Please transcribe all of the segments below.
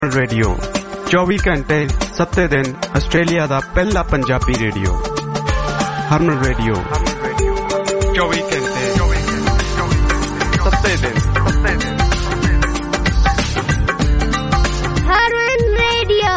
Radio 24 घंटे 7 दिन Australia दा पहला पंजाबी रेडियो हरमन रेडियो 24 घंटे 7 दिन हरमन रेडियो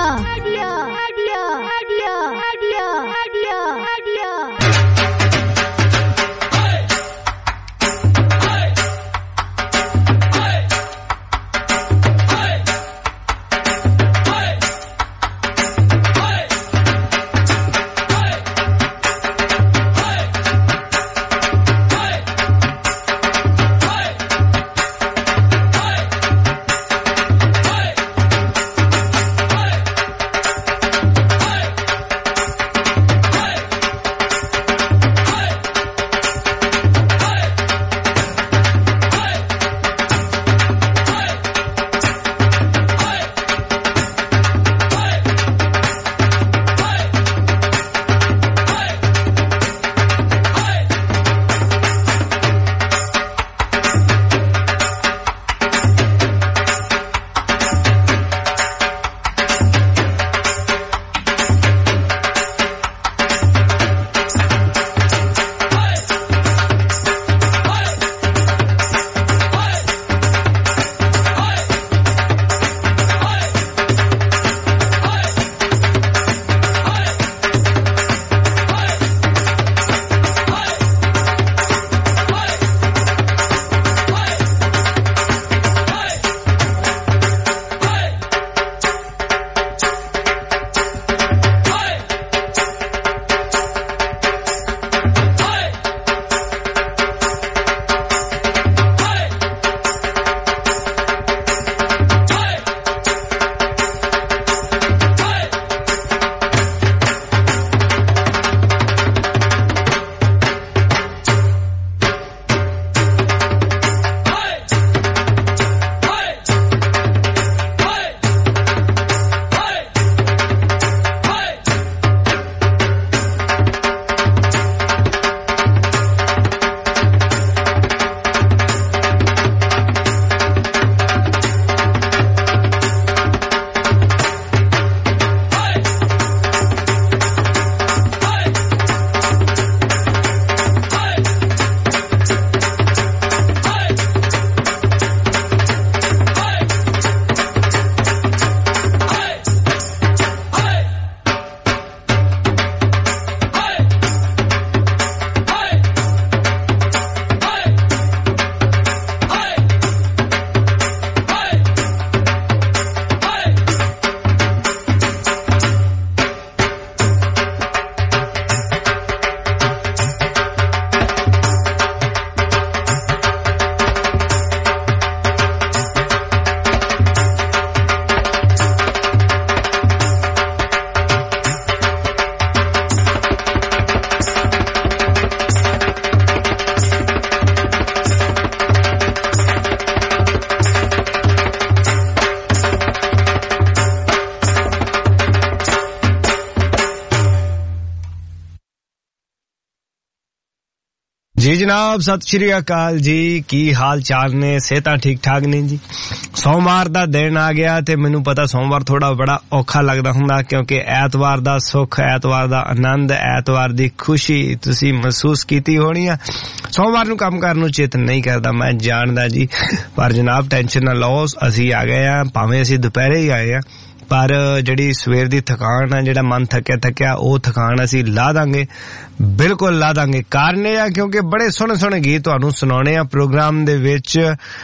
जी जनाब सत श्री अकाल जी की हाल चाल ने सेहतां ठीक ठाक ने जी सोमवार दा दिन आ गया ते मैनू पता सोमवार थोड़ा बड़ा औखा लगदा हुंदा क्योंकि ऐतवार दा सुख ऐतवार दा आनंद ऐतवार दी खुशी तुसी महसूस कीती होनी है सोमवार नू काम करन नू चेत नहीं करदा मैं जानदा जी पर जनाब टेंशन ना लो असी आ गए हां भावें असी दोपहरे ही आए हां पर ਜਿਹੜੀ ਸਵੇਰ ਦੀ ਥਕਾਨ ਹੈ ਜਿਹੜਾ ਮਨ ਥੱਕਿਆ ਉਹ ਥਕਾਨ ਅਸੀਂ ਲਾ ਦਾਂਗੇ ਬਿਲਕੁਲ ਲਾ ਦਾਂਗੇ ਕਾਰਨ ਇਹ ਆ ਕਿਉਂਕਿ ਬੜੇ ਸੋਹਣੇ ਸੋਹਣੇ ਗੀਤ ਤੁਹਾਨੂੰ ਸੁਣਾਉਣੇ ਆ ਪ੍ਰੋਗਰਾਮ ਦੇ ਵਿੱਚ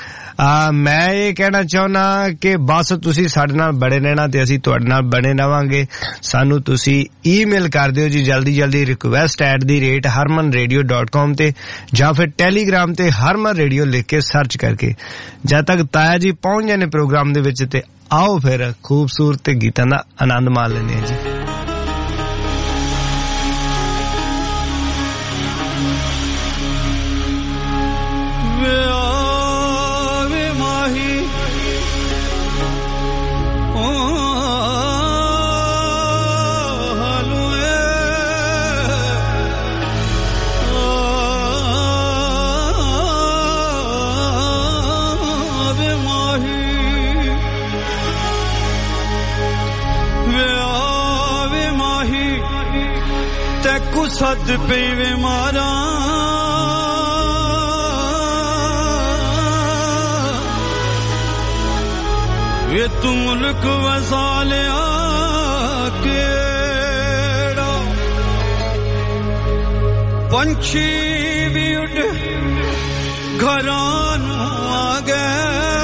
ਮੈਂ ਇਹ ਕਹਿਣਾ ਚਾਹੁੰਦਾ ਕਿ ਬਸ ਤੁਸੀਂ ਸਾਡੇ ਨਾਲ ਬਣੇ ਰਹਿਣਾ ਤੇ ਅਸੀਂ ਤੁਹਾਡੇ ਨਾਲ ਬਣੇ ਰਵਾਂਗੇ ਸਾਨੂੰ ਤੁਸੀਂ ਈਮੇਲ ਕਰ ਦਿਓ ਜੀ ਜਲਦੀ request@harmanradio.com ਤੇ ਜਾਂ ਫਿਰ ਟੈਲੀਗ੍ਰਾਮ ਤੇ ਹਰਮਨ ਰੇਡੀਓ ਲਿਖ ਕੇ ਸਰਚ ਕਰਕੇ ਜਦ ਤੱਕ ਤਾਇਆ ਜੀ ਪਹੁੰਚ ਜਾਣੇ ਪ੍ਰੋਗਰਾਮ ਦੇ ਵਿੱਚ ਤੇ आओ फिर खूबसूरत गीतां दा आनंद मान लेने जी ਤੈਕੂ ਸੱਦ ਪਈਵੇ ਮਾਰਾ ਵੇ ਤੂੰ ਮੁਲਕ ਵਸਾ ਲਿਆ ਕਿਹੜਾ ਪੰਛੀ ਵੀ ਉੱਡ ਘਰਾਂ ਨੂੰ ਆ ਗਏ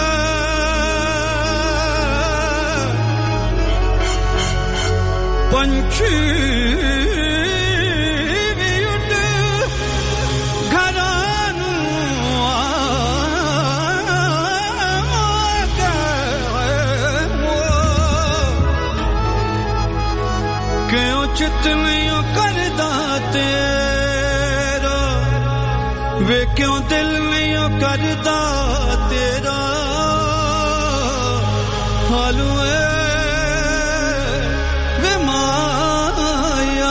ਪੰਛੀ चित नहीं करदा तेरा वे क्यों दिल नहीं करदा तेरा हालू वे माया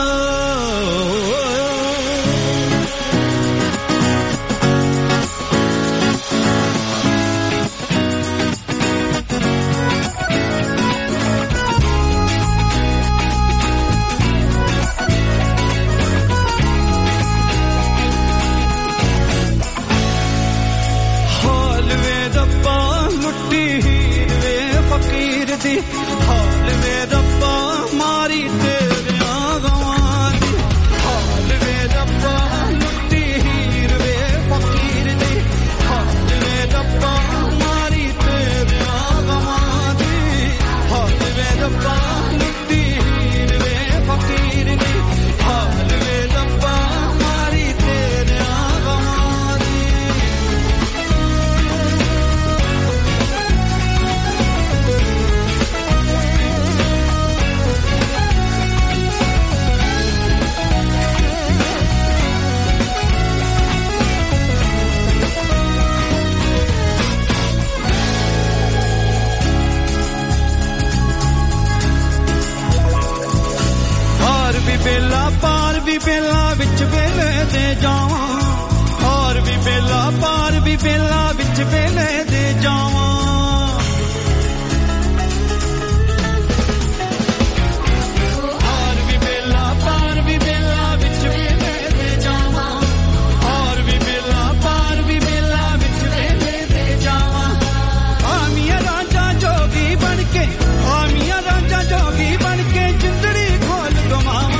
हाल में रब्बा मारी तेरे गवां दी हाल में रब्बा लुटी हीर वे फकीर दी हाल में रब्बा मारी तेरे गवां दी हाल में रब्बा लुटी हीर वे फकीर दी हाल में रब्बा मारी तेरे गवां दी बेला पार भी बेला विच बेले दे जावां और भी बेला पार भी बेला विच बेले दे जावां और भी बेला पार भी बेला विच बेले दे जावां और भी बेला पार भी बेला विच बेले दे जावां आमिया राजा जोगी बनके आमिया राजा जोगी बनके जिंदड़ी खोल गवावां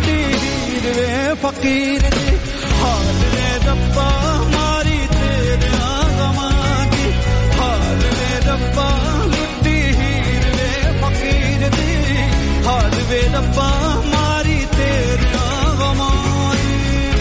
फकीर दी हाल में रब्बा मारी तेरे गवां दी हाल में रब्बा लुटी हीर वे फकीर दी हाल में रब्बा मारी तेरे गवां दी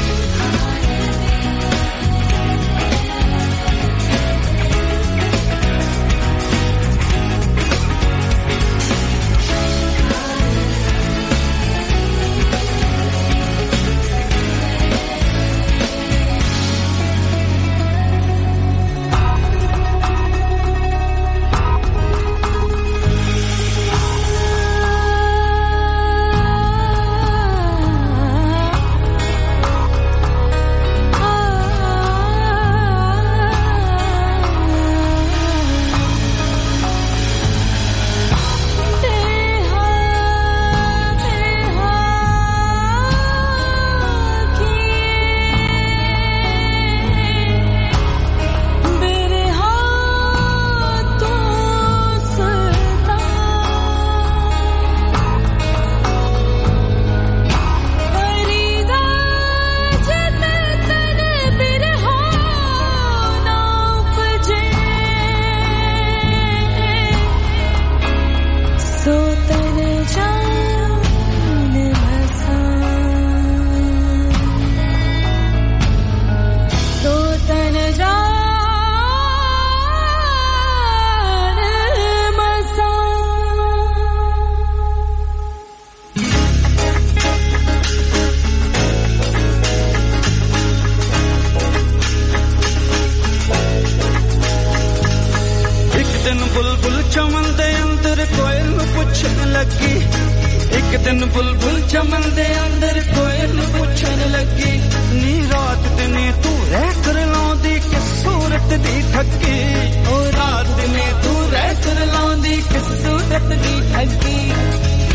दिन बुलबुल चमन दे अंदर कोयल पूछन लगी नी रात दिने तू रह कर लौंदी किस सूरत दी ठगी ओ रात दिने तू रह कर लौंदी किस सूरत दी ठगी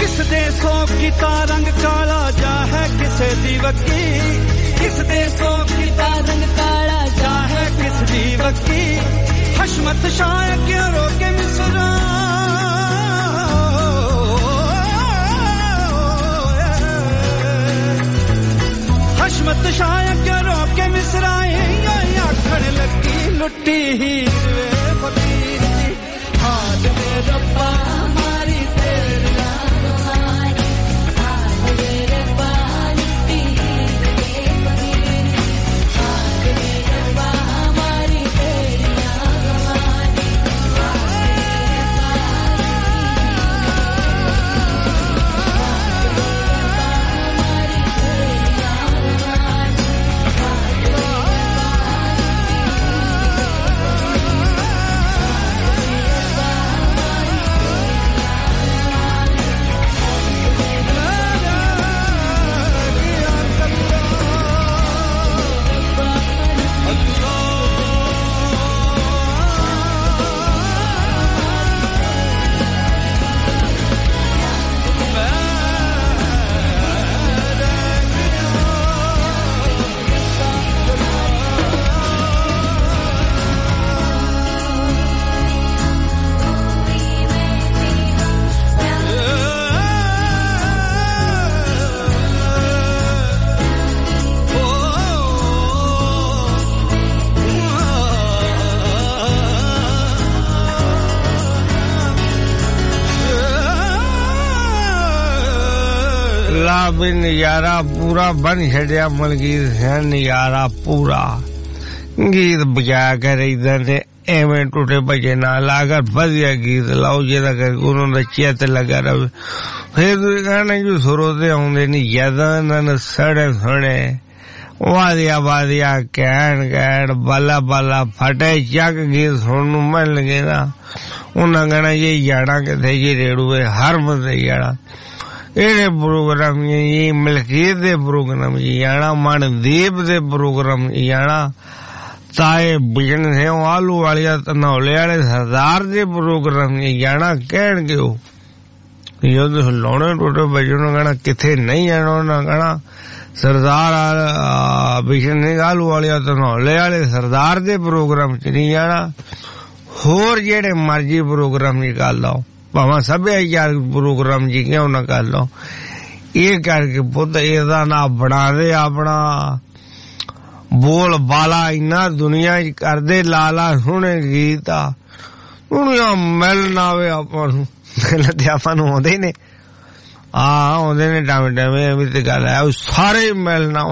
किस दे सो कीता रंग काला जा है किसे दी वकी किस दे सो कीता रंग काला जा है किस दी वकी हशमत शाह क्यों रोके मिसरा हशमत शाह क्यों रोके मिसराए आखड़ लगी लुट्टी ही वे फकीर दी हाथ में रब्बा हमारी तेरे नजारा पूरा बन छड़िया मलकीत है नजारा पूरा गीत बजा कर इधर ने एवें टूटे बजे ना लाकर बढ़िया गीत लाओ जेदा कर उन्होंने चेत लगा रहे फिर गाने जो सुरोते होंगे नहीं ज्यादा न सड़े सड़े वादिया वादिया कहन बाला बाला फटे चक गीत सुनने मन लगे ना उन्हें गाना ये याड़ा के थे ये रेडुए हर बंदे याड़ा ਇਹਦੇ ਪ੍ਰੋਗਰਾਮ ਇਹ ਮਲਕੀਤ ਦੇ ਪ੍ਰੋਗਰਾਮ ਜਾਣਾ ਮਨਦੀਪ ਦੇ ਪ੍ਰੋਗਰਾਮ ਜਾਣਾ ਤਾਏ ਬਿਜਨ ਹੈ ਆਲੂ ਵਾਲਿਆ ਤਨੌਲੇ ਵਾਲੇ ਸਰਦਾਰ ਦੇ ਪ੍ਰੋਗਰਾਮ ਜਾਣਾ ਕਹਿਣਗੇ ਉਹ ਜਦੋਂ ਲੋਣੇ ਟੋਟੇ ਬਜਣ ਗਣਾ ਕਿੱਥੇ ਨਹੀਂ ਜਾਣਾ ਉਹਨਾਂ ਗਣਾ ਸਰਦਾਰ ਬਿਜਨ ਨੇ ਆਲੂ ਵਾਲਿਆ ਤਨੌਲੇ ਵਾਲੇ ਸਰਦਾਰ ਦੇ ਪ੍ਰੋਗਰਾਮ ਚ ਨਹੀਂ ਜਾਣਾ ਹੋਰ ਜਿਹੜੇ ਮਰਜ਼ੀ ਪ੍ਰੋਗਰਾਮ ਨਿਕਾਲ ਲਓ ਭਾਵੇਂ ਸਭਿਆਚਾਰ ਪ੍ਰੋਗਰਾਮ ਜੀ ਕਿਉਂ ਨਾ ਕਰ ਲਓ ਇਹ ਕਰਕੇ ਪੁੱਤ ਇਹਦਾ ਨਾ ਬਣਾ ਦੇ ਆਪਣਾ ਬੋਲ ਬਾਲਾ ਇੰਨਾ ਦੁਨੀਆ ਚ ਕਰਦੇ ਲਾਲਾ ਸੁਣੇ ਗੀਤ ਆ ਦੁਨੀਆ ਮਿਲ ਨਾ ਆਵੇ ਆਪਾਂ ਨੂੰ ਮਿਲ ਤੇ ਆਪਾਂ ਨੂੰ ਆਉਂਦੇ ਨੇ ਆਉਂਦੇ ਨੇ ਟਾਵੇਂ ਟਾਵੇਂ ਐਵੇਂ ਤੇ ਗੱਲ ਹੈ ਸਾਰੇ ਮਿਲ ਨਾ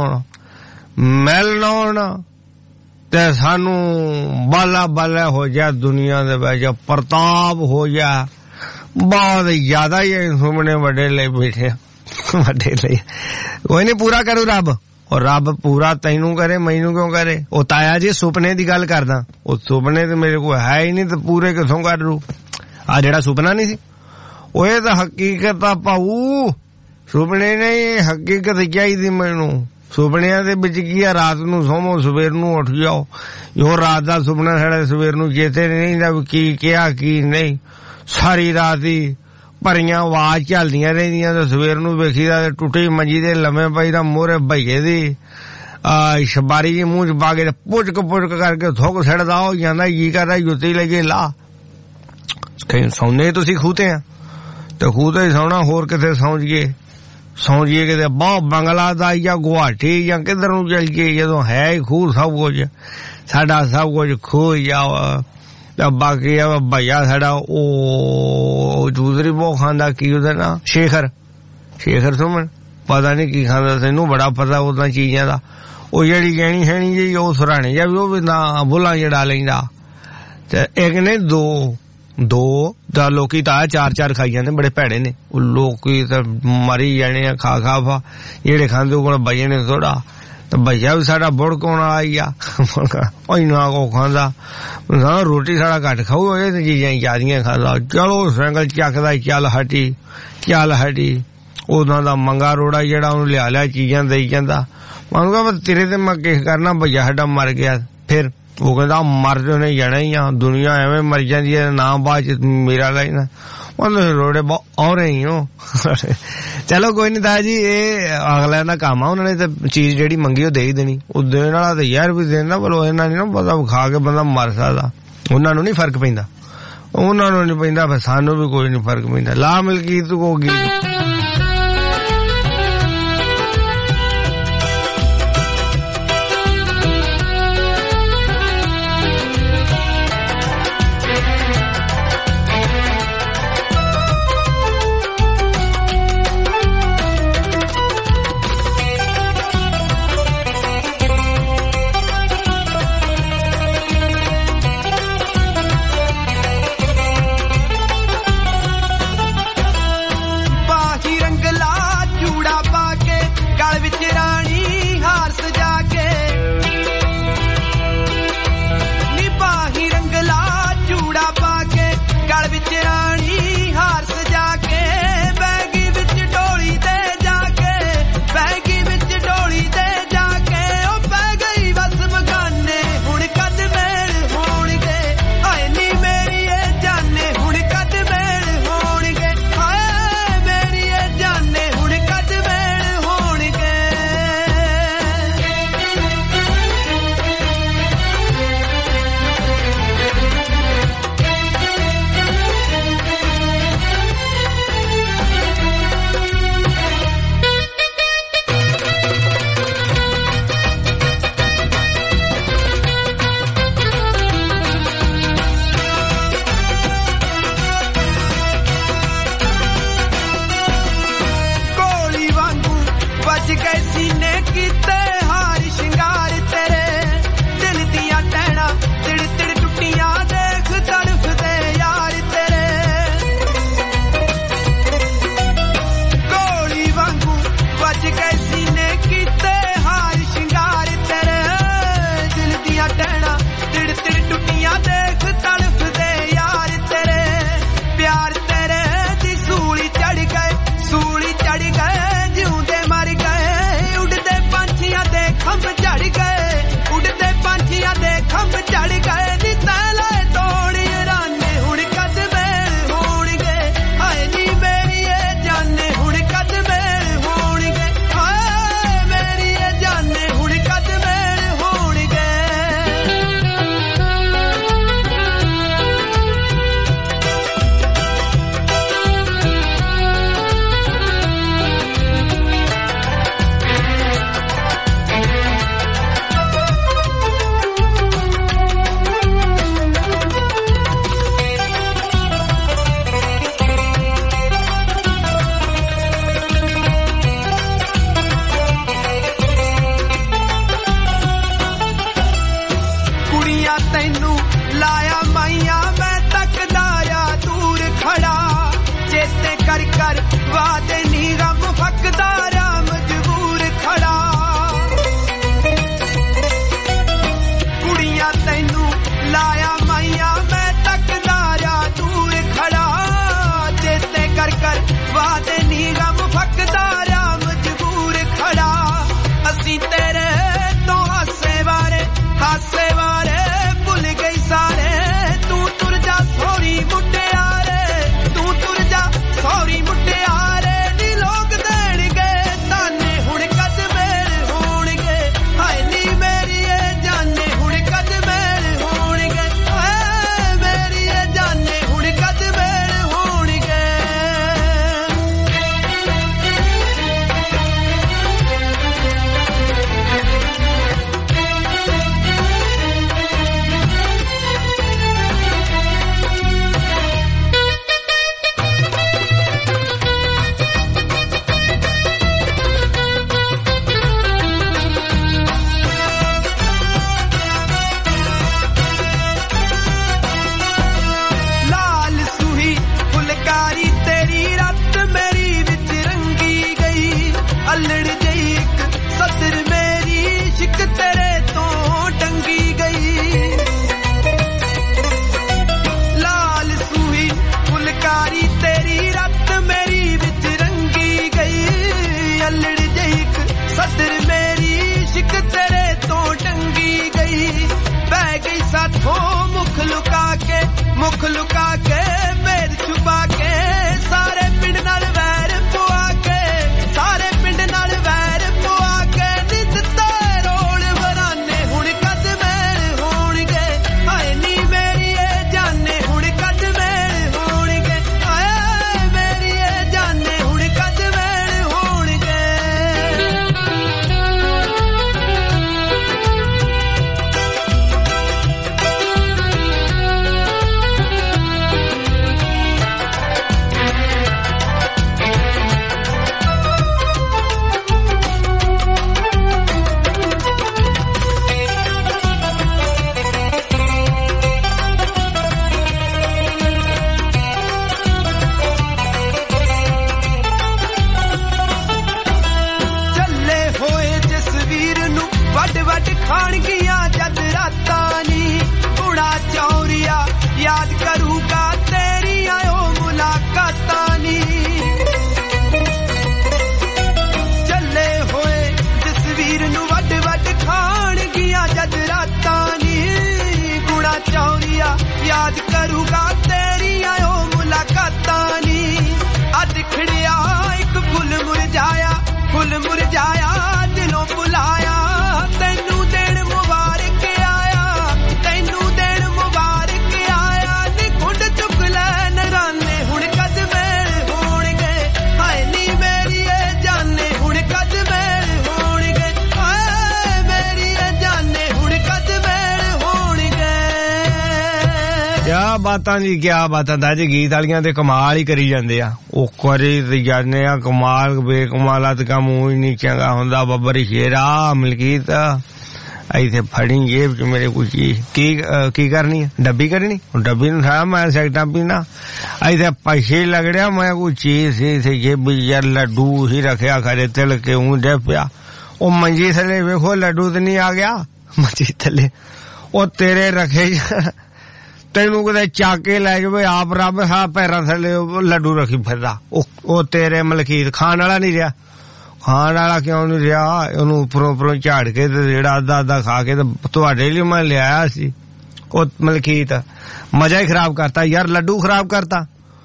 ਆਉਣ ਤੇ ਸਾਨੂੰ ਬਾਲਾ ਬਾਲਾ ਹੋ ਜਾ ਦੁਨੀਆ ਦੇ ਵਿੱਚ ਪ੍ਰਤਾਪ ਹੋ ਜਾ बहुत ज्यादा ही सुमने वड्डे ले बैठे वड्डे ले कोई नहीं पूरा करो रब और रब पूरा तैनू करे मैनू क्यों करे ओ ताया जी सुपने दी गल करदा ओ सुपने ते मेरे को है ही नहीं ते पूरे किथों कर लू आ जेड़ा सुपना नहीं सी ओए तां हकीकत आ पाऊ सुपने ने हकीकत चाहिदी मैनू सुपनियां दे विच की आ रात नू सोमो सवेर नू उठ जाओ यो रात दा सुपना साडे सवेर नू चेते नहीं दा की किया की नहीं सारी रात ही भरियां आवाज चलदियां रहिंदियां ते सवेर नू वेखीदा ते टुटी मंजी दे लम्मे पई दा मोरे भईए दी शबारी जी मुंह च पा के पुचक करके थुक सड़दा हो जांदा जी करदा जुत्ती लगे ला कहीं सौने तुसी खूते आ ते खूते ही सौना होर किथे सौ जिए किते बहुत बंगला दा या गुवाहाटी या किधर नू चल गए जदों है ही खूह सब कुछ साडा सब कुछ खूह जाओ बाकी भैया साडा ओ दूसरी बहु खांदा की ओहदा ना शेखर सुमन पता नहीं की खांदा तैनू बड़ा पता उदां चीजां दा ओ जेहड़ी गहनी शहनी जी ओ सराणे जा भी ओ भी ना बुला जड़ा लैंदा ते एक ने दो दा लोकी ता चार खाई जांदे बड़े भैड़े ने ओ लोकी ते मरी जाने खा जेहड़े खांदे ओ कोल बजने थोड़ा तो भैया भी साडा बुड़काउण आई आ इन्ना को खांदा रोटी साडा घट खाऊ ये ते चीजां ज्यादियां खांदा चलो साइकल चकदा चल हटी उदां दा मंगा रोड़ा जेड़ा ओनू लिया चीजां देई जांदा मैं कहा तेरे ते मैं किस करना भैया साडा मर गया फिर वो कहंदा मर ते नहीं जाना ही आ दुनिया एवें मर जांदी है ना बाद च मेरा लेना रोड़े और ही हो चलो कोई नहीं ताया जी ये अगला ना काम आ उन्होंने तो चीज जेड़ी मंगी वो दे ही देनी वो देने वाला तो यार भी देना पर इन्ना नहीं ना पता खा के बंदा मर सकदा उन्होंने नहीं फर्क पैंदा उन्होंने नहीं पैंदा पर सानू भी कोई नहीं फर्क पैंदा ला मिलकी तू को मुख लुका के भेद छुपा के ਬਾਤਾਂ ਜੀ, ਕਿਆ ਬਾਤਾਂ ਦਾ ਜੀ। ਗੀਤ ਵਾਲੀਆਂ ਤੇ ਕਮਾਲ ਹੀ ਕਰੀ ਜਾਂਦੇ ਆ, ਉਹ ਕਰੀ ਤੇ ਜਾਂਦੇ ਆ ਕਮਾਲ ਬੇਕਮਾਲਾਤ ਕੰਮ ਹੀ ਨਹੀਂ ਚੰਗਾ ਹੁੰਦਾ। ਬੱਬਰ ਸ਼ੇਰਾ ਮਲਕੀਤ ਇੱਥੇ ਫੜੀ ਜੇਬ ਚ ਮੇਰੇ ਕੁਝ ਕੀ ਕਰਨੀ ਹੈ, ਡੱਬੀ ਕਰਨੀ, ਡੱਬੀ ਨੂੰ ਖਾਇਆ ਮੈਂ ਸੈਕਟਾਂ ਪੀਣਾ। ਇੱਥੇ ਪੈਸੇ ਲੱਗੜਿਆ ਮੈਂ ਕੋਈ ਚੀਜ਼ ਸੀ ਜੇਬ ਯਾਰ, ਲੱਡੂ ਹੀ ਰੱਖਿਆ ਖਰੇ ਤਿਲ ਕੇ ਊਂ ਡੇ ਪਿਆ। ਉਹ ਮੰਜੀ ਥੱਲੇ ਵੇਖੋ ਲੱਡੂ ਤੇ ਨਹੀਂ ਆ ਗਿਆ ਮੰਜੀ ਥੱਲੇ, ਉਹ ਤੇਰੇ ਰੱਖੇ ਤੈਨੂੰ ਕਿਤੇ ਚੱਕ ਕੇ ਲੈ ਜਾਵੇ ਆਪ ਰੱਬ ਹਾਂ ਪੈਰਾਂ ਥੱਲੇ ਲੱਡੂ ਰੱਖੀ ਫਿਰਦਾ। ਉਹ ਤੇਰੇ ਮਲਕੀਤ ਖਾਣ ਵਾਲਾ ਨਹੀਂ ਰਿਹਾ। ਖਾਣ ਵਾਲਾ ਕਿਉਂ ਨਹੀਂ ਰਿਹਾ? ਉਹਨੂੰ ਉੱਪਰੋਂ ਝਾੜ ਕੇ ਤੇ ਜਿਹੜਾ ਅੱਧਾ ਖਾ ਕੇ ਤੇ ਤੁਹਾਡੇ ਲਈ ਮੈਂ ਲਿਆਇਆ ਸੀ। ਉਹ ਮਲਕੀਤ ਮਜ਼ਾ ਹੀ ਖਰਾਬ ਕਰਤਾ ਯਾਰ, ਲੱਡੂ ਖਰਾਬ ਕਰਤਾ।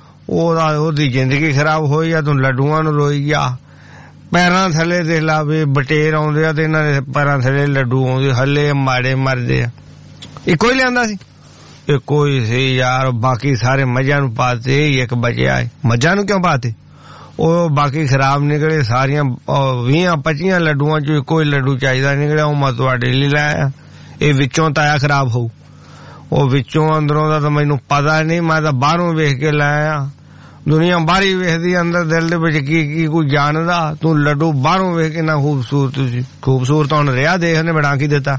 ਉਹਦੀ ਜ਼ਿੰਦਗੀ ਖਰਾਬ ਹੋਈ ਆ, ਤੂੰ ਲੱਡੂਆਂ ਨੂੰ ਰੋਈ ਗਿਆ। ਪੈਰਾਂ ਥੱਲੇ ਦੇਖ ਲਾ ਵੀ ਬਟੇਰ ਆਉਂਦੇ ਆ ਤੇ ਇਹਨਾਂ ਦੇ ਪੈਰਾਂ ਥੱਲੇ ਲੱਡੂ ਆਉਂਦੇ, ਹੱਲੇ ਮਾੜੇ ਮਰਦੇ ਆ। ਇੱਕੋ ਹੀ ਲਿਆਂਦਾ ਸੀ, ਇੱਕੋ ਹੀ ਸੀ ਯਾਰ, ਬਾਕੀ ਸਾਰੇ ਮੱਝਾਂ ਨੂੰ ਪਾਤੇ, ਇੱਕ ਬਚਿਆ। ਮੱਝਾਂ ਨੂੰ ਕਿਉਂ ਪਾਤੇ? ਉਹ ਬਾਕੀ ਖਰਾਬ ਨਿਕਲੇ ਸਾਰੀਆਂ। 20-25 ਲੱਡੂਆਂ ਚੋਂ ਇੱਕੋ ਹੀ ਲੱਡੂ ਚਾਹੀਦਾ ਨਿਕਲਿਆ, ਉਹ ਮੈਂ ਤੁਹਾਡੇ ਲਈ ਲਾਇਆ। ਇਹ ਵਿੱਚੋਂ ਤਾਇਆ ਖਰਾਬ ਹੋਊ, ਉਹ ਵਿੱਚੋਂ ਅੰਦਰੋਂ ਦਾ ਤਾਂ ਮੈਨੂੰ ਪਤਾ ਨਹੀਂ, ਮੈਂ ਤਾਂ ਬਾਹਰੋਂ ਵੇਖ ਕੇ ਲਾਇਆ। ਦੁਨੀਆ ਬਾਹਰੀ ਵੇਖਦੀ, ਅੰਦਰ ਦਿਲ ਦੇ ਵਿੱਚ ਕੀ ਕੋਈ ਜਾਣਦਾ। ਤੂੰ ਲੱਡੂ ਬਾਹਰੋਂ ਵੇਖ ਕੇ ਨਾ ਖੂਬਸੂਰਤ ਸੀ, ਖੂਬਸੂਰਤ ਹੁਣ ਰਿਹਾ ਦੇਖ ਨੇ ਬਣਾ ਕੇ ਦਿੱਤਾ।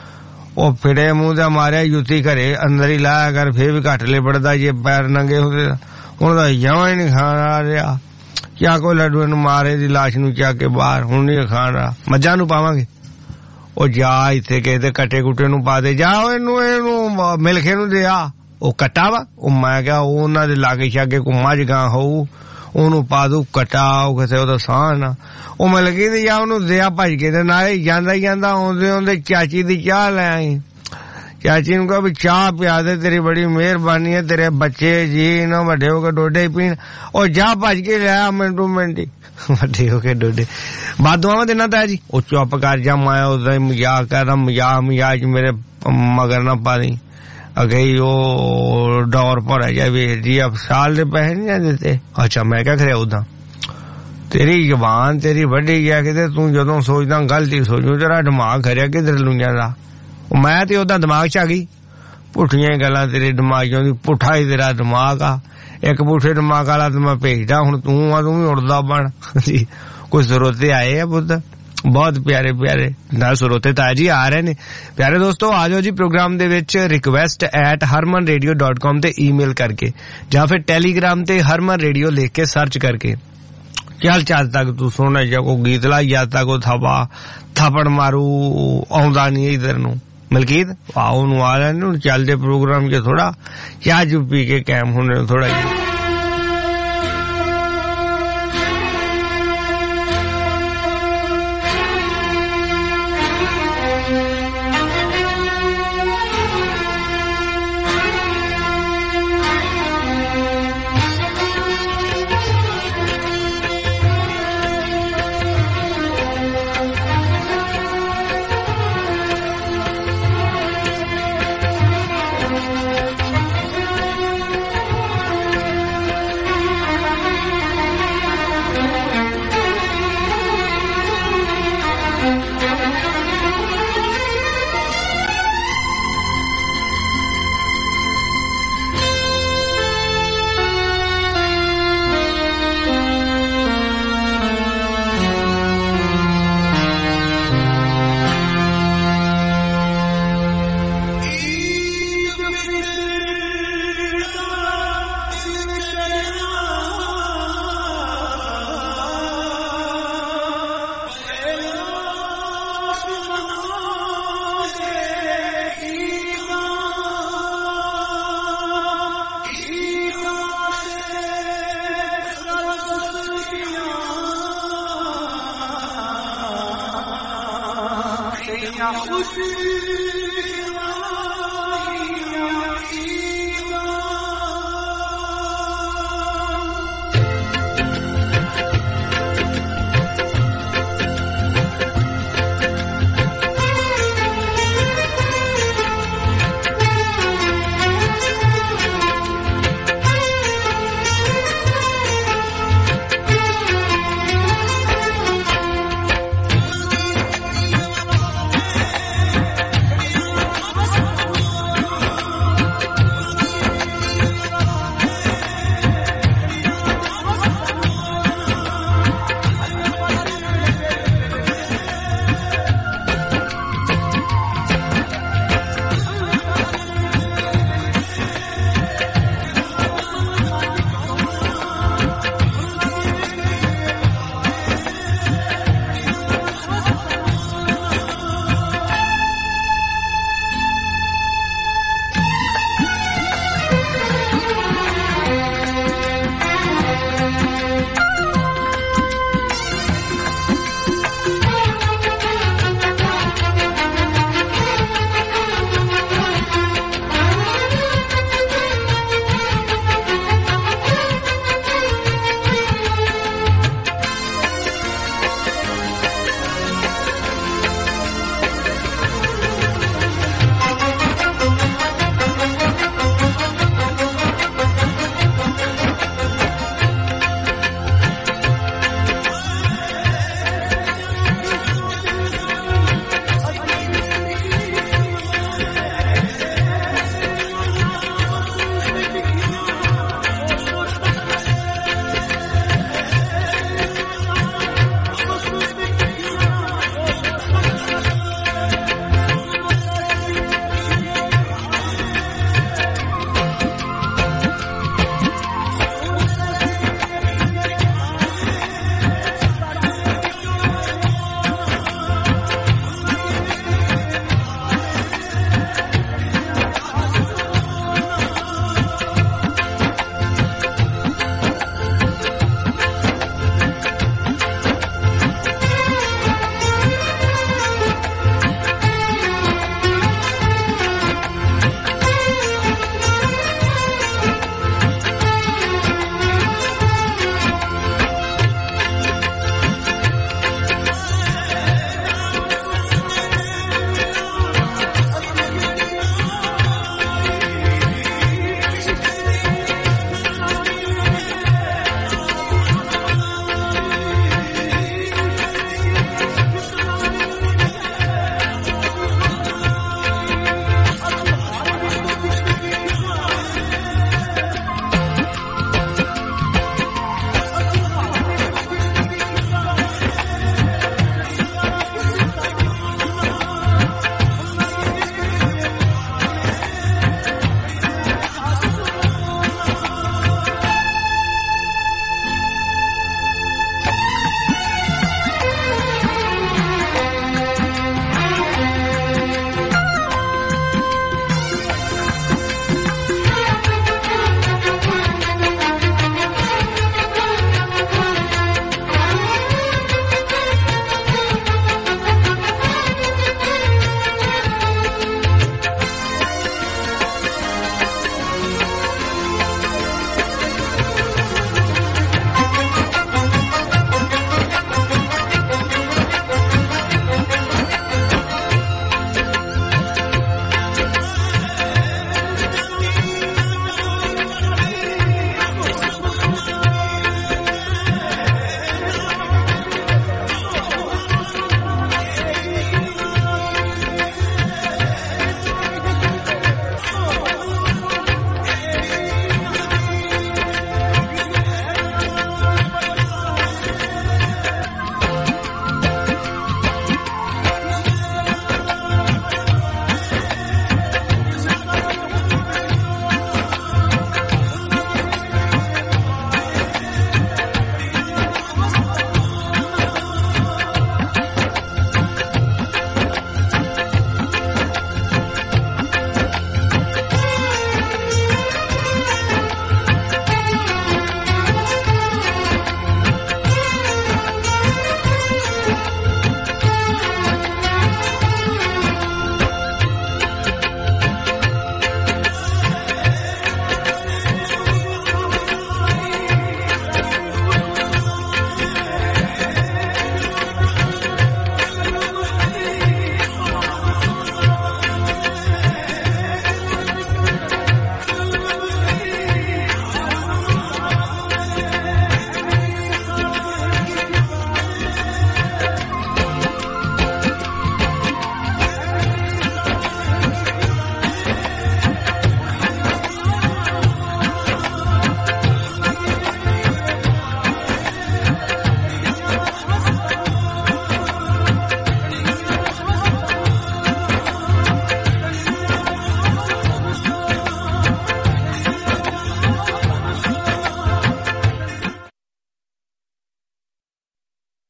ਉਹ ਫਿੜੇ ਮੂੰਹ ਦਾ ਮਾਰਿਆ ਜੁੱਤੀ ਘਰੇ ਅੰਦਰ ਹੀ ਲਾਇਆ ਕਰ, ਫੇਰ ਵੀ ਘੱਟ ਲਿਬੜਦਾ ਜੇ ਪੈਰ ਨੰਗੇ ਹੁੰਦੇ। ਹੁਣ ਤਾਂ ਜਮਾਂ ਹੀ ਨਹੀਂ ਖਾਣ ਆ ਰਿਹਾ। ਕਿਆ ਕੋਈ ਲੱਡੂ ਨੂੰ ਮਾਰੇ ਦੀ ਲਾਸ਼ ਨੂੰ ਚੱਕ ਕੇ ਬਾਹਰ, ਹੁਣ ਨਹੀਂ ਖਾਣ ਰਿਹਾ। ਮੱਝਾਂ ਨੂੰ ਪਾਵਾਂਗੇ। ਉਹ ਜਾ ਇੱਥੇ ਕਿਸੇ ਦੇ ਕੱਟੇ ਕੁੱਟੇ ਨੂੰ ਪਾ ਦੇ, ਜਾ ਇਹਨੂੰ ਮਿਲਖੇ ਨੂੰ ਦੇ ਆ। ਉਹ ਕੱਟਾ ਵਾ, ਉਹ ਮੈਂ ਕਿਹਾ ਉਹਨਾਂ ਦੇ ਲਾਗੇ ਛਾਗੇ ਕੋਈ ਮੱਝ ਗਾਂ ਹੋਊ, ਉਹਨੂੰ ਪਾ ਦੂ ਕੱਟਾ, ਉਹ ਕਿਸੇ ਉਹਦਾ ਸਾਹ ਨਾ। ਉਹ ਮੈਂ ਲੱਗੀ ਤੇ ਜਾ ਉਹਨੂੰ ਦਿਆ ਭੱਜ ਕੇ ਤੇ ਨਾਲੇ ਜਾਂਦਾ ਆਉਂਦੇ ਚਾਚੀ ਦੀ ਚਾਹ ਲੈ ਆਈ। ਚਾਚੀ ਨੂੰ ਕਹਾ ਵੀ ਚਾਹ ਪਿਆ ਦੇ, ਤੇਰੀ ਬੜੀ ਮਿਹਰਬਾਨੀ ਹੈ, ਤੇਰੇ ਬੱਚੇ ਜੀ ਨਾ ਵੱਡੇ ਹੋ ਕੇ ਡੋਡੇ ਪੀਣ। ਉਹ ਜਾ ਭੱਜ ਕੇ ਲਿਆ ਮਿੰਟੂ ਮਿੰਟੀ, ਵੱਡੇ ਹੋ ਕੇ ਡੋਡੇ। ਬਾਦੂਆਂ ਦੇਣਾ ਤਾਂ ਜੀ। ਉਹ ਚੁੱਪ ਕਰ ਜਾ, ਮੈਂ ਉਹਦਾ ਮਜ਼ਾਕ ਕਰਦਾ, ਮਜ਼ਾਕ ਮੇਰੇ ਮਗਰ ਨਾ ਪਾ ਦੀ। ਅਗੇ ਉਹ ਡੌਰ ਭਰਿਆ ਜਾ ਵੇਖ ਜੀ, ਸਾਲ ਦੇ ਪੈਸੇ ਨਹੀਂ ਦਿੱਤੇ। ਅੱਛਾ ਮੈਂ ਕਿਹਾ ਖਰਿਆ ਉਦਾਂ ਤੇਰੀ ਜ਼ਬਾਨ ਤੇਰੀ ਵੱਡੀ ਗਿਆ ਕਿਤੇ, ਤੂੰ ਜਦੋਂ ਸੋਚਦਾ ਗਲਤੀ ਸੋਚੂ, ਤੇਰਾ ਦਿਮਾਗ ਖਰਿਆ ਕਿਧਰ ਨੂੰ ਜਾਂਦਾ। ਮੈਂ ਤੇ ਉਹਦਾ ਦਿਮਾਗ ਚ ਆ ਗਈ, ਪੁੱਠੀਆਂ ਗੱਲਾਂ ਤੇਰੇ ਦਿਮਾਗ ਚ ਆਉਂਦੀ। ਪੁੱਠਾ ਹੀ ਤੇਰਾ ਦਿਮਾਗ ਆ, ਇੱਕ ਪੁੱਠੇ ਦਿਮਾਗ ਵਾਲਾ ਤੇ ਮੈਂ ਭੇਜਦਾ। ਹੁਣ ਤੂੰ ਆ, ਤੂੰ ਵੀ ਉੜਦਾ ਬਣ। ਕੁਝ ਸਰੋਤੇ ਆਏ ਆ ਪੁੱਤ, ਬਹੁਤ ਪਿਆਰੇ ਨਾਲ ਸਰੋਤੇ ਤਾਂ ਜੀ ਆ ਰਹੇ ਨੇ। ਪਿਆਰੇ ਦੋਸਤੋ ਆ ਜਾਓ ਜੀ ਪ੍ਰੋਗਰਾਮ ਦੇ ਵਿੱਚ request@harmanradio.com ਤੇ ਈਮੇਲ ਕਰਕੇ, ਜਾਂ ਫਿਰ ਟੈਲੀਗ੍ਰਾਮ ਤੇ ਹਰਮਨ ਰੇਡੀਓ ਲਿਖ ਕੇ ਸਰਚ ਕਰਕੇ। ਚੱਲ ਚੱਜ ਤੱਕ ਤੂੰ ਸੁਣਨਾ ਜਾਂ ਕੋਈ ਗੀਤ ਲਾ, ਜਾਂ ਤੱਕ ਉਹ ਥਾਪੜ ਮਾਰੂ ਆਉਂਦਾ ਨਹੀਂ ਇਧਰ ਨੂੰ। ਮਲਕੀਤ ਆਓ ਨੂੰ ਆ ਲੈਣ ਨੂੰ, ਚੱਲਦੇ ਪ੍ਰੋਗਰਾਮ ਚ ਥੋੜਾ ਚਾਹ ਚੂ ਪੀ ਕੇ ਕੈਮ ਹੋਣੇ ਥੋੜਾ ਜਿਹਾ।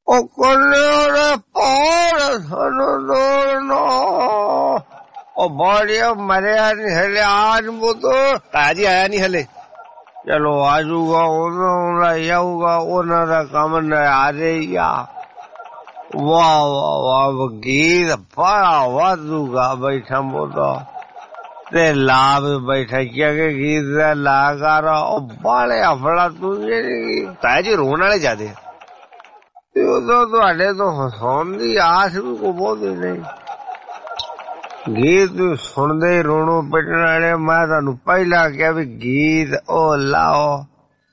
ਉਹ ਕੋਲੇ ਪਾਰ ਸਾਨੂੰ ਦੋਨੋ ਉਹ ਬੋੜਿਆ ਮਰਿਆ ਨਹੀਂ ਹਲੇ ਆਜ ਬੁੱਧੋ ਤਾਜੀ ਆਇਆ ਨਹੀਂ ਹਲੇ ਚਲੋ ਆਜੂਗਾ ਉਹਨਾਂ ਆਊਗਾ ਉਹਨਾਂ ਦਾ ਕੰਮ ਆ ਰਹੀ ਆ ਵਾਹ ਵਾਹ ਵਾਹ ਗੀਤ ਬੜਾ ਵਾਧੂਗਾ ਬੈਠਾ ਬੁੱਧੋ ਤੇ ਲਾਭ ਬੈਠਾ ਕਿ ਗੀਤ ਦਾ ਲਾ ਕਰ ਉਹ ਬਾਲੇ ਹਫੜਾ ਤੂੰ ਤਾਜੀ ਰੋਣ ਵਾਲੇ ਜ਼ਿਆਦੇ ਤੇ ਉਦੋਂ ਤੁਹਾਡੇ ਤੋਂ ਹਸਾਉਣ ਦੀ ਆਸ ਵੀ ਕੋ ਬਹੁਤ ਨਹੀਂ ਗੀਤ ਸੁਣਦੇ ਰੋਣੋਂ ਪਿੱਟਣ ਵਾਲੇ ਮੈਂ ਤੁਹਾਨੂੰ ਪਹਿਲਾਂ ਕਿਹਾ ਵੀ ਗੀਤ ਉਹ ਲਾਓ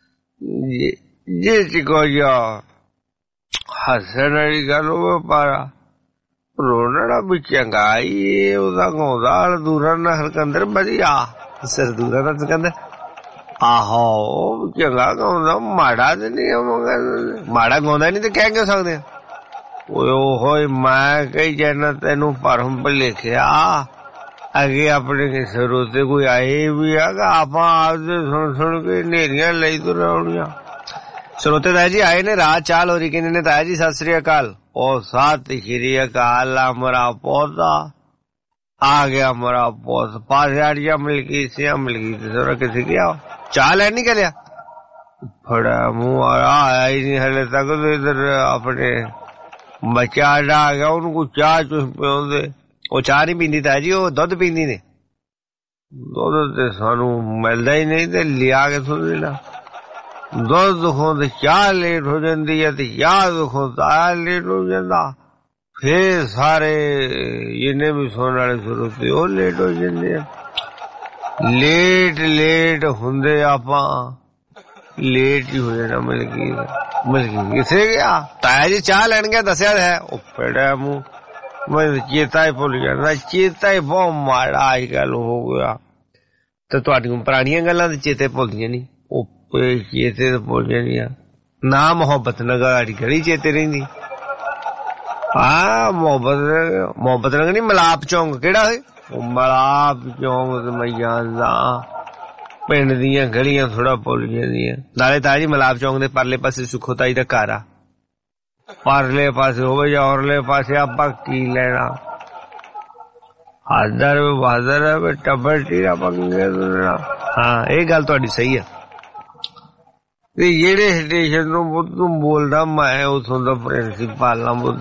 ਜਿਸ ਕੋ ਜੋ ਹੱਸਣ ਵਾਲੀ ਗੱਲ ਹੋਵੇ ਪਰ ਰੋਣਾ ਵੀ ਚੰਗਾ ਹੀ ਉਹਦਾ ਗਾਉਂਦਾ ਦੂਰਾ ਨਾ ਹਰਕੰਦਰ ਵਧੀਆ ਸਰਦੂਰਾ ਦਾ ਸਿਕੰਦਰ ਆਹੋ ਚੰਗਾ ਗਾਉਂਦਾ ਮਾੜਾ ਤੇ ਨਹੀਂ ਮਾੜਾ ਗਾਉਂਦਾ ਨਹੀਂ ਤੇ ਕਹਿ ਕਿਉਂ ਸਕਦੇ ਆ ਓਏ ਮੈਂ ਕਹੀ ਜਾਣਾ ਤੈਨੂੰ ਭਰਮ ਭੁਲੇਖਿਆ ਅੱਗੇ ਆਪਣੇ ਕਿਸੇ ਰੋਤੇ ਕੋਈ ਆਏ ਵੀ ਹੈਗਾ ਆਪਾਂ ਆਪਦੇ ਸੁਣ ਕੇ ਨੇਰੀਆਂ ਲਈ ਤੁਰ ਆਉਣੀਆਂ ਸਰੋਤੇ ਤਾਇਆ ਜੀ ਆਏ ਨੇ ਰਾਤ ਚਾਲ ਹੋ ਰਹੀ ਕਹਿੰਦੇ ਨੇ ਤਾਇਆ ਜੀ ਸਤਿ ਸ੍ਰੀ ਅਕਾਲ ਉਹ ਸਤਿ ਸ੍ਰੀ ਅਕਾਲ ਮੇਰਾ ਪੌਦਾ ਆ ਗਿਆ ਮੇਰਾ ਪੌਦ ਪਾਸਿਆੜੀਆਂ ਮਿਲ ਗਈ ਤੇ ਸੋਰਾ ਕਿਸੇ ਗਿਆ ਚਾਹ ਲੈਣ ਨਹੀਂ ਗਲਿਆ ਫੜਾ ਮੂੰਹ ਆਇਆ ਹੀ ਨਹੀਂ ਹਲੇ ਤੱਕ ਇਧਰ ਆਪਣੇ ਬੱਚਾ ਆ ਗਿਆ ਉਹਨੂੰ ਕੋਈ ਚਾਹ ਚੁਸ ਪਿਆਉਂਦੇ ਉਹ ਚਾਹ ਨਹੀਂ ਪੀਂਦੀ ਤਾਇਆ ਜੀ ਉਹ ਦੁੱਧ ਪੀਂਦੀ ਨੇ ਦੁੱਧ ਤੇ ਸਾਨੂੰ ਮਿਲਦਾ ਹੀ ਨਹੀਂ ਤੇ ਲਿਆ ਕੇ ਸੁਣ ਲੈਣਾ ਦੁੱਧ ਦੁਖੋਂ ਤੇ ਚਾਹ ਲੇਟ ਹੋ ਜਾਂਦੀ ਹੈ ਤੇ ਚਾਹ ਦੁਖੋਂ ਤਾਂ ਲੇਟ ਹੋ ਜਾਂਦਾ ਫੇਰ ਸਾਰੇ ਜਿੰਨੇ ਵੀ ਸੌਣ ਵਾਲੇ ਸਰੋਤੇ ਉਹ ਲੇਟ ਹੋ ਜਾਂਦੇ ਆ ਲੇਟ ਹੁੰਦੇ ਆਪਾਂ ਲੇਟ ਹੀ ਹੋ ਜਾਣਾ ਮਿਲ ਗਈ ਕਿਥੇ ਗਿਆ ਤਾਇਆ ਜੀ ਚਾਹ ਲੈਣ ਗਿਆ ਦੱਸਿਆ ਹੈ ਉਹ ਪੜਿਆ ਮੂੰਹ ਮੈਂ ਚੇਤਾ ਹੀ ਭੁੱਲ ਜਾਂਦਾ ਚੇਤਾ ਹੀ ਬਹੁਤ ਮਾੜਾ ਅੱਜ ਕੱਲ ਹੋ ਗਿਆ ਤੇ ਤੁਹਾਡੀਆਂ ਪੁਰਾਣੀਆਂ ਗੱਲਾਂ ਤੇ ਚੇਤੇ ਭੁੱਲਦੀਆਂ ਨਹੀਂ ਉਹ ਚੇਤੇ ਤੇ ਭੁੱਲ ਜਾਂਦੀਆਂ ਨਾ ਮੁਹੱਬਤ ਨਗਰ ਗਲੀ ਚੇਤੇ ਰਹਿੰਦੀ ਹਾਂ ਮੁਹੱਬਤ ਨਗਰ ਨਹੀਂ ਮਲਾਪ ਚੌਂਕ ਕਿਹੜਾ ਹੋਏ ਉਹ ਮਲਾਪ ਚੌਂਕ ਤੇ ਮੈਂ ਜਾਣਦਾ ਪਿੰਡ ਦੀਆਂ ਗਲੀਆਂ ਥੋੜਾ ਭੁੱਲ ਜਾਂਦੀਆਂ ਨਾਲੇ ਤਾਇਆ ਜੀ ਮਲਾਪ ਚੌਂਕ ਦੇ ਪਰਲੇ ਪਾਸੇ ਸੁੱਖੋ ਤਾਈ ਦਾ ਘਰ ਆ ਪਰਲੇ ਪਾਸੇ ਹੋਵੇ ਜਾਂ ਔਰਲੇ ਪਾਸੇ ਆਪਾਂ ਕੀ ਲੈਣਾ ਹਾਜ਼ਰ ਬਹਾਦਰ ਟੱਬਰ ਟੀਰਾ ਪੰਗੇ ਹਾਂ ਇਹ ਗੱਲ ਤੁਹਾਡੀ ਸਹੀ ਆ ਤੇ ਜਿਹੜੇ ਸਟੇਸ਼ਨ ਤੋਂ ਬੁੱਧੂ ਬੋਲਦਾ ਮੈਂ ਉਥੋਂ ਦਾ ਪ੍ਰਿੰਸੀਪਲ ਆ ਬੁੱਧ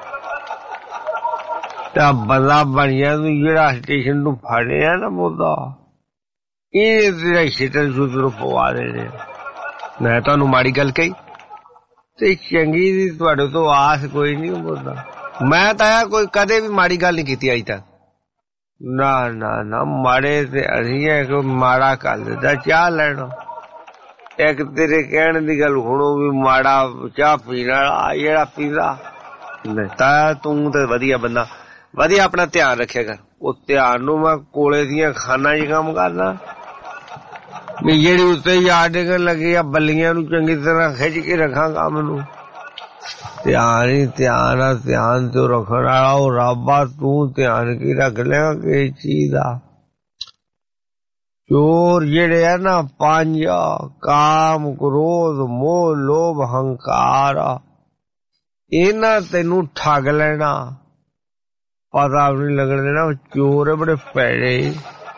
ਤਾਂ ਬੰਦਾ ਬਣਿਆ ਤੂੰ ਜਿਹੜਾ ਸਟੇਸ਼ਨ ਤੋਂ ਫੜਿਆ ਨਾ ਬੁੱਧਾ ਇਹ ਤੇਰਾ ਸ਼ੀਟਲ ਸੁਧਰ ਪਵਾ ਦੇਣੇ ਮੈਂ ਤੁਹਾਨੂੰ ਮਾੜੀ ਗੱਲ ਕਹੀ ਤੇ ਚੰਗੀ ਦੀ ਤੁਹਾਡੇ ਤੋਂ ਆਸ ਕੋਈ ਨਹੀਂ ਬੁੱਧਾ ਮੈਂ ਤਾਂ ਕੋਈ ਕਦੇ ਵੀ ਮਾੜੀ ਗੱਲ ਨਹੀਂ ਕੀਤੀ ਅਜੇ ਤੱਕ ਨਾ ਮਾੜੇ ਤੇ ਅਸੀਂ ਕੋਈ ਮਾੜਾ ਕਰ ਦਿੱਤਾ ਚਾਹ ਲੈਣਾ ਇੱਕ ਤੇਰੇ ਕਹਿਣ ਦੀ ਗੱਲ ਹੁਣੋ ਵੀ ਮਾੜਾ ਚਾਹ ਪੀਣ ਵਾਲਾ ਜਿਹੜਾ ਪੀਂਦਾ ਤਾਂ ਤੂੰ ਤੇ ਵਧੀਆ ਬੰਦਾ ਵਧੀਆ ਆਪਣਾ ਧਿਆਨ ਰੱਖਿਆ ਕਰ ਉਹ ਧਿਆਨ ਨੂੰ ਮੈਂ ਕੋਲੇ ਦੀਆਂ ਖਾਨਾ 'ਚ ਕੰਮ ਕਰਨਾ ਵੀ ਜਿਹੜੀ ਉੱਤੇ ਯਾਦ ਡਿੱਗਣ ਲੱਗੀ ਆ ਬੱਲੀਆਂ ਨੂੰ ਚੰਗੀ ਤਰ੍ਹਾਂ ਖਿੱਚ ਕੇ ਰੱਖਾਂ ਕੰਮ ਨੂੰ ਧਿਆਨ ਹੀ ਧਿਆਨ ਤੋਂ ਰੱਖਣ ਵਾਲਾ ਉਹ ਰੱਬਾ ਤੂੰ ਧਿਆਨ ਕੀ ਰੱਖ ਲਿਆ ਕਿਸੇ ਚੀਜ਼ ਦਾ ਚੋਰ ਜਿਹੜੇ ਆ ਨਾ ਪੰਜ ਕਾਮ ਕ੍ਰੋਧ ਮੋਹ ਲੋਭ ਹੰਕਾਰ ਇਹਨਾਂ ਤੈਨੂੰ ਠੱਗ ਲੈਣਾ ਪਤਾ ਨਹੀਂ ਲੱਗਣ ਦੇਣਾ ਚੋਰ ਬੜੇ ਪੈੜੇ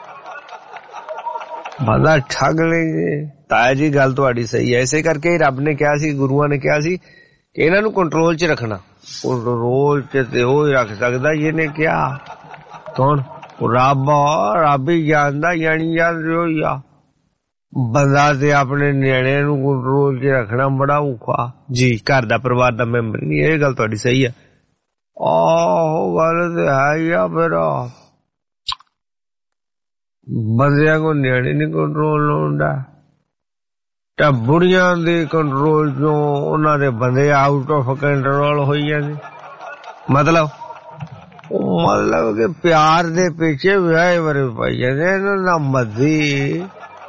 ਬੰਦਾ ਠੱਗ ਲੈਂਗੇ ਤਾਇਆ ਜੀ ਗੱਲ ਤੁਹਾਡੀ ਸਹੀ ਹੈ ਇਸੇ ਕਰਕੇ ਰੱਬ ਨੇ ਕਿਹਾ ਸੀ ਗੁਰੂਆਂ ਨੇ ਕਿਹਾ ਸੀ ਕਿ ਇਹਨਾਂ ਨੂੰ ਕੰਟਰੋਲ 'ਚ ਰੱਖਣਾ ਕੰਟਰੋਲ 'ਚ ਤੇ ਉਹ ਹੀ ਰੱਖ ਸਕਦਾ ਜਿਹਨੇ ਕਿਹਾ ਕੌਣ ਰੱਬ ਹੀ ਜਾਣਦਾ ਜਾਣੀ ਜਾਂਦੇ ਹੋਈ ਆ ਬੰਦਾ ਤੇ ਆਪਣੇ ਨਿਆਣਿਆਂ ਨੂੰ ਕੰਟਰੋਲ 'ਚ ਰੱਖਣਾ ਬੜਾ ਔਖਾ ਜੀ ਘਰ ਦਾ ਪਰਿਵਾਰ ਦਾ ਮੈਂਬਰ ਨਹੀਂ ਇਹ ਗੱਲ ਤੁਹਾਡੀ ਸਹੀ ਆ ਆਹੋ ਗੱਲ ਤੇ ਹੈ ਹੀ ਆ ਫਿਰ ਬੰਦਿਆਂ ਕੋ ਨਿਆਣੇ ਨੀ ਕੰਟਰੋਲ ਹੁੰਦਾ ਤਾਂ ਬੁੜੀਆਂ ਦੇ ਕੰਟਰੋਲ ਚੋਂ ਉਹਨਾਂ ਦੇ ਬੰਦੇ ਆਊਟ ਆਫ ਕੰਟਰੋਲ ਹੋਈ ਜਾਂਦੇ ਮਤਲਬ ਕਿ ਪਿਆਰ ਦੇ ਪਿੱਛੇ ਵਿਆਹ ਵਰੇ ਪਾਈ ਜਾਂਦੇ ਇਹਨਾਂ ਦਾ ਮੱਦੀ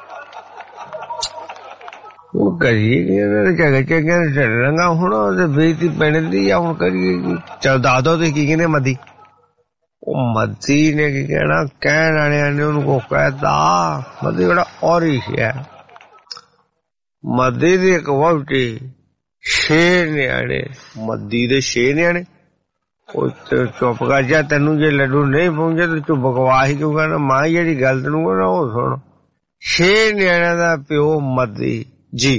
ਉਹ ਕਰੀਏ ਚੰਗੇ ਰੰਗਾ ਹੁਣ ਉਹਦੇ ਬੇਇੱਜ਼ਤੀ ਪੈਂਦੀ ਆ ਹੁਣ ਕਰੀਏ ਚਲ ਦੱਸ ਦੋ ਤੁਸੀਂ ਕੀ ਕਹਿੰਦੇ ਮੱਦੀ ਉਹ ਮੱਦੀ ਨੇ ਕੀ ਕਹਿਣਾ ਕਹਿਣ ਵਾਲਿਆਂ ਨੇ ਉਹਨੂੰ ਕੋ ਕਹਿਤਾ ਮੱਦੀ ਬੜਾ ਔਰਿਸ਼ ਹੈ ਮੱਦੀ ਦੀ ਇੱਕ ਵਹੁਟੀ 6 ਨਿਆਣੇ ਮੱਦੀ ਦੇ 6 ਨਿਆਣੇ ਉਹ ਚੁੱਪ ਕਰ ਜਾ ਤੈਨੂੰ ਜੇ ਲੱਡੂ ਨਹੀਂ ਪਹੁੰਚੇ ਤੇ ਤੂੰ ਬਕਵਾਸ ਹੀ ਕਿਉਂ ਕਰਨਾ ਮਾਂ ਜਿਹੜੀ ਗੱਲ ਤੈਨੂੰ ਕਹਿੰਦਾ ਉਹ ਸੁਣ 6 ਨਿਆਣਿਆਂ ਦਾ ਪਿਓ ਮੱਦੀ ਜੀ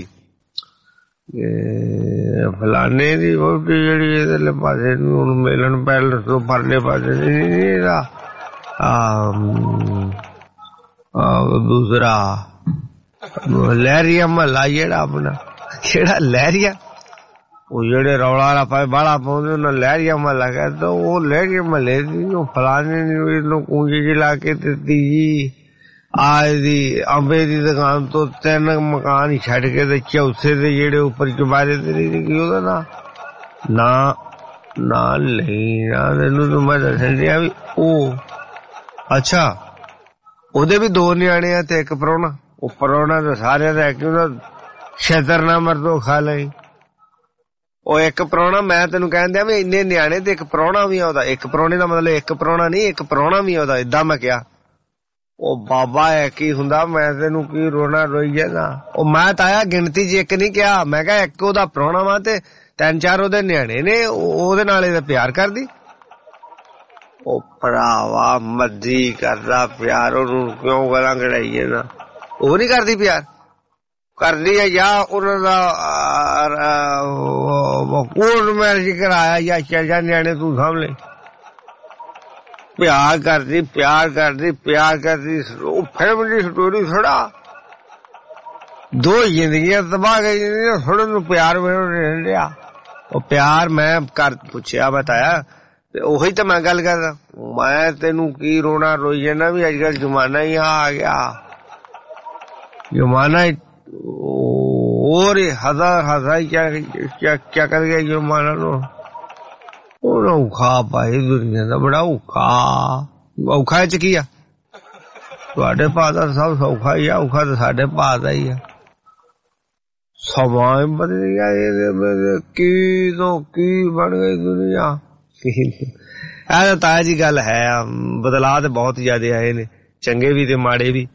ਫਲਾਣੇ ਦੀ ਵਹੁਟੀ ਜਿਹੜੀ ਇਹਦੇ ਪਾਸੇ ਨੂੰ ਮਿਲਣ ਪੈਲਸ ਤੋਂ ਪਰਲੇ ਪਾਸੇ ਇਹਦਾ ਦੂਸਰਾ ਲਹਿਰੀਆ ਮਹੱਲਾ ਜਿਹੜਾ ਆਪਣਾ ਕਿਹੜਾ ਲਹਿਰੀਆ ਉਹ ਜਿਹੜੇ ਰੌਲਾ ਰਾਪਾ ਬਾਹਲਾ ਪਾਉਂਦੇ ਉਹਨਾਂ ਲਹਿਰੀਆ ਮਹੱਲਾ ਕਹਿੰਦਾ ਉਹ ਲਹਿਰੀਆ ਮਹੱਲੇ ਦੀ ਉਹ ਫਲਾਣੇ ਨੂੰ ਕੂੰਜੀ ਜਿਹੀ ਲਾ ਕੇ ਦਿੱਤੀ ਜੀ ਆਜ ਦੀ ਅੰਬੇ ਦੀ ਦੁਕਾਨ ਤੋਂ 3 ਮਕਾਨ ਹੀ ਛੱਡ ਕੇ ਤੇ ਚੌਥੇ ਦੇ ਜਿਹੜੇ ਉੱਪਰ ਚੁਬਾਰੇ ਤੇ ਨਹੀਂ ਕੀ ਉਹਦਾ ਨਾ ਨਹੀਂ ਨਾ ਤੈਨੂੰ ਤਾਂ ਮੈਂ ਦੱਸਣ ਡਿਆ ਵੀ ਉਹ ਅੱਛਾ ਉਹਦੇ ਵੀ 2 ਨਿਆਣੇ ਆ ਤੇ 1 ਪ੍ਰਾਹੁਣਾ ਉਹ ਪ੍ਰਾਹੁਣਾ ਤਾਂ ਸਾਰਿਆਂ ਦਾ ਕਿ ਉਹਦਾ ਛੇਤਰ ਨਾ ਮਰਦੋ ਖਾ ਲਈ ਉਹ 1 ਪ੍ਰਾਹੁਣਾ ਮੈਂ ਤੈਨੂੰ ਕਹਿੰਦਿਆ ਵੀ ਇੰਨੇ ਨਿਆਣੇ ਤੇ 1 ਪ੍ਰਾਹੁਣਾ ਵੀ ਆ ਉਹਦਾ 1 ਪ੍ਰਾਹੁਣੇ ਦਾ ਮਤਲਬ 1 ਪ੍ਰਾਹੁਣਾ ਨਹੀਂ 1 ਪ੍ਰਾਹੁਣਾ ਵੀ ਉਹਦਾ ਏਦਾਂ ਮੈਂ ਕਿਹਾ ਉਹ ਬਾਬਾ ਹੈ ਕੀ ਹੁੰਦਾ ਮੈਂ ਤੈਨੂੰ ਕੀ ਰੋਣਾ ਰੋਈ ਜਾਣਾ ਉਹ ਮੈਂ ਤਾਂ ਆਇਆ ਗਿਣਤੀ 'ਚ 1 ਨਹੀਂ ਕਿਹਾ ਮੈਂ ਕਿਹਾ 1 ਉਹਦਾ ਪ੍ਰਾਹੁਣਾ ਵਾ ਤੇ 3-4 ਉਹਦੇ ਨਿਆਣੇ ਨੇ ਉਹਦੇ ਨਾਲ ਇਹਦਾ ਪਿਆਰ ਕਰਦੀ ਉਹ ਭਰਾਵਾ ਮੱਦੀ ਕਰਦਾ ਪਿਆਰ ਉਹਨੂੰ ਕਿਉਂ ਗਲਾਂ ਕਢਾਈਏ ਨਾ ਉਹ ਨਹੀਂ ਕਰਦੀ ਪਿਆਰ ਕਰਦੀ ਹੈ ਜਾਂ ਉਹਨਾਂ ਦਾ ਕੋਰਟ ਮੈਰਿਜ ਕਰਾਇਆ ਜਾਂ ਚੱਲ ਜਾ ਨਿਆਣੇ ਤੂੰ ਸਾਹਮਣੇ ਪਿਆਰ ਕਰਦੀ ਉਹ ਫਿਲਮ ਦੀ ਸਟੋਰੀ ਥੋੜਾ 2 ਜ਼ਿੰਦਗੀਆਂ ਤਬਾਹ ਗਈਆਂ ਥੋੜੇ ਨੂੰ ਪਿਆਰ ਮਿਲ ਰਿਹਾ ਉਹ ਪਿਆਰ ਮੈਂ ਕਰ ਪੁੱਛਿਆ ਬਤਾਇਆ ਤੇ ਉਹੀ ਤਾਂ ਮੈਂ ਗੱਲ ਕਰਦਾ ਮੈਂ ਤੈਨੂੰ ਕੀ ਰੋਣਾ ਰੋਈ ਜਾਣਾ ਵੀ ਅੱਜ ਕੱਲ ਜ਼ਮਾਨਾ ਹੀ ਆ ਗਿਆ ਜ਼ਮਾਨਾ और हजार क्या कर गया जो माना लो औखा भाई दुनिया का बड़ा औखा च की तुहाडे भाव दा सब सौखा ही औखा तो साडे भाव दा ही है समां बदल गया की बन गई दुनिया ऐ ताया जी गल है बदलाव तो बहुत ज्यादा आए ने चंगे भी ते माड़े भी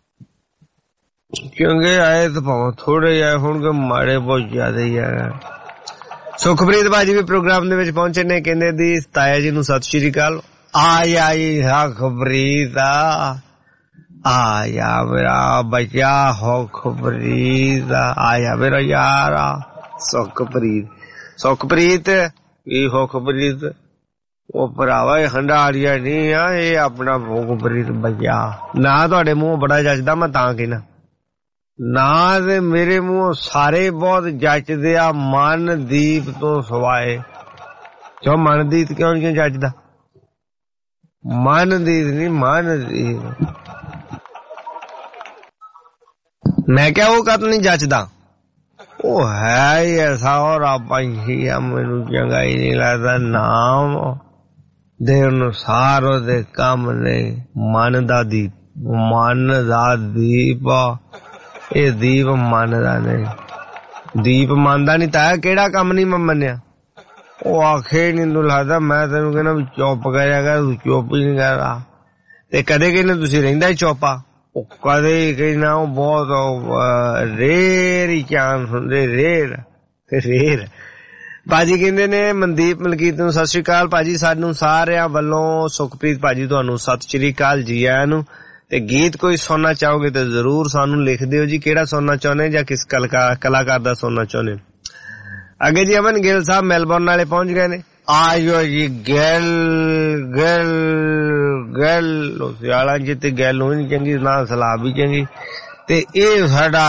ਚੰਗੇ ਆਏ ਤਾਂ ਭਾਵੇਂ ਥੋੜੇ ਆਏ ਹੋਣਗੇ ਮਾੜੇ ਬਹੁਤ ਜ਼ਿਆਦਾ ਹੀ ਆ ਸੁਖਪ੍ਰੀਤ ਬਾਜੀ ਵੀ ਪ੍ਰੋਗਰਾਮ ਦੇ ਵਿੱਚ ਪਹੁੰਚੇ ਨੇ ਕਹਿੰਦੇ ਦੀ ਤਾਇਆ ਜੀ ਨੂੰ ਸਤਿ ਸ਼੍ਰੀ ਅਕਾਲ ਆਈ ਸੁਖਪ੍ਰੀਤ ਆਇਆ ਮੇਰਾ ਬੱਚਾ ਹੋ ਖਬਰੀਤ ਆਇਆ ਮੇਰਾ ਯਾਰ ਸੁਖਪ੍ਰੀਤ ਇਹ ਹੋ ਖਬਰੀਤ ਉਹ ਭਰਾਵਾ ਇਹ ਹੰਡਾੜੀਆ ਨਹੀਂ ਆ ਇਹ ਆਪਣਾ ਸੁਖਪ੍ਰੀਤ ਬੱਚਾ ਨਾ ਤੁਹਾਡੇ ਮੂੰਹ ਬੜਾ ਜੱਜਦਾ ਮੈਂ ਤਾਂ ਕਹਿਣਾ ਨਾ ਤੇ ਮੇਰੇ ਮੂੰਹ ਸਾਰੇ ਬਹੁਤ ਜੱਜਦੇ ਆ ਮਨਦੀਪ ਤੋਂ ਸਵਾਏ ਜੋ ਮਨਦੀਪ ਕਿਉਂ ਨਹੀਂ ਜੱਜਦਾ ਮਨਦੀਪ ਨਹੀਂ ਮਨਦੀਪ ਮੈਂ ਕਿਹਾ ਉਹ ਕਦ ਨਹੀਂ ਜੱਜਦਾ ਉਹ ਹੈ ਹੀ ਐਸਾ ਔਰ ਆਪਾਂ ਹੀ ਆ ਮੈਨੂੰ ਚੰਗਾ ਹੀ ਨਹੀਂ ਲੱਗਦਾ ਨਾਮ ਦੇ ਅਨੁਸਾਰ ਉਹਦੇ ਕੰਮ ਨੇ ਮਨ ਦਾ ਦੀਪ ਇਹ ਦੀਪ ਮੰਨਦਾ ਨਹੀਂ ਦੀਪ ਮੰਨਦਾ ਨਹੀਂ ਤਾਂ ਕਿਹੜਾ ਕੰਮ ਨਹੀਂ ਮੈਂ ਮੰਨਿਆ ਉਹ ਆਖੇ ਨੀ ਤੂੰ ਲੱਗਦਾ ਮੈਂ ਤੈਨੂੰ ਕਹਿੰਦਾ ਵੀ ਚੁੱਪ ਕਰਿਆ ਕਰ ਤੂੰ ਚੁੱਪ ਹੀ ਨਹੀਂ ਕਰਦਾ ਤੇ ਕਦੇ ਕਹਿੰਦੇ ਤੁਸੀਂ ਰਹਿੰਦਾ ਹੀ ਚੁੱਪਾ ਉਹ ਕਦੇ ਕਹਿੰਦਾ ਉਹ ਬਹੁਤ ਰੇਰ ਹੀ ਚਾਂਸ ਹੁੰਦੇ ਰੇਰ ਭਾਜੀ ਕਹਿੰਦੇ ਨੇ ਮਨਦੀਪ ਮਲਕੀਤ ਨੂੰ ਸਤਿ ਸ਼੍ਰੀ ਅਕਾਲ ਭਾਜੀ ਸਾਨੂੰ ਸਾਰਿਆਂ ਵੱਲੋਂ ਸੁਖਪ੍ਰੀਤ ਭਾਜੀ ਤੁਹਾਨੂੰ ਸਤਿ ਸ਼੍ਰੀ ਅਕਾਲ ਜੀ ਆਇਆਂ ਨੂੰ ਤੇ ਗੀਤ ਕੋਈ ਸੁਣਨਾ ਚਾਹੋਗੇ ਤਾਂ ਜ਼ਰੂਰ ਸਾਨੂੰ ਲਿਖ ਦਿਓ ਜੀ ਕਿਹੜਾ ਸੁਣਨਾ ਚਾਹੁੰਦੇ ਜਾਂ ਕਿਸ ਕਲਾਕਾਰ ਦਾ ਸੁਣਨਾ ਚਾਹੁੰਦੇ ਅੱਗੇ ਜੀ ਅਮਨ ਗਿੱਲ ਸਾਹਿਬ ਮੈਲਬੌਰਨ ਵਾਲੇ ਪਹੁੰਚ ਗਏ ਨੇ ਆਜੋ ਜੀ ਗੱਲ ਸਿਆਲਾਂ ਚ ਤੇ ਗੱਲ ਹੋਈ ਨੀ ਚੰਗੀ ਨਾ ਸਲਾਹ ਵੀ ਚੰਗੀ ਤੇ ਇਹ ਸਾਡਾ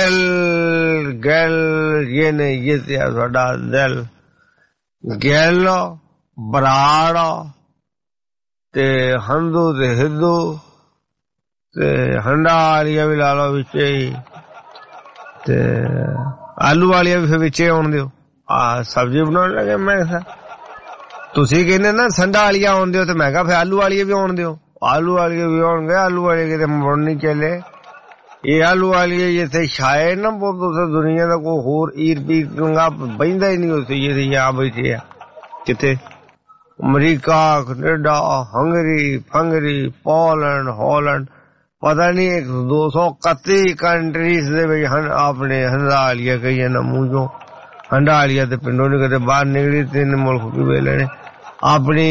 ਗੱਲ ਇਹ ਨੇ ਜਿੱਤਿਆ ਸਾਡਾ ਦਿਲ ਗੱਲ ਬਰਾੜ ਤੇ ਹੰਦੂ ਤੇ ਹਿੱਦੂ ਤੇ ਹੰਡਾ ਵਾਲੀਆਂ ਵੀ ਲਾ ਲਓ ਵਿੱਚ ਹੀ ਤੇ ਆਲੂ ਵਾਲੀਆਂ ਵੀ ਫਿਰ ਵਿੱਚੇ ਆਉਣ ਦਿਓ ਸਬਜ਼ੀ ਬਣਾਉਣ ਲੱਗੇ ਮੈਂ ਕਿਹਾ ਤੁਸੀਂ ਕਹਿੰਦੇ ਨਾ ਸੰਡਾ ਵਾਲੀਆਂ ਆਉਣ ਦਿਓ ਤੇ ਮੈਂ ਕਿਹਾ ਫਿਰ ਆਲੂ ਵਾਲੀਆਂ ਵੀ ਆਉਣ ਦਿਓ ਆਲੂ ਵਾਲੀਆਂ ਵੀ ਆਉਣਗੇ ਆਲੂ ਵਾਲੇ ਕਿਤੇ ਮੁੜ ਨਹੀਂ ਚੱਲੇ ਇਹ ਆਲੂ ਵਾਲੀਆਂ ਜਿੱਥੇ ਛਾਏ ਨਾ ਬਹੁਤ ਉੱਥੇ ਦੁਨੀਆ ਦਾ ਕੋਈ ਹੋਰ ਈਰ ਪੀਰ ਚੰਗਾ ਬਹਿੰਦਾ ਹੀ ਨਹੀਂ ਉੱਥੇ ਜਿਹੜੇ ਆ ਬੈਠੇ ਆ ਕਿੱਥੇ America Canada Hungary Poland Holland ਪਤਾ ਨਹੀਂ 231 ਕੰਟਰੀਜ਼ ਦੇ ਵਿੱਚ ਆਪਣੇ ਹੰਦਾ ਵਾਲੀਆਂ ਕਈਆਂ ਨਾ ਮੂੰਹ ਚੋਂ ਹੰਡਾਲੀਆ ਤੇ ਪਿੰਡੋਂ ਨੀ ਕਦੇ ਬਾਹਰ ਨਿਕਲੀ। 3 ਮੁਲਕ ਕੀ ਵੇਲੇ ਨੇ ਆਪਣੀ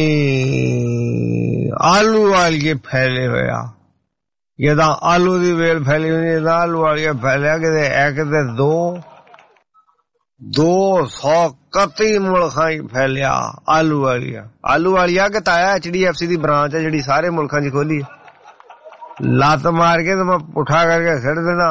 ਆਲੂ ਵਾਲੀਏ ਫੈਲੇ ਹੋਇਆ। ਜਿੱਦਾਂ ਆਲੂ ਦੀ ਵੇਲ ਫੈਲੀ ਹੁੰਦੀ ਏਦਾਂ ਆਲੂ ਵਾਲੀਆ ਫੈਲਿਆ। ਕਿਤੇ ਇੱਕ ਤੇ 231 ਮੁਲਕਾਂ ਚ ਫੈਲਿਆ ਆਲੂ ਵਾਲੀਆ। ਆਲੂ ਵਾਲੀਆ ਕਿ ਤਾਇਆ HDFC ਦੀ ਬ੍ਰਾਂਚ ਹੈ ਜਿਹੜੀ ਸਾਰੇ ਮੁਲਕਾਂ ਚ ਖੋਲੀ। ਲੱਤ ਮਾਰ ਕੇ ਤੇ ਮੈਂ ਪੁੱਠਾ ਕਰਕੇ ਸਿੱਟ ਦੇਣਾ।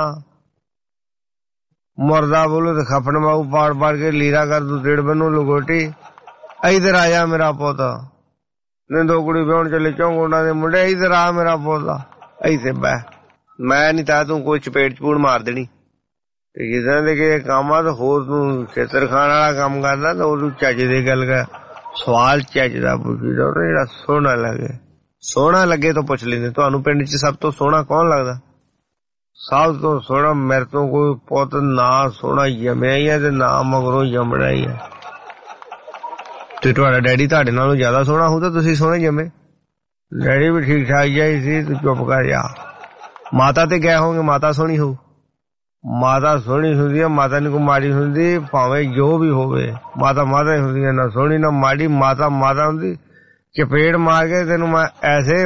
ਮੁਰਦਾ ਬੋਲੂ ਤੇ ਖਪਣ ਮਾਊ ਪਾੜ ਪਾੜ ਕੇ ਲੀਰਾ ਕਰ ਤੂੰ 1.5 ਬੰਨੂ ਲਗੋਟੀ। ਇਧਰ ਆਇਆ ਮੇਰਾ ਪੁੱਤ ਨੇ 2 ਕੁੜੀ ਵਿਆਹਣ ਚੱਲੇ ਚੌਂਗੋਂਡਾ ਦੇ ਮੁੰਡੇ। ਇਧਰ ਆ ਮੇਰਾ ਪੁੱਤ ਇੱਥੇ ਬਹਿ। ਮੈਂ ਨੀ ਤਾਂ ਤੂੰ ਕੋਈ ਚਪੇੜ ਚਪੂੜ ਮਾਰ ਦੇਣੀ। ਤੇ ਜਿੱਦਾਂ ਦੇ ਕਿ ਕੰਮ ਆ ਤੇ ਹੋਰ ਤੂੰ ਛੇਤਰ ਖਾਣ ਵਾਲਾ ਕੰਮ ਕਰਦਾ ਤਾਂ ਉਹਨੂੰ ਚੱਜ ਦੀ ਗੱਲ ਕਰ। ਸਵਾਲ ਚੱਜ ਦਾ ਪੁੱਛੀ ਜਾਓ ਜਿਹੜਾ ਸੋਹਣਾ ਲੱਗੇ। ਸੋਹਣਾ ਲੱਗੇ ਤਾਂ ਪੁੱਛ ਲੈਂਦੇ ਤੁਹਾਨੂੰ ਪਿੰਡ ਚ ਸਭ ਤੋਂ ਸੋਹਣਾ ਕੌਣ ਲੱਗਦਾ? ਸਭ ਤੋਂ ਸੋਹਣਾ ਮੇਰੇ ਤੋਂ ਕੋਈ ਪੁੱਤ ਨਾ ਸੋਹਣਾ ਜੰਮਿਆ ਹੀ ਹੈ ਤੇ ਨਾ ਮਗਰੋਂ ਜੰਮਣਾ ਹੀ ਹੈ। ਤੇ ਤੁਹਾਡਾ ਡੈਡੀ ਤੁਹਾਡੇ ਨਾਲੋਂ ਜ਼ਿਆਦਾ ਸੋਹਣਾ ਹੋਊ ਤਾਂ ਤੁਸੀਂ ਸੋਹਣੇ ਜੰਮੇ। ਡੈਡੀ ਵੀ ਠੀਕ ਠਾਕ ਜਾਈ ਸੀ। ਤੂੰ ਚੁੱਪ ਕਰ ਜਾ। ਮਾਤਾ ਤੇ ਗਏ ਹੋਗੇ ਮਾਤਾ ਸੋਹਣੀ ਹੋਊ। ਮਾਤਾ ਸੋਹਣੀ ਹੁੰਦੀ ਹੈ। ਮਾਤਾ ਨੀ ਕੋਈ ਮਾੜੀ ਹੁੰਦੀ ਭਾਵੇਂ ਜੋ ਵੀ ਹੋਵੇ। ਮਾਤਾ ਮਾਤਾ ਹੀ ਹੁੰਦੀ ਹੈ ਨਾ ਸੋਹਣੀ ਨਾ ਮਾੜੀ। ਮਾਤਾ ਮਾਤਾ ਹੁੰਦੀ। ਚਪੇੜ ਮਾਰ ਕੇ ਤੈਨੂੰ ਮੈਂ ਐਸੇ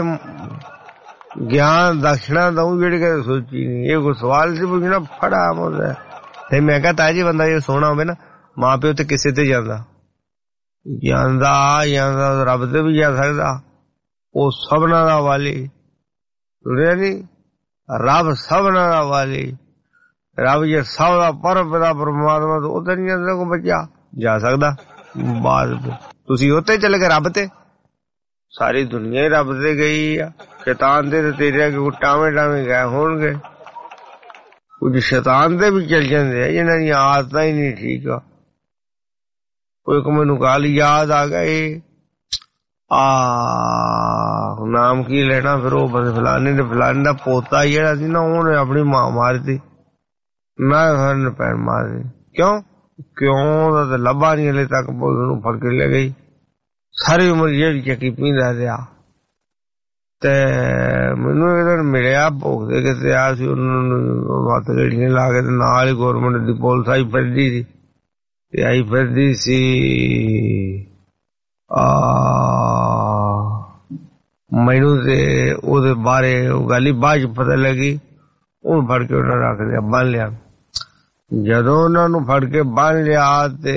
ਗਿਆਨ ਦਕਸ਼ਣਾ ਦਊਂ ਜਿਹੜੀ ਕਦੇ ਸੋਚੀ ਨਹੀਂ। ਇਹ ਕੋਈ ਸਵਾਲ ਸੀ ਪੁੱਛਣਾ ਫੜਾ ਮੁੱਦਾ। ਤੇ ਮੈਂ ਕਿਹਾ ਤਾਇਆ ਜੀ ਬੰਦਾ ਜੇ ਸੋਹਣਾ ਹੋਵੇ ਨਾ ਮਾਂ ਪਿਓ ਤੇ ਕਿਸੇ ਤੇ ਜਾਂਦਾ ਰੱਬ ਤੇ ਵੀ ਜਾ ਸਕਦਾ। ਉਹ ਸਭਨਾਂ ਦਾ ਵਾਲੀ ਸੁਣਿਆ ਨੀ ਰੱਬ ਸਭਨਾਂ ਦਾ ਵਾਲੀ। ਰੱਬ ਜੇ ਸਭ ਦਾ ਪਿਤਾ ਪਰਮਾਤਮਾ ਤੋਂ ਉੱਥੇ ਨੀ ਜਾਂਦਾ ਕੋਈ ਬੱਚਾ ਜਾ ਸਕਦਾ। ਬਾਅਦ ਤੁਸੀਂ ਉੱਥੇ ਚਲੇ ਗਏ ਰੱਬ ਤੇ। ਸਾਰੀ ਦੁਨੀਆ ਹੀ ਰੱਬ ਤੇ ਗਈ ਆ। ਸ਼ੈਤਾਨ ਦੇ ਤੇਰੇ ਅੱਗੇ ਟਾਵੇਂ ਟਾਵੇਂ ਗਏ ਹੋਣਗੇ। ਕੁਝ ਸ਼ੈਤਾਨ ਦੇ ਵੀ ਚੱਲ ਜਾਂਦੇ ਆ ਜਿਹਨਾਂ ਦੀਆਂ ਆਦਤਾਂ ਹੀ ਨਹੀਂ ਠੀਕ ਆ। ਕੋਈ ਮੈਨੂੰ ਗੱਲ ਯਾਦ ਆ ਗਈ ਨਾਮ ਕੀ ਲੈਣਾ ਫਿਰ ਉਹ ਬੰਦੇ ਫਲਾਣੇ ਦਾ ਪੋਤਾ ਜਿਹੜਾ ਸੀ ਨਾ ਉਹਨੇ ਆਪਣੀ ਮਾਂ ਮਾਰਤੀ। ਮੈਂ ਭੈਣ ਮਾਰਦੀ ਕਿਉਂ ਦਾ ਤੇ ਲੱਭਾ ਨੀ ਹਲੇ ਤੱਕ। ਉਹਨੂੰ ਫੜ ਕੇ ਲੈ ਗਈ। ਸਾਰੀ ਉਮਰ ਜਿਹੜੀ ਚੱਕੀ ਪੀਂਦਾ ਰਿਹਾ। ਤੇ ਮੈਨੂੰ ਇਹ ਦਿਨ ਮਿਲਿਆ ਭੋਗਦੇ ਕਿਤੇ ਆ ਸੀ। ਉਹਨਾਂ ਨੂੰ ਹੱਥ ਰੇੜੀਆਂ ਲਾ ਕੇ ਤੇ ਨਾਲ ਹੀ ਗੌਰਮੈਂਟ ਦੀ ਪੁਲਿਸ ਆਈ ਫਿਰਦੀ ਸੀ ਤੇ ਆਈ ਫਿਰਦੀ ਸੀ। ਮੈਨੂੰ ਤੇ ਉਹਦੇ ਬਾਰੇ ਉਹ ਗੱਲ ਹੀ ਬਾਅਦ ਚ ਪਤਾ ਲੱਗੀ। ਉਹਨੂੰ ਫੜ ਕੇ ਉਹਨਾਂ ਰੱਖ ਲਿਆ ਬੰਨ ਲਿਆ। ਜਦੋਂ ਉਹਨਾਂ ਨੂੰ ਫੜ ਕੇ ਬੰਨ ਲਿਆ ਤੇ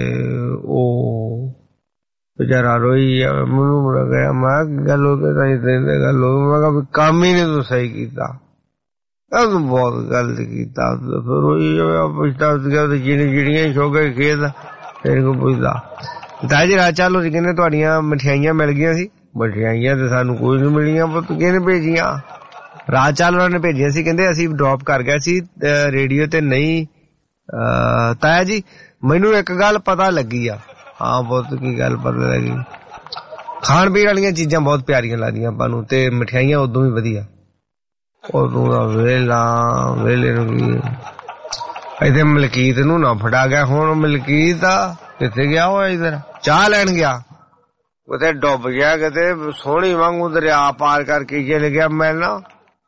ਉਹ ਬੇਚਾਰਾ ਰੋਈ ਜਾਵੇ। ਮੈਨੂੰ ਬੜਾ ਗਿਆ ਮੈਂ ਗੱਲ ਹੋ ਕੇ ਗੱਲ ਹੋ। ਮੈਂ ਕਿਹਾ ਵੀ ਕੰਮ ਹੀ ਨੀ ਤੂੰ ਸਹੀ ਕੀਤਾ। ਤੂੰ ਬਹੁਤ ਗਲਤ ਕੀਤਾ। ਫਿਰ ਰੋਈ ਜਾਵੇ ਪੁੱਛਦਾ ਜਿਹੜੀਆਂ ਸ਼ੋ ਗਏ ਖੇਤ ਫਿਰ ਕੋ ਪੁੱਛਦਾ ਤਾਇਆ ਜੀ ਰਾਜ ਚਾਲੋ ਜੀ ਕਹਿੰਦੇ ਤੁਹਾਡੀਆਂ ਮਠਿਆਈਆਂ ਮਿਲ ਗਈਆਂ ਸੀ। ਮਠਿਆਈਆਂ ਤੇ ਸਾਨੂੰ ਕੋਈ ਨੀ ਮਿਲੀਆਂ ਪੁੱਤ ਕਿਹਨੇ ਭੇਜੀਆਂ? ਰਾਜ ਚਾਲੋ ਨੇ ਭੇਜੀਆਂ ਸੀ। ਕਹਿੰਦੇ ਅਸੀਂ ਡ੍ਰੌਪ ਕਰ ਗਏ ਸੀ ਰੇਡੀਓ ਤੇ ਨਹੀਂ। ਤਾਇਆ ਜੀ ਮੈਨੂੰ ਇੱਕ ਗੱਲ ਪਤਾ ਲੱਗੀ ਆ। ਹਾਂ ਬਹੁਤ ਕੀ ਗੱਲ ਪਤਾ ਲੱਗੀ? ਖਾਣ ਪੀਣ ਵਾਲੀਆਂ ਚੀਜ਼ਾਂ ਬਹੁਤ ਪਿਆਰੀਆਂ ਲੱਗਦੀਆਂ ਆਪਾਂ ਨੂੰ ਤੇ ਮਠਿਆਈਆਂ ਉਦੋਂ ਵੀ ਵਧੀਆ। ਉਦੋਂ ਦਾ ਵੇਲੇ ਨੂੰ ਕੀ ਇੱਥੇ ਮਲਕੀਤ ਨੂੰ ਨਾ ਫੜਾ ਗਿਆ। ਹੁਣ ਮਲਕੀਤ ਆ ਕਿੱਥੇ ਗਿਆ? ਉਹ ਇਧਰ ਚਾਹ ਲੈਣ ਗਿਆ। ਕਿਤੇ ਡੁੱਬ ਗਿਆ। ਕਿਤੇ ਸੋਹਣੀ ਵਾਂਗੂ ਦਰਿਆ ਪਾਰ ਕਰਕੇ ਚਲੇ ਗਿਆ। ਮੈਂ ਨਾ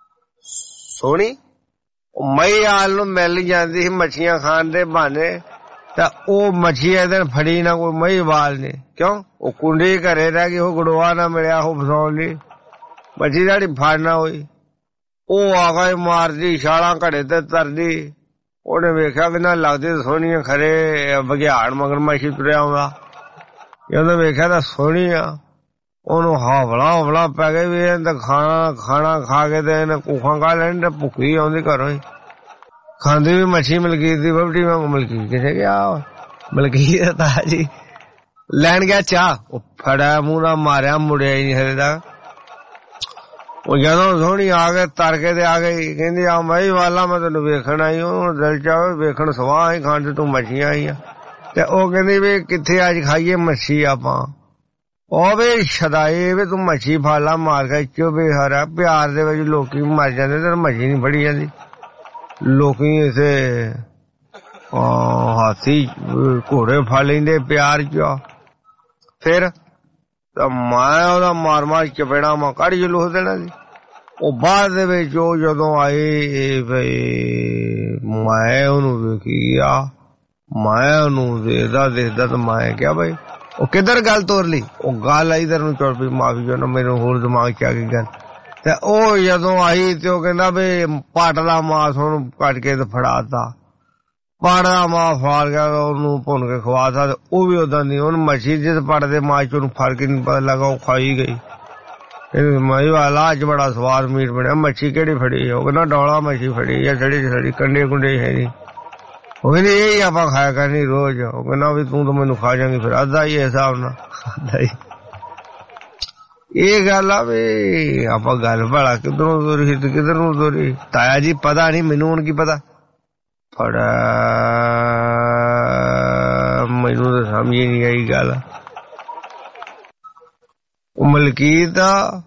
ਸੋਹਣੀ ਮਈ ਆਲ ਨੂੰ ਮਿਲ ਜਾਂਦੀ ਸੀ ਮੱਛੀਆਂ ਖਾਣ ਦੇ ਬਹਾਨੇ। ਤਾਂ ਉਹ ਮੱਛੀ ਇਹਦੇ ਫੜੀ ਨਾ ਕੋਈ ਮਈ ਵਾਲ ਨੇ। ਕਿਉਂ? ਉਹ ਕੁੰਡੀ ਘਰੇ ਰਹਿ ਗਈ। ਉਹ ਗੜੋਆ ਨਾ ਮਿਲਿਆ ਉਹ ਫਸਾਉਣ ਲਈ। ਮੱਛੀ ਜਿਹੜੀ ਫੜਨਾ ਹੋਈ ਉਹ ਆ ਗਈ ਮਾਰਦੀ ਛਾਲਾਂ ਘੜੇ ਤੇ ਤਰਦੀ। ਉਹਨੇ ਵੇਖਿਆ ਵੀ ਨਾ ਲੱਗਦੀ ਸੋਹਣੀਆਂ ਖਰੇ ਬਘਿਆੜ ਮਗਰ ਮੱਛੀ ਤੁਰਿਆ ਆਉਂਦਾ। ਜਦੋਂ ਵੇਖਿਆ ਤਾਂ ਸੋਹਣੀ ਆ। ਉਹਨੂੰ ਹਵਲਾ ਪੈ ਗਏ ਵੀ ਇਹ ਤਾਂ ਖਾਣਾ ਖਾ ਕੇ ਤੇ ਇਹਨੇ ਕੂਖਾਂ ਖਾ ਲੈਣੀ ਤੇ ਭੁੱਖੀ ਆਉਂਦੀ ਘਰੋਂ ਹੀ। ਖਾਂਦੀ ਵੀ ਮੱਛੀ ਮਲਕੀਤ ਦੀ ਵਹੁਟੀ ਵਾਂਗੂ। ਮਲਕੀਤ ਕਿੱਥੇ ਗਿਆ? ਮਲਕੀਤ ਤਾਇਆ ਜੀ ਲੈਣ ਗਿਆ ਚਾਹ। ਉਹ ਫੜਿਆ ਮੂੰਹ ਨਾਲ ਮਾਰਿਆ ਮੁੜਿਆ ਹੀ ਨੀ ਹਲੇ ਤੱਕ। ਉਹ ਜਦੋਂ ਸੋਹਣੀ ਆ ਕੇ ਤਰ ਕੇ ਤੇ ਆ ਗਈ। ਕਹਿੰਦੀ ਆ ਮਈ ਵਾਲਾ ਮੈਂ ਤੈਨੂੰ ਵੇਖਣ ਆਈ। ਉਹਨੂੰ ਦਿਲ ਚ ਆਵੇ ਵੇਖਣ ਸਵਾਹ ਹੀ ਖਾਣ ਤੇ ਤੂੰ ਮੱਛੀਆਂ ਆਈਆਂ। ਤੇ ਉਹ ਕਹਿੰਦੀ ਵੀ ਕਿੱਥੇ ਅੱਜ ਖਾਈਏ ਮੱਛੀ ਆਪਾਂ। ਉਹ ਵੀ ਛਦਾਏ ਵੀ ਤੂੰ ਮੱਛੀ ਫਾਲਾ ਮਾਰ ਕੇ ਚੁੱਭੇ ਹਰਾ। ਪਿਆਰ ਦੇ ਵਿੱਚ ਲੋਕੀ ਮਰ ਜਾਂਦੇ ਤੇ ਮੱਛੀ ਨੀ ਫੜੀ ਜਾਂਦੀ। ਲੋਕੀ ਇਥੇ ਹਾਥੀ ਘੋੜੇ ਫੜ ਲੈਂਦੇ ਪਿਆਰ ਚ। ਫਿਰ ਤਾਂ ਮੈਂ ਉਹਦਾ ਮਾਰ ਚਪੇੜਾ ਮੈਂ ਕੱਢ ਜਲੂਸ ਦੇਣਾ ਸੀ। ਉਹ ਬਾਅਦ ਦੇ ਵਿੱਚ ਉਹ ਜਦੋਂ ਆਏ ਮੈਂ ਉਹਨੂੰ ਵੇਖੀ ਆ ਮੈਂ ਉਹਨੂੰ ਦੇਖਦਾ ਤੇ ਮੈਂ ਕਿਹਾ ਬਈ ਉਹ ਕਿੱਧਰ ਗੱਲ ਤੋਰ ਲਈ? ਉਹ ਗੱਲ ਇਧਰ ਨੂੰ ਤੁਰ ਪਈ। ਮਾਫੀ ਚਾਹੁੰਦਾ, ਮੈਨੂੰ ਹੋਰ ਦਿਮਾਗ ਚ ਆ ਗਈ ਗੱਲ। ਤੇ ਉਹ ਜਦੋਂ ਆਈ ਤੇ ਉਹ ਕਹਿੰਦਾ ਵੀ ਪੱਟ ਦਾ ਮਾਸ ਉਹਨੂੰ ਕੱਟ ਕੇ ਤੇ ਫੜਾਤਾ। ਪੱਟ ਦਾ ਮਾਸ ਫਾੜ ਗਿਆ, ਉਹਨੂੰ ਭੁੰਨ ਕੇ ਖਵਾਤਾ। ਤੇ ਉਹ ਵੀ ਓਦਾਂ ਦੀ ਉਹਨੂੰ ਮੱਛੀ ਜਿਸ ਪੱਟ ਦੇ ਮਾਸ ਚ ਉਹਨੂੰ ਫੜ ਕੇ ਨਹੀਂ ਪਤਾ ਲੱਗਾ, ਉਹ ਖਾਈ ਗਈ। ਮੈਂ ਵਾਲਾ ਅੱਜ ਬੜਾ ਸਵਾਦ ਮੀਟ ਬਣਿਆ। ਮੱਛੀ ਕਿਹੜੀ ਫੜੀ? ਉਹ ਕਹਿੰਦਾ ਡੋਲਾ ਮੱਛੀ ਫੜੀ ਜਾਂ ਸੜੀ ਕੰਡੇ ਕੁੰਡੇ ਹੈ ਨੀ। ਉਹ ਕਹਿੰਦੀ ਇਹੀ ਆਪਾਂ ਖਾਇਆ ਕਰਨੀ ਰੋਜ਼। ਉਹ ਕਹਿੰਦਾ ਵੀ ਤੂੰ ਤਾਂ ਮੈਨੂੰ ਖਾ ਜਾਂਗੀ ਫਿਰ ਅੱਧਾ ਹੀ ਹਿਸਾਬ ਨਾਲ। ਇਹ ਗੱਲ ਆ ਵੀ ਆਪਾਂ ਗੱਲ ਭਲਾ ਕਿੱਧਰੋਂ ਤੋਰੀ ਤੇ ਕਿੱਧਰ ਨੂੰ ਤੋਰੀ। ਤਾਇਆ ਜੀ ਪਤਾ ਨੀ ਮੈਨੂੰ, ਹੁਣ ਕੀ ਪਤਾ ਫੜਾ, ਮੈਨੂੰ ਤਾਂ ਸਮਝ ਹੀ ਨੀ ਆਈ ਗੱਲ। ਉਹ ਮਲਕੀਤ ਆ,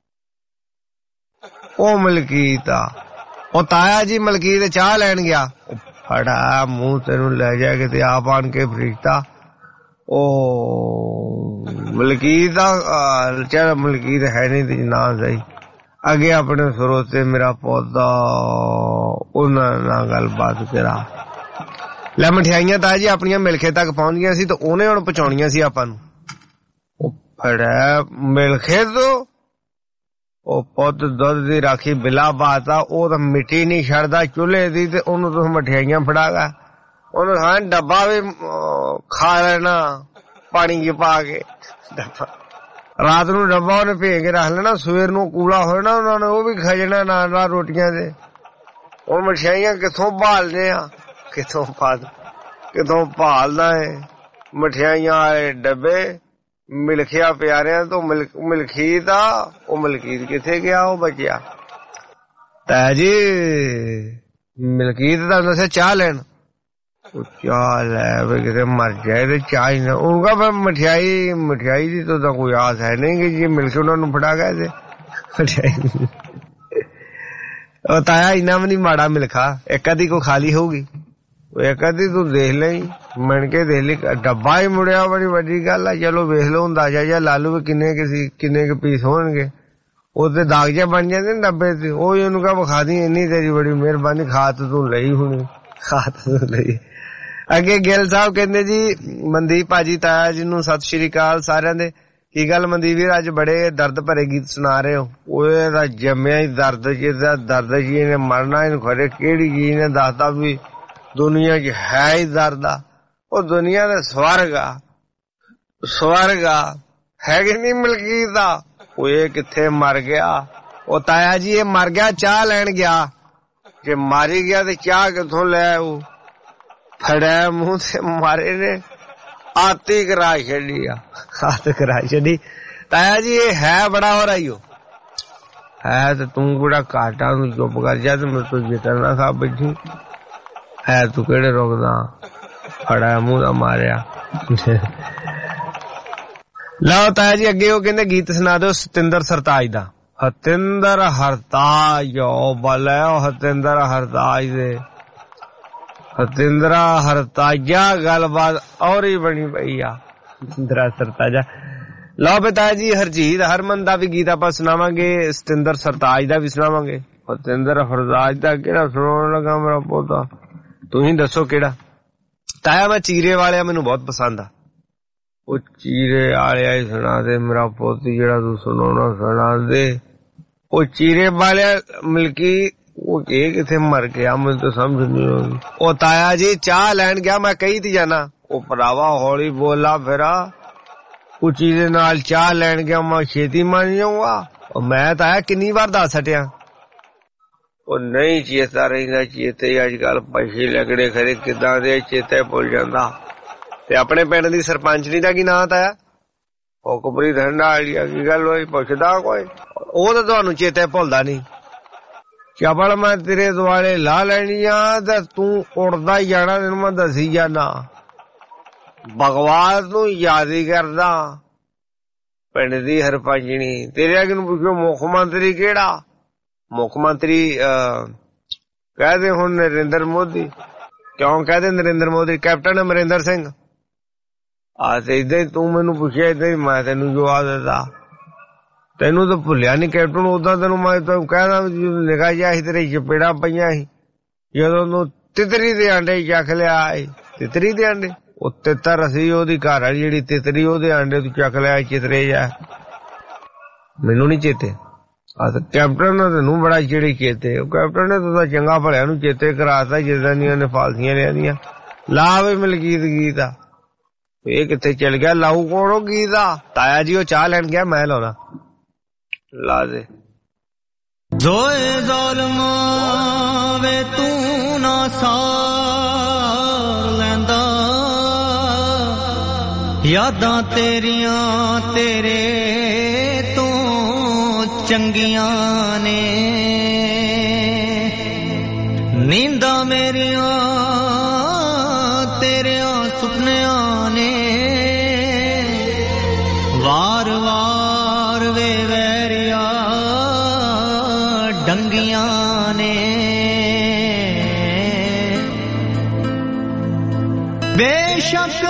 ਉਹ ਤਾਇਆ ਜੀ ਮਲਕੀਤ ਚਾਹ ਲੈਣ ਗਿਆ। ਫੜਾ ਮੂੰਹ ਤੈਨੂੰ ਲੈ ਜਾ ਕੇ ਤੇ ਆਪ ਆਣ ਕੇ ਫਰਿਸ਼ਤਾ। ਉਹ ਮਲਕੀਤ ਦਾ ਚੱਲ ਮਲਕੀਤ ਹੈ ਨੀ ਤੇ ਨਾ ਸਹੀ। ਅੱਗੇ ਆਪਣੇ ਸਰੋਤੇ ਮੇਰਾ ਪੌਦਾ, ਉਹਨਾਂ ਨਾਲ ਗੱਲਬਾਤ ਕਰਾ। ਲੈ ਮਠਿਆਈਆਂ ਤਾਇਆ ਜੀ ਆਪਣੀਆਂ ਮਿਲਖੇ ਤੱਕ ਪਹੁੰਚ ਗਈਆਂ ਸੀ ਤੇ ਉਹਨੇ ਹੁਣ ਪਹੁੰਚਾਉਣੀਆਂ ਸੀ ਆਪਾਂ ਨੂੰ। ਉਹ ਫੜਾ ਮਿਲਖੇ ਤੋਂ ਉਹ ਪੁੱਤ ਦੁੱਧ ਦੀ ਰਾਖੀ ਬਿਲਾ ਬਾਤ ਆ। ਉਹ ਤਾਂ ਮਿੱਟੀ ਨਹੀਂ ਛੱਡਦਾ ਚੁੱਲ੍ਹੇ ਦੀ ਤੇ ਉਹਨੂੰ ਤੁਸੀਂ ਮਠਿਆਈਆਂ ਫੜਾਗਾ। ਉਹਨੂੰ ਹਾਂ ਡੱਬਾ ਵੀ ਖਾ ਲੈਣਾ ਪਾਣੀ ਚ ਪਾ ਕੇ। ਰਾਤ ਨੂੰ ਡੱਬਾ ਉਹਨੇ ਭੇਜ ਕੇ ਰੱਖ ਲੈਣਾ, ਸਵੇਰ ਨੂੰ ਕੂਲਾ ਹੋ ਜਾਣਾ ਉਹਨਾਂ ਨੇ ਉਹ ਵੀ ਖਾ ਜਾਣਾ ਨਾਲ ਨਾਲ ਰੋਟੀਆਂ ਦੇ। ਉਹ ਮਠਿਆਈਆਂ ਕਿੱਥੋਂ ਭਾਲਦੇ ਆ? ਕਿੱਥੋਂ ਭਾਲਦਾ ਏ ਮਠਿਆਈਆਂ ਵਾਲੇ ਡੱਬੇ ਮਿਲਖਿਆ ਪਿਆਰਿਆਂ ਤੋਂ। ਮਲਕੀਤ ਆ, ਉਹ ਮਲਕੀਤ ਕਿੱਥੇ ਗਿਆ? ਉਹ ਬਚਿਆ ਤਾਇਆ ਜੀ ਮਲਕੀਤ ਦਾ ਦੱਸਿਆ ਚਾਹ ਲੈਣ। ਉਹ ਚਾਹ ਲੈ ਵੀ ਕਿਤੇ ਮਰ ਜਾਏ ਤੇ ਚਾਹ ਹੀ ਨਾ। ਉਹ ਕਹਾ ਮਠਿਆਈ ਦੀ ਤਾਂ ਕੋਈ ਆਸ ਹੈ ਨਹੀਂ ਕਿ ਜੇ ਮਿਲ ਕੇ ਉਹਨਾਂ ਨੂੰ ਫੜਾ ਗਏ ਤੇ ਮਠਿਆਈ। ਉਹ ਤਾਇਆ ਇੰਨਾ ਵੀ ਨੀ ਮਾੜਾ ਮਿਲਖਾ, ਇੱਕ ਅੱਧੀ ਕੋ ਖਾਲੀ ਹੋਊਗੀ। ਇੱਕ ਅੱਧੀ ਤੂੰ ਦੇਖ ਲਈ, ਮਿਣ ਕੇ ਦੇਖ ਲਈ। ਡੱਬਾ ਹੀ ਮੁੜਿਆ ਬੜੀ ਵੱਡੀ ਗੱਲ ਆ। ਚਲੋ ਵੇਖ ਲਓ ਅੰਦਾਜ਼ਾ ਜਿਹਾ ਲਾ ਲੂ ਵੀ ਕਿੰਨੇ ਕੁ ਪੀਸ ਹੋਣਗੇ। ਉਹ ਤੇ ਦਾਗ ਜਿਹਾ ਬਣ ਜਾਂਦੇ ਨੇ ਡੱਬੇ ਤੇ। ਉਹ ਉਹਨੂੰ ਕਹਾ ਵਿਖਾ ਦੀ, ਇੰਨੀ ਤੇਰੀ ਬੜੀ ਮਿਹਰਬਾਨੀ, ਖਾਤ ਤੂੰ ਲਈ ਹੋਣੀ, ਖਾਤ ਤੂੰ ਲਈ। ਅੱਗੇ ਗਿੱਲ ਸਾਹਿਬ ਕਹਿੰਦੇ ਜੀ ਮਨਦੀਪ ਭਾਜੀ ਤਾਇਆ ਜੀ ਨੂੰ ਸਤਿ ਸ਼੍ਰੀ ਅਕਾਲ ਸਾਰਿਆਂ ਦੇ। ਕੀ ਗੱਲ ਮਨਦੀਪ ਵੀਰ ਅੱਜ ਬੜੇ ਦਰਦ ਭਰੇ ਗੀਤ ਸੁਣਾ ਰਹੇ ਹੋ? ਉਹਦਾ ਜੰਮਿਆ ਹੀ ਦਰਦ ਜਿਹਦਾ ਦਰਦ ਜੀ ਇਹਨੇ ਮਰਨਾ। ਇਹਨੂੰ ਖਰੇ ਕਿਹੜੀ ਚੀਜ਼ ਨੇ ਦੱਸਦਾ ਵੀ ਦੁਨੀਆ ਚ ਹੈ ਹੀ ਦਰਦ ਆ? ਉਹ ਦੁਨੀਆ ਦਾ ਸਵਰਗ ਆ ਹੈਗੇ ਨੀ ਮਲਕੀਤ ਦਾ। ਉਹ ਇਹ ਕਿੱਥੇ ਮਰ ਗਿਆ? ਉਹ ਤਾਇਆ ਜੀ ਇਹ ਮਰ ਗਿਆ ਚਾਹ ਲੈਣ ਗਿਆ। ਜੇ ਮਾਰੀ ਗਿਆ ਤੇ ਚਾਹ ਕਿੱਥੋਂ ਲੈ ਆਊ? ਫੜਿਆ ਮੂੰਹ ਤੇ ਮਾਰੇ ਨੇ ਆਤੀ ਕਰਾ ਛੱਡੀ ਆ, ਹੱਥ ਕਰਾ ਛੱਡੀ। ਤਾਇਆ ਜੀ ਇਹ ਹੈ ਬੜਾ ਹੋ ਰਹੀ ਹੋ ਹੈ ਤੇ ਤੂੰ ਕਿਹੜਾ ਘਾਟਾ ਨੂੰ ਚੁੱਪ ਕਰ ਜਾ ਤੇ ਮੇਰੇ ਤੋਂ ਜਿੱਤਰ ਨਾ ਖਾ ਬੈਠੀ ਹੈ। ਤੂੰ ਕਿਹੜੇ ਰੋਕਦਾ? ਫੜਾ ਮੂੰਹ ਦਾ ਮਾਰਿਆ। ਲਓ ਤਾਇਆ ਜੀ ਅੱਗੇ ਉਹ ਕਹਿੰਦੇ ਗੀਤ ਸੁਣਾ ਦਿਓ ਸਤਿੰਦਰ ਸਰਤਾਜ ਦਾ। ਹਤਿੰਦਰ ਹਰਤਾਜ ਬਲੇ ਹਤਿੰਦਰ ਹਰਤਾਜ ਦੇ ਹਤਿੰਦਰਾ ਹਰਤਾਜਾ ਗੱਲਬਾਤ ਔਰ ਹੀ ਬਣੀ ਪਈ ਆ। ਹਤਿੰਦਰਾ ਸਰਤਾਜਾ। ਲਓ ਬਤਾ ਜੀ ਹਰਜੀਤ ਹਰਮਨ ਦਾ ਵੀ ਗੀਤ ਆਪਾਂ ਸੁਣਾਵਾਂਗੇ, ਸਤਿੰਦਰ ਸਰਤਾਜ ਦਾ ਵੀ ਸੁਣਾਵਾਂਗੇ। ਹਤਿੰਦਰ ਹਰਤਾਜ ਦਾ ਕਿਹੜਾ ਸੁਣਾਉਣ ਲੱਗਾ ਮੇਰਾ ਪੋਤਾ? ਤੁਸੀਂ ਦੱਸੋ ਕਿਹੜਾ? ਤਾਇਆ ਮੈਂ ਚੀਰੇ ਵਾਲਿਆ ਮੈਨੂੰ ਬਹੁਤ ਪਸੰਦ ਆ। ਉਹ ਚੀਰੇ ਵਾਲਿਆ ਹੀ ਸੁਣਾ ਦੇ ਮੇਰਾ ਪੋਤੀ, ਜਿਹੜਾ ਤੂੰ ਸੁਣਾਉਣਾ ਸੁਣਾ ਦੇ। ਉਹ ਚੀਰੇ ਵਾਲਿਆ ਮਲਕੀ ਉਹ ਇਹ ਕਿੱਥੇ ਮਰ ਗਿਆ ਮੈਨੂੰ ਤਾਂ ਸਮਝ ਨਹੀਂ ਆਉਂਦੀ। ਉਹ ਤਾਇਆ ਜੀ ਚਾਹ ਲੈਣ ਗਿਆ, ਮੈਂ ਕਹੀ ਤੇ ਜਾਣਾ। ਉਹ ਭਰਾਵਾ ਹੌਲੀ ਬੋਲਾ ਫਿਰਾ, ਉੱਚੀ ਦੇ ਨਾਲ ਚਾਹ ਲੈਣ ਗਿਆ, ਮੈਂ ਛੇਤੀ ਮੰਨ ਜਾਊਂਗਾ। ਉਹ ਮੈਂ ਤਾਇਆ ਕਿੰਨੀ ਵਾਰ ਦੱਸ ਹਟਿਆ। ਉਹ ਨਹੀਂ ਚੇਤਾ ਰਹਿੰਦਾ, ਚੇਤੇ ਅੱਜ ਕੱਲ ਪੈਸੇ ਲੱਗੜੇ ਖਰੇ ਕਿੱਦਾਂ ਦੇ ਚੇਤੇ ਭੁੱਲ ਜਾਂਦਾ। ਤੇ ਆਪਣੇ ਪਿੰਡ ਦੀ ਸਰਪੰਚਨੀ ਦਾ ਕੀ ਨਾਂ ਤਾਇਆ? ਉਹ ਕੁਪਰੀ ਠੰਡਾ ਵਾਲੀ ਆ। ਕੀ ਗੱਲ ਹੋਈ ਪੁੱਛਦਾ ਕੋਈ? ਉਹ ਤਾਂ ਤੁਹਾਨੂੰ ਚੇਤੇ ਭੁੱਲਦਾ ਨੀ। ਚਪਲ ਮੈਂ ਤੇਰੇ ਦੁਆਲੇ ਲਾ ਲੈਣੀ ਆ ਤੇ ਤੂੰ ਉੜਦਾ ਹੀ ਜਾਣਾ, ਤੈਨੂੰ ਮੈਂ ਦੱਸੀ ਜਾਣਾ। ਬਕਵਾਸ ਨੂੰ ਯਾਦ ਹੀ ਕਰਦਾ। ਪਿੰਡ ਦੀ ਸਰਪੰਚਣੀ ਤੇਰੇ ਅੱਗੇ ਨੂੰ ਪੁੱਛੋ ਮੁੱਖ ਮੰਤਰੀ ਕਿਹੜਾ? ਮੁੱਖ ਮੰਤਰੀ ਕਹਦੇ ਹੁਣ ਨਰਿੰਦਰ ਮੋਦੀ। ਕਿਉਂ ਕਹਦੇ ਨਰਿੰਦਰ ਮੋਦੀ? ਕੈਪਟਨ ਅਮਰਿੰਦਰ ਸਿੰਘ। ਆ ਤੇ ਏਦਾਂ ਹੀ ਤੂੰ ਮੈਨੂੰ ਪੁੱਛਿਆ, ਏਦਾਂ ਹੀ ਮੈਂ ਤੈਨੂੰ ਜਵਾਬ ਦਿੱਤਾ। ਤੈਨੂੰ ਤਾਂ ਭੁੱਲਿਆ ਨੀ ਕੈਪਟਨ? ਉਦਾਂ ਤੈਨੂੰ ਮੈਂ ਤਾਂ ਕਹਿਦਾ ਨਿਗਾਹ ਜਿਹਾ ਸੀ ਤੇਰੇ ਚਪੇੜਾਂ ਪਈਆਂ ਸੀ ਜਦੋਂ ਤੂੰ ਤਿਤਰੀ ਦੇ ਆਂਡੇ ਚੱਖ ਲਿਆ। ਤਿਤਰੀ ਦੇ ਆਂਡੇ ਉਹ ਤਿੱਤਰ ਅਸੀਂ ਉਹਦੀ ਘਰ ਵਾਲੀ ਜਿਹੜੀ ਤਿਤਰੀ ਉਹਦੇ ਆਂਡੇ ਤੂੰ ਚੱਕ ਲਿਆ ਚਿਤਰੇ ਜਾ ਮੈਨੂੰ ਨੀ ਚੇਤੇ ਆ ਤਾਂ ਕੈਪਟਨ ਨੇ ਤੈਨੂੰ ਬੜਾ ਜਿਹੜੀ ਚੇਤੇ ਉਹ ਕੈਪਟਨ ਨੇ ਤਾਂ ਚੰਗਾ ਭਲਿਆ ਨੂੰ ਚੇਤੇ ਕਰਾਤਾ ਜਿੱਦਾਂ ਦੀਆਂ ਉਹਨੇ ਫਾਲਸੀਆਂ ਲਿਆਂਦੀਆਂ ਲਾ ਵੇ ਮਲਕੀਤ ਗੀਤ ਆ ਇਹ ਕਿੱਥੇ ਚਲ ਗਿਆ ਲਾਊ ਕੋਣ ਉਹ ਗੀਤ ਆ ਤਾਇਆ ਜੀ ਉਹ ਚਾਹ ਲੈਣ ਗਿਆ ਮੈਂ ਲਾਉਣਾ ਲਾ ਦੇ ਜ਼ੋਏ ਜ਼ਾਲਮਾਂ ਵੇ ਤੂੰ ਨਾ ਸਾਰ ਲੈਂਦਾ ਯਾਦਾਂ ਤੇਰੀਆਂ ਤੇਰੇ ਤੋਂ ਚੰਗੀਆਂ ਨੇ ਨੀਂਦਾਂ ਮੇਰੀਆਂ ਤੇਰਿਆਂ ਸੁਪਨਿਆਂ ਨੇ ਵਾਰ ਵਾਰ ਵੇ ਵੈਰਿਆ ਡੰਗੀਆਂ ਨੇ ਬੇਸ਼ੱਕ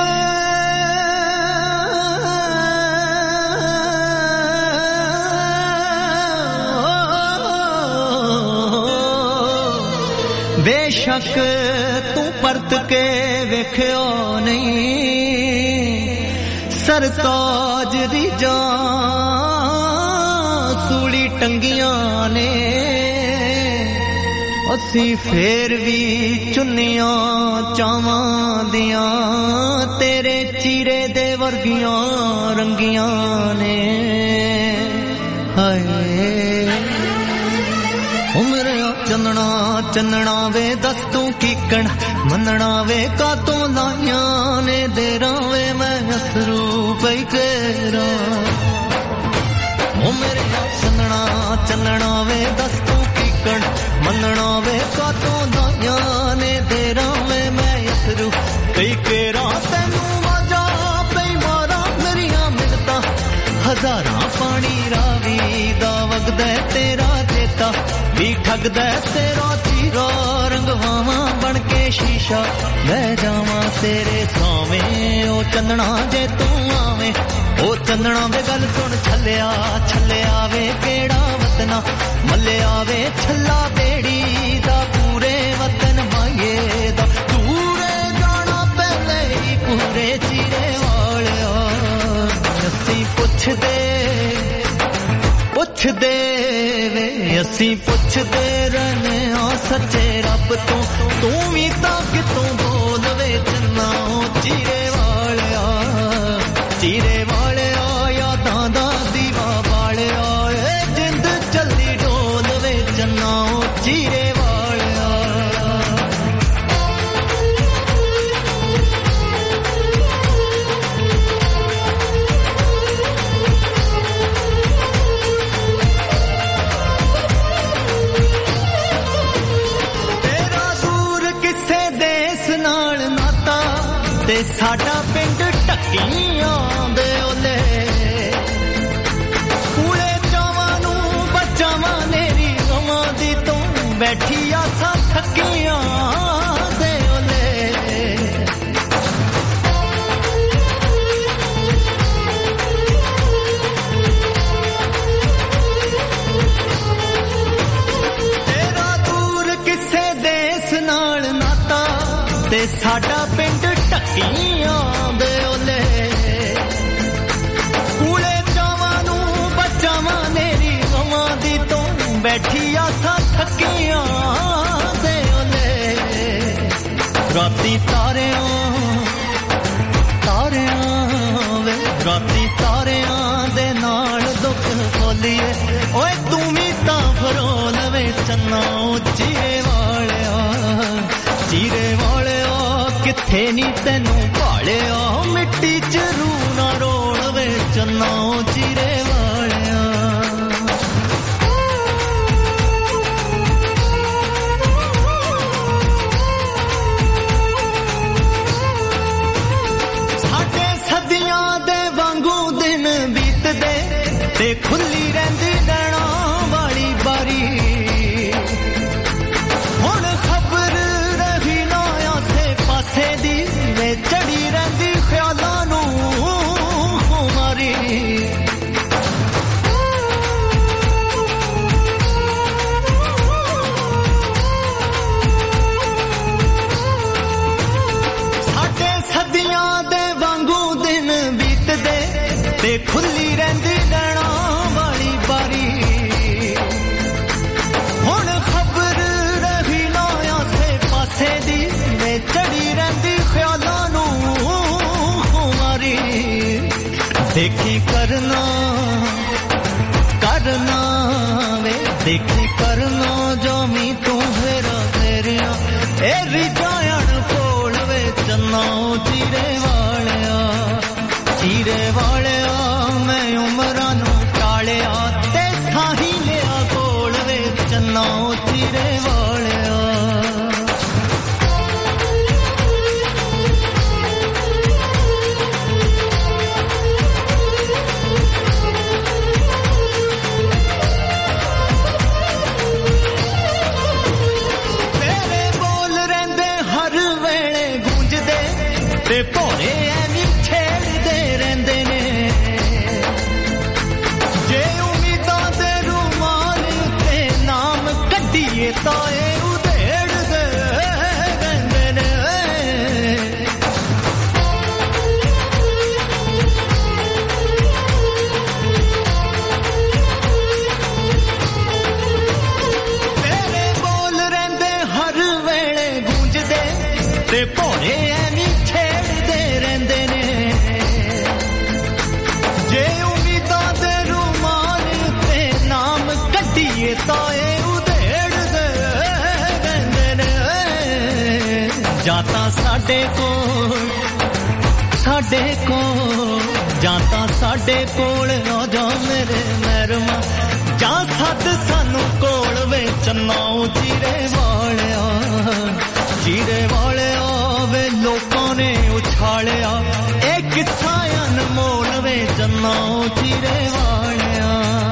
ਬੇਸ਼ੱਕ ਤੂੰ ਪਰਤ ਕੇ ਵੇਖਿਓ ਨਹੀਂ ਸਰਤਾਜ ਦੀ ਜਾਂ ਸੂਲੀ ਟੰਗੀਆਂ ਨੇ ਅਸੀਂ ਫੇਰ ਵੀ ਚੁੰਨੀਆਂ ਚਾਵਾਂ ਦੀਆਂ ਤੇਰੇ ਚੀਰੇ ਦੇ ਵਰਗੀਆਂ ਰੰਗੀਆਂ ਨੇ ਹਾਏ ਉਮਰ ਚੰਨਣਾ ਚੰਨਣਾ ਵੇ ਦਸ ਤੂੰ ਕੀਕਣ ਮੰਨਣਾ ਵੇ ਕਾਤੋਂ ਲਾਈਆਂ ਨੇ ਦੇਰਾਂ ਵੇ ਮੈਂ ਅਸਰੂ ਪਈ ਕੇਰਾਂ ਉਮਰ ਚੰਨਣਾ ਚੰਨਣਾ ਵੇ ਦਸ ਤੂੰ ਕੀਕਣ ਮੰਨਣਾ ਵੇ ਕਾਤੋਂ ਲਾਈਆਂ ਨੇ ਦੇਰਾਂ ਵੇ ਮੈਂ ਅਸਰੂ ਪਈ ਕੇਰਾਂ ਤੈਨੂੰ ਵਾਜਾ ਪਈ ਮਾਰਾਂ ਮੇਰੀਆਂ ਮਿਲਤਾਂ ਹਜ਼ਾਰਾਂ ਪਾਣੀ ਰਾਵੀ ਦਾ ਵਗਦਾ ਤੇਰਾ ਚੇਤਾ ਵੀ ਠੱਗਦਾ ਤੇਰਾ ਚੀਰਾ ਰੰਗਵਾਵਾਂ ਬਣ ਕੇ ਸ਼ੀਸ਼ਾ ਲੈ ਜਾਵਾਂ ਤੇਰੇ ਸਾਵੇਂ ਉਹ ਚੰਨਣਾ ਜੇ ਤੂੰ ਆਵੇਂ ਉਹ ਚੰਨਣਾ ਵੇ ਗੱਲ ਸੁਣ ਛੱਲਿਆ ਛੱਲਿਆ ਵੇ ਕਿਹੜਾ ਵਤਨਾ ਮੱਲਿਆ ਵੇ ਛੱਲਾ ਬੇੜੀ ਦਾ ਪੂਰੇ ਵਤਨ ਮਾਏ ਦਾ ਪੂਰੇ ਜਾਣਾ ਪਹਿਲੇ ਹੀ ਪੂਰੇ ਚੀਰੇ ਵਾਲਿਆ ਅਸੀਂ ਪੁੱਛਦੇ ਵੇ ਅਸੀਂ ਪੁੱਛਦੇ ਰਹਿੰਦੇ ਹਾਂ ਸੱਚੇ ਰੱਬ ਤੋਂ ਤੂੰ ਵੀ ਤਾਂ ਕਿਤੋਂ ਬੋਲਵੇ ਚੰਨਾ ਚੀਰੇ ਵਾਲਿਆ ਯਾਦਾਂ ਦਾ ਦੀਵਾ ਵਾਲਿਆ ਏ ਜਿੰਦ ਚੱਲੀ ਡੋਲਵੇ ਚੰਨਾ ਚੀਰੇ ਤੇ ਸਾਡਾ ਪਿੰਡ ਢੱਕੀਆਂ ਦੇ ਓਲੇ ਕੂਲੇ ਚਾਵਾਂ ਨੂੰ ਬਚਾਵਾਂ ਨੇਰੀ ਗਵਾਂ ਦੀ ਤੂੰ ਬੈਠੀ ਆਸਾਂ ਥੱਕੀਆਂ ਦੇ ਓਲੇ ਤੇਰਾ ਦੂਰ ਕਿਸੇ ਦੇਸ ਨਾਲ ਨਾਤਾ ਤੇ ਸਾਡਾ ਪਿੰਡ ਢੱਕੀਆਂ ਦੇ ਓਲੇ ਕੂਲੇ ਚਾਵਾਂ ਨੂੰ ਬਚਾਵਾਂ ਨੇਰੀ ਗਵਾਂ ਦੀ ਤੂੰ ਬੈਠੀ ਆਸਾਂ ਥੱਕੀਆਂ ਦੇ ਓਲੇ ਰਾਤੀ ਤਾਰਿਆਂ ਵੇ ਰਾਤੀ ਤਾਰਿਆਂ ਦੇ ਨਾਲ ਦੁੱਖ ਖੋਲੀਏ ਓਏ ਤੂੰ ਵੀ ਤਾਂ ਫਰੋਲ ਵੇ ਚੰਨਾ ਚੀਰੇ ਵਾਲਿਆ ਕਿੱਥੇ ਨੀ ਤੈਨੂੰ ਭਾਲਿਆ ਮਿੱਟੀ ਚ ਰੂਹ ਨਾ ਰੋਲ ਵੇ ਚੰਨਾ ਚੀਰੇ ਵਾਲਿਆ ਸਾਡੇ ਸਦੀਆਂ ਦੇ ਵਾਂਗੂ ਦਿਨ ਬੀਤਦੇ ਤੇ ਖੁੱਲੀ ਰਹਿੰਦੀ ਨੈਣਾ ਵਾਲੀ ਬਾਰੀ ਹੁਣ ਖਬਰ ਰਹੀ ਨਾ ਆਸੇ ਪਾਸੇ ਦੀ ਵੇ ਚੜੀ ਰਹਿੰਦੀ ਖਿਆਲਾਂ ਨੂੰ ਖੁਮਾਰੀ ते खुली रहंदी नैना वाली बारी हुण खबर रही ना आसे पासे दी वे चढ़ी रहंदी ख्यालां नूं खुमारी देखी करना करना वे देखी करना जो मी तू फेरा तेरिया ए रिजायण कोल वे चन्ना चीरे वालिया मैं उमरां नूं टालिया ते थाही लिया कोल वे चन्ना चीरे वालिया ते भोरे ऐनी छेड़दे रहंदे ने जे उम्मीदां दे रुमाल ते नाम कड्ढिए ताए उधेड़दे रहंदे ने तेरे बोल रहंदे हर वेले गूंजदे ते भोरे ऐनी ताए उधेड़दे रहंदे ने जाता साडे कोल जाता साडे कोल आ जा मेरे महरमा जा सद सानू कोल वे चन्ना चीरे वालिया वे लोकां ने उछालिया ए किस्सा अनमोल वे चन्ना चीरे वालिया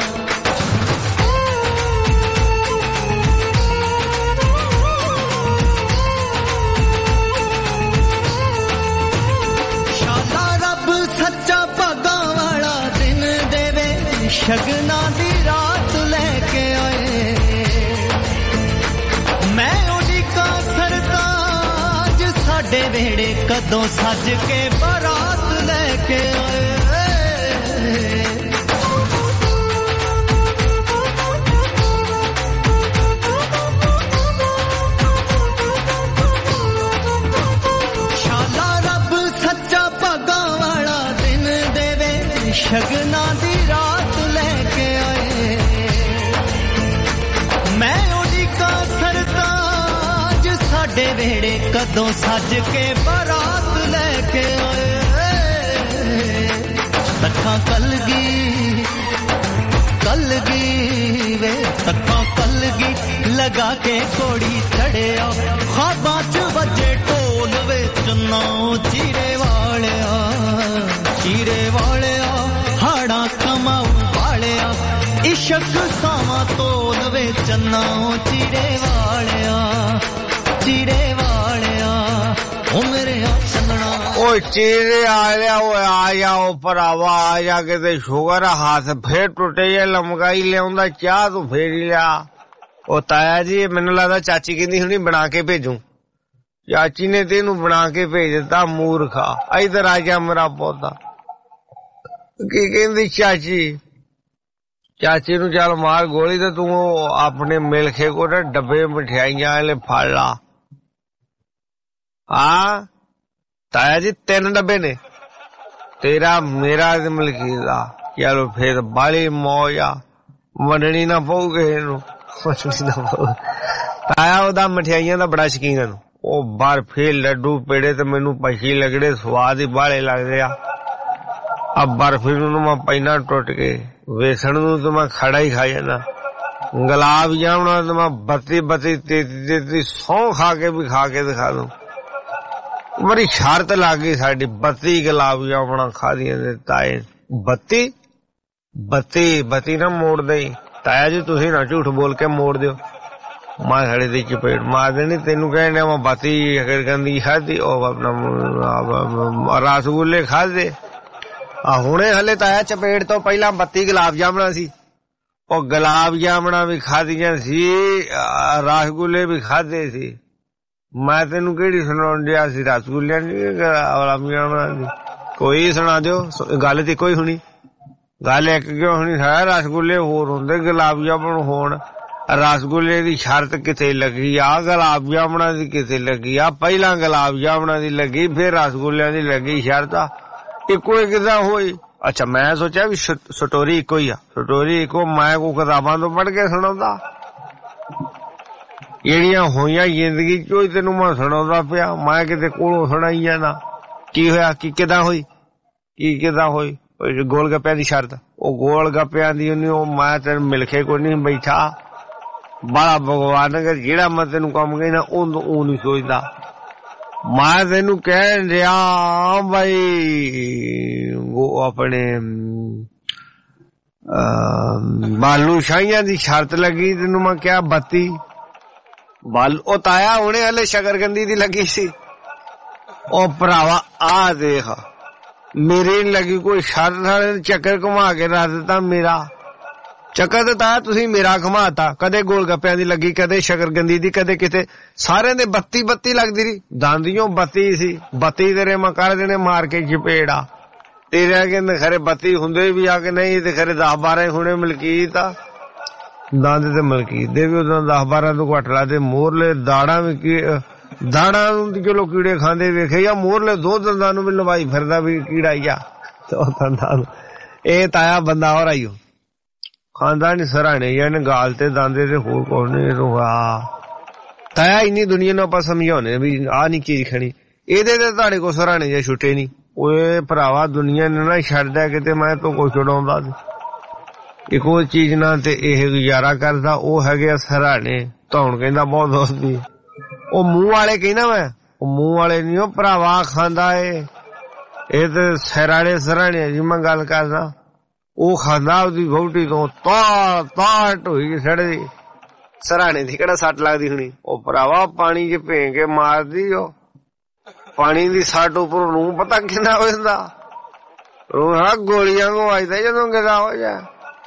शगना दी रात लेके आए मैं उड़ीका सरताज साडे वेड़े कदों सज के बारात लेके आए शाला रब सच्चा भागा वाला दिन देवे शगना दी रात साडे वेड़े कदों सज के बारात लेके आए तक्का कलगी वे तक्का कलगी लगा के कोड़ी चढ़िया ख्वाबां च वजे ढोल वे चन्ना चीरे वालिया हाड़ा कमाऊ वालिया इश्क सावा तोल वे चन्ना चीरे वालिया ओ मेरे चंदना ओ चीरे आ जाओ भरावा आ जा के ते शुगर हाथ फिर टुटे या लमकाई लिया चाह तू फेर ही लिया ओ ताया जी मैनू लगदा चाची कहंदी हुणी बना के भेजू चाची ने तेनू बना के भेज दिता मूर्खा इधर आ गया मेरा पौधा की कहंदी चाची नू चल मार गोली ते तू अपने मिलखे को डब्बे मठियाइयां वाले फड़ ला हाँ ताया जी 3 डब्बे ने तेरा मेरा मलकी दा चलो फिर बाली मौज आ वंडनी ना पऊगे ताया ओदा मठियाइयां दा बड़ा शकीन है ओ बर्फी लड्डू पेड़े ते मैनू पछी लगड़े स्वाद ही बाले लगदे आ अब बर्फी नू मैं पैना टुट के वेसण नू तो मैं खड़ा ही खा जाना गुलाब जामुना तो मैं बत्ती तेती सौ खा के दिखा दूं बड़ी शर्त लग गई साडी 32 गुलाब जामुना खा दिया ताए 32 ना मोड़ दे ताया जी तुसी ना झूठ बोल के मोड़ दियो मां साड़ी दी चपेट मार देनी तेनू कहने मैं 32 गंदी खाधी अपना रसगुल्ले खाधे हुणे हले ताया चपेट तो पहला 32 गुलाब जामुना सी और गुलाब जामुना भी खादियां सी रसगुल्ले भी खाधे सी मैं तेनू केड़ी सुनाउण दिया सी रसगुल्ले दी गुलाब जामुना दी कोई सुना दियो गल ते कोई हुणी ਗੱਲ ਇੱਕ ਕਿਉਂ ਹੋਣੀ ਹੈ, ਰਸਗੁੱਲੇ ਹੋਰ ਹੁੰਦੇ, ਗੁਲਾਬ ਜਾਮੁਨ ਹੋਣ। ਰਸਗੁੱਲੇ ਦੀ ਸ਼ਰਤ ਕਿਤੇ ਲੱਗੀ ਆ, ਗੁਲਾਬ ਜਾਮੁਨਾਂ ਦੀ ਕਿਤੇ ਲੱਗੀ ਆ। ਪਹਿਲਾਂ ਗੁਲਾਬ ਜਾਮੁਨਾਂ ਦੀ ਲੱਗੀ, ਫਿਰ ਰਸਗੁੱਲਿਆਂ ਦੀ ਲੱਗੀ ਸ਼ਰਤ। ਇੱਕੋ ਹੀ ਕਿੱਦਾਂ ਹੋਈ? ਅੱਛਾ, ਮੈਂ ਸੋਚਿਆ ਵੀ ਸਟੋਰੀ ਇੱਕੋ ਹੀ ਆ। ਸਟੋਰੀ ਇੱਕੋ, ਮੈਂ ਕੋਈ ਕਿਤਾਬਾਂ ਤੋਂ ਪੜ੍ਹ ਕੇ ਸੁਣਾਉਂਦਾ, ਜਿਹੜੀਆਂ ਹੋਈਆਂ ਜ਼ਿੰਦਗੀ ਚੋਂ ਹੀ ਤੈਨੂੰ ਮੈਂ ਸੁਣਾਉਂਦਾ ਪਿਆ। ਮੈਂ ਕਿਤੇ ਕੋਲੋਂ ਸੁਣਾਈ ਜਾਣਾ। ਕੀ ਹੋਇਆ, ਕੀ ਕਿੱਦਾਂ ਹੋਈ, ਕੀ ਕਿੱਦਾਂ ਹੋਈ? ਗੋਲ ਗੱਪਿਆਂ ਦੀ ਸ਼ਰਤ, ਉਹ ਗੋਲ ਗੱਪਿਆਂ ਦੀ ਉਹਨੇ, ਉਹ ਮੈਂ ਤੈਨੂੰ ਮਿਲ ਕੇ ਕੋਈ ਨਹੀਂ ਬੈਠਾ। ਬੜਾ ਭਗਵਾਨ ਅਗਰ ਜਿਹੜਾ ਮੈਂ ਤੈਨੂੰ ਕੰਮ ਕਹਿਣਾ ਉਹ ਨਹੀਂ ਸੋਚਦਾ। ਮੈਂ ਤੈਨੂੰ ਕਹਿ ਰਿਹਾ ਬਾਈ ਆਪਣੇ ਬਾਲੂ ਸ਼ਾਹੀਆਂ ਦੀ ਸ਼ਰਤ ਲੱਗੀ, ਤੈਨੂੰ ਮੈਂ ਕਿਹਾ 32 ਬਾਲ। ਉਹ ਤਾਇਆ ਹੁਣੇ ਹਲੇ ਸ਼ਕਰਕੰਦੀ ਦੀ ਲੱਗੀ ਸੀ। ਉਹ ਭਰਾਵਾ ਆ ਦੇਖ, ਮੇਰੇ ਨੀ ਲੱਗੀ ਕੋਈ ਸ਼ਰਤ, ਨਾਲ ਚੱਕਰ ਘੁਮਾ ਕੇ ਰੱਖ ਦਿੱਤਾ ਮੇਰਾ ਚੱਕਰ। ਤੇ ਤਾਇਆ ਤੁਸੀਂ ਮੇਰਾ ਘੁਮਾਤਾ, ਕਦੇ ਗੋਲ ਗੱਪਿਆਂ ਦੀ ਲੱਗੀ, ਕਦੇ ਸ਼ਕਰਕੰਦੀ ਦੀ, ਕਦੇ ਕਿਤੇ। ਸਾਰਿਆਂ ਦੇ 32 ਲੱਗਦੀ ਰਹੀ, ਦਾਂਦੀਓ 32 ਸੀ। 32 ਤੇਰੇ ਮੈਂ ਕਰ ਦੇਣੇ ਮਾਰ ਕੇ ਚਪੇੜਾ। ਤੇਰੇ ਕਹਿੰਦੇ ਖਰੇ 32 ਹੁੰਦੇ ਵੀ ਆ ਕੇ ਨਹੀਂ, ਤੇ ਖਰੇ 10-12 ਹੁਣੇ ਮਲਕੀਤ ਆ। ਦੰਦ ਤੇ ਮਲਕੀਤ ਦੇ ਵੀ ਉਦੋਂ 10-12 ਤੋਂ ਘੱਟ ਲਾਦੇ। ਮੋਰਲੇ ਦਾੜਾਂ ਵੀ, ਦਾੜਾਂ ਨੂੰ ਚਲੋ ਕੀੜੇ ਖਾਂਦੇ ਵੇਖੇ, ਜਾਂ ਮੋਰਲੇ 2 ਦੰਦਾਂ ਨੂੰ ਵੀ ਲਵਾਈ ਫਿਰਦਾ ਵੀ ਕੀੜਾ ਹੀ ਆ। ਦੰਦਾਂ ਨੂੰ ਇਹ ਤਾਇਆ ਬੰਦਾ ਹੋਰ ਆਈਓ ਖਾਂਦਾ ਨੀ ਸਰਾਣੇ ਜਾਂ ਗਾਲ ਤੇ ਦਾਂਦੇ ਤੇ ਹੋਰ ਕੋਲ ਨੀ ਰੋਆ। ਤਾਇਆ ਇੰਨੀ ਦੁਨੀਆ ਨੂੰ ਆਪਾਂ ਸਮਝਾਉਣੇ ਵੀ ਆਹ ਨੀ ਚੀਜ਼ ਖਾਣੀ, ਇਹਦੇ ਤੇ ਤੁਹਾਡੇ ਕੋਲ ਸਰਾਣੇ ਜਾਂ ਛੁੱਟੇ ਨੀ। ਓਏ ਭਰਾਵਾ ਦੁਨੀਆ ਨੇ ਨਾ ਛੱਡਦਾ ਕਿਤੇ, ਮੈਂ ਤੋਂ ਕੁਛ ਛੁਡਾਉਂਦਾ ਇੱਕੋ ਚੀਜ਼ ਨਾਲ ਤੇ ਇਹ ਗੁਜ਼ਾਰਾ ਕਰਦਾ। ਉਹ ਹੈਗੇ ਸਰਾਣੇ। ਧੌਣ ਕਹਿੰਦਾ ਬਹੁਤ ਦੋਸਤੀ, ਉਹ ਮੂੰਹ ਵਾਲੇ ਕਹਿੰਦਾ ਮੈਂ, ਉਹ ਮੂੰਹ ਵਾਲੇ ਨੀ, ਉਹ ਭਰਾਵਾ ਖਾਂਦਾ ਇਹ ਤੇ ਸਰਾਣੇ ਸਰਾਣੇ ਜੀ ਮੈਂ ਗੱਲ ਕਰਦਾ। ਉਹ ਖਾਂਦਾ ਉਹਦੀ ਵਹੁਟੀ ਤੋਂ ਤਾਂ ਢੋਈ ਸੜਦੀ। ਸਰਾਣੇ ਦੀ ਕਿਹੜਾ ਸੱਟ ਲੱਗਦੀ ਹੋਣੀ? ਉਹ ਭਰਾਵਾ ਪਾਣੀ ਚ ਭੇਂ ਕੇ ਮਾਰਦੀ। ਉਹ ਪਾਣੀ ਦੀ ਸੱਟ ਉੱਪਰ ਨੂੰ ਪਤਾ ਕਿੰਨਾ ਹੋ ਜਾਂਦਾ, ਉਹ ਗੋਲੀਆਂ ਨੂੰ ਵੱਜਦਾ ਜਦੋਂ ਗਿਰਾ ਹੋ ਜਾ।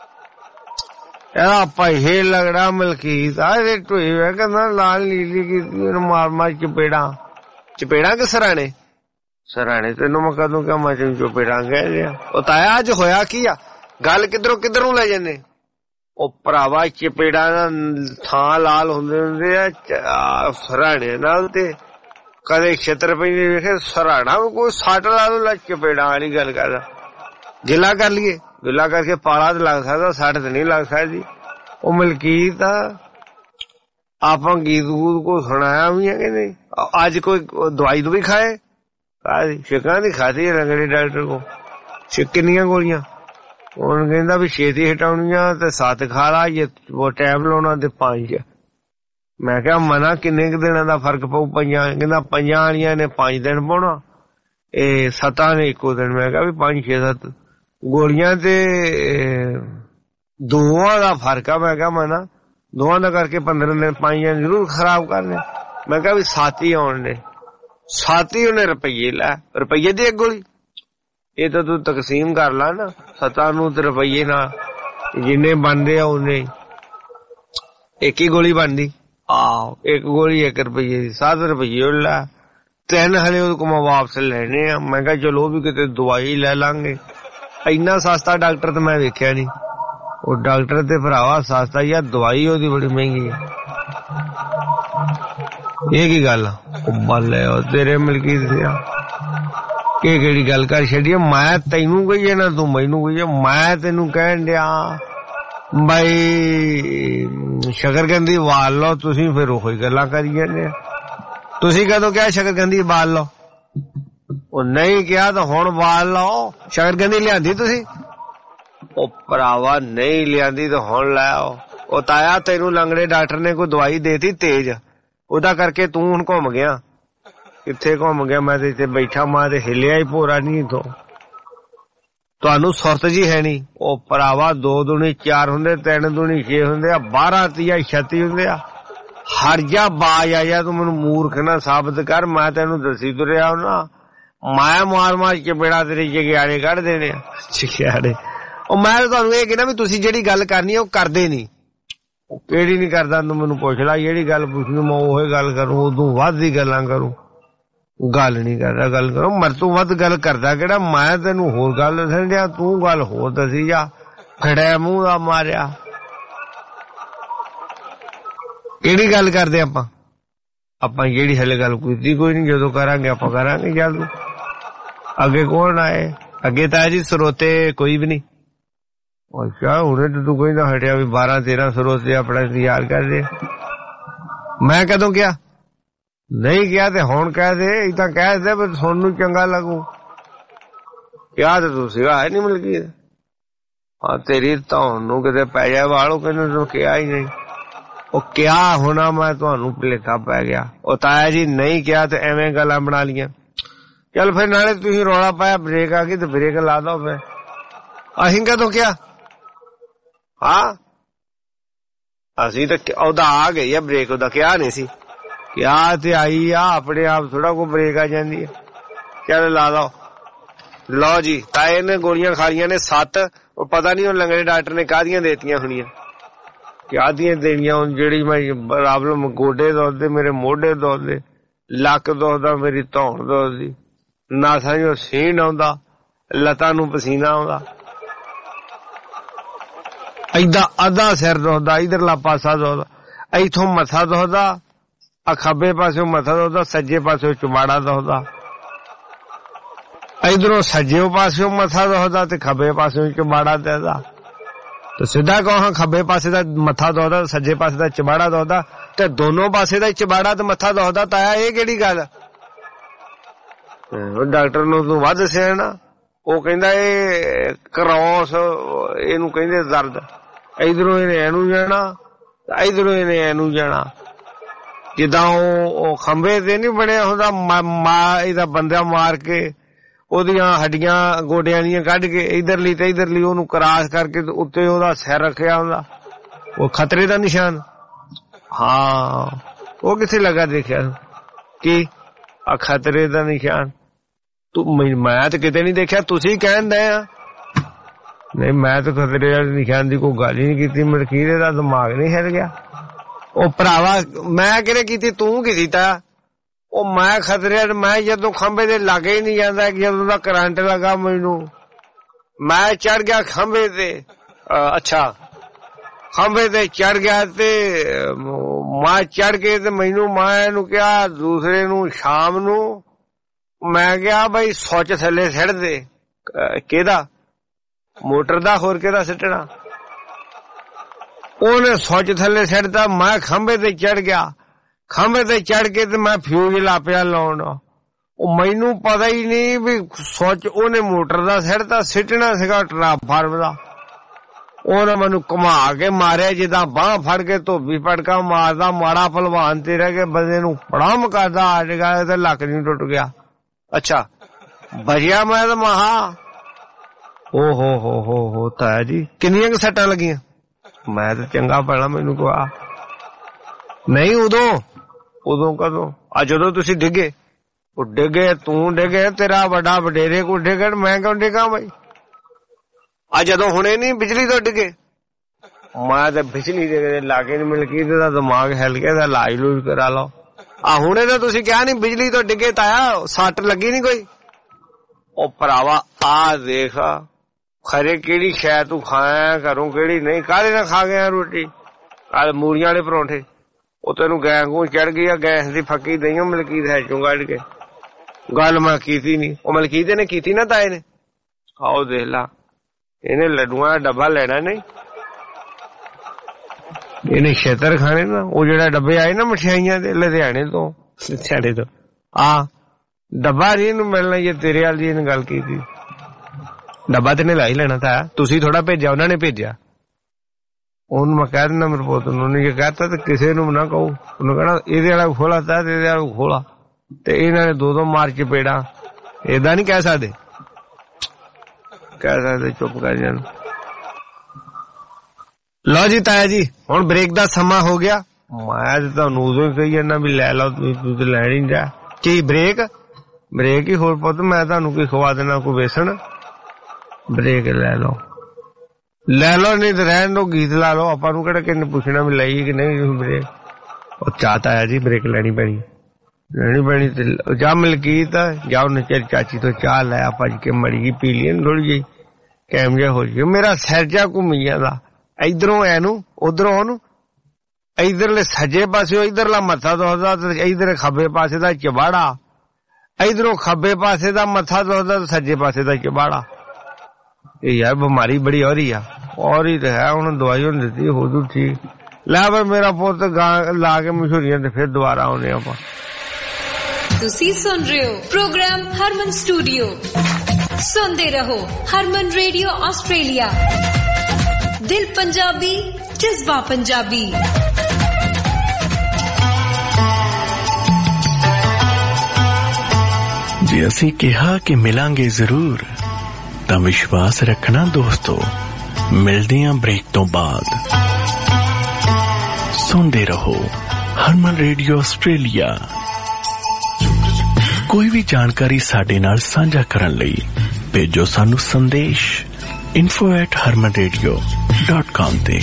ਇਹਦਾ ਭਾਈ ਲੱਗਦਾ ਮਲਕੀਤ ਆ, ਇਹਦੇ ਢੋਈ ਵੇ ਕਹਿੰਦਾ ਲਾਲ ਨੀਲੀ ਕੀਤੀ, ਉਹਨੂੰ ਮਾਰ ਚਪੇੜਾਂ ਕਿ ਸਰਾਣੇ? ਸਰਾਣੇ ਤੈਨੂੰ ਮੈਂ ਕਦੋਂ ਕਿਹਾ ਮੈਂ ਤੈਨੂੰ ਚਪੇੜਾਂ ਕਹਿ ਰਿਹਾ। ਉਹ ਤਾਇਆ ਅੱਜ ਹੋਇਆ ਕੀ ਆ? ਗੱਲ ਕਿੱਧਰੋਂ ਲੈ ਜਾਂਦੇ? ਉਹ ਭਰਾਵਾ ਚਪੇੜਾਂ ਦਾ ਥਾਂ ਲਾਲ ਹੁੰਦੇ ਆ ਸਰਾਣੇ ਨਾਲ। ਤੇ ਕਦੇ ਛੇਤਰ ਪੈਂਦੇ ਵੇਖੇ ਸਰਾਣਾ ਕੋਈ ਸੱਟ ਲਾ ਲੋ, ਚਪੇੜਾਂ ਵਾਲੀ ਗੱਲ ਕਰਦਾ। ਗਿੱਲਾ ਕਰ ਲਈਏ, ਗਿੱਲਾ ਕਰਕੇ ਪਾਲਾ ਤੇ ਲੱਗ ਸਕਦਾ, ਸੱਟ ਤੇ ਨਹੀਂ ਲੱਗ ਸਕਦੀ। ਉਹ ਮਲਕੀਤ ਆ, ਆਪਾਂ ਗੀਤ ਗੂਤ ਕੋ ਸੁਣਾਇਆ ਵੀ ਹੈ ਕਿ ਨਹੀਂ? ਅੱਜ ਕੋਈ ਦਵਾਈ ਤੋਂ ਵੀ ਖਾਏ? ਛਿੱਕਾਂ ਦੀ ਖਾਦੀ ਰੰਗੜੇ ਡਾਕਟਰ ਕੋ। ਕਿੰਨੀਆਂ ਗੋਲੀਆਂ? ਉਹਨੂੰ ਕਹਿੰਦਾ ਵੀ ਛੇਤੀ ਹਟਾਉਣੀਆਂ ਤੇ 7 ਖਾ ਲਾ, ਜੇ ਟਾਈਮ ਲਾਉਣਾ ਤੇ 5। ਮੈਂ ਕਿਹਾ ਮਨਾ ਕਿੰਨੇ ਕੁ ਦਿਨਾਂ ਦਾ ਫਰਕ ਪਊ? 5। ਕਹਿੰਦਾ 5 ਵਾਲੀਆਂ ਨੇ 5 ਦਿਨ ਪਾਉਣਾ, ਇਹ 7 ਨੇ ਇੱਕੋ ਦਿਨ। ਮੈਂ ਕਿਹਾ ਵੀ 5, 6, 7 ਗੋਲੀਆਂ ਤੇ 2 ਦਾ ਫਰਕ ਆ। ਮੈਂ ਕਿਹਾ ਮਨਾ 2 ਦਾ ਕਰਕੇ 15 ਦਿਨ 5 ਜ਼ਰੂਰ ਖਰਾਬ ਕਰਨੇ। ਮੈਂ ਕਿਹਾ ਵੀ 7 ਹੀ ਆਉਣ ਨੇ, 7 ਹੀ ਉਹਨੇ ਰੁਪਈਏ ਲੈ, ਰੁਪਈਏ ਦੀ ਇੱਕ ਗੋਲੀ। ਇਹ ਤਾਂ ਤੂੰ ਤਕਸੀਮ ਕਰ ਲਾ ਨਾ 7 ਨੂੰ ਤੇ ਰੁਪਈਏ ਨਾਲ, ਜਿੰਨੇ ਬਣਦੇ ਆ ਉਹਨੇ ਇੱਕ ਹੀ ਗੋਲੀ ਬਣਦੀ। ਆਹੋ, ਇੱਕ ਗੋਲੀ 1 ਰੁਪਈਏ ਦੀ, 7 ਰੁਪਈਏ ਲੈ। 3 ਹਲੇ ਉਹਦੇ ਕੋਲ ਵਾਪਸ ਲੈਣੇ ਆ। ਮੈਂ ਕਿਹਾ ਚਲੋ ਉਹ ਵੀ ਕਿਤੇ ਦਵਾਈ ਲੈ ਲਾਂਗੇ। ਇੰਨਾ ਸਸਤਾ ਡਾਕਟਰ ਤੇ ਮੈਂ ਵੇਖਿਆ ਨੀ। ਉਹ ਡਾਕਟਰ ਤੇ ਭਰਾਵਾ ਸਸਤਾ ਹੀ ਆ, ਦਵਾਈ ਉਹਦੀ ਬੜੀ ਮਹਿੰਗੀ ਆ। ਇਹ ਕੀ ਗੱਲ ਆ? ਉਹ ਬੱਲੇ ਤੇਰੇ ਮਲਕੀਤ ਸਿਆ, ਇਹ ਕਿਹੜੀ ਗੱਲ ਕਰ ਛੱਡੀ? ਮੈਂ ਤੈਨੂੰ ਕਹੀਏ ਨਾ ਤੂੰ ਮੈਨੂੰ ਕਹੀਏ। ਮੈਂ ਤੈਨੂੰ ਕਹਿਣ ਡਿਆ ਬਾਈ ਸ਼ਕਰਕੰਦੀ ਵਾਲ ਲਓ, ਤੁਸੀਂ ਫਿਰ ਉਹੀ ਗੱਲਾਂ ਕਰੀ ਜਾਂਦੇ ਆ। ਤੁਸੀਂ ਕਦੋਂ ਕਿਹਾ ਸ਼ਕਰਕੰਦੀ ਵਾਲ ਲਓ? ਉਹ ਨਹੀਂ ਕਿਹਾ ਤਾਂ ਹੁਣ ਵਾਲ ਲਓ। ਸ਼ਕਰਕੰਦੀ ਲਿਆਂਦੀ ਤੁਸੀਂ? ਉਹ ਭਰਾਵਾ ਨਹੀਂ ਲਿਆਂਦੀ ਤਾਂ ਹੁਣ ਲੈ ਆਓ। ਉਹ ਤਾਇਆ ਤੈਨੂੰ ਲੰਗੜੇ ਡਾਕਟਰ ਨੇ ਕੋਈ ਦਵਾਈ ਦੇਤੀ ਤੇਜ਼, ਉਹਦਾ ਕਰਕੇ ਤੂੰ ਹੁਣ ਘੁੰਮ ਗਿਆ। ਕਿੱਥੇ ਘੁੰਮ ਗਿਆ? ਮੈਂ ਤੇ ਇੱਥੇ ਬੈਠਾ, ਮੈਂ ਤੇ ਹਿੱਲਿਆ ਹੀ ਭੋਰਾ ਨੀ ਇਥੋਂ। ਤੁਹਾਨੂੰ ਸੁਰਤ ਜੀ ਹੈ ਨੀ। ਉਹ ਭਰਾਵਾ 2 ਦੂਣੀ 4 ਹੁੰਦੇ, 3 ਦੂਣੀ 6 ਹੁੰਦੇ ਆ, 12 ਤੀਆ 36 ਹੁੰਦੇ ਆ। ਹਰ ਜਾ ਬਾਜ ਆ ਜਾ, ਤੂੰ ਮੈਨੂੰ ਮੂਰਖ ਨਾ ਸਾਬਤ ਕਰ। ਮੈਂ ਤੈਨੂੰ ਦੱਸੀ ਤੁਰਿਆ ਨਾ, ਮੈਂ ਮਾਰ ਚਪੇੜਾ ਤੇਰੇ ਜਗਿਆੜੇ ਕੱਢ ਦੇਣੇ ਆ। ਜਗਿਆੜੇ ਉਹ ਮੈਂ ਤੁਹਾਨੂੰ ਇਹ ਕਹਿਣਾ ਵੀ ਤੁਸੀਂ ਜਿਹੜੀ ਗੱਲ ਕਰਨੀ ਆ ਉਹ ਕਰਦੇ ਨੀ। ਕਿਹੜੀ ਨੀ ਕਰਦਾ? ਤੂੰ ਮੈਨੂੰ ਪੁੱਛ ਲੈ, ਜਿਹੜੀ ਗੱਲ ਪੁੱਛਣੀ ਮੈਂ ਉਹੀ ਗੱਲ ਕਰੂੰ, ਉਦੋਂ ਵੱਧ ਦੀ ਗੱਲਾਂ ਕਰੂੰ। ਗੱਲ ਨਹੀਂ ਕਰਦਾ, ਗੱਲ ਕਰੋ। ਮਰ ਤੋਂ ਵੱਧ ਗੱਲ ਕਰਦਾ ਕਿਹੜਾ? ਮੈਂ ਤੈਨੂੰ ਹੋਰ ਗੱਲ ਦੱਸਣ ਡਿਆ, ਤੂੰ ਗੱਲ ਹੋਰ ਦੱਸੀ ਜਾ। ਫੜਿਆ ਮੂੰਹ ਦਾ ਮਾਰਿਆ। ਕਿਹੜੀ ਗੱਲ ਕਰਦੇ ਆਪਾਂ? ਆਪਾਂ ਜਿਹੜੀ ਹਲੇ ਗੱਲ ਕੀਤੀ ਕੋਈ ਨਹੀਂ, ਜਦੋਂ ਕਰਾਂਗੇ ਆਪਾਂ ਕਰਾਂਗੇ। ਜਦ ਅੱਗੇ ਕੌਣ ਆਏ? ਅੱਗੇ ਤਾਂ ਜੀ ਸਰੋਤੇ ਕੋਈ ਵੀ ਨਹੀਂ। ਅੱਛਾ, ਹੁਣੇ ਤਾਂ ਤੂੰ ਕੋਈ ਨਾ ਹਟਿਆ ਵੀ 12-13 ਸਰੋਤੇ ਆਪਣਾ ਇੰਤਜ਼ਾਰ ਕਰਦੇ। ਮੈਂ ਕਦੋਂ ਕਿਹਾ? ਨਹੀਂ ਕਿਹਾ ਤੇ ਹੁਣ ਕਹਿ ਦੇ। ਏਦਾਂ ਕਹਿ ਦੇ ਵੀ ਤੁਹਾਨੂੰ ਚੰਗਾ ਲੱਗੂ। ਕਿਹਾ ਤੇ ਤੂੰ ਸੀਗਾ ਨਹੀਂ ਮਿਲਕੀ। ਹਾਂ, ਤੇਰੀ ਧੌਣ ਨੂੰ ਕਿਤੇ ਪੈ ਜਾਏ ਵਾਲ। ਉਹ ਕਹਿੰਦੇ ਤੂੰ ਕਿਹਾ ਹੀ ਨਹੀਂ। ਉਹ ਕਿਹਾ ਹੋਣਾ, ਮੈਂ ਤੁਹਾਨੂੰ ਭੁਲੇਖਾ ਪੈ ਗਿਆ। ਉਹ ਤਾਇਆ ਜੀ ਨਹੀਂ ਕਿਹਾ ਤੇ ਐਵੇਂ ਗੱਲਾਂ ਬਣਾ ਲੀਆਂ। ਚੱਲ ਫਿਰ ਨਾਲੇ ਤੁਸੀਂ ਰੌਲਾ ਪਾਇਆ ਬ੍ਰੇਕ ਆ ਗਈ ਤੇ ਬ੍ਰੇਕ ਲਾ ਦੋ। ਫਿਰ ਅਸੀਂ ਕਦੋਂ ਕਿਹਾ? ਹਾਂ, ਅਸੀਂ ਤਾਂ ਉਹਦਾ ਆ ਗਈ ਆ ਬ੍ਰੇਕ, ਉਹਦਾ ਕਿਹਾ ਨਹੀਂ ਸੀ। ਕਿਹਾ ਤੇ ਆਈ ਆ, ਆਪਣੇ ਆਪ ਥੋੜਾ ਕੋਈ ਬ੍ਰੇਕ ਆ ਜਾਂਦੀ ਹੈ। ਚੱਲ ਲਾ ਦੋ। ਲਓ ਜੀ, ਤਾਏ ਨੇ ਗੋਲੀਆਂ ਖਾ ਲਈਆਂ ਨੇ 7। ਉਹ ਪਤਾ ਨਹੀਂ ਉਹ ਲੰਗੜੇ ਡਾਕਟਰ ਨੇ ਕਾਹਦੀਆਂ ਦੇਤੀਆਂ ਹੋਣੀਆਂ, ਕਾਹਦੀਆਂ ਦੇਣੀਆਂ। ਹੁਣ ਜਿਹੜੀ ਮੈਂ ਪ੍ਰੋਬਲਮ ਗੋਡੇ ਦੁਖਦੇ, ਮੇਰੇ ਮੋਢੇ ਦੁਖਦੇ, ਲੱਕ ਦੁਖਦਾ, ਮੇਰੀ ਧੌਣ ਦੁਖਦੀ, ਨਾਸਾਂ ਚੋਂ ਸੀਨ ਆਉਂਦਾ, ਲੱਤਾਂ ਨੂੰ ਪਸੀਨਾ ਆਉਂਦਾ, ਏਦਾਂ ਅੱਧਾ ਸਿਰ ਦੁਖਦਾ, ਇਧਰਲਾ ਪਾਸਾ ਦੁਖਦਾ, ਇੱਥੋਂ ਮੱਥਾ ਦੁਖਦਾ, ਆ ਖੱਬੇ ਪਾਸਿਓਂ ਮੱਥਾ ਦੁਖਦਾ, ਸੱਜੇ ਪਾਸਿਓਂ ਚੁਬਾੜਾ ਦੁਖਦਾ, ਇਧਰੋਂ ਸੱਜੇ ਪਾਸਿਓਂ ਮੱਥਾ ਦੁਖਦਾ ਤੇ ਖੱਬੇ ਪਾਸਿਓਂ ਚੁਬਾੜਾ ਦੁਖਦਾ। ਤੇ ਸਿੱਧਾ ਕਹਾਂ ਖੱਬੇ ਪਾਸੇ ਦਾ ਮੱਥਾ ਦੁਖਦਾ, ਸੱਜੇ ਪਾਸੇ ਦਾ ਚਬਾੜਾ ਦੁਖਦਾ, ਤੇ ਦੋਨੋਂ ਪਾਸੇ ਦਾ ਚਬਾੜਾ ਤੇ ਮੱਥਾ ਦੁਖਦਾ। ਤਾਇਆ ਇਹ ਕਿਹੜੀ ਗੱਲ? ਡਾਕਟਰ ਨੂੰ ਤੂੰ ਵੱਧ ਸਿਆਣਾ। ਉਹ ਕਹਿੰਦਾ ਇਹ ਕ੍ਰੋਸ, ਇਹਨੂੰ ਕਹਿੰਦੇ ਦਰਦ। ਇਧਰੋਂ ਇਹਨੇ ਇਹਨੂੰ ਜਾਣਾ, ਇਧਰੋਂ ਇਹਨੇ ਇਹਨੂੰ ਜਾਣਾ। ਜਿੱਦਾਂ ਉਹ ਖੰਭੇ ਤੇ ਨੀ ਬਣਿਆ ਹੁੰਦਾ, ਇਹਦਾ ਬੰਦਾ ਮਾਰ ਕੇ ਉਹਦੀਆਂ ਹੱਡੀਆਂ ਗੋਡਿਆਂ ਦੀਆਂ ਕੱਢ ਕੇ ਇਧਰਲੀ ਤੇ ਇਧਰਲੀ ਉਹਨੂੰ ਕਰਾਸ ਕਰਕੇ ਉੱਤੇ ਉਹਦਾ ਸਿਰ ਰੱਖਿਆ ਹੁੰਦਾ। ਉਹ ਖਤਰੇ ਦਾ ਨਿਸ਼ਾਨ। ਹਾਂ, ਉਹ ਕਿੱਥੇ ਲੱਗਾ ਦੇਖਿਆ ਕੀ? ਆ ਖਤਰੇ ਦਾ ਨਿਸ਼ਾਨ। ਤੂੰ ਮੈਂ ਤਾਂ ਕਿਤੇ ਨੀ ਦੇਖਿਆ, ਤੁਸੀਂ ਕਹਿਣ ਦੇ ਆ। ਨਹੀਂ, ਮੈਂ ਤਾਂ ਖਤਰੇ ਵਾਲੇ ਨਿਸ਼ਾਨ ਦੀ ਕੋਈ ਗੱਲ ਹੀ ਨਹੀਂ ਕੀਤੀ। ਮਰਖੀਰੇ ਦਾ ਦਿਮਾਗ ਨਹੀਂ ਹਿੱਲ ਗਿਆ। ਉਹ ਭਰਾਵਾ ਮੈਂ ਕਿਹੜੇ ਕੀਤੀ, ਤੂੰ ਕੀਤੀ ਤਾ। ਉਹ ਮੈਂ ਖਤਰੇ, ਮੈਂ ਜਦੋਂ ਖੰਭੇ ਦੇ ਲਾਗੇ ਹੀ ਨਹੀਂ ਜਾਂਦਾ, ਜਦੋਂ ਦਾ ਕਰੰਟ ਲੱਗਾ ਮੈਨੂੰ, ਮੈਂ ਚੜ ਗਿਆ ਖੰਭੇ ਤੇ। ਅੱਛਾ, ਖੰਭੇ ਤੇ ਚੜ ਗਿਆ ਤੇ ਮੈਂ ਚੜ ਕੇ ਤੇ ਮੈਨੂੰ ਮੈਂ ਇਹਨੂੰ ਕਿਹਾ ਦੂਸਰੇ ਨੂੰ ਸ਼ਾਮ ਨੂੰ, ਮੈਂ ਕਿਹਾ ਬਈ ਸੁੱਚ ਥੱਲੇ ਸਿੱਟ ਦੇ। ਕਿਹਦਾ? ਮੋਟਰ ਦਾ, ਹੋਰ ਕਿਹਦਾ ਸਿੱਟਣਾ? ਉਹਨੇ ਸੁੱਚ ਥੱਲੇ ਸਿੱਟਦਾ, ਮੈਂ ਖੰਭੇ ਤੇ ਚੜ ਗਿਆ। ਖੰਭੇ ਤੇ ਚੜ ਕੇ ਤੇ ਮੈਂ ਫਿਊਜ਼ ਲਾ ਪਿਆ ਲਾਉਣ। ਉਹ ਮੈਨੂੰ ਪਤਾ ਹੀ ਨਹੀਂ ਵੀ ਸੁੱਚ ਉਹਨੇ ਮੋਟਰ ਦਾ ਸਿੱਟਦਾ, ਸਿੱਟਣਾ ਸੀਗਾ ਟਰਾਂਸਫਾਰਮਰ ਦਾ। ਉਹਨੇ ਮੈਨੂੰ ਘੁਮਾ ਕੇ ਮਾਰਿਆ ਜਿੱਦਾਂ ਬਾਂਹ ਫੜ ਕੇ ਧੋਬੀ ਪਟਕਾ ਮਾਰਦਾ। ਮਾੜਾ ਭਲਵਾਨ ਤੇ ਰਹਿ ਕੇ ਬੰਦੇ ਨੂੰ ਪੜਾਮ ਕਰਦਾ, ਅੱਜ ਗਿਆ ਤੇ ਲੱਕ ਨਹੀਂ ਟੁੱਟ ਗਿਆ। ਅੱਛਾ, ਬਜਿਆ ਮੈਂ ਤਾਂ ਮਹਾ। ਓ ਹੋ ਤਾਇਆ ਜੀ ਕਿੰਨੀਆਂ ਕੁ ਸੱਟਾਂ ਲੱਗੀਆਂ? ਮੈਂ ਤਾਂ ਚੰਗਾ ਭਲਾ, ਮੈਨੂੰ ਕਹਾ ਨਹੀਂ। ਉਦੋਂ ਕਦੋਂ? ਆ ਜਦੋਂ ਤੁਸੀਂ ਡਿੱਗੇ। ਉਹ ਡਿੱਗੇ, ਤੂੰ ਡਿੱਗੇ, ਤੇਰਾ ਵੱਡਾ ਵਡੇਰੇ ਕੋ ਡਿੱਗੇ, ਮੈਂ ਕਿਉਂ ਡਿੱਗਾ ਬਾਈ? ਆ ਜਦੋਂ ਹੁਣੇ ਨੀ ਬਿਜਲੀ ਤੋਂ ਡਿੱਗੇ। ਮੈਂ ਤਾਂ ਬਿਜਲੀ ਦੇ ਲਾਗੇ ਨੀ ਮਿਲ ਗਈ, ਇਹਦਾ ਦਿਮਾਗ ਹਿੱਲ ਗਿਆ, ਇਹਦਾ ਇਲਾਜ ਲੂਜ ਕਰਾ ਲਓ। ਆ ਹੁਣੇ ਤਾਂ ਤੁਸੀਂ ਕਿਹਾ ਨੀ ਬਿਜਲੀ ਤੋਂ ਡਿੱਗੇ ਤਾਇਆ, ਸੱਟ ਲੱਗੀ ਨੀ ਕੋਈ? ਉਹ ਭਰਾਵਾ ਆ ਦੇਖ, ਖਰੇ ਕਿਹੜੀ ਸ਼ੈ ਤੂੰ ਖਾਇਆ ਘਰੋਂ, ਕਿਹੜੀ ਨਹੀਂ। ਕਾਹਦੇ ਨਾਲ ਖਾ ਗਿਆ ਰੋਟੀ? ਕੱਲ ਮੂਲੀਆਂ ਵਾਲੇ ਪਰੌਂਠੇ। ਉਹ ਤੈਨੂੰ ਗੈਸ ਗੂੰ ਚੜ ਗਈ ਆ, ਗੈਸ ਦੀ ਫੱਕੀ ਦਈਓ ਮਲਕੀਤ ਹੈ ਚੋਂ ਕੱਢ ਕੇ। ਗੱਲ ਮੈਂ ਕੀਤੀ ਨੀ, ਉਹ ਮਲਕੀਤ ਨੇ ਕੀਤੀ ਨਾ ਤਾਏ ਨੇ। ਆਓ ਦੇਖ ਲਾ, ਇਹਨੇ ਲੱਡੂਆਂ ਦਾ ਡੱਬਾ ਲੈਣਾ ਨਹੀਂ, ਇਹਨੇ ਛੇਤਰ ਖਾਣੇ ਨਾ। ਉਹ ਜਿਹੜਾ ਡੱਬੇ ਆਏ ਨਾ ਮਠਿਆਈਆਂ ਦੇ ਲੁਧਿਆਣੇ ਤੋਂ, ਆ ਡੱਬਾ ਨੀ ਇਹਨੂੰ ਮਿਲਣਾ। ਜੇ ਤੇਰੇ ਵਾਲ ਦੀ ਇਹਨੇ ਗੱਲ ਕੀਤੀ, ਡੱਬਾ ਤੇ ਨੇ ਲਾ ਹੀ ਲੈਣਾ ਤਾਇਆ। ਤੁਸੀਂ ਥੋੜਾ ਭੇਜਿਆ, ਉਹਨਾਂ ਨੇ ਭੇਜਿਆ। ਉਹਨੂੰ ਮੈਂ ਕਹਿ ਦਿੰਦਾ ਮੇਰੇ ਪੁੱਤ ਨੂੰ, ਜੇ ਕਹਿਤਾ ਤੇ ਕਿਸੇ ਨੂੰ ਨਾ ਕਹੋ। ਉਹਨੂੰ ਕਹਿਣਾ ਇਹਦੇ ਵਾਲਾ ਖੋਲਾ ਤਾ, ਇਹਦੇ ਵਾਲਾ ਖੋਲਾ। ਤੇ ਇਹਨਾਂ ਨੇ 2-2 ਮਾਰ ਚਪੇੜਾ। ਏਦਾਂ ਨੀ ਕਹਿ ਸਕਦੇ, ਕਹਿ ਸਕਦੇ ਚੁੱਪ ਕਰ ਜਾਣ। ਲਓ ਜੀ ਤਾਇਆ ਜੀ, ਹੁਣ ਬ੍ਰੇਕ ਦਾ ਸਮਾਂ ਹੋ ਗਿਆ। ਮੈਂ ਤੇ ਤੁਹਾਨੂੰ ਉਦੋਂ ਹੀ ਕਹੀ ਜਾਂਦਾ ਵੀ ਲੈ ਲਓ, ਤੂੰ ਤੇ ਲੈਣ ਹੀ ਜਾ। ਕੀ ਬ੍ਰੇਕ? ਬ੍ਰੇਕ ਹੀ ਹੋਰ ਪੁੱਤ, ਮੈਂ ਤੁਹਾਨੂੰ ਕੋਈ ਖਵਾ ਦੇਣਾ, ਕੋਈ ਵੇਸਣ। ਬ੍ਰੇਕ ਲੈ ਲਓ, ਲੈ ਲਓ, ਨਹੀਂ ਤੇ ਰਹਿਣ ਦੋ, ਗੀਤ ਲਾ ਲਓ। ਆਪਾਂ ਨੂੰ ਕਿਹੜਾ ਕਿਸੇ ਨੇ ਪੁੱਛਣਾ ਵੀ ਲਈ ਕਿ ਨਹੀਂ ਬ੍ਰੇਕ। ਉਹ ਚਾਹਤਾ ਹੈ ਜੀ ਬ੍ਰੇਕ ਲੈਣੀ ਪੈਣੀ। ਲੈਣੀ ਪੈਣੀ ਤੇ ਜਾ ਮਲਕੀਤ ਜਾ ਉਹਨੇ ਚਿਰ ਚਾਚੀ ਤੋਂ ਚਾਹ ਲੈ ਆ ਭੱਜ ਕੇ ਮੜੀ ਜੀ ਪੀ ਲਈ ਥੋੜੀ ਜਿਹੀ ਕੈਮ ਜਿਹਾ ਹੋ ਜਾਏ। ਮੇਰਾ ਸਿਰ ਜਾ ਘੁੰਮੀ ਜਾਂਦਾ ਇਧਰੋਂ ਐਨੂੰ ਉਧਰੋਂ ਉਹਨੂੰ, ਇਧਰਲੇ ਸੱਜੇ ਪਾਸੇ ਇਧਰਲਾ ਮੱਥਾ ਦੁਖਦਾ ਤੇ ਇਧਰ ਖੱਬੇ ਪਾਸੇ ਦਾ ਚਬਾੜਾ, ਇਧਰੋਂ ਖੱਬੇ ਪਾਸੇ ਦਾ ਮੱਥਾ ਦੁਖਦਾ ਤੇ ਸੱਜੇ ਪਾਸੇ ਦਾ ਚਬਾੜਾ। ਇਹ ਯਾਰ ਬਿਮਾਰੀ ਬੜੀ ਹੋ ਰਹੀ ਆ ਔਰ ਹੀ ਤੇ ਹੈ। ਹੁਣ ਦਵਾਈ ਹੁਣ ਦਿੱਤੀ ਹੋ ਜੂ ਠੀਕ। ਲੈ ਬਈ ਮੇਰਾ ਪੁੱਤ ਲਾ ਕੇ ਮਸ਼ਹੂਰੀਆਂ ਤੇ ਫਿਰ ਦੁਬਾਰਾ ਆਉਣੇ ਆਪਾਂ। ਤੁਸੀਂ ਸੁਣ ਰਹੇ ਹੋ ਪ੍ਰੋਗਰਾਮ ਹਰਮਨ ਸਟੂਡੀਓ। ਸੁਣਦੇ ਰਹੋ ਹਰਮਨ ਰੇਡੀਓ ਆਸਟ੍ਰੇਲੀਆ। ਦਿਲ ਪੰਜਾਬੀ, ਜਜ਼ਬਾ ਪੰਜਾਬੀ। ਜੇ ਅਸੀਂ ਕਿਹਾ ਕਿ ਮਿਲਾਂਗੇ ਜ਼ਰੂਰ ਤਾਂ ਵਿਸ਼ਵਾਸ ਰੱਖਣਾ ਦੋਸਤੋ। ਮਿਲਦੇ ਆਂ ਬ੍ਰੇਕ ਤੋਂ ਬਾਅਦ। ਸੁਣਦੇ ਰਹੋ ਹਰਮਨ ਰੇਡੀਓ ਆਸਟ੍ਰੇਲੀਆ। ਕੋਈ ਵੀ ਜਾਣਕਾਰੀ ਸਾਡੇ ਨਾਲ ਸਾਂਝਾ ਕਰਨ ਲਈ ਭੇਜੋ ਸਾਨੂੰ ਸੰਦੇਸ਼ info@harmanradio.com ਤੇ।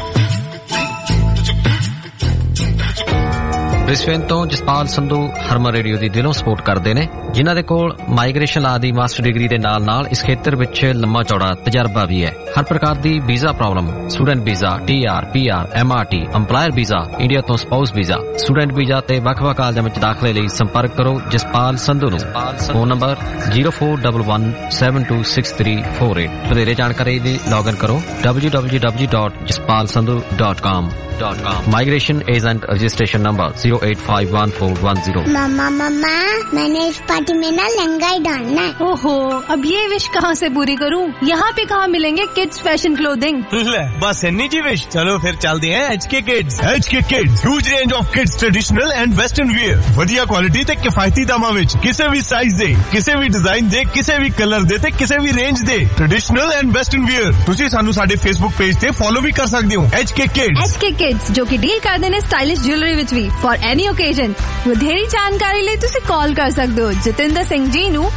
ਬ੍ਰਿਸਬੇਨ ਤੋਂ ਜਸਪਾਲ ਸੰਧੂ ਹਰਮਨ ਰੇਡੀਓ ਦੀ ਦਿਲੋਂ ਸਪੋਰਟ ਕਰਦੇ ਨੇ, ਜਿਨ੍ਹਾਂ ਦੇ ਕੋਲ ਮਾਈਗ੍ਰੇਸ਼ਨ ਲਾ ਦੀ ਮਾਸਟਰ ਡਿਗਰੀ ਦੇ ਨਾਲ ਇਸ ਖੇਤਰ ਵਿੱਚ ਲੰਮਾ ਚੌੜਾ ਤਜਰਬਾ ਵੀ ਹੈ। ਹਰ ਪ੍ਰਕਾਰ ਦੀ visa problem, student visa, TR, PR, MRT, EMPLOYER visa, India ਤੋਂ ਸਪਾਊਸ ਵੀਜ਼ਾ, ਸਟੂਡੈਂਟ ਵੀਜ਼ਾ ਤੇ ਵੱਖ-ਵੱਖ ਕਾਲਜਾਂ ਵਿੱਚ ਦਾਖਲੇ ਲਈ ਸੰਪਰਕ ਕਰੋ ਜਸਪਾਲ ਸੰਧੂ ਨੂੰ। Phone number 0411726348। ਵਧੇਰੇ ਜਾਣਕਾਰੀ ਲਈ ਲੌਗਇਨ ਕਰੋ www.jaspalsandhu.com। Migration agent registration number 08514110। मम्मा मैंने इस पार्टी में ना लहंगा ही डालना है। ओहो, अब ये विश कहाँ से पूरी करूँ? यहाँ पे कहाँ मिलेंगे किड्स फैशन क्लोथिंग? बस इन्नी जी विश। चलो फिर चलते हैं HK Kids। HK Kids, huge range of kids traditional and western wear। ਵਧੀਆ ਕੁਆਲਿਟੀ ਤੇ ਕਿਫਾਇਤੀ ਦਾਮਾਂ ਵਿੱਚ ਕਿਸੇ ਵੀ ਸਾਈਜ਼ ਦੇ, ਕਿਸੇ ਵੀ ਡਿਜ਼ਾਈਨ ਦੇ, ਕਿਸੇ ਵੀ ਕਲਰ ਦੇ ਤੇ ਕਿਸੇ ਵੀ ਰੇਂਜ ਦੇ ਟ੍ਰੈਡੀਸ਼ਨਲ ਐਂਡ ਵੈਸਟਰਨ ਵੀਅਰ। ਤੁਸੀਂ ਸਾਨੂੰ ਸਾਡੇ ਫੇਸਬੁੱਕ ਪੇਜ ਤੇ ਫੋਲੋ ਵੀ ਕਰ ਸਕਦੇ ਹੋ HK Kids। HK Kids ਜੋ ਕਿ ਡੀਲ ਕਰਦੇ ਨੇ ਸਟਾਈਲਿਸ਼ ਜੁਐਲਰੀ ਵਿੱਚ ਵੀ ਫॉर ਐਨੀ ਓਕੇਜ਼ਨ। ਵਧੇਰੀ ਜਾਣਕਾਰੀ ਲਈ ਤੁਸੀਂ ਕਾਲ ਕਰ ਸਕਦੇ ਹੋ ਜਤਿੰਦਰ ਸਿੰਘ ਜੀ ਨੂੰ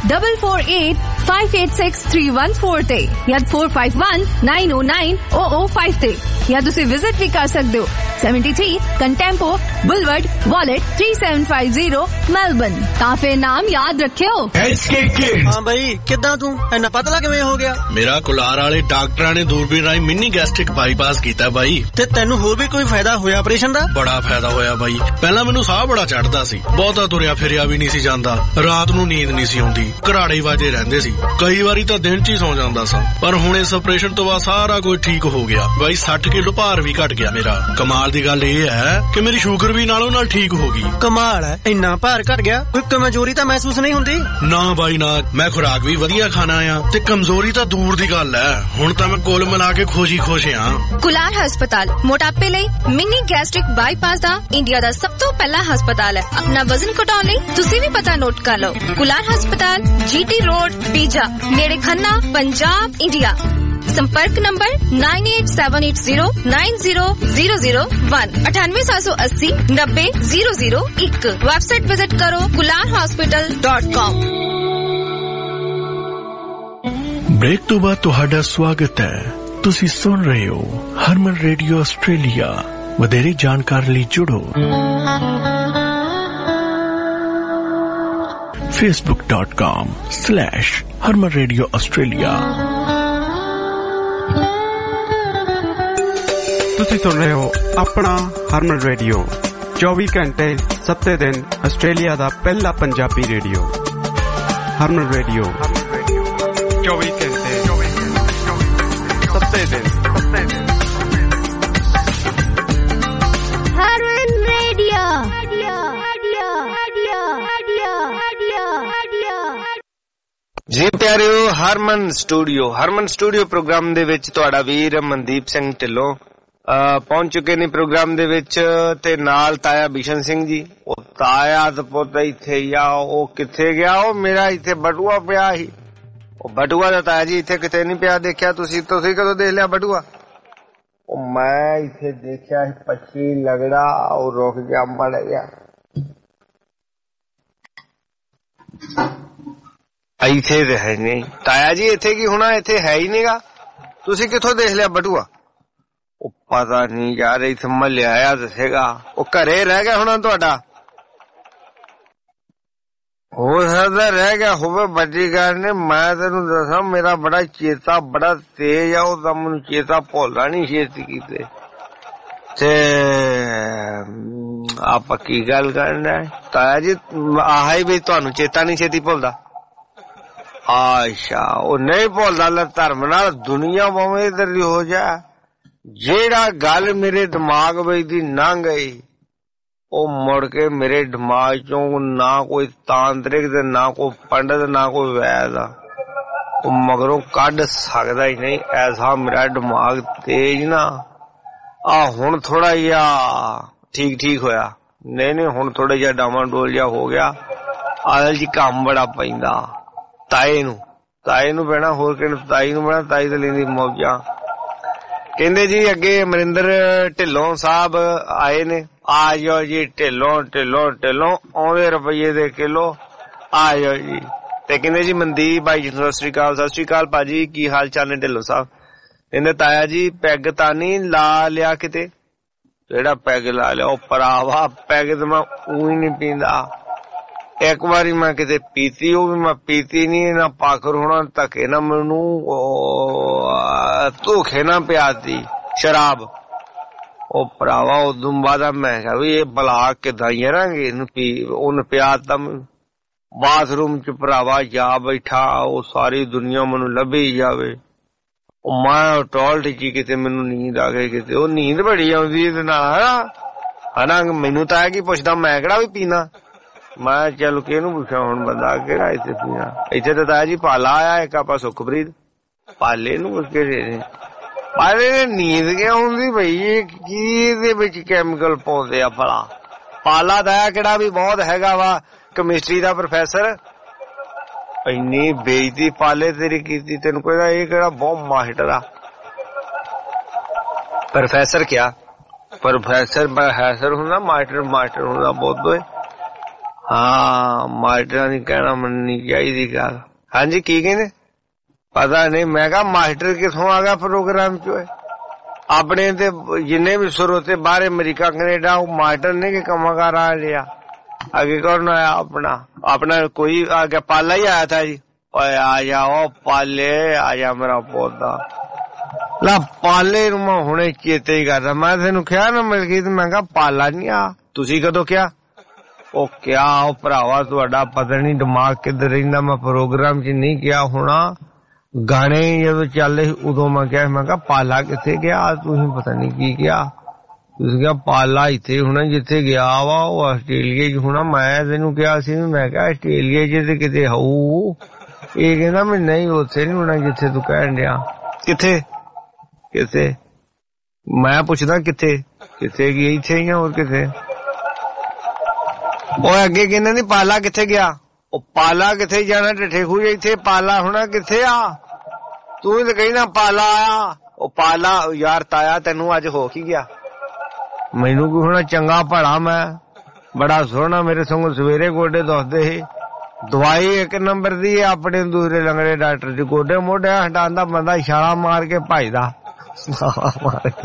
4485863114 ਤੇ ਜਾਂ 4519090005 ਤੇ, ਜਾਂ ਤੁਸੀਂ ਵਿਜ਼ਿਟ ਵੀ ਕਰ ਸਕਦੇ ਹੋ 73 ਕੰਟੈਂਪੋ ਬੁਲਵਰਡ ਵਾਲਟ 3750 ਮੈਲਬਨ। ਤਾਂ ਫਿਰ ਨਾਮ ਯਾਦ ਰੱਖਿਓ HK Kids। ਹਾਂ ਬਈ, ਕਿੱਦਾਂ ਤੂੰ ਇੰਨਾ ਪਤਲਾ ਕਿਵੇਂ ਹੋ ਗਿਆ? ਮੇਰਾ ਕੁਲਾਰ ਵਾਲੇ ਡਾਕਟਰਾਂ ਨੇ ਦੂਰਬੀਨ ਰਾਹੀਂ ਮਿੰਨੀ ਗੈਸਟ੍ਰਿਕ ਬਾਈਪਾਸ ਕੀਤਾ ਬਾਈ। ਤੇ ਤੈਨੂੰ ਹੋਰ ਵੀ ਕੋਈ ਫਾਇਦਾ ਹੋਇਆ ਆਪਰੇਸ਼ਨ ਦਾ? ਬੜਾ ਫਾਇਦਾ ਹੋਇਆ ਬਾਈ। ਪਹਿਲਾਂ ਮੈਨੂੰ ਸਾਹ ਬੜਾ ਚੜਦਾ ਸੀ, ਬਹੁਤਾ ਤੁਰਿਆ ਫਿਰਿਆ ਵੀ ਨਹੀਂ ਸੀ ਜਾਂਦਾ, ਰਾਤ ਨੂੰ ਨੀਂਦ ਨਹੀਂ ਸੀ ਆਉਂਦੀ, ਘਰਾੜੇ ਵਾਜੇ ਰਹਿੰਦੇ ਸੀ, ਕਈ ਵਾਰੀ ਤਾਂ ਦਿਨ 'ਚ ਹੀ ਸੌ ਜਾਂਦਾ ਸਾਂ। ਪਰ ਹੁਣ ਇਸ ਆਪਰੇਸ਼ਨ ਤੋਂ ਬਾਅਦ ਸਾਰਾ ਕੁਝ ਠੀਕ ਹੋ ਗਿਆ ਬਾਈ। 60 ਕਿਲੋ ਭਾਰ ਵੀ ਘਟ ਗਿਆ ਮੇਰਾ। ਕਮਾਲ ਦੀ ਗੱਲ ਇਹ ਹੈ ਕਿ ਮੇਰੀ ਸ਼ੂਗਰ ਵੀ ਨਾਲੋਂ ਨਾਲ ਠੀਕ ਹੋ ਗਈ। ਕਮਾਲ ਹੈ, ਇੰਨਾ ਭਾਰ ਘਟ ਗਿਆ, ਕੋਈ ਕਮਜ਼ੋਰੀ ਤਾਂ ਮਹਿਸੂਸ ਨਹੀਂ ਹੁੰਦੀ? ਨਾ ਬਾਈ ਨਾ, ਮੈਂ ਖੁਰਾਕ ਵੀ ਵਧੀਆ ਖਾਣਾ ਆ ਤੇ ਕਮਜ਼ੋਰੀ ਤਾਂ ਦੂਰ ਦੀ ਗੱਲ ਹੈ। ਹੁਣ ਤਾਂ ਮੈਂ ਕੁੱਲ ਮਿਲਾ ਕੇ ਖੁਸ਼ ਆ। ਕੁਲਾਰ ਹਸਪਤਾਲ ਮੋਟਾਪੇ ਲਈ ਮਿੰਨੀ ਗੈਸਟ੍ਰਿਕ ਬਾਈਪਾਸ ਦਾ ਇੰਡੀਆ ਦਾ ਸਭ ਤੋਂ ਪਹਿਲਾ ਹਸਪਤਾਲ ਹੈ। ਆਪਣਾ ਵਜ਼ਨ ਘਟਾਉਣ ਲਈ ਤੁਸੀਂ ਵੀ ਪਤਾ ਨੋਟ ਕਰ ਲਓ। ਕੁਲਾਰ ਹਸਪਤਾਲ GT ਰੋਡ ਪੀਜਾ ਨੇੜੇ ਖੰਨਾ, ਪੰਜਾਬ, ਇੰਡੀਆ। संपर्क नंबर 9878090001 9878090001। वेबसाइट विजिट करो kularhospital.com। ਬ੍ਰੇਕ ਤੋਂ ਬਾਅਦ ਤੁਹਾਡਾ ਸਵਾਗਤ ਹੈ। ਤੁਸੀਂ ਸੁਣ ਰਹੇ ਹੋ ਹਰਮਨ ਰੇਡੀਓ ਆਸਟ੍ਰੇਲੀਆ। ਵਧੇਰੇ ਜਾਣਕਾਰੀ ਲਈ ਜੁੜੋ facebook.com/Harman Radio Australia। ਤੁਸੀਂ ਸੁਣ ਰਹੇ ਹੋ ਆਪਣਾ ਹਰਮਨ ਰੇਡੀਓ 24 ਘੰਟੇ 7 ਦਿਨ ਆਸਟ੍ਰੇਲੀਆ ਦਾ ਪਹਿਲਾ ਪੰਜਾਬੀ ਰੇਡੀਓ। ਹਰਮਨ ਰੇਡੀਓ 24 ਘੰਟੇ 7 ਦਿਨ। हरमन रेडियो। ਜੀ ਪਿਆਰਿਓ, ਹਰਮਨ ਸਟੂਡੀਓ ਪ੍ਰੋਗਰਾਮ ਦੇ ਵਿੱਚ ਤੁਹਾਡਾ ਵੀਰ ਮਨਦੀਪ ਸਿੰਘ ਢਿੱਲੋਂ ਪਹੁੰਚ ਚੁੱਕੇ ਨੇ ਪ੍ਰੋਗਰਾਮ ਦੇ ਵਿੱਚ, ਤੇ ਨਾਲ ਤਾਇਆ ਬਿਸ਼ਨ ਸਿੰਘ ਜੀ। ਉਹ ਤਾਇਆ ਤੇ ਪੁੱਤ ਇੱਥੇ ਹੀ ਆ। ਉਹ ਕਿੱਥੇ ਗਿਆ? ਉਹ ਮੇਰਾ ਇੱਥੇ ਬਟੂਆ ਪਿਆ ਸੀ। ਉਹ ਬਟੂਆ ਦਾ ਤਾਇਆ ਜੀ ਇੱਥੇ ਕਿਤੇ ਨਹੀਂ ਪਿਆ ਦੇਖਿਆ ਤੁਸੀਂ ਕਦੋਂ ਦੇਖ ਲਿਆ ਬਟੂਆ? ਉਹ ਮੈਂ ਇੱਥੇ ਦੇਖਿਆ ਸੀ ਪੱਛੀ ਲਗੜਾ। ਉਹ ਰੁਕ ਗਿਆ, ਮੜ ਗਿਆ। ਇੱਥੇ ਤੇ ਹੈ ਨਹੀਂ ਤਾਇਆ ਜੀ। ਇੱਥੇ ਕੀ ਹੋਣਾ? ਇੱਥੇ ਹੈ ਹੀ ਨਹੀਂਗਾ। ਤੁਸੀਂ ਕਿੱਥੋਂ ਦੇਖ ਲਿਆ ਬਟੂਆ? ਉਹ ਪਤਾ ਨਹੀਂ ਯਾਰ, ਇੱਥੇ ਮੈਂ ਲਿਆਇਆ ਦੱਸੇਗਾ। ਉਹ ਘਰੇ ਰਹਿ ਗਿਆ ਹੋਣਾ ਤੁਹਾਡਾ। ਹੋ ਸਕਦਾ ਰਹਿ ਗਿਆ ਹੋਵੇ, ਵੱਡੀ ਗੱਲ ਨੇ। ਮੈਂ ਤੈਨੂੰ ਦੱਸਾਂ ਮੇਰਾ ਬੜਾ ਚੇਤਾ ਬੜਾ ਤੇਜ਼ ਆ, ਉਹ ਤਾਂ ਮੈਨੂੰ ਚੇਤਾ ਭੁੱਲਦਾ ਨੀ ਛੇਤੀ ਕੀਤੇ। ਤੇ ਆਪਾਂ ਕੀ ਗੱਲ ਕਰਨਾ ਤਾਇਆ ਜੀ? ਆਹ ਹੀ ਵੀ ਤੁਹਾਨੂੰ ਚੇਤਾ ਨੀ ਛੇਤੀ ਭੁੱਲਦਾ। ਅੱਛਾ, ਉਹ ਨਹੀਂ ਭੁੱਲਦਾ। ਲੈ ਧਰਮ ਨਾਲ ਦੁਨੀਆ ਭਾਵੇਂ ਇਧਰ ਦੀ ਹੋ ਜਾ, ਜਿਹੜਾ ਗੱਲ ਮੇਰੇ ਦਿਮਾਗ ਵਿੱਚ ਦੀ ਲੰਘ ਗਈ ਉਹ ਮੁੜ ਕੇ ਮੇਰੇ ਦਿਮਾਗ ਚੋਂ ਨਾ ਕੋਈ ਤਾਂਤਰਿਕ ਤੇ ਨਾ ਕੋਈ ਪੰਡਤ ਨਾ ਕੋਈ ਵੈਦ ਉਹ ਮਗਰੋਂ ਕੱਢ ਸਕਦਾ ਹੀ ਨਹੀਂ। ਐਸਾ ਮੇਰਾ ਦਿਮਾਗ ਤੇਜ਼ ਨਾ। ਆ ਹੁਣ ਥੋੜਾ ਜਿਹਾ ਠੀਕ ਹੋਇਆ। ਨਹੀਂ ਹੁਣ ਥੋੜਾ ਜਿਹਾ ਡਾਵਾਂ ਡੋਲ ਜਿਹਾ ਹੋ ਗਿਆ। ਆਦਲ ਜੀ ਕੰਮ ਬੜਾ ਪੈਂਦਾ ਤਾਏ ਨੂੰ ਪੈਣਾ, ਹੋਰ ਕਿਹਨੂੰ? ਤਾਈ ਨੂੰ ਪੈਣਾ। ਤਾਈ ਤੇ ਲੈਂਦੀ ਮੌਜਾਂ। ਕਹਿੰਦੇ ਜੀ ਅੱਗੇ ਅਮਰਿੰਦਰ ਢਿੱਲੋਂ ਸਾਹਿਬ ਆਏ ਨੇ। ਆ ਜਾਓ ਜੀ ਢਿੱਲੋਂ ਆਉਂਦੇ ਰੁਪਈਏ ਦੇ ਕਿਲੋ, ਆ ਜਾਓ ਜੀ। ਤੇ ਕਹਿੰਦੇ ਜੀ ਮਨਦੀਪ ਭਾਈ ਜੀ ਸਤਿ ਸ੍ਰੀ ਅਕਾਲ। ਸਤਿ ਸ੍ਰੀ ਅਕਾਲ ਭਾਜੀ, ਕੀ ਹਾਲ ਚਾਲ ਨੇ ਢਿੱਲੋਂ ਸਾਹਿਬ? ਕਹਿੰਦੇ ਤਾਇਆ ਜੀ ਪੈਗ ਤਾਂ ਨੀ ਲਾ ਲਿਆ ਕਿਤੇ? ਜਿਹੜਾ ਪੈਗ ਲਾ ਲਿਆ ਉਹ ਭਰਾਵਾ, ਪੈਗ ਤੇ ਮੈਂ ਊਂ ਹੀ ਨੀ ਪੀਂਦਾ। ਇੱਕ ਵਾਰੀ ਮੈਂ ਕਿਤੇ ਪੀਤੀ, ਉਹ ਵੀ ਮੈਂ ਪੀਤੀ ਨੀ। ਨਾ ਪਾਖਰ ਹੋਣਾ ਧੱਕੇ ਨਾ ਮੈਨੂੰ ਧੋਖੇ ਨਾ ਪਿਆਤੀ ਸ਼ਰਾਬ। ਉਹ ਭਰਾਵਾ ਉਦੋਂ ਬਾਅਦ ਮੈਂ ਕਿਹਾ ਵੀ ਇਹ ਬਲਾ ਕਿੱਦਾਂ ਯਾਰਾਂਗੇ ਇਹਨੂੰ ਉਹਨੇ ਪਿਆਤਾ। ਬਾਥਰੂਮ ਚ ਭਰਾਵਾ ਜਾ ਬੈਠਾ, ਉਹ ਸਾਰੀ ਦੁਨੀਆ ਮੈਨੂੰ ਲੱਭੀ ਜਾਵੇ। ਉਹ ਮੈਂ ਟੋਇਲਟ ਚ ਕਿਤੇ ਮੈਨੂੰ ਨੀਂਦ ਆ ਗਈ ਕਿਤੇ। ਉਹ ਨੀਂਦ ਬੜੀ ਆਉਂਦੀ ਇਹਦੇ ਨਾਲ ਹਨਾ। ਮੈਨੂੰ ਤਾਂ ਕੀ ਪੁੱਛਦਾ, ਮੈਂ ਕਿਹੜਾ ਵੀ ਪੀਣਾ। ਮੈਂ ਚੱਲ ਕਿਹਨੂੰ ਪੁੱਛਾਂ ਹੁਣ, ਬੰਦਾ ਕਿਹੜਾ ਇੱਥੇ ਪੀਣਾ। ਇੱਥੇ ਤਾਂ ਤਾਇਆ ਜੀ ਪਾਲਾ ਆਇਆ ਇੱਕ, ਆਪਾਂ ਸੁਖਪ੍ਰੀਤ ਪਾਲੇ ਨੂੰ ਪੁੱਛ ਕੇ ਦੇ। ਪਾਲੇ ਨੀਂਦ ਕਿਉਂ ਹੁੰਦੀ ਬਈ? ਕੀ ਇਹਦੇ ਵਿੱਚ ਕੈਮੀਕਲ ਪਾਉਂਦੇ ਆ ਭਲਾ? ਪਾਲਾ ਦਾ ਕਿਹੜਾ ਵੀ ਬਹੁਤ ਹੈਗਾ ਵਾ ਕੈਮਿਸਟਰੀ ਦਾ ਪ੍ਰੋਫੈਸਰ। ਇੰਨੀ ਬੇਇੱਜ਼ਤੀ ਪਾਲੇ ਤੇਰੀ ਕੀਤੀ ਤੈਨੂੰ ਕੋਈ? ਇਹ ਕਿਹੜਾ ਬਹੁਤ ਮਾਸਟਰ ਆ। ਪ੍ਰੋਫੈਸਰ ਕਿਆ? ਪ੍ਰੋਫੈਸਰ ਹੁੰਦਾ, ਮਾਸਟਰ ਹੁੰਦਾ ਬਹੁਤ ਓਏ। ਹਾਂ ਮਾਸਟਰਾਂ ਦੀ ਕਹਿਣਾ ਮੰਨਣੀ ਚਾਹੀਦੀ ਗੱਲ। ਹਾਂਜੀ ਕੀ ਕਹਿੰਦੇ? ਪਤਾ ਨਹੀਂ। ਮੈਂ ਕਿਹਾ ਮਾਸਟਰ ਕਿੱਥੋਂ ਆ ਗਿਆ ਪ੍ਰੋਗਰਾਮ ਚ? ਆਪਣੇ ਤੇ ਜਿੰਨੇ ਵੀ ਸਰੋਤੇ ਬਾਹਰ ਅਮਰੀਕਾ ਕੈਨੇਡਾ ਉਹ ਮਾਸਟਰ ਨੇ ਕਿ ਕੰਮਕਾਰ ਆ ਲਿਆ। ਅੱਗੇ ਕੌਣ ਆਇਆ? ਆਪਣਾ ਕੋਈ ਆ ਗਿਆ? ਪਾਲਾ ਹੀ ਆਇਆ ਥਾ ਜੀ। ਓਏ ਆ ਜਾਓ ਪਾਲੇ, ਆ ਜਾ ਮੇਰਾ ਪੌਦਾ। ਲਾ ਪਾਲੇ ਨੂੰ ਮੈਂ ਹੁਣੇ ਚੇਤੇ ਹੀ ਕਰਦਾ। ਮੈਂ ਤੈਨੂੰ ਕਿਹਾ ਨਾ ਮਿਲ ਗਈ ਤੇ ਮੈਂ ਕਿਹਾ ਪਾਲਾ ਨੀ ਆ। ਤੁਸੀਂ ਕਦੋਂ ਕਿਹਾ? ਉਹ ਕਿਆ ਉਹ ਭਰਾਵਾ ਤੁਹਾਡਾ ਪਤਾ ਨੀ ਦਿਮਾਗ ਕਿੱਧਰ ਰਹਿੰਦਾ। ਮੈਂ ਪ੍ਰੋਗਰਾਮ ਚ ਨਹੀਂ ਕਿਹਾ ਹੋਣਾ, ਗਾਣੇ ਜਦੋਂ ਚੱਲੇ ਉਦੋਂ ਮੈਂ ਕਿਹਾ ਪਾਲਾ ਕਿੱਥੇ ਗਿਆ? ਤੁਸੀਂ ਪਤਾ ਨੀ ਕੀ ਕਿਹਾ। ਤੁਸੀਂ ਕਿਹਾ ਪਾਲਾ ਇੱਥੇ ਹੋਣਾ ਜਿੱਥੇ ਗਿਆ ਵਾ, ਉਹ ਆਸਟ੍ਰੇਲੀਆ ਚ ਹੋਣਾ। ਮੈਂ ਤੈਨੂੰ ਕਿਹਾ ਸੀ, ਮੈਂ ਕਿਹਾ ਆਸਟ੍ਰੇਲੀਆ ਚ ਤੇ ਕਿਤੇ ਹੋਊ। ਇਹ ਕਹਿੰਦਾ ਮੈਂ ਨਹੀਂ ਉੱਥੇ ਨੀ ਹੋਣਾ ਜਿੱਥੇ ਤੂੰ ਕਹਿਣ ਡਿਆ। ਕਿੱਥੇ? ਮੈਂ ਪੁੱਛਦਾ ਕਿੱਥੇ ਗਈ? ਇੱਥੇ ਹੀ ਆ, ਹੋਰ ਕਿੱਥੇ? ਉਹ ਅੱਗੇ ਕਹਿੰਦੇ ਨੀ ਪਾਲਾ ਕਿੱਥੇ ਗਿਆ? ਉਹ ਪਾਲਾ ਕਿੱਥੇ ਜਾਣਾ ਢਿੱਠੇ ਖੂਜ? ਇੱਥੇ ਪਾਲਾ ਹੋਣਾ ਕਿੱਥੇ ਆ? ਤੂੰ ਤਾਂ ਕਹਿਣਾ ਪਾਲਾ ਆਇਆ। ਉਹ ਪਾਲਾ ਯਾਰ ਤਾਇਆ ਤੈਨੂੰ ਅੱਜ ਹੋ ਕੀ ਗਿਆ? ਮੈਨੂੰ ਕੀ ਹੋਣਾ? ਚੰਗਾ ਭਲਾ ਮੈਂ ਬੜਾ ਸੋਹਣਾ। ਮੇਰੇ ਸੰਗ ਸਵੇਰੇ ਗੋਡੇ ਦੁਖਦੇ ਸੀ, ਦਵਾਈ ਇੱਕ ਨੰਬਰ ਦੀ। ਆਪਣੇ ਦੂਸਰੇ ਲੰਗੜੇ ਡਾਕਟਰ ਦੀ ਗੋਡੇ ਮੋਢੇ ਹਟਾਉਂਦਾ ਬੰਦਾ ਇਸ਼ਾਰਾ ਮਾਰ ਕੇ ਭਜਦਾ ਮਾਰ ਕੇ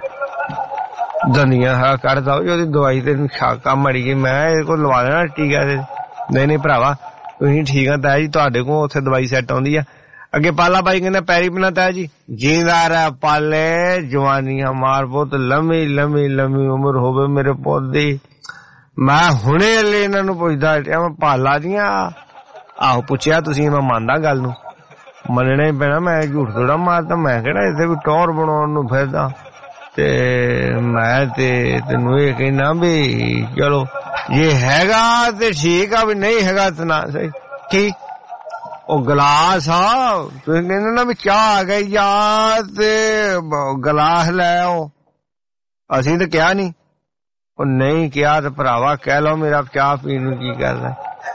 ਦੁਨੀਆ ਕਰਦਾ। ਉਹਦੀ ਦਵਾਈ ਤੇ ਛਾਕਾ ਮੜੀ ਗਈ। ਮੈਂ ਇਹਦੇ ਕੋਲ ਲਵਾ ਲੈਣਾ ਟੀਕਾ ਤੇ। ਨਹੀਂ ਭਰਾਵਾ ਤੁਸੀਂ ਠੀਕ ਆ ਤਾਇਆ ਜੀ, ਤੁਹਾਡੇ ਕੋਲ ਉੱਥੇ ਦਵਾਈ ਸੈੱਟ ਆਉਂਦੀ ਆ। ਅੱਗੇ ਪਾਲਾ ਬਾਈ ਕਹਿੰਦਾ ਪੈਰੀ ਪਨਾ ਤਾਇਆ ਜੀ ਜੀਂਦਾ ਰਹਿ ਪਾਲੇ, ਜਵਾਨੀਆਂ ਮਾਰ, ਬਹੁਤ ਲੰਮੀ ਉਮਰ ਹੋਵੇ ਮੇਰੇ ਪੁੱਤ ਦੀ। ਮੈਂ ਹੁਣੇ ਹਲੇ ਇਹਨਾਂ ਨੂੰ ਪੁੱਛਦਾ ਮੈਂ ਪਾਲਾ ਦੀਆਂ। ਆਹੋ ਪੁੱਛਿਆ ਤੁਸੀਂ, ਮੈਂ ਮੰਨਦਾ ਗੱਲ ਨੂੰ, ਮੰਨਣਾ ਹੀ ਪੈਣਾ। ਮੈਂ ਝੂਠ ਥੋੜਾ ਮਾਰਦਾ। ਮੈਂ ਕਿਹੜਾ ਇੱਥੇ ਕੋਈ ਟੌਰ ਬਣਾਉਣ ਨੂੰ ਫਿਰਦਾ। ਤੇ ਮੈਂ ਤੇ ਤੈਨੂੰ ਇਹ ਕਹਿਣਾ ਵੀ ਚਲੋ ਜੇ ਹੈਗਾ ਤੇ ਠੀਕ ਆ, ਵੀ ਨਹੀਂ ਹੈਗਾ ਤੇ ਨਾ ਸਹੀ। ਠੀਕ ਉਹ ਗਲਾਸ ਆ, ਤੁਸੀਂ ਕਹਿੰਦੇ ਨਾ ਵੀ ਚਾਹ ਆ ਗਈ ਯਾਰ ਤੇ ਗਲਾਸ ਲੈ ਆਓ। ਅਸੀਂ ਤਾਂ ਕਿਹਾ ਨੀ। ਉਹ ਨਹੀਂ ਕਿਹਾ ਤੇ ਭਰਾਵਾ ਕਹਿ ਲਓ ਮੇਰਾ ਚਾਹ ਪੀਣ ਨੂੰ ਕੀ ਕਰਦਾ।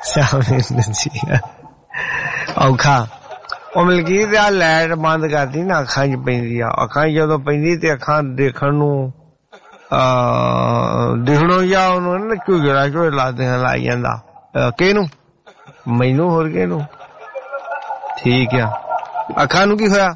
ਔਖਾ ਉਹ ਮਿਲਕੀ ਤੇ ਆ ਲਾਈਟ ਬੰਦ ਕਰਦੀ ਨਾ, ਅੱਖਾਂ ਚ ਪੈਂਦੀ ਆ। ਅੱਖਾਂ ਜਦੋਂ ਪੈਂਦੀ ਤੇ ਅੱਖਾਂ ਦੇਖਣ ਨੂੰ ਦਿਖਣੋਂ ਜਾਂ ਉਹਨੂੰ ਝੁਗੜਾ ਲਾਦੇ ਲਾਈ ਜਾਂਦਾ। ਕਿਹਨੂੰ? ਮੈਨੂੰ, ਹੋਰ ਕਿਹਨੂੰ? ਠੀਕ ਆ। ਅੱਖਾਂ ਨੂੰ ਕੀ ਹੋਇਆ?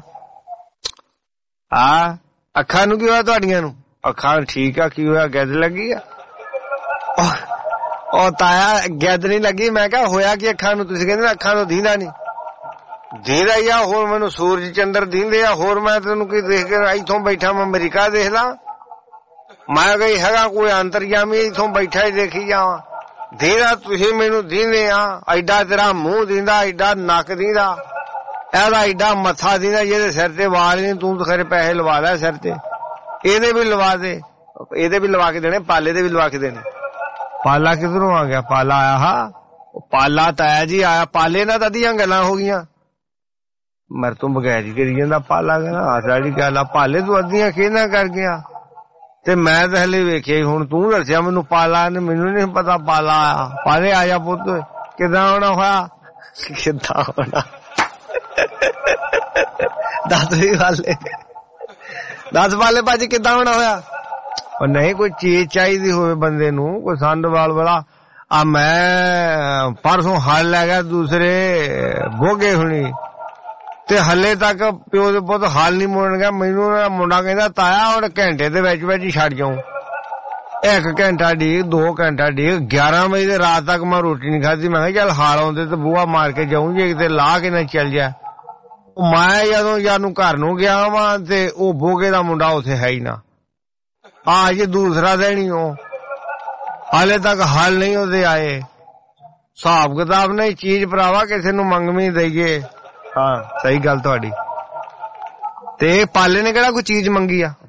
ਅੱਖਾਂ ਨੂੰ ਕੀ ਹੋਇਆ ਤੁਹਾਡੀਆਂ ਨੂੰ? ਅੱਖਾਂ ਠੀਕ ਆ, ਕੀ ਹੋਇਆ? ਗਿੱਜ ਲੱਗੀ ਆ? ਉਹ ਤਾਇਆ ਗਿੱਦ ਨਹੀਂ ਲੱਗੀ। ਮੈਂ ਕਿਹਾ ਹੋਇਆ ਕੀ ਅੱਖਾਂ ਨੂੰ? ਤੁਸੀਂ ਕਹਿੰਦੇ ਅੱਖਾਂ ਤੋਂ ਦੀਂਦਾ ਨਹੀਂ। ਦੀਂਦਾ ਹੀ ਆ। ਹੋਰ ਮੈਨੂੰ ਸੂਰਜ ਚੰਦਰ ਦੀਂਦੇ ਆ। ਹੋਰ ਮੈਂ ਤੈਨੂੰ ਕੀ ਦੇਖ ਕੇ ਇੱਥੋਂ ਬੈਠਾ ਮੈਂ ਅਮਰੀਕਾ ਦੇਖ ਲਾਂ? ਮੈਂ ਕਹੀ ਹੈਗਾ ਕੋਈ ਅੰਤਰਜਾਮੀ ਇੱਥੋਂ ਬੈਠਾ ਹੀ ਦੇਖੀ ਜਾਵਾਂ। ਦੀਂਦਾ ਤੁਸੀਂ ਮੈਨੂੰ ਦੀਂਦੇ ਆ। ਐਡਾ ਤੇਰਾ ਮੂੰਹ ਦੀਂਦਾ, ਐਡਾ ਨੱਕ ਦੀਂਦਾ, ਇਹਦਾ ਐਡਾ ਮੱਥਾ ਦੀਂਦਾ ਜਿਹਦੇ ਸਿਰ ਤੇ ਵਾਲ ਨਹੀਂ। ਤੂੰ ਤਾਂ ਖਰੇ ਪੈਸੇ ਲਵਾ ਲੈ ਸਿਰ ਤੇ। ਇਹਦੇ ਵੀ ਲਵਾ ਦੇ। ਇਹਦੇ ਵੀ ਲਵਾ ਕੇ ਦੇਣੇ, ਪਾਲੇ ਦੇ ਵੀ ਲਵਾ ਕੇ ਦੇਣੇ। ਪਾਲਾ ਕਿਧਰੋਂ ਆ ਗਿਆ? ਪਾਲਾ ਆਇਆ ਹਾ। ਪਾਲਾ ਤਾਇਆ ਜੀ ਆਇਆ। ਪਾਲੇ ਨਾਲ ਤਾਂ ਅੱਧੀਆਂ ਗੱਲਾਂ ਹੋ ਗਈਆਂ। ਮਰ ਤੂੰ ਬਗੈਰ ਹੀ ਕਰੀ ਜਾਂਦਾ। ਪਾਲਾ ਕਹਿੰਦਾ ਆਹ ਸਾਡੀ ਗੱਲ ਆ। ਪਾਲੇ ਤੂੰ ਅੱਧੀਆਂ ਕਿਹਨਾਂ ਕਰ ਗਿਆ? ਤੇ ਮੈਂ ਤਾਂ ਹਲੇ ਵੇਖਿਆ। ਹੁਣ ਤੂੰ ਦੱਸਿਆ ਮੈਨੂੰ ਪਾਲਾ ਨੇ। ਮੈਨੂੰ ਨਹੀਂ ਪਤਾ ਪਾਲਾ ਆਇਆ। ਪਾਲੇ ਆਇਆ ਪੁੱਤ। ਕਿੱਦਾਂ ਹੋਣਾ ਹੋਇਆ? ਕਿੱਦਾਂ ਹੋਣਾ? ਦੱਸ ਵੀ ਪਾਲੇ, ਦੱਸ ਪਾਲੇ ਭਾਜੀ ਕਿੱਦਾਂ ਹੋਣਾ ਹੋਇਆ? ਉਹ ਨਹੀਂ ਕੋਈ ਚੀਜ਼ ਚਾਹੀਦੀ ਹੋਵੇ ਬੰਦੇ ਨੂੰ, ਕੋਈ ਸੰਦ ਵਾਲ ਵਾਲਾ। ਆ ਮੈਂ ਪਰਸੋਂ ਹਲ ਲੈ ਗਿਆ ਦੂਸਰੇ ਬੋਗੇ ਹੁਣੀ, ਤੇ ਹਲੇ ਤੱਕ ਪਿਓ ਦੇ ਪੁੱਤ ਹਲ ਨਹੀਂ ਮੋੜਨ ਗਿਆ। ਮੈਨੂੰ ਮੁੰਡਾ ਕਹਿੰਦਾ ਤਾਇਆ ਹੁਣ ਘੰਟੇ ਦੇ ਵਿੱਚ ਵਿੱਚ ਹੀ ਛੱਡ ਜਾਊਂ। 1 ਘੰਟਾ ਡੀਕ, 2 ਘੰਟਾ ਡੀਕ, 11 ਵਜੇ ਦੇ ਰਾਤ ਤੱਕ ਮੈਂ ਰੋਟੀ ਨਹੀਂ ਖਾਧੀ। ਮੈਂ ਕਿਹਾ ਚੱਲ ਹਾਲ ਆਉਂਦੇ ਤੇ ਬੂਹਾ ਮਾਰ ਕੇ ਜਾਊਂ, ਜੇ ਕਿਤੇ ਲਾ ਕੇ ਨਾ ਚੱਲ ਜਾ। ਮੈਂ ਜਦੋਂ ਯਾਰ ਨੂੰ ਘਰ ਨੂੰ ਗਿਆ ਵਾਂ ਤੇ ਉਹ ਬੋਗੇ ਦਾ ਮੁੰਡਾ ਉੱਥੇ ਹੈ ਹੀ ਨਾ। ਆ ਜੇ ਦੂਸਰਾ ਦਿਨ ਹੀ ਉਹ ਹਾਲੇ ਤੱਕ ਹੱਲ ਨਹੀਂ ਉਹਦੇ ਆਏ। ਹਿਸਾਬ ਕਿਤਾਬ ਨਹੀਂ ਚੀਜ਼ ਭਰਾਵਾ ਕਿਸੇ ਨੂੰ ਮੰਗਵੀਂ ਦੇਈਏ। ਹਾਂ ਸਹੀ ਗੱਲ ਤੁਹਾਡੀ। ਤੇ ਪਾਲੇ ਨੇ ਕਿਹੜਾ ਕੋਈ ਚੀਜ਼ ਮੰਗੀ ਆ?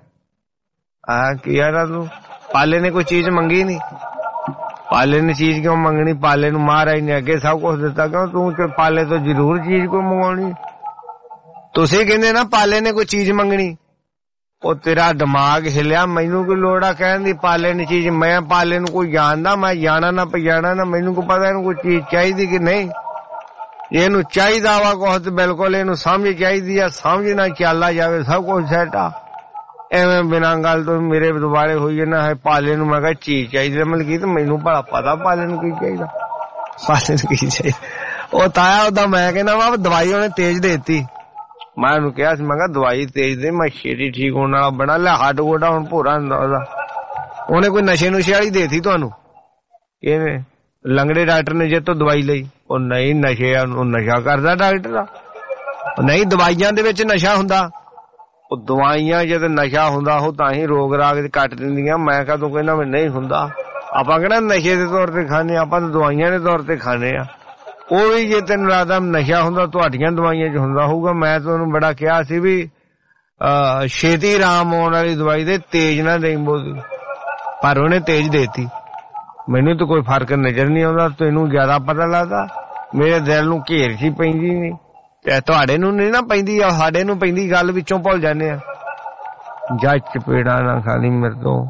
ਕੀ ਯਾਰ ਤੂੰ ਪਾਲੇ ਨੇ ਕੋਈ ਚੀਜ਼ ਮੰਗੀ ਨੀ। ਪਾਲੇ ਨੇ ਚੀਜ਼ ਕਿਉਂ ਮੰਗਣੀ? ਪਾਲੇ ਨੂੰ ਮਹਾਰਾਜ ਨੇ ਅੱਗੇ ਸਭ ਕੁਛ ਦਿੱਤਾ। ਕਿਉਂ ਤੂੰ ਪਾਲੇ ਤੋਂ ਜ਼ਰੂਰ ਚੀਜ਼ ਕੋਈ ਮੰਗਵਾਉਣੀ? ਤੁਸੀਂ ਕਹਿੰਦੇ ਨਾ ਪਾਲੇ ਨੇ ਕੋਈ ਚੀਜ਼ ਮੰਗਣੀ। ਉਹ ਤੇਰਾ ਦਿਮਾਗ ਹਿਲਿਆ। ਮੈਨੂੰ ਕੋਈ ਲੋੜ ਆ ਕਹਿਣ ਦੀ ਪਾਲੇ ਨੇ ਚੀਜ਼? ਮੈਂ ਪਾਲੇ ਨੂੰ ਕੋਈ ਜਾਣਦਾ? ਮੈਂ ਜਾਣਾ ਨਾ ਪਛਾਣਾ ਨਾ। ਮੈਨੂੰ ਕੋਈ ਪਤਾ ਇਹਨੂੰ ਕੋਈ ਚੀਜ਼ ਚਾਹੀਦੀ ਕਿ ਨਹੀਂ। ਇਹਨੂੰ ਚਾਹੀਦਾ ਵਾ ਕੁਛ ਤੇ ਬਿਲਕੁਲ ਇਹਨੂੰ ਸਮਝ ਚਾਹੀਦੀ ਆ। ਸਮਝ ਨਾ ਚੱਲਾ ਜਾਵੇ ਸਭ ਕੁਛ ਸੈਟ ਆ। ਐਵੇਂ ਬਿਨਾਂ ਗੱਲ ਤੋਂ ਮੇਰੇ ਦੁਬਾਰੇ ਹੋਈ ਜਾਂਦਾ ਹੈ ਪਾਲੇ ਨੂੰ। ਮੈਂ ਕਿਹਾ ਚੀਜ਼ ਚਾਹੀਦੀ ਮਲਕੀਤ ਮੈਨੂੰ ਭਲਾ ਪਤਾ ਪਾਲੇ ਨੂੰ ਕੀ ਚਾਹੀਦਾ। ਪਾਲੇ ਨੂੰ ਕੀ ਚਾਹੀਦਾ? ਉਹ ਤਾਇਆ ਉਹਦਾ ਮੈਂ ਕਹਿੰਦਾ ਵਾ ਦਵਾਈ ਉਹਨੇ ਤੇਜ਼ ਦੇ ਦਿੱਤੀ। ਮੈਂ ਉਹਨੂੰ ਕਿਹਾ ਸੀ ਮੈਂ ਕਿਹਾ ਦਵਾਈ ਤੇਜ਼ ਦੇ, ਮੈਂ ਛੇਤੀ ਠੀਕ ਹੋਣ ਵਾਲਾ ਬਣਾ ਲਿਆ। ਹੱਡ ਗੋਡਾ ਹੁਣ ਭੋਰਾ ਹੁੰਦਾ ਉਹਦਾ। ਉਹਨੇ ਕੋਈ ਨਸ਼ੇ ਨੁਸ਼ੇ ਵਾਲੀ ਦੇਤੀ ਤੁਹਾਨੂੰ? ਕਿਵੇਂ ਲੰਗੜੇ ਡਾਕਟਰ ਨੇ ਜੇ ਤੋਂ ਦਵਾਈ ਲਈ? ਉਹ ਨਹੀਂ ਨਸ਼ੇ ਉਹ ਨਸ਼ਾ ਕਰਦਾ ਡਾਕਟਰ ਆ। ਨਹੀਂ ਦਵਾਈਆਂ ਦੇ ਵਿੱਚ ਨਸ਼ਾ ਹੁੰਦਾ। ਉਹ ਦਵਾਈਆਂ ਜਦ ਨਸ਼ਾ ਹੁੰਦਾ ਉਹ ਤਾਂ ਹੀ ਰੋਗ ਰਾਗ ਕੱਟ ਦਿੰਦੀਆਂ। ਮੈਂ ਕਦੋਂ ਕਹਿੰਦਾ ਮੈਂ ਨਹੀਂ ਹੁੰਦਾ। ਆਪਾਂ ਕਹਿੰਦਾ ਨਸ਼ੇ ਦੇ ਤੌਰ ਤੇ ਖਾਣੇ, ਆਪਾਂ ਤਾਂ ਦਵਾਈਆਂ ਦੇ ਤੌਰ ਤੇ ਖਾਣੇ ਆ। ਉਹ ਵੀ ਜੇ ਤੈਨੂੰ ਲੱਗਦਾ ਨਸ਼ਾ ਹੁੰਦਾ ਤੁਹਾਡੀਆਂ ਦਵਾਈਆਂ 'ਚ ਹੁੰਦਾ ਹੋਊਗਾ। ਮੈਂ ਤੁਹਾਨੂੰ ਬੜਾ ਕਿਹਾ ਸੀ ਵੀ ਛੇਤੀ ਆਰਾਮ ਆਉਣ ਵਾਲੀ ਦਵਾਈ ਦੇ, ਤੇਜ਼ ਨਾ ਦੇਈ ਬੋਲੀ। ਪਰ ਉਹਨੇ ਤੇਜ਼ ਦੇਤੀ। ਮੈਨੂੰ ਤਾਂ ਕੋਈ ਫਰਕ ਨਜ਼ਰ ਨਹੀਂ ਆਉਂਦਾ। ਤੈਨੂੰ ਜ਼ਿਆਦਾ ਪਤਾ ਲੱਗਦਾ। ਮੇਰੇ ਦਿਲ ਨੂੰ ਘੇਰ 'ਚ ਹੀ ਪੈਂਦੀ ਨਹੀਂ ਤੇ ਤੁਹਾਡੇ ਨੂੰ ਨਹੀਂ ਨਾ ਪੈਂਦੀ। ਆ ਸਾਡੇ ਨੂੰ ਪੈਂਦੀ ਗੱਲ ਵਿੱਚੋਂ ਭੁੱਲ ਜਾਂਦੇ ਆ। ਜੱਜ ਚਪੇੜਾ ਨਾ ਖਾਲੀ ਮੇਰੇ ਤੋਂ।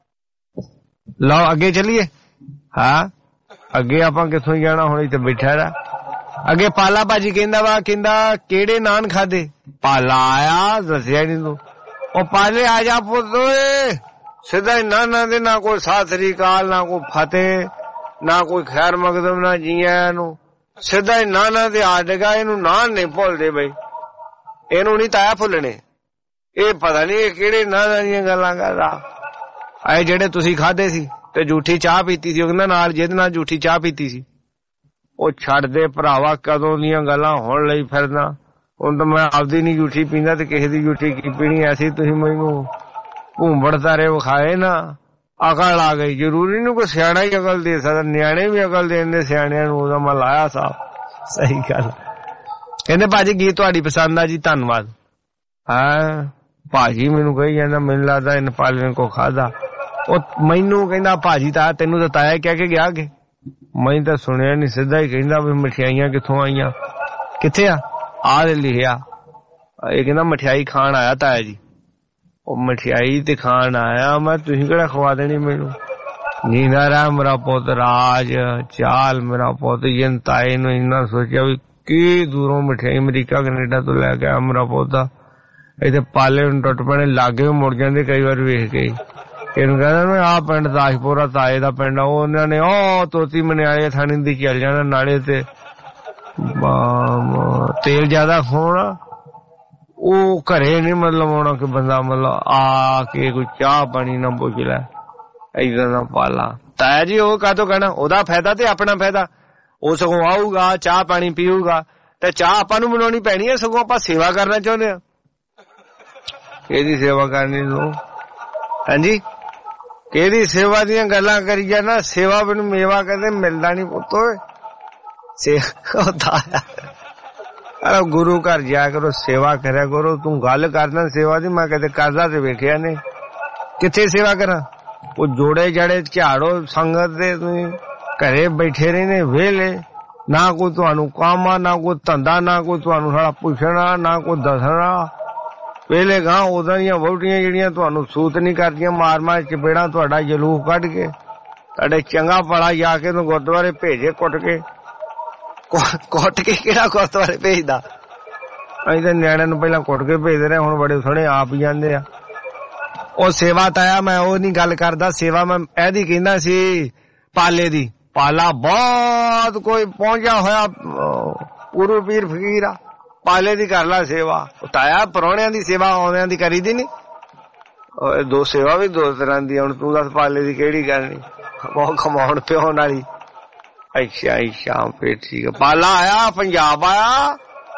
ਲਓ ਅੱਗੇ ਚੱਲੀਏ। ਹਾਂ ਅੱਗੇ ਆਪਾਂ ਕਿੱਥੋਂ ਜਾਣਾ? ਹੁਣ ਇੱਥੇ ਬੈਠਾ ਰਾ। ਅੱਗੇ ਪਾਲਾ ਭਾਜੀ ਕਹਿੰਦਾ ਵਾ, ਕਹਿੰਦਾ ਕਿਹੜੇ ਨਾਨ ਖਾਦੇ? ਪਾਲਾ ਆਇਆ ਦੱਸਿਆ ਨੀ ਤੂੰ। ਉਹ ਪਾਲੇ ਆ ਜਾ ਪੁੱਤ ਓਏ। ਸਿੱਧਾ ਹੀ ਨਾਨਾ ਦੇ, ਨਾ ਕੋਈ ਸਤਿ ਸ੍ਰੀ ਅਕਾਲ, ਨਾ ਕੋਈ ਫਤਿਹ, ਨਾ ਕੋਈ ਖੈਰ ਮਕਦਮ, ਨਾ ਜੀਆਂ ਨੂੰ। ਸਿੱਧਾ ਹੀ ਨਾਨਾ ਦੇ ਆ ਡਗਾ। ਇਹਨੂੰ ਨਾਨ ਨਹੀਂ ਭੁੱਲਦੇ ਬਈ। ਇਹਨੂੰ ਨੀ ਤਾਇਆ ਭੁੱਲਣੇ। ਇਹ ਪਤਾ ਨੀ ਇਹ ਕਿਹੜੇ ਨਾਨਾ ਦੀਆਂ ਗੱਲਾਂ ਕਰਦਾ। ਆਏ ਜਿਹੜੇ ਤੁਸੀਂ ਖਾਦੇ ਸੀ ਤੇ ਝੂਠੀ ਚਾਹ ਪੀਤੀ ਸੀ ਉਹਨਾਂ ਨਾਲ, ਜਿਹਦੇ ਨਾਲ ਝੂਠੀ ਚਾਹ ਪੀਤੀ ਸੀ। ਉਹ ਛੱਡ ਦੇ ਭਰਾਵਾ, ਕਦੋਂ ਦੀਆਂ ਗੱਲਾਂ ਹੁਣ ਲਈ ਫਿਰਦਾ। ਹੁਣ ਤਾਂ ਮੈਂ ਆਪਦੀ ਨੀ ਝੂਠੀ ਪੀਂਦਾ ਤੇ ਕਿਸੇ ਦੀ ਝੂਠੀ ਕੀ ਪੀਣੀ। ਐਸੀ ਤੁਸੀਂ ਮੈਨੂੰ ਭੂੰਬੜ ਤਾਰੇ ਵਿਖਾਏ ਨਾ, ਅਕਲ ਆ ਗਈ। ਜ਼ਰੂਰੀ ਨੀ ਕੋਈ ਸਿਆਣਾ ਹੀ ਅਕਲ ਦੇ ਸਕਦਾ, ਨਿਆਣੇ ਵੀ ਅਕਲ ਦੇ ਦਿੰਦੇ ਸਿਆਣਿਆਂ ਨੂੰ। ਉਹਦਾ ਮੈਂ ਲਾਇਆ ਸਾਹ। ਸਹੀ ਗੱਲ। ਕਹਿੰਦੇ ਭਾਜੀ ਗੀਤ ਤੁਹਾਡੀ ਪਸੰਦ ਆ ਜੀ, ਧੰਨਵਾਦ। ਹਾਂ ਭਾਜੀ ਮੈਨੂੰ ਕਹੀ ਜਾਂਦਾ ਮੈਨੂੰ ਲੱਗਦਾ ਇਹਨੇ ਪਾਲੇ ਕੋ ਖਾਦਾ। ਉਹ ਮੈਨੂੰ ਕਹਿੰਦਾ ਭਾਜੀ ਤਾਂ ਤੈਨੂੰ ਤਾਂ ਤਾਇਆ ਕਹਿ ਕੇ ਗਿਆ ਕਿ ਮੈਂ ਤਾਂ ਸੁਣਿਆ ਨੀ। ਸਿੱਧਾ ਹੀ ਕਹਿੰਦਾ ਵੀ ਮਠਿਆਈਆਂ ਕਿੱਥੋਂ ਆਈਆਂ? ਕਿੱਥੇ ਆ? ਆਹ ਲਿਖਿਆ। ਇਹ ਕਹਿੰਦਾ ਮਠਿਆਈ ਖਾਣ ਆਇਆ ਤਾਇਆ ਜੀ। ਉਹ ਮਠਿਆਈ ਤੇ ਖਾਣ ਆਇਆ ਮੈਂ, ਤੁਸੀਂ ਕਿਹੜਾ ਖਵਾ ਦੇਣੀ ਮੈਨੂੰ? ਨੀਂਦਾ ਰਿਹਾ ਮੇਰਾ ਪੁੱਤ ਰਾਜ ਚਾਲ। ਮੇਰਾ ਪੁੱਤ ਜਨ ਤਾਏ ਨੂੰ ਇੰਨਾ ਸੋਚਿਆ ਵੀ ਕੀ ਦੂਰੋਂ ਮਠਿਆਈ ਅਮਰੀਕਾ ਕੈਨੇਡਾ ਤੋਂ ਲੈ ਕੇ ਆ ਮੇਰਾ ਪੌਦਾ। ਇੱਥੇ ਪਾਲੇ ਨੂੰ ਟੁੱਟ ਪੈਣੇ, ਲਾਗੇ ਮੁੜ ਜਾਂਦੇ ਕਈ ਵਾਰ ਵੇਖ ਕੇ। ਇਹਨੂੰ ਕਹਿੰਦਾ ਆਹ ਪਿੰਡ ਦਾਸ਼ਪੁਰਾ ਤਾਏ ਦਾ ਪਿੰਡ ਆ। ਉਹਨਾਂ ਨੇ ਉਹ ਤੋਤੀ ਮਨਿਆਲੇ ਥਾਣੀ ਦੀ ਚੱਲ ਜਾਣਾ। ਨਾਲੇ ਤੇ ਤੇਲ ਜ਼ਿਆਦਾ ਖੋਣਾ। ਉਹ ਘਰੇ ਨੀ ਮਤਲਬ ਆਉਣਾ ਕਿ ਬੰਦਾ ਮਤਲਬ ਆ ਕੇ ਕੋਈ ਚਾਹ ਪਾਣੀ ਨਾ ਪੁੱਛ ਲੈ। ਏਦਾਂ ਦਾ ਪਾਲਾ। ਤਾਇਆ ਜੀ ਉਹ ਕਾਹਤੋਂ ਕਹਿਣਾ, ਉਹਦਾ ਫਾਇਦਾ ਤੇ ਆਪਣਾ ਫਾਇਦਾ। ਉਹ ਸਗੋਂ ਆਊਗਾ, ਚਾਹ ਪਾਣੀ ਪੀਊਗਾ, ਤੇ ਚਾਹ ਆਪਾਂ ਨੂੰ ਬਣਾਉਣੀ ਪੈਣੀ ਹੈ, ਸਗੋਂ ਆਪਾਂ ਸੇਵਾ ਕਰਨਾ ਚਾਹੁੰਦੇ ਆ। ਕਿਹਦੀ ਸੇਵਾ ਕਰਨੀ ਤੂੰ? ਹਾਂਜੀ, ਕਿਹਦੀ ਸੇਵਾ ਦੀਆਂ ਗੱਲਾਂ ਕਰੀ ਜਾਣਾ? ਸੇਵਾ ਮੈਨੂੰ ਮੇਵਾ ਕਹਿੰਦੇ ਮਿਲਦਾ ਨੀ ਪੁੱਤ। ਗੁਰੂ ਘਰ ਜਾ ਕਰੋ, ਸੇਵਾ ਕਰਿਆ ਕਰੋ। ਤੂੰ ਗੱਲ ਕਰਦਾ ਸੇਵਾ ਦੀ, ਮੈਂ ਕਦੇ ਕਰਦਾ ਤੇ ਵੇਖਿਆ ਨਹੀਂ। ਕਿੱਥੇ ਸੇਵਾ ਕਰਾਂ? ਉਹ ਜੋੜੇ ਜਾੜੇ ਝਾੜੋ ਸੰਗਤ ਦੇ, ਤੁਸੀਂ ਘਰੇ ਬੈਠੇ ਰਹਿੰਦੇ ਵਿਹਲੇ, ਨਾ ਕੋਈ ਤੁਹਾਨੂੰ ਕੰਮ ਆ, ਨਾ ਕੋਈ ਧੰਦਾ, ਨਾ ਕੋਈ ਤੁਹਾਨੂੰ ਸਾਲਾ ਪੁੱਛਣਾ, ਨਾ ਕੋਈ ਦੱਸਣਾ। ਵੇਲੇ ਗਾਂ ਉਦਾਂ ਦੀਆਂ ਵਹੁਟੀਆਂ ਜਿਹੜੀਆਂ ਤੁਹਾਨੂੰ ਸੂਤ ਨੀ ਕਰਦੀਆਂ, ਮਾਰ ਮਾਰ ਚਪੇੜਾਂ ਤੁਹਾਡਾ ਜਲੂਸ ਕੱਢ ਕੇ, ਤੁਹਾਡੇ ਚੰਗਾ ਭਲਾ ਜਾ ਕੇ ਤੂੰ ਗੁਰਦੁਆਰੇ ਭੇਜੇ ਕੁੱਟ ਕੇ। ਕੁੱਟ ਕੇ ਕਿਹੜਾ ਗੁਰਦੁਆਰੇ ਭੇਜਦਾ? ਅਸੀਂ ਤਾਂ ਨਿਆਣਿਆਂ ਨੂੰ ਪਹਿਲਾਂ ਕੁੱਟ ਕੇ ਭੇਜਦੇ ਰਹੇ, ਹੁਣ ਬੜੇ ਸੋਹਣੇ ਆਪ ਜਾਂਦੇ ਆ। ਉਹ ਸੇਵਾ ਤਾਇਆ ਮੈਂ ਉਹ ਨੀ ਗੱਲ ਕਰਦਾ, ਸੇਵਾ ਮੈਂ ਇਹਦੀ ਕਹਿੰਦਾ ਸੀ, ਪਾਲੇ ਦੀ। ਪਾਲਾ ਬਹੁਤ ਕੋਈ ਪਹੁੰਚਿਆ ਹੋਇਆ ਗੁਰੂ ਪੀਰ ਫਕੀਰ ਆ, ਪਾਲੇ ਦੀ ਕਰ ਲਾ ਸੇਵਾ। ਤਾਇਆ ਪ੍ਰਾਹੁਣਿਆਂ ਦੀ ਸੇਵਾ ਆਉਂਦਿਆਂ ਦੀ ਕਰੀ ਦੀ ਨੀ? ਦੋ ਸੇਵਾ ਵੀ ਦੋ ਤਰ੍ਹਾਂ ਦੀ। ਹੁਣ ਤੂੰ ਦੱਸ ਪਾਲੇ ਦੀ ਕਿਹੜੀ ਕਰਨੀ? ਬਹੁਤ ਖਮਾਉਣ ਪਿਆਉਣ ਵਾਲੀ। ਅੱਛਾ ਅੱਛਾ, ਫੇਰ ਠੀਕ ਆ। ਪਾਲਾ ਆਇਆ ਪੰਜਾਬ ਆਇਆ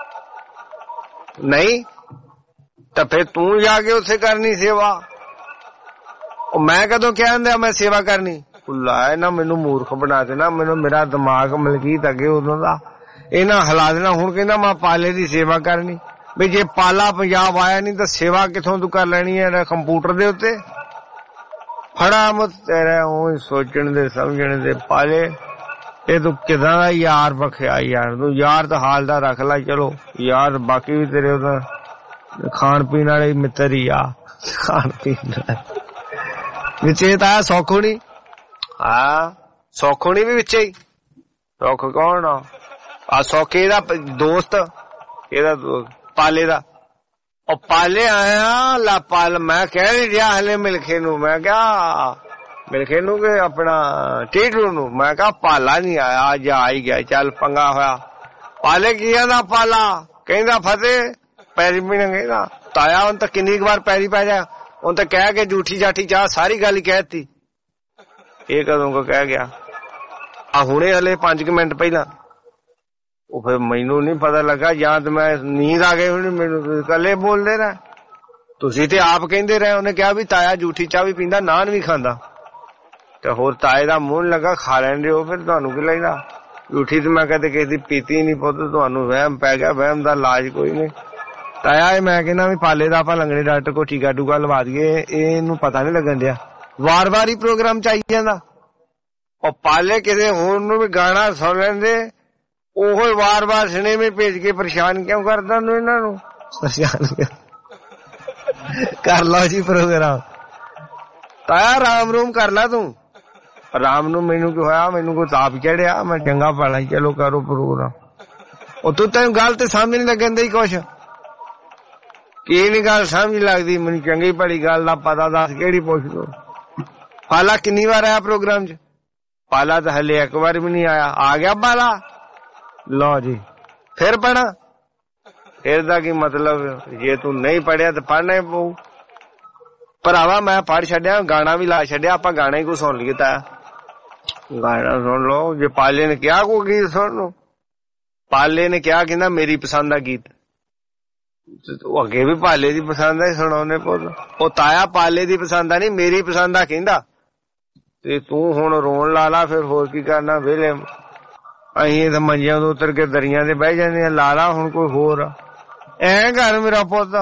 ਨਹੀਂ ਤਾਂ ਫੇਰ ਤੂੰ ਜਾ ਕੇ ਉੱਥੇ ਕਰਨੀ ਸੇਵਾ। ਉਹ ਮੈਂ ਕਦੋਂ ਕਹਿੰਦਾ ਮੈਂ ਸੇਵਾ ਕਰਨੀ? ਭੁੱਲਾ ਨਾ ਮੈਨੂੰ ਮੂਰਖ ਬਣਾ ਦੇਣਾ, ਮੈਨੂੰ ਮੇਰਾ ਦਿਮਾਗ ਮਲਕੀਤ ਅੱਗੇ ਉਦੋਂ ਦਾ ਇਹਨਾਂ ਹਿਲਾ ਦੇਣਾ। ਹੁਣ ਕਹਿੰਦਾ ਮੈਂ ਪਾਲੇ ਦੀ ਸੇਵਾ ਕਰਨੀ। ਵੀ ਜੇ ਪਾਲਾ ਪੰਜਾਬ ਆਇਆ ਨਹੀਂ ਤਾਂ ਸੇਵਾ ਕਿੱਥੋਂ ਤੂੰ ਕਰ ਲੈਣੀ ਹੈ ਕੰਪਿਊਟਰ ਦੇ ਉੱਤੇ? ਫੜਾ ਮਤ ਤੇਰਾ ਉਹ ਸੋਚਣ ਦੇ ਸਮਝਣ ਦੇ ਪਾਲੇ। ਇਹ ਤੂੰ ਕਿਦਾਂ ਦਾ ਯਾਰ ਬਖਿਆ ਯਾਰ? ਤੂੰ ਯਾਰ ਤਾਂ ਹਾਲ ਦਾ ਰੱਖ ਲੈ, ਚਲੋ ਯਾਰ ਬਾਕੀ ਵੀ ਤੇਰੇ ਉਹਦਾ ਖਾਣ ਪੀਣ ਵਾਲੇ ਮਿੱਤਰ ਹੀ ਆ। ਖਾਣ ਪੀਣ ਵਿੱਚੇ ਤਾਂ ਸੁੱਖ ਹੋਣੀ। ਹਾਂ ਸੁੱਖ ਹੋਣੀ ਵੀ ਵਿੱਚੇ ਹੀ। ਸੁੱਖ ਕੌਣ ਆ? ਸੁੱਖ ਇਹਦਾ ਦੋਸਤ, ਇਹਦਾ ਪਾਲੇ ਦਾ। ਉਹ ਪਾਲੇ ਆਇਆ ਲਾ ਪਾਲ। ਮੈਂ ਕਹਿ ਨੀ ਰਿਹਾ ਹਲੇ ਮਿਲਖੇ ਨੂੰ, ਮੈਂ ਕਿਹਾ ਮਿਲਖੇ ਨੂੰ ਕਿ ਆਪਣਾ ਟੀਟੂ ਨੂੰ। ਮੈਂ ਕਿਹਾ ਪਾਲਾ ਨੀ ਆਇਆ, ਅੱਜ ਆ ਹੀ ਗਿਆ। ਚੱਲ ਪੰਗਾ ਹੋਇਆ। ਪਾਲੇ ਕੀ ਕਹਿੰਦਾ? ਪਾਲਾ ਕਹਿੰਦਾ ਫਤਿਹ ਪੈਰੀ ਵੀ ਨਾ ਕਹਿੰਦਾ। ਤਾਇਆ ਹੁਣ ਤਾਂ ਕਿੰਨੀ ਕੁ ਵਾਰ ਪੈਰੀ ਪੈ ਜਾ, ਹੁਣ ਤਾਂ ਕਹਿ ਕੇ ਜੂਠੀ ਜਾਠੀ ਚਾਹ ਸਾਰੀ ਗੱਲ ਹੀ ਕਹਿ ਦਿੱਤੀ। ਇਹ ਕਦੋਂ ਕੋ ਕਹਿ ਗਿਆ? ਆ ਹੁਣੇ ਹਲੇ 5 ਮਿੰਟ ਪਹਿਲਾਂ। ਉਹ ਫਿਰ ਮੈਨੂੰ ਨੀ ਪਤਾ ਲੱਗਾ, ਜਾਂ ਤੇ ਮੈਂ ਨੀਂਦ ਆ ਗਈ ਹੁਣ ਮੈਨੂੰ। ਇਕੱਲੇ ਬੋਲਦੇ ਰਹੇ ਤੁਸੀਂ ਤੇ ਆਪ ਕਹਿੰਦੇ ਰਹੇ। ਉਹਨੇ ਕਿਹਾ ਵੀ ਤਾਇਆ ਜੂਠੀ ਚਾਹ ਵੀ ਪੀਂਦਾ, ਨਾਨ ਵੀ ਖਾਂਦਾ। ਤੇ ਹੋਰ ਤਾਏ ਦਾ ਮੂੰਹ ਲੱਗਾ ਖਾ ਲੈਂਦੇ ਹੋ, ਫਿਰ ਤੁਹਾਨੂੰ ਕੀ ਲੈਂਦਾ? ਜੂਠੀ ਤੇ ਮੈਂ ਕਦੇ ਕਿਸੇ ਦੀ ਪੀਤੀ ਨੀ ਪੁੱਤ, ਤੁਹਾਨੂੰ ਵਹਿਮ ਪੈ ਗਿਆ। ਵਹਿਮ ਦਾ ਇਲਾਜ ਕੋਈ ਨੀ ਤਾਇਆ। ਮੈਂ ਕਹਿੰਦਾ ਵੀ ਪਾਲੇ ਦਾ ਆਪਾਂ ਲੰਗੜੇ ਡਾਕਟਰ ਕੋ ਟੀਕਾ ਟੂਕਾ ਲਵਾ ਦਈਏ, ਇਹਨੂੰ ਪਤਾ ਨੀ ਲੱਗਣ ਡਿਆ। ਵਾਰ-ਵਾਰ ਹੀ ਪ੍ਰੋਗਰਾਮ ਚਾਹੀ ਜਾਂਦਾ। ਉਹ ਪਾਲੇ ਕਿਸੇ ਹੋਰ ਨੂੰ ਵੀ ਗਾਣਾ ਸੁਣ ਲੈਂਦੇ, ਉਹ ਵਾਰ-ਵਾਰ ਸਿਨੇਮੇ ਭੇਜ ਕੇ ਪਰੇਸ਼ਾਨ ਕਿਉਂ ਕਰਦਾ ਨੂੰ? ਇਹਨਾਂ ਨੂੰ ਪਰੇਸ਼ਾਨ ਕਰ ਲਓ ਜੀ ਪ੍ਰੋਗਰਾਮ। ਤਾਇਆ ਰਾਮ ਰੂਮ ਕਰ ਲਾ ਤੂੰ। ਰਾਮ ਨੂੰ ਮੈਨੂੰ ਕੀ ਹੋਇਆ? ਮੈਨੂੰ ਕੋਈ ਤਾਪ ਚੜਿਆ? ਮੈਂ ਚੰਗਾ ਪਾਲਾ, ਚਲੋ ਕਰੋ ਪ੍ਰੋਗਰਾਮ। ਉਹ ਤੂੰ ਤੈਨੂੰ ਗੱਲ ਤੇ ਸਮਝ ਨੀ ਲੱਗਣ ਦੀ ਕੁਛ? ਕੀ ਨੀ ਗੱਲ ਸਮਝ ਲੱਗਦੀ? ਮੈਨੂੰ ਚੰਗੀ ਭਲੀ ਗੱਲ ਦਾ ਪਤਾ ਦੱਸ, ਕਿਹੜੀ ਪੁੱਛ ਲੋ। ਪਾਲਾ ਕਿੰਨੀ ਵਾਰ ਆਇਆ ਪ੍ਰੋਗਰਾਮ ਚ? ਪਾਲਾ ਤਾਂ ਹਲੇ ਇੱਕ ਵਾਰ ਵੀ ਨੀ ਆਇਆ। ਆ ਗਿਆ ਪਾਲਾ? ਲਓ ਜੀ ਫਿਰ ਪੜ੍ਹਾ। ਫਿਰ ਦਾ ਕੀ ਮਤਲਬ? ਜੇ ਤੂੰ ਨਹੀਂ ਪੜ੍ਹਿਆ ਤਾਂ ਪੜ੍ਹਨਾ ਹੀ ਪਊ। ਭਰਾਵਾ ਮੈਂ ਪੜ੍ਹ ਛੱਡਿਆ, ਗਾਣਾ ਵੀ ਲਾ ਛੱਡਿਆ। ਆਪਾਂ ਗਾਣਾ ਹੀ ਕੋ ਸੁਣ ਲਈਏ। ਤਾਂ ਗਾਣਾ ਸੁਣ ਲਓ। ਜੇ ਪਾਲੇ ਨੇ ਕਿਹਾ ਕੋਈ ਗੀਤ ਸੁਣ ਲਓ। ਪਾਲੇ ਨੇ ਕਿਹਾ ਕਹਿੰਦਾ ਮੇਰੀ ਪਸੰਦ ਦਾ ਗੀਤ। ਉਹ ਅੱਗੇ ਵੀ ਪਾਲੇ ਦੀ ਪਸੰਦ ਆ ਸੁਣਾਉਣੇ ਪੁੱਤ। ਉਹ ਤਾਇਆ ਪਾਲੇ ਦੀ ਪਸੰਦ ਆ ਨੀ, ਮੇਰੀ ਪਸੰਦ ਆ ਕਹਿੰਦਾ। ਤੇ ਤੂੰ ਹੁਣ ਰੋਣ ਲਾ ਲਾ, ਫਿਰ ਹੋਰ ਕੀ ਕਰਨਾ ਵੇਲੇ। ਅਸੀਂ ਤਾਂ ਮੰਜਿਆਂ ਤੋਂ ਉਤਰ ਕੇ ਦਰੀਆਂ ਤੇ ਬਹਿ ਜਾਂਦੇ ਆ। ਲਾ ਲਾ ਹੁਣ ਕੋਈ ਹੋਰ। ਐ ਕਰ ਮੇਰਾ ਪੁੱਤ,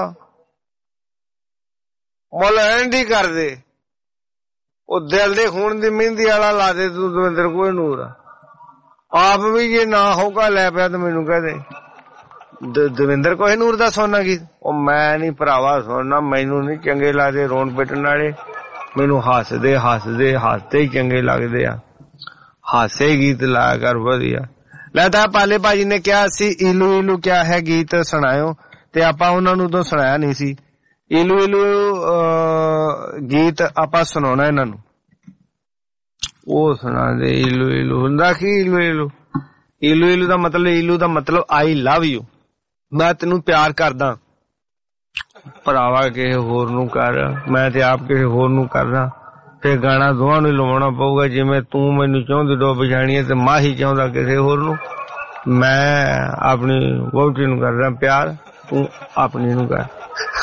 ਮੁੱਲ ਐਂਡ ਹੀ ਕਰਦੇ। ਉਹ ਦਿਲ ਦੇ ਖੂਨ ਦੀ ਮਹਿੰਦੀ ਵਾਲਾ ਲਾ ਦੇ ਤੂੰ ਦਵਿੰਦਰ ਕੋਈ ਨੂਰ। ਆਪ ਵੀ ਜੇ ਨਾ ਹੋਗਾ ਲੈ ਪਿਆ ਤਾਂ ਮੈਨੂੰ ਕਹਦੇ ਦਵਿੰਦਰ ਕੋਈ ਨੂਰ ਦਾ ਸੋਨਾ ਗੀਤ। ਉਹ ਮੈਂ ਨੀ ਭਰਾਵਾ ਸੁਣਨਾ, ਮੈਨੂੰ ਨੀ ਚੰਗੇ ਲੱਗਦੇ ਰੋਣ ਪਿੱਟਣ ਵਾਲੇ। ਮੈਨੂੰ ਹੱਸਦੇ ਹੱਸਦੇ ਹੱਸਦੇ ਹੀ ਚੰਗੇ ਲੱਗਦੇ ਆ। ਹਾਸੇ ਗੀਤ ਲਾਇਆ ਕਰ ਵਧੀਆ। ਲੈ ਤਾਂ ਪਾਲੇ ਭਾਜੀ ਨੇ ਕਿਹਾ ਸੀ ਇਲੂ ਇਲੂ ਕਿਆ ਹੈ ਗੀਤ ਸੁਣਾਇਓ, ਤੇ ਆਪਾਂ ਉਹਨਾਂ ਨੂੰ ਉਦੋਂ ਸੁਣਾਇਆ ਨਹੀਂ ਸੀ। ਇਲੂ ਇਲੂ ਗੀਤ ਆਪਾਂ ਸੁਣਾਉਣਾ ਇਹਨਾਂ ਨੂੰ। ਉਹ ਸੁਣਾ ਦੇ। ਇਲੂ ਇਲੂ ਹੁੰਦਾ ਕੀ? ਇਲੂ ਇਲੂ, ਇਲੂ ਇਲੂ ਦਾ ਮਤਲਬ, ਇਲੂ ਦਾ ਮਤਲਬ ਆਈ ਲਵ ਯੂ, ਮੈਂ ਤੈਨੂੰ ਪਿਆਰ ਕਰਦਾ। ਭਰਾਵਾ ਕਿਸੇ ਹੋਰ ਨੂੰ ਕਰ, ਮੈਂ ਤੇ ਆਪ ਕਿਸੇ ਹੋਰ ਨੂੰ ਕਰਦਾ। ਤੇ ਗਾਣਾ ਦੋਵਾਂ ਨੂੰ ਲਵਾਉਣਾ ਪਊਗਾ। ਜਿਵੇਂ ਤੂੰ ਮੈਨੂੰ ਚਾਹੁੰਦੀ ਡੋ ਪਛਾਣੀ ਤੇ ਮਾਹੀ ਚਾਹੁੰਦਾ ਕਿਸੇ ਹੋਰ ਨੂੰ। ਮੈਂ ਆਪਣੀ ਵਹੁਟੀ ਨੂੰ ਕਰਦਾ ਪਿਆਰ, ਤੂੰ ਆਪਣੀ ਨੂੰ ਕਰ।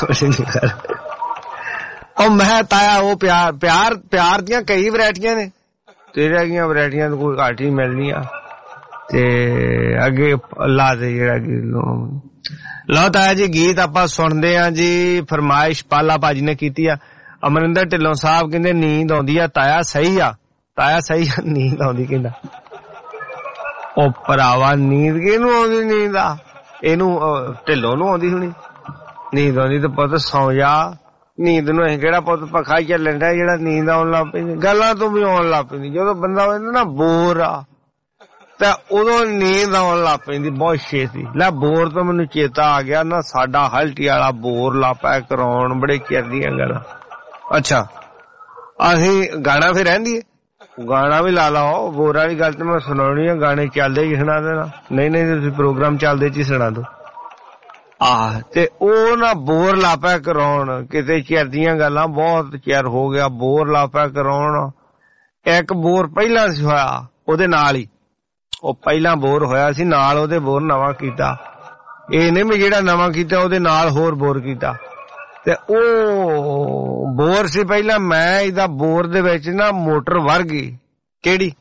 ਉਹ ਮੈਂ ਤਾਇਆ ਉਹ ਪਿਆਰ ਦੀਆਂ ਕਈ ਵੈਰਾਈਟੀਆਂ ਨੇ, ਤੇਰੇ ਅਗੀਆਂ ਵੈਰਾਈਟੀਆਂ ਤੋਂ ਕੋਈ ਘੱਟ ਹੀ ਮਿਲਣੀਆਂ। ਤੇ ਅੱਗੇ ਲਾ ਦੇ ਜਿਹੜਾ ਲਓ ਤਾਇਆ ਜੀ ਗੀਤ ਆਪਾਂ ਸੁਣਦੇ ਆ ਜੀ। ਫਰਮਾਇਸ਼ ਪਾਲਾ ਭਾਜੀ ਨੇ ਕੀਤੀ ਆ। ਅਮਰਿੰਦਰ ਢਿੱਲੋਂ ਸਾਹਿਬ ਕਹਿੰਦੇ ਨੀਂਦ ਆਉਂਦੀ ਆ ਤਾਇਆ ਸਹੀ ਆ, ਤਾਇਆ ਸਹੀ ਆ ਨੀਂਦ ਆਉਂਦੀ ਕਹਿੰਦਾ। ਉਹ ਭਰਾਵਾ ਨੀਂਦ ਕਿਹਨੂੰ ਆਉਂਦੀ? ਨੀਂਦ ਆ ਇਹਨੂੰ ਢਿੱਲੋਂ ਨੂੰ ਆਉਂਦੀ ਹੋਣੀ ਨੀਂਦ। ਆਉਂਦੀ ਤੇ ਪੁੱਤ ਸੌਂ ਜਾ। ਨੀਂਦ ਨੂੰ ਅਸੀਂ ਕਿਹੜਾ ਪੁੱਤ ਪੱਖਾ ਹੀ ਚੱਲਣ ਡਿਆ ਜਿਹੜਾ ਨੀਂਦ ਆਉਣ ਲੱਗ ਪੈਂਦੀ। ਗੱਲਾਂ ਤੋਂ ਵੀ ਆਉਣ ਲੱਗ ਪੈਂਦੀ। ਜਦੋਂ ਬੰਦਾ ਹੋ ਜਾਂਦਾ ਨਾ ਬੋਰ ਆ ਤਾਂ ਉਦੋਂ ਨੀਂਦ ਆਉਣ ਲੱਗ ਪੈਂਦੀ ਬਹੁਤ ਛੇਤੀ। ਲੈ ਬੋਰ ਤੋਂ ਮੈਨੂੰ ਚੇਤਾ ਆ ਗਿਆ ਨਾ, ਸਾਡਾ ਹਲਟੀ ਵਾਲਾ ਬੋਰ ਲਾਪਾ ਕਰਾਉਣ ਬੜੇ ਚਿਰ ਦੀਆਂ ਗੱਲਾਂ। ਅੱਛਾ ਅਸੀਂ ਗਾਣਾ ਫਿਰ ਰਹਿੰਦੀ ਹੈ, ਗਾਣਾ ਵੀ ਲਾ ਲਾਓ। ਬੋਰ ਵਾਲੀ ਗੱਲ ਤੇ ਮੈਂ ਸੁਣਾਉਣੀ ਆ, ਗਾਣੇ ਚੱਲਦੇ ਹੀ ਸੁਣਾ ਦੇਣਾ। ਨਹੀਂ ਤੁਸੀਂ ਪ੍ਰੋਗਰਾਮ ਚੱਲਦੇ ਚ ਹੀ ਸੁਣਾ ਦੋ। ਤੇ ਉਹ ਨਾ ਬੋਰ ਲਾਪਾ ਕਰਾਉਣ ਕਿਤੇ ਚਿਰ ਦੀਆਂ ਗੱਲਾਂ, ਬਹੁਤ ਚਿਰ ਹੋ ਗਿਆ ਬੋਰ ਲਾਪਾ ਕਰਾਉਣ। ਇੱਕ ਬੋਰ ਪਹਿਲਾਂ ਸੀ ਹੋਇਆ ਉਹਦੇ ਨਾਲ ਹੀ, ਉਹ ਪਹਿਲਾਂ ਬੋਰ ਹੋਇਆ ਸੀ ਨਾਲ ਉਹਦੇ ਬੋਰ ਨਵਾਂ ਕੀਤਾ। ਇਹ ਨਹੀਂ ਵੀ ਜਿਹੜਾ ਨਵਾਂ ਕੀਤਾ ਉਹਦੇ ਨਾਲ ਹੋਰ ਬੋਰ ਕੀਤਾ। ਤੇ ਉਹ ਬੋਰ ਸੀ ਪਹਿਲਾਂ। ਮੈਂ ਇਹਦਾ ਬੋਰ ਦੇ ਵਿੱਚ ਨਾ ਮੋਟਰ ਵਰ ਗਈ। ਕਿਹੜੀ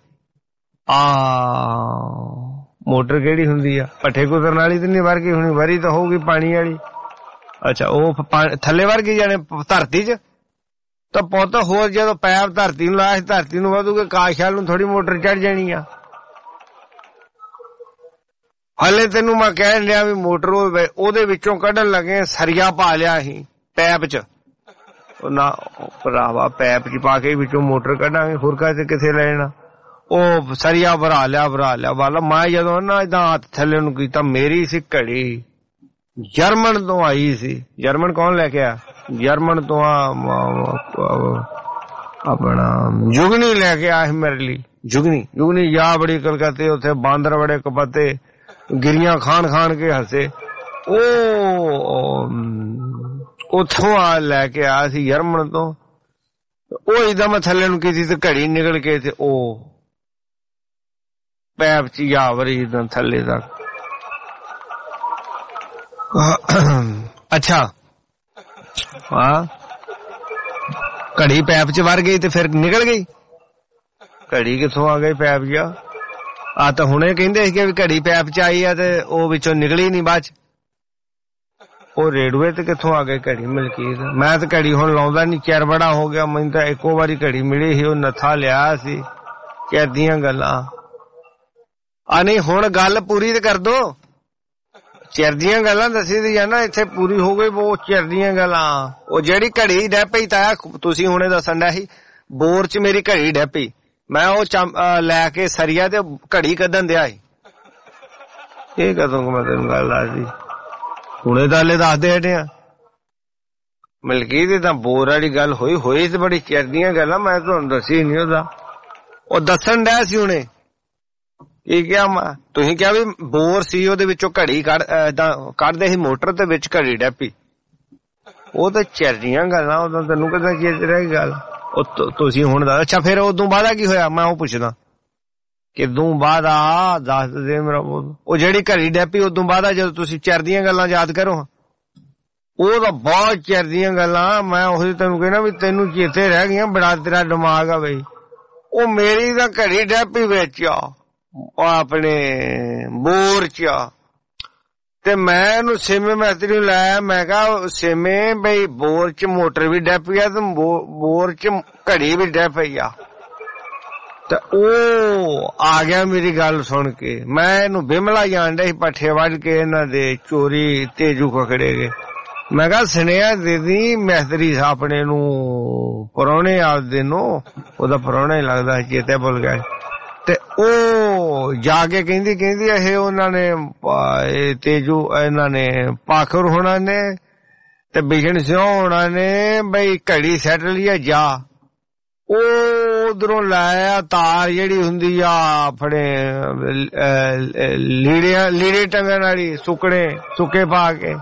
ਮੋਟਰ ਕਿਹੜੀ ਹੁੰਦੀ ਆ? ਪੱਠੇ ਕੁਤਰਨ ਵਾਲੀ ਤੇ ਨਹੀਂ ਵਰ ਗਈ ਹੋਣੀ, ਵਰੀ ਤਾਂ ਹੋਊਗੀ ਪਾਣੀ ਵਾਲੀ। ਅੱਛਾ ਉਹ ਥੱਲੇ ਵਰ ਗਈ ਜਾਣੇ ਧਰਤੀ ਚ। ਤਾਂ ਪੁੱਤ ਹੋਰ ਜਦੋਂ ਪੈਪ ਧਰਤੀ ਨੂੰ ਲਾਇਆ, ਧਰਤੀ ਨੂੰ ਵਧੂਗੇ ਕਾਸ਼ਾਲ ਨੂੰ ਥੋੜੀ ਮੋਟਰ ਚੜ ਜਾਣੀ ਆ। ਹਲੇ ਤੈਨੂੰ ਮੈਂ ਕਹਿ ਲਿਆ ਵੀ ਮੋਟਰ ਉਹਦੇ ਵਿੱਚੋਂ ਕੱਢਣ ਲੱਗੇ ਸਰੀਆ ਪਾ ਲਿਆ ਅਸੀਂ ਪੈਪ ਚ। ਉਹ ਨਾ ਭਰਾਵਾ ਪੈਪ ਚ ਪਾ ਕੇ ਵਿੱਚੋਂ ਮੋਟਰ ਕੱਢਾਂਗੇ, ਹੋਰ ਕਾਹਤੇ ਕਿੱਥੇ ਲੈਣਾ। ਉਹ ਸਰੀਆ ਭਰਾ ਲਿਆ ਵਾਲਾ। ਮੈਂ ਜਦੋਂ ਨਾ ਏਦਾਂ ਹੱਥ ਥੱਲੇ ਨੂੰ ਕੀਤਾ, ਮੇਰੀ ਸੀ ਘੜੀ ਜਰਮਨ ਤੋਂ ਆਈ ਸੀ। ਜਰਮਨ ਕੌਣ ਲੈ ਕੇ ਆ? ਜਰਮਨ ਤੋਂ ਆਪਣਾ ਜੁਗਨੀ ਲੈ ਕੇ ਆਇਆ ਸੀ ਮੇਰੇ ਲਈ। ਜੁਗਨੀ ਜਾ ਬੜੀ ਕਲਕੱਤੇ, ਉੱਥੇ ਬਾਂਦਰ ਬੜੇ ਕਪੱਤੇ, ਗਿਰੀਆਂ ਖਾਣ ਕੇ ਹੱਸੇ। ਉਹ ਉੱਥੋਂ ਲੈ ਕੇ ਆਇਆ ਸੀ ਜਰਮਨ ਤੋਂ। ਉਹ ਏਦਾਂ ਮੈਂ ਥੱਲੇ ਨੂੰ ਕੀਤੀ ਤੇ ਘੜੀ ਨਿਕਲ ਕੇ ਤੇ ਉਹ ਪੈਪ ਚ ਜਾ ਵਰੀ ਏਦਾਂ ਥੱਲੇ ਤੱਕ। ਅੱਛਾ ਹਾਂ ਘੜੀ ਪੈਪ ਚ ਵਰ ਗਈ ਤੇ ਫਿਰ ਨਿਕਲ ਗਈ। ਘੜੀ ਕਿੱਥੋਂ ਆ ਗਈ ਪੈਪ ਚ? ਆ ਤਾਂ ਹੁਣੇ ਕਹਿੰਦੇ ਸੀ ਕਿ ਵੀ ਘੜੀ ਪੈਪ ਚ ਆਈ ਆ ਤੇ ਉਹ ਵਿੱਚੋਂ ਨਿਕਲੀ ਨੀ ਬਾਅਦ ਚ। ਉਹ ਰੇਡੂਏ ਤੇ ਕਿੱਥੋਂ ਆ ਗਈ ਘੜੀ ਮਲਕੀਤ? ਮੈਂ ਤਾਂ ਘੜੀ ਹੁਣ ਲਾਉਂਦਾ ਨੀ, ਚਿਰ ਬੜਾ ਹੋ ਗਿਆ। ਮੈਨੂੰ ਤਾਂ ਇੱਕੋ ਵਾਰੀ ਘੜੀ ਮਿਲੀ ਸੀ, ਉਹ ਨੱਥਾ ਲਿਆ ਸੀ। ਚਿਰ ਦੀਆਂ ਗੱਲਾਂ ਨਹੀਂ ਹੁਣ ਗੱਲ ਪੂਰੀ ਤੇ ਕਰ ਦੋ। ਚਿਰ ਦੀਆਂ ਗੱਲਾਂ ਦੱਸੀ ਦੀ ਨਾ ਇੱਥੇ ਪੂਰੀ ਹੋ ਗਈ। ਬਹੁਤ ਚਿਰ ਦੀਆਂ ਗੱਲਾਂ। ਉਹ ਜਿਹੜੀ ਘੜੀ ਡਹਿ ਪਈ ਤਾਇਆ ਤੁਸੀਂ ਹੁਣੇ ਦੱਸਣ ਡਿਆ ਸੀ, ਬੋਰ ਚ ਮੇਰੀ ਘੜੀ ਡਹਿ ਪਈ। ਮੈਂ ਉਹ ਲੈ ਕੇ ਸਰੀਆ ਤੇ ਘੜੀ ਕੱਢਣ ਦਿਆ ਸੀ। ਇਹ ਕਦੋਂ ਮੈਂ ਤੈਨੂੰ ਗੱਲ ਦੱਸਦੀ, ਹੁਣੇ ਤਾਂ ਹਲੇ ਦੱਸਦੇ ਹਟੇ ਆ। ਮਲਕੀ ਦੀ ਤਾਂ ਬੋਰ ਵਾਲੀ ਗੱਲ ਹੋਈ ਤੇ ਬੜੀ ਚਿਰ ਦੀਆਂ ਗੱਲਾਂ ਮੈਂ ਤੁਹਾਨੂੰ ਦੱਸੀ ਨੀ। ਉਹਦਾ ਉਹ ਦੱਸਣ ਡਿਆ ਸੀ ਹੁਣੇ। ਕੀ ਕਿਹਾ ਮੈਂ? ਤੁਸੀਂ ਕਿਹਾ ਵੀ ਬੋਰ ਸੀ ਉਹਦੇ ਵਿੱਚੋਂ ਘੜੀ ਕੱਢਦੇ ਸੀ ਮੋਟਰ ਤੇ ਵਿੱਚ ਘੜੀ ਡੈਪੀ। ਉਹ ਤਾਂ ਚਿਰ ਦੀਆਂ ਗੱਲਾਂ, ਉਦੋਂ ਤੈਨੂੰ ਕਿੱਦਾਂ ਚੇਤੇ ਰਹਿ ਗੱਲ? ਉਹ ਤੁਸੀਂ ਹੁਣ ਦੱਸ। ਅੱਛਾ ਫਿਰ ਉਦੋਂ ਬਾਅਦ ਕੀ ਹੋਇਆ? ਮੈਂ ਉਹ ਪੁੱਛਦਾ ਕਿਦੋਂ ਬਾਅਦ ਦੱਸ ਦੇ ਮੇਰਾ। ਉਹ ਜਿਹੜੀ ਘੜੀ ਡੈਪੀ ਉਦੋਂ ਬਾਅਦ ਜਦੋਂ ਤੁਸੀਂ ਚਿਰ ਦੀਆਂ ਗੱਲਾਂ ਯਾਦ ਕਰੋ, ਉਹ ਤਾਂ ਬਹੁਤ ਚਿਰ ਦੀਆਂ ਗੱਲਾਂ। ਮੈਂ ਉਹੀ ਤੈਨੂੰ ਕਹਿਣਾ ਵੀ ਤੈਨੂੰ ਚੇਤੇ ਰਹਿ ਗਈਆਂ, ਬੜਾ ਤੇਰਾ ਦਿਮਾਗ ਆ ਬਈ। ਉਹ ਮੇਰੀ ਤਾਂ ਘੜੀ ਡੈਪੀ ਵਿੱਚ ਆ ਆਪਣੇ ਬੋਰ ਚ ਆ ਤੇ ਮੈਂ ਇਹਨੂੰ ਸੇਮੇ ਮਿਸਤਰੀ ਨੂੰ ਲਾਇਆ। ਮੈਂ ਕਿਹਾ ਸੇਮੇ ਬਈ ਬੋਰ ਚ ਮੋਟਰ ਵੀ ਡੈ ਪਈ ਆ ਤੇ ਬੋਰ ਚ ਘੜੀ ਵੀ ਡੈ ਪਈ ਆ। ਤੇ ਉਹ ਆ ਗਿਆ ਮੇਰੀ ਗੱਲ ਸੁਣ ਕੇ। ਮੈਂ ਇਹਨੂੰ ਬਿਮਲਾ ਜਾਣ ਡਿਆ ਸੀ, ਪੱਠੇ ਵੱਢ ਕੇ ਇਹਨਾਂ ਦੇ ਚੋਰੀ ਤੇਜੂ ਖੜੇ ਗਏ। ਮੈਂ ਕਿਹਾ ਸੁਨੇਹਾ ਦੇ ਦੀ ਮਿਸਤਰੀ ਆਪਣੇ ਨੂੰ, ਪ੍ਰਾਹੁਣੇ ਆਪਦੇ ਨੂੰ। ਉਹਦਾ ਪ੍ਰਾਹੁਣਾ ਹੀ ਲੱਗਦਾ, ਚੇਤੇ ਭੁੱਲ ਗਿਆ। ਤੇ ਉਹ ਜਾ ਕੇ ਕਹਿੰਦੀ ਇਹ ਉਹਨਾਂ ਨੇ ਤੇਜੂ ਇਹਨਾਂ ਨੇ ਪਾਖਰ ਹੋਣਾ ਨੇ ਤੇ ਬਿਸ਼ਨ ਸਿਉ ਹੋਣਾ ਨੇ ਬਈ ਘੜੀ ਸੈੱਟ ਲਈ ਜਾ। ਉਹ ਉਧਰੋਂ ਲਾਇਆ ਤਾਰ ਜਿਹੜੀ ਹੁੰਦੀ ਆ ਆਪਣੇ ਲੀੜੇ ਟੰਗਣ ਵਾਲੀ, ਸੁੱਕੇ ਪਾ ਕੇ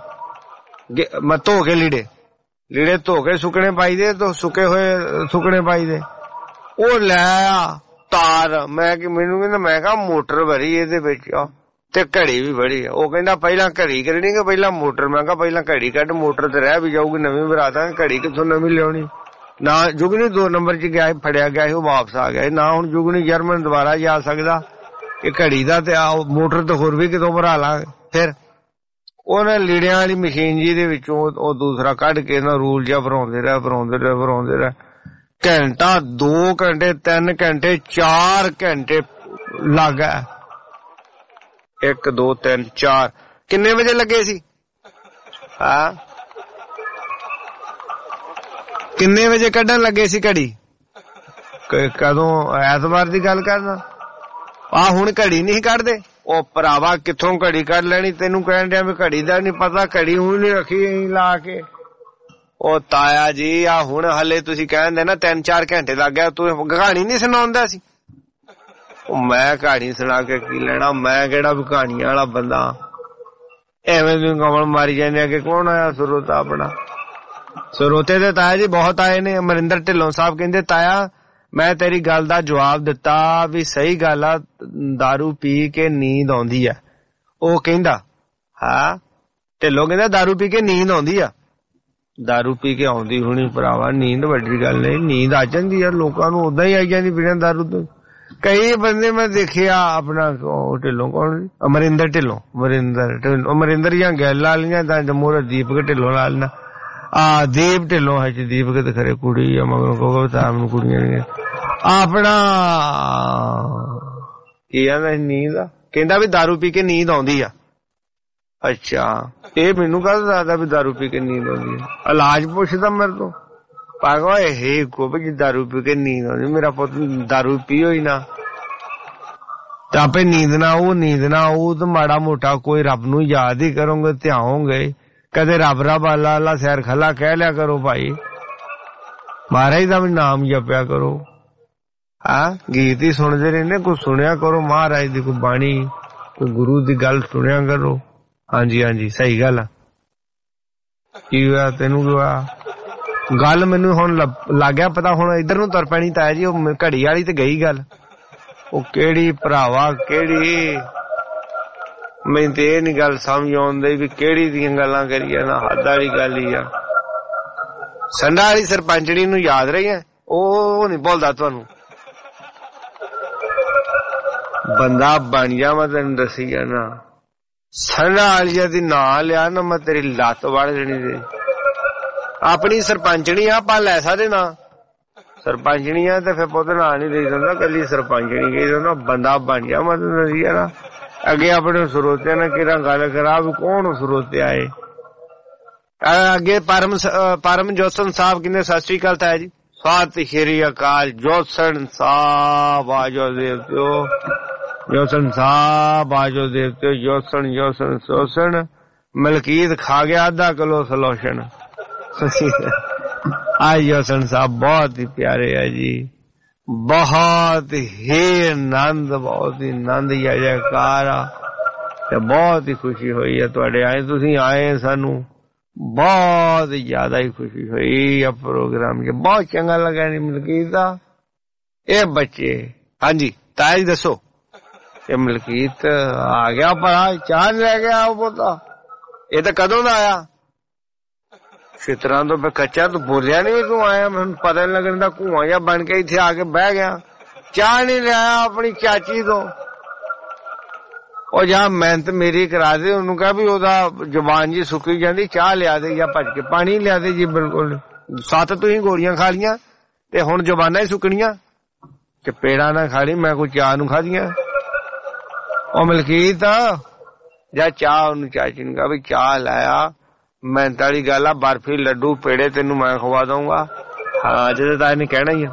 ਧੋ ਕੇ ਲੀੜੇ ਧੋ ਕੇ ਸੁੱਕਣੇ ਪਾਈਦੇ, ਸੁੱਕੇ ਹੋਏ ਸੁੱਕਣੇ ਪਾਈਦੇ। ਉਹ ਲੈ ਆ ਤਾਰ। ਮੈਂ ਕਿ ਮੈਨੂੰ ਕਹਿੰਦਾ, ਮੈਂ ਕਿਹਾ ਮੋਟਰ ਭਰੀ ਇਹਦੇ ਵਿੱਚ ਤੇ ਘੜੀ ਵੀ ਬੜੀ ਆ। ਉਹ ਕਹਿੰਦਾ ਪਹਿਲਾਂ ਘੜੀ ਕਰਨੀ ਕਿ ਪਹਿਲਾਂ ਮੋਟਰ। ਮੈਂ ਕਿਹਾ ਪਹਿਲਾਂ ਘੜੀ ਕੱਢ, ਮੋਟਰ ਤੇ ਰਹਿ ਵੀ ਜਾਊਗੀ, ਨਵੀਂ ਬਰਾ ਦਾਂਗੇ। ਘੜੀ ਕਿੱਥੋਂ ਨਵੀਂ ਲਿਆਉਣੀ? ਨਾ ਜੁਗਨੀ 2 ਨੰਬਰ ਚ ਗਿਆ, ਫੜਿਆ ਗਿਆ ਸੀ, ਉਹ ਵਾਪਸ ਆ ਗਿਆ। ਨਾ ਹੁਣ ਜੁਗਨੀ ਜਰਮਨ ਦੁਬਾਰਾ ਜਾ ਸਕਦਾ ਇਹ ਘੜੀ ਦਾ, ਤੇ ਮੋਟਰ ਤੇ ਹੋਰ ਵੀ ਕਿਤੋਂ ਭਰਾ ਲਾਂਗੇ। ਫਿਰ ਉਹਨੇ ਲੀੜਿਆਂ ਵਾਲੀ ਮਸ਼ੀਨ ਜੀ ਦੇ ਵਿੱਚੋਂ ਉਹ ਦੂਸਰਾ ਕੱਢ ਕੇ ਨਾ ਰੂਲ ਜਿਹਾ ਭਰਾਉਂਦੇ ਰਹੇ। ਘੰਟਾ, 2 ਘੰਟੇ, 3 ਘੰਟੇ, 4 ਘੰਟੇ ਲੱਗ ਗਏ। 1 2 3 4 ਕਿੰਨੇ ਵਜੇ ਲੱਗੇ ਸੀ? ਹਾਂ, ਕਿੰਨੇ ਵਜੇ ਕੱਢਣ ਲੱਗੇ ਸੀ ਘੜੀ? ਕਦੋਂ? ਐਤਵਾਰ ਦੀ ਗੱਲ ਕਰਨਾ। ਹੁਣ ਘੜੀ ਨਹੀਂ ਕੱਢਦੇ। ਉਹ ਭਰਾਵਾ ਕਿੱਥੋਂ ਘੜੀ ਕੱਢ ਲੈਣੀ? ਤੈਨੂੰ ਕਹਿਣ ਡਿਆ ਵੀ ਘੜੀ ਦਾ ਨੀ ਪਤਾ, ਘੜੀ ਹੁਣ ਨੀ ਰੱਖੀ ਲਾ ਕੇ। ਉਹ ਤਾਇਆ ਜੀ ਹੁਣ ਹਲੇ ਤੁਸੀਂ ਕਹਿੰਦੇ ਨਾ 3-4 ਘੰਟੇ ਲੱਗ ਗਿਆ, ਤੂੰ ਕਹਾਣੀ ਨੀ ਸੁਣਾਉਂਦਾ ਸੀ? ਮੈਂ ਕਹਾਣੀ ਸੁਣਾ ਕੇ ਕੀ ਲੈਣਾ? ਮੈਂ ਕਿਹੜਾ ਵੀ ਕਹਾਣੀਆਂ ਵਾਲਾ ਬੰਦਾ? ਐਵੇਂ ਤੁਸੀਂ ਕਮਲ ਮਾਰੀ ਜਾਂਦੇ ਕਿ ਕੌਣ ਆਇਆ ਸਰੋਤਾ ਆਪਣਾ? ਸਰੋਤੇ ਤੇ ਤਾਇਆ ਜੀ ਬਹੁਤ ਆਏ ਨੇ। ਅਮਰਿੰਦਰ ਢਿੱਲੋਂ ਸਾਹਿਬ ਕਹਿੰਦੇ, ਤਾਇਆ ਮੈਂ ਤੇਰੀ ਗੱਲ ਦਾ ਜਵਾਬ ਦਿੱਤਾ ਵੀ ਸਹੀ ਗੱਲ ਆ, ਦਾਰੂ ਪੀ ਕੇ ਨੀਂਦ ਆਉਂਦੀ ਆ। ਉਹ ਕਹਿੰਦਾ ਹਾਂ, ਢਿੱਲੋਂ ਕਹਿੰਦਾ ਦਾਰੂ ਪੀ ਕੇ ਨੀਂਦ ਆਉਂਦੀ ਆ। ਦਾਰੂ ਪੀ ਕੇ ਆਉਂਦੀ ਹੋਣੀ ਭਰਾਵਾ, ਨੀਂਦ ਵੱਡੀ ਗੱਲ ਨਹੀਂ, ਨੀਂਦ ਆ ਜਾਂਦੀ ਆ ਲੋਕਾਂ ਨੂੰ, ਓਦਾਂ ਹੀ ਆਈ ਜਾਂਦੀ ਬਿਨਾਂ ਦਾਰੂ ਤੋਂ। ਕਈ ਬੰਦੇ ਮੈਂ ਦੇਖਿਆ ਆਪਣਾ ਢਿੱਲੋਂ, ਕੌਣ? ਅਮਰਿੰਦਰ ਢਿੱਲੋਂ। ਅਮਰਿੰਦਰ ਜਾਂ ਗੈਲਾ ਵਾਲੀਆਂ ਤਾਂ ਜੰਮੂ ਦੀਪਕ ਢਿੱਲੋਂ ਨਾਲ ਨਾ ਦੀਪ ਢਿੱਲੋਂ ਹੈ। ਦੀਪਕ ਤੇ ਖਰੇ ਕੁੜੀ ਆ, ਮਗਰੋਂ ਕਹੋ ਤਾਂ ਨੂੰ ਕੁੜੀਆਂ ਨੇ ਆਪਣਾ ਕੀ ਕਹਿੰਦਾ ਨੀਂਦ ਆ, ਕਹਿੰਦਾ ਵੀ ਦਾਰੂ ਪੀ ਕੇ ਨੀਂਦ ਆਉਂਦੀ ਆ। ਅੱਛਾ, ਇਹ ਮੈਨੂੰ ਕਹਦਾ ਦੱਸਦਾ ਵੀ ਦਾਰੂ ਪੀ ਕੇ ਨੀਂਦ ਆਉਂਦੀ ਆ? ਇਲਾਜ ਪੁੱਛਦਾ ਮੇਰੇ ਤੋਂ ਪਾਗਲ। ਇਹ ਕੋ ਵੀ ਦਾਰੂ ਪੀ ਕੇ ਨੀਂਦ ਆਉਂਦੀ? ਮੇਰਾ ਪੁੱਤ ਦਾਰੂ ਪੀਓ ਹੀ ਨਾ ਤਾਂ ਆਪੇ ਨੀਂਦ ਨਾ ਆਊ ਤਾਂ ਮਾੜਾ ਮੋਟਾ ਕੋਈ ਰੱਬ ਨੂੰ ਯਾਦ ਹੀ ਕਰੋਗੇ, ਧਿਆਓਗੇ। ਕਦੇ ਰੱਬ ਅੱਲਾ ਅੱਲਾ ਸੈਰ ਖਲਾ ਕਹਿ ਲਿਆ ਕਰੋ ਭਾਈ, ਮਹਾਰਾਜ ਦਾ ਵੀ ਨਾਮ ਜਪਿਆ ਕਰੋ। ਗੀਤ ਹੀ ਸੁਣਦੇ ਰਹਿੰਦੇ, ਕੋਈ ਸੁਣਿਆ ਕਰੋ ਮਹਾਰਾਜ ਦੀ ਕੋਈ ਬਾਣੀ, ਕੋਈ ਗੁਰੂ ਦੀ ਗੱਲ ਸੁਣਿਆ ਕਰੋ। ਹਾਂਜੀ ਸਹੀ ਗੱਲ ਆ। ਕੀ ਹੋਇਆ ਤੈਨੂੰ? ਕੀ ਹੋਇਆ? ਗੱਲ ਮੈਨੂੰ ਹੁਣ ਲੱਗ ਗਿਆ ਪਤਾ, ਹੁਣ ਇੱਧਰ ਨੂੰ ਤੁਰ ਪੈਣੀ ਤਾਇਆ ਜੀ। ਉਹ ਘੜੀ ਵਾਲੀ ਤੇ ਗਈ ਗੱਲ। ਉਹ ਕਿਹੜੀ ਭਰਾਵਾ ਕਿਹੜੀ? ਮੈਨੂੰ ਤੇ ਇਹ ਨੀ ਗੱਲ ਸਮਝ ਆਉਂਦੀ ਵੀ ਕਿਹੜੀ ਦੀਆਂ ਗੱਲਾਂ ਕਰੀਏ ਨਾ, ਹੱਦ ਵਾਲੀ ਗੱਲ ਹੀ ਆ। ਸੰਡਾ ਵਾਲੀ ਸਰਪੰਚਣੀ ਨੂੰ ਯਾਦ ਰਹੀ ਹੈ? ਉਹ ਨੀ ਭੁੱਲਦਾ ਤੁਹਾਨੂੰ। ਬੰਦਾ ਬਣ ਜਾ, ਮੈਂ ਤੈਨੂੰ ਦੱਸੀ ਜਾਣਾ। ਸੰਡਾ ਵਾਲੀ ਦੀ ਨਾਂ ਲਿਆ ਨਾ, ਮੈਂ ਤੇਰੀ ਲੱਤ ਵੜ ਦੇਣੀ ਤੇ। ਆਪਣੀ ਸਰਪੰਚਣੀ ਆ, ਆਪਾਂ ਲੈ ਸਕਦੇ ਨਾ ਸਰਪੰਚਣੀ ਆ ਤੇ ਫਿਰ ਪੁੱਤ ਨਾਂ ਨੀ ਦੇ ਦਿੰਦਾ, ਕੱਲੀ ਸਰਪੰਚਣੀ ਕਹੀ ਦਿੰਦਾ। ਬੰਦਾ ਬਣ ਜਾ, ਮੈਂ ਤੈਨੂੰ ਦੱਸੀ ਜਾਣਾ। ਅੱਗੇ ਆਪਣੇ ਸਰੋਤਿਆਂ ਨਾਲ ਕਿਹੜਾ ਗੱਲ ਕਰਾ ਵੀ ਕੌਣ ਸਰੋਤੇ ਆਏ। ਅੱਗੇ ਪਰਮ ਜੋਸਨ ਸਾਹਿਬ ਕਹਿੰਦੇ ਸਤਿ ਸ੍ਰੀ ਅਕਾਲ ਤਾਇਆ ਜੀ। ਸਤਿ ਸ਼੍ਰੀ ਅਕਾਲ ਜੋਸਨ ਸਾਹਿਬ, ਆਜੋ ਦੇਵਤਿਓ, ਜੋਸਨ ਸਾਹਿਬ ਆਜੋ ਦੇਵਤਿਓ। ਜੋਸਨ ਮਲਕੀਤ ਖਾ ਗਿਆ ਅੱਧਾ ਕਿਲੋ ਸਲੋਸ਼ਨ। ਆਜ ਜੋਸਨ ਸਾਹਿਬ ਬਹੁਤ ਹੀ ਪਿਆਰੇ ਹੈ ਜੀ, ਬਹੁਤ ਹੀ ਆਨੰਦ ਜੈਕਾਰ ਆ ਤੇ ਬਹੁਤ ਹੀ ਖੁਸ਼ੀ ਹੋਈ ਹੈ ਤੁਹਾਡੇ ਆਏ। ਤੁਸੀਂ ਆਏ, ਸਾਨੂੰ ਬਹੁਤ ਜ਼ਿਆਦਾ ਹੀ ਖੁਸ਼ੀ ਹੋਈ ਆ ਪ੍ਰੋਗਰਾਮ ਚ, ਬਹੁਤ ਚੰਗਾ ਲੱਗਾ ਨੀ ਮਲਕੀਤ ਦਾ। ਇਹ ਬੱਚੇ ਹਾਂਜੀ ਤਾਇਆ ਜੀ ਦੱਸੋ। ਇਹ ਮਲਕੀਤ ਆ ਗਿਆ ਭਰਾ, ਚਾਹ ਲੈ ਗਿਆ ਉਹ ਪੋਤਾ। ਇਹ ਤਾਂ ਕਦੋਂ ਦਾ ਆਇਆ? ਛਿੱਤਰਾਂ ਤੋਂ ਮੈਂ ਕੱਚਾ, ਤੂੰ ਬੋਲਿਆ ਨੀ ਤੂੰ ਆਇਆ? ਮੈਨੂੰ ਪਤਾ ਨੀ ਲੱਗਣ ਦਾ, ਧੂਆਂ ਜਿਹਾ ਬਣ ਕੇ ਇੱਥੇ ਆ ਕੇ ਬਹਿ ਗਿਆ। ਚਾਹ ਨੀ ਲਿਆ ਆਪਣੀ ਚਾਚੀ ਤੋਂ? ਉਹ ਜਾਂ ਮਿਹਨਤ ਮੇਰੀ ਕਰਾ ਦੇ, ਉਹਨੂੰ ਕਹਾਂ ਵੀ ਉਹਦਾ ਜ਼ੁਬਾਨ ਜੀ ਸੁੱਕੀ ਜਾਂਦੀ, ਚਾਹ ਲਿਆ ਦੇ ਜਾਂ ਭੱਜ ਕੇ ਪਾਣੀ ਲਿਆ ਦੇ ਜੀ। ਬਿਲਕੁਲ 7 ਤੁਸੀਂ ਗੋਲੀਆਂ ਖਾ ਲੀਆਂ ਤੇ ਹੁਣ ਜ਼ੁਬਾਨਾਂ ਹੀ ਸੁੱਕਣੀਆਂ, ਚਪੇੜਾਂ ਨਾ ਖਾ ਲਈ, ਮੈਂ ਕੋਈ ਚਾਹ ਨੂੰ ਖਾਧੀਆਂ। ਉਹ ਮਲਕੀਤ ਜਾਂ ਚਾਹ, ਉਹਨੂੰ ਚਾਚੀ ਨੂੰ ਕਹਾ ਵੀ ਚਾਹ ਲਾਇਆ। ਮਿਹਨਤ ਵਾਲੀ ਗੱਲ ਆ, ਬਰਫੀ ਲੱਡੂ ਪੇੜੇ ਤੈਨੂੰ ਮੈਂ ਖਵਾ ਦਊਂਗਾ। ਹਾਂ ਜਦੋਂ ਤਾਂ ਇਹਨੇ ਕਹਿਣਾ ਹੀ ਆ।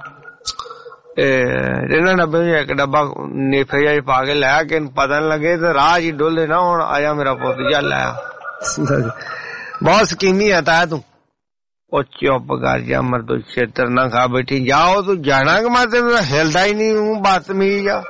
ਇਹਨਾਂ ਡੱਬੇ ਇੱਕ ਡੱਬਾ ਨੇਫੇ ਜਿਹਾ ਪਾ ਕੇ ਲੈ ਕੇ ਪਤਾ ਨੀ ਲੱਗੇ ਤੇ ਰਾਹ ਹੀ ਡੋਲੇ ਨਾ। ਹੁਣ ਆਇਆ ਮੇਰਾ ਪੁੱਤ ਜਾ ਲਾਇਆ। ਬਹੁਤ ਸਕੀਮੀ ਆ ਤਾਇਆ ਤੂੰ। ਉਹ ਚੁੱਪ ਕਰ ਜਾ ਮਰਦੋ, ਛੇਤਰ ਨਾ ਖਾ ਬੈਠੀ। ਜਾਓ ਤੂੰ ਜਾਣਾ ਕਿ ਮੈਂ ਤੈਨੂੰ ਹਿਲਦਾ ਹੀ ਨੀ ਹੂੰ, ਬਦਤਮੀਜ਼ ਆ।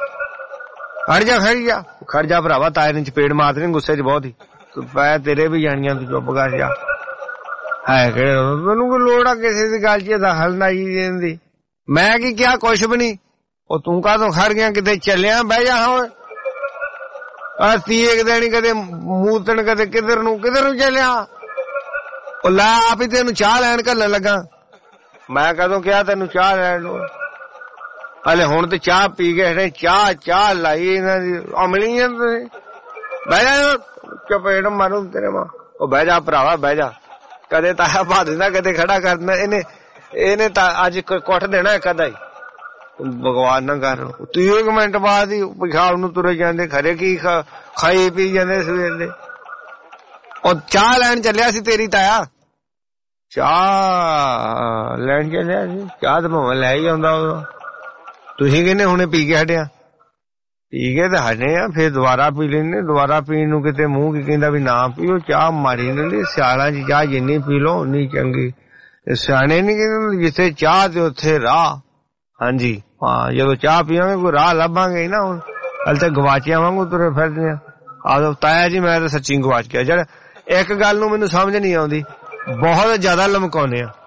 ਖੜ ਜਾ ਭਰਾਵਾ, ਤਾਏ ਨੇ ਚਪੇੜ ਮਾਰਨੀ ਗੁੱਸੇ ਚ ਬਹੁਤ ਹੀ। ਪੈ ਤੇਰੇ ਵੀ ਜਾਣੀਆਂ, ਤੂੰ ਚੁੱਪ ਕਰ ਜਾ। ਹੈ ਕਿਹੜੇ ਤੈਨੂੰ ਕੋਈ ਲੋੜ ਆ ਕਿਸੇ ਦੀ ਗੱਲ ਚ ਦਖਲ ਨਾ ਜੀ ਦੇਣ ਦੀ? मैं की क्या कुछ भी नहीं। ਉਹ ਤੂੰ ਕਾਹਤੋਂ ਖੜ ਗਿਆ ਕਿਤੇ ਚੱਲਿਆ ਬਹਿ ਜਾ ਹੁਣ ਅਸੀਂ ਇੱਕ ਦਿਨ ਕਦੇ ਮੂਤਣ ਕਦੇ ਕਿਧਰ ਨੂੰ ਚੱਲਿਆ। ਉਹ ਲੈ ਆਪ ਹੀ ਤੈਨੂੰ ਚਾਹ ਲੈਣ ਘੱਲਣ ਲੱਗਾ। ਮੈਂ ਕਦੋਂ ਕਿਹਾ ਤੈਨੂੰ ਚਾਹ ਲੈਣ ਨੂੰ? ਹਲੇ ਹੁਣ ਤੇ ਚਾਹ ਪੀ ਕੇ ਹਟੇ। ਚਾਹ ਲਾਈ ਇਹਨਾਂ ਦੀ ਅਮਲੀ ਆ ਤੁਸੀਂ। ਬਹਿ ਜਾ ਚਪੇੜ ਮਾਰੂ ਤੇਰੇ ਮਾਂ। ਉਹ ਬਹਿ ਜਾ ਭਰਾਵਾ ਬਹਿ ਜਾ। ਕਦੇ ਤਾਇਆ ਪਾ ਦਿੰਦਾ ਕਦੇ ਖੜਾ ਕਰ ਦਿੰਦਾ। ਇਹਨੇ ਤਾਂ ਅੱਜ ਕੁੱਟ ਦੇਣਾ ਇੱਕ ਅੱਧਾ ਹੀ। ਭਗਵਾਨ ਨਾ ਕਰ। 30 ਮਿੰਟ ਬਾਅਦ ਹੀ ਪਿਸ਼ਾਬ ਨੂੰ ਤੁਰੇ ਜਾਂਦੇ। ਖਰੇ ਕੀ ਖਾਈ ਪੀ ਜਾਂਦੇ ਸਵੇਰ ਦੇ। ਉਹ ਚਾਹ ਲੈਣ ਚੱਲਿਆ ਸੀ ਤੇਰੀ ਤਾਇਆ। ਚਾਹ ਲੈਣ ਚੱਲਿਆ ਸੀ। ਚਾਹ ਤਾਂ ਭਾਵੇਂ ਲੈ ਹੀ ਆਉਂਦਾ ਉਦੋਂ। ਤੁਸੀਂ ਕਹਿੰਦੇ ਹੁਣੇ ਪੀ ਕੇ ਹਟਿਆ। ਪੀ ਕੇ ਤਾਂ ਹਟੇ ਆ ਫਿਰ ਦੁਬਾਰਾ ਪੀ ਲੈਂਦੇ। ਦੁਬਾਰਾ ਪੀਣ ਨੂੰ ਕਿਤੇ ਮੂੰਹ ਕੀ ਕਹਿੰਦਾ ਵੀ ਨਾ ਪੀਓ। ਚਾਹ ਮਾਰੀ ਨਹੀਂ। ਸਿਆਲਾਂ ਚ ਚਾਹ ਜਿੰਨੀ ਪੀ ਲਓ ਉਨੀ ਚੰਗੀ। ਸਿਆਣੇ ਨੀ ਕਹਿੰਦੇ ਜਿੱਥੇ ਚਾਹ ਤੇ ਉੱਥੇ ਰਾਹ। ਹਾਂਜੀ ਹਾਂ ਜਦੋਂ ਚਾਹ ਪੀਵਾਂਗੇ ਕੋਈ ਰਾਹ ਲੱਭਾਂਗੇ ਨਾ। ਹੁਣ ਹਲ ਤਾਂ ਗਵਾਚਿਆਂ ਵਾਂਗੂ ਤੁਰੇ ਫਿਰਦੇ ਆ। ਆਹ ਤਾਇਆ ਜੀ ਮੈਂ ਤਾਂ ਸੱਚੀ ਗਵਾਚ ਗਿਆ। ਜਿਹੜਾ ਇੱਕ ਗੱਲ ਨੂੰ ਮੈਨੂੰ ਸਮਝ ਨਹੀਂ ਆਉਂਦੀ ਬਹੁਤ ਜ਼ਿਆਦਾ ਲਮਕਾਉਂਦੇ ਆ।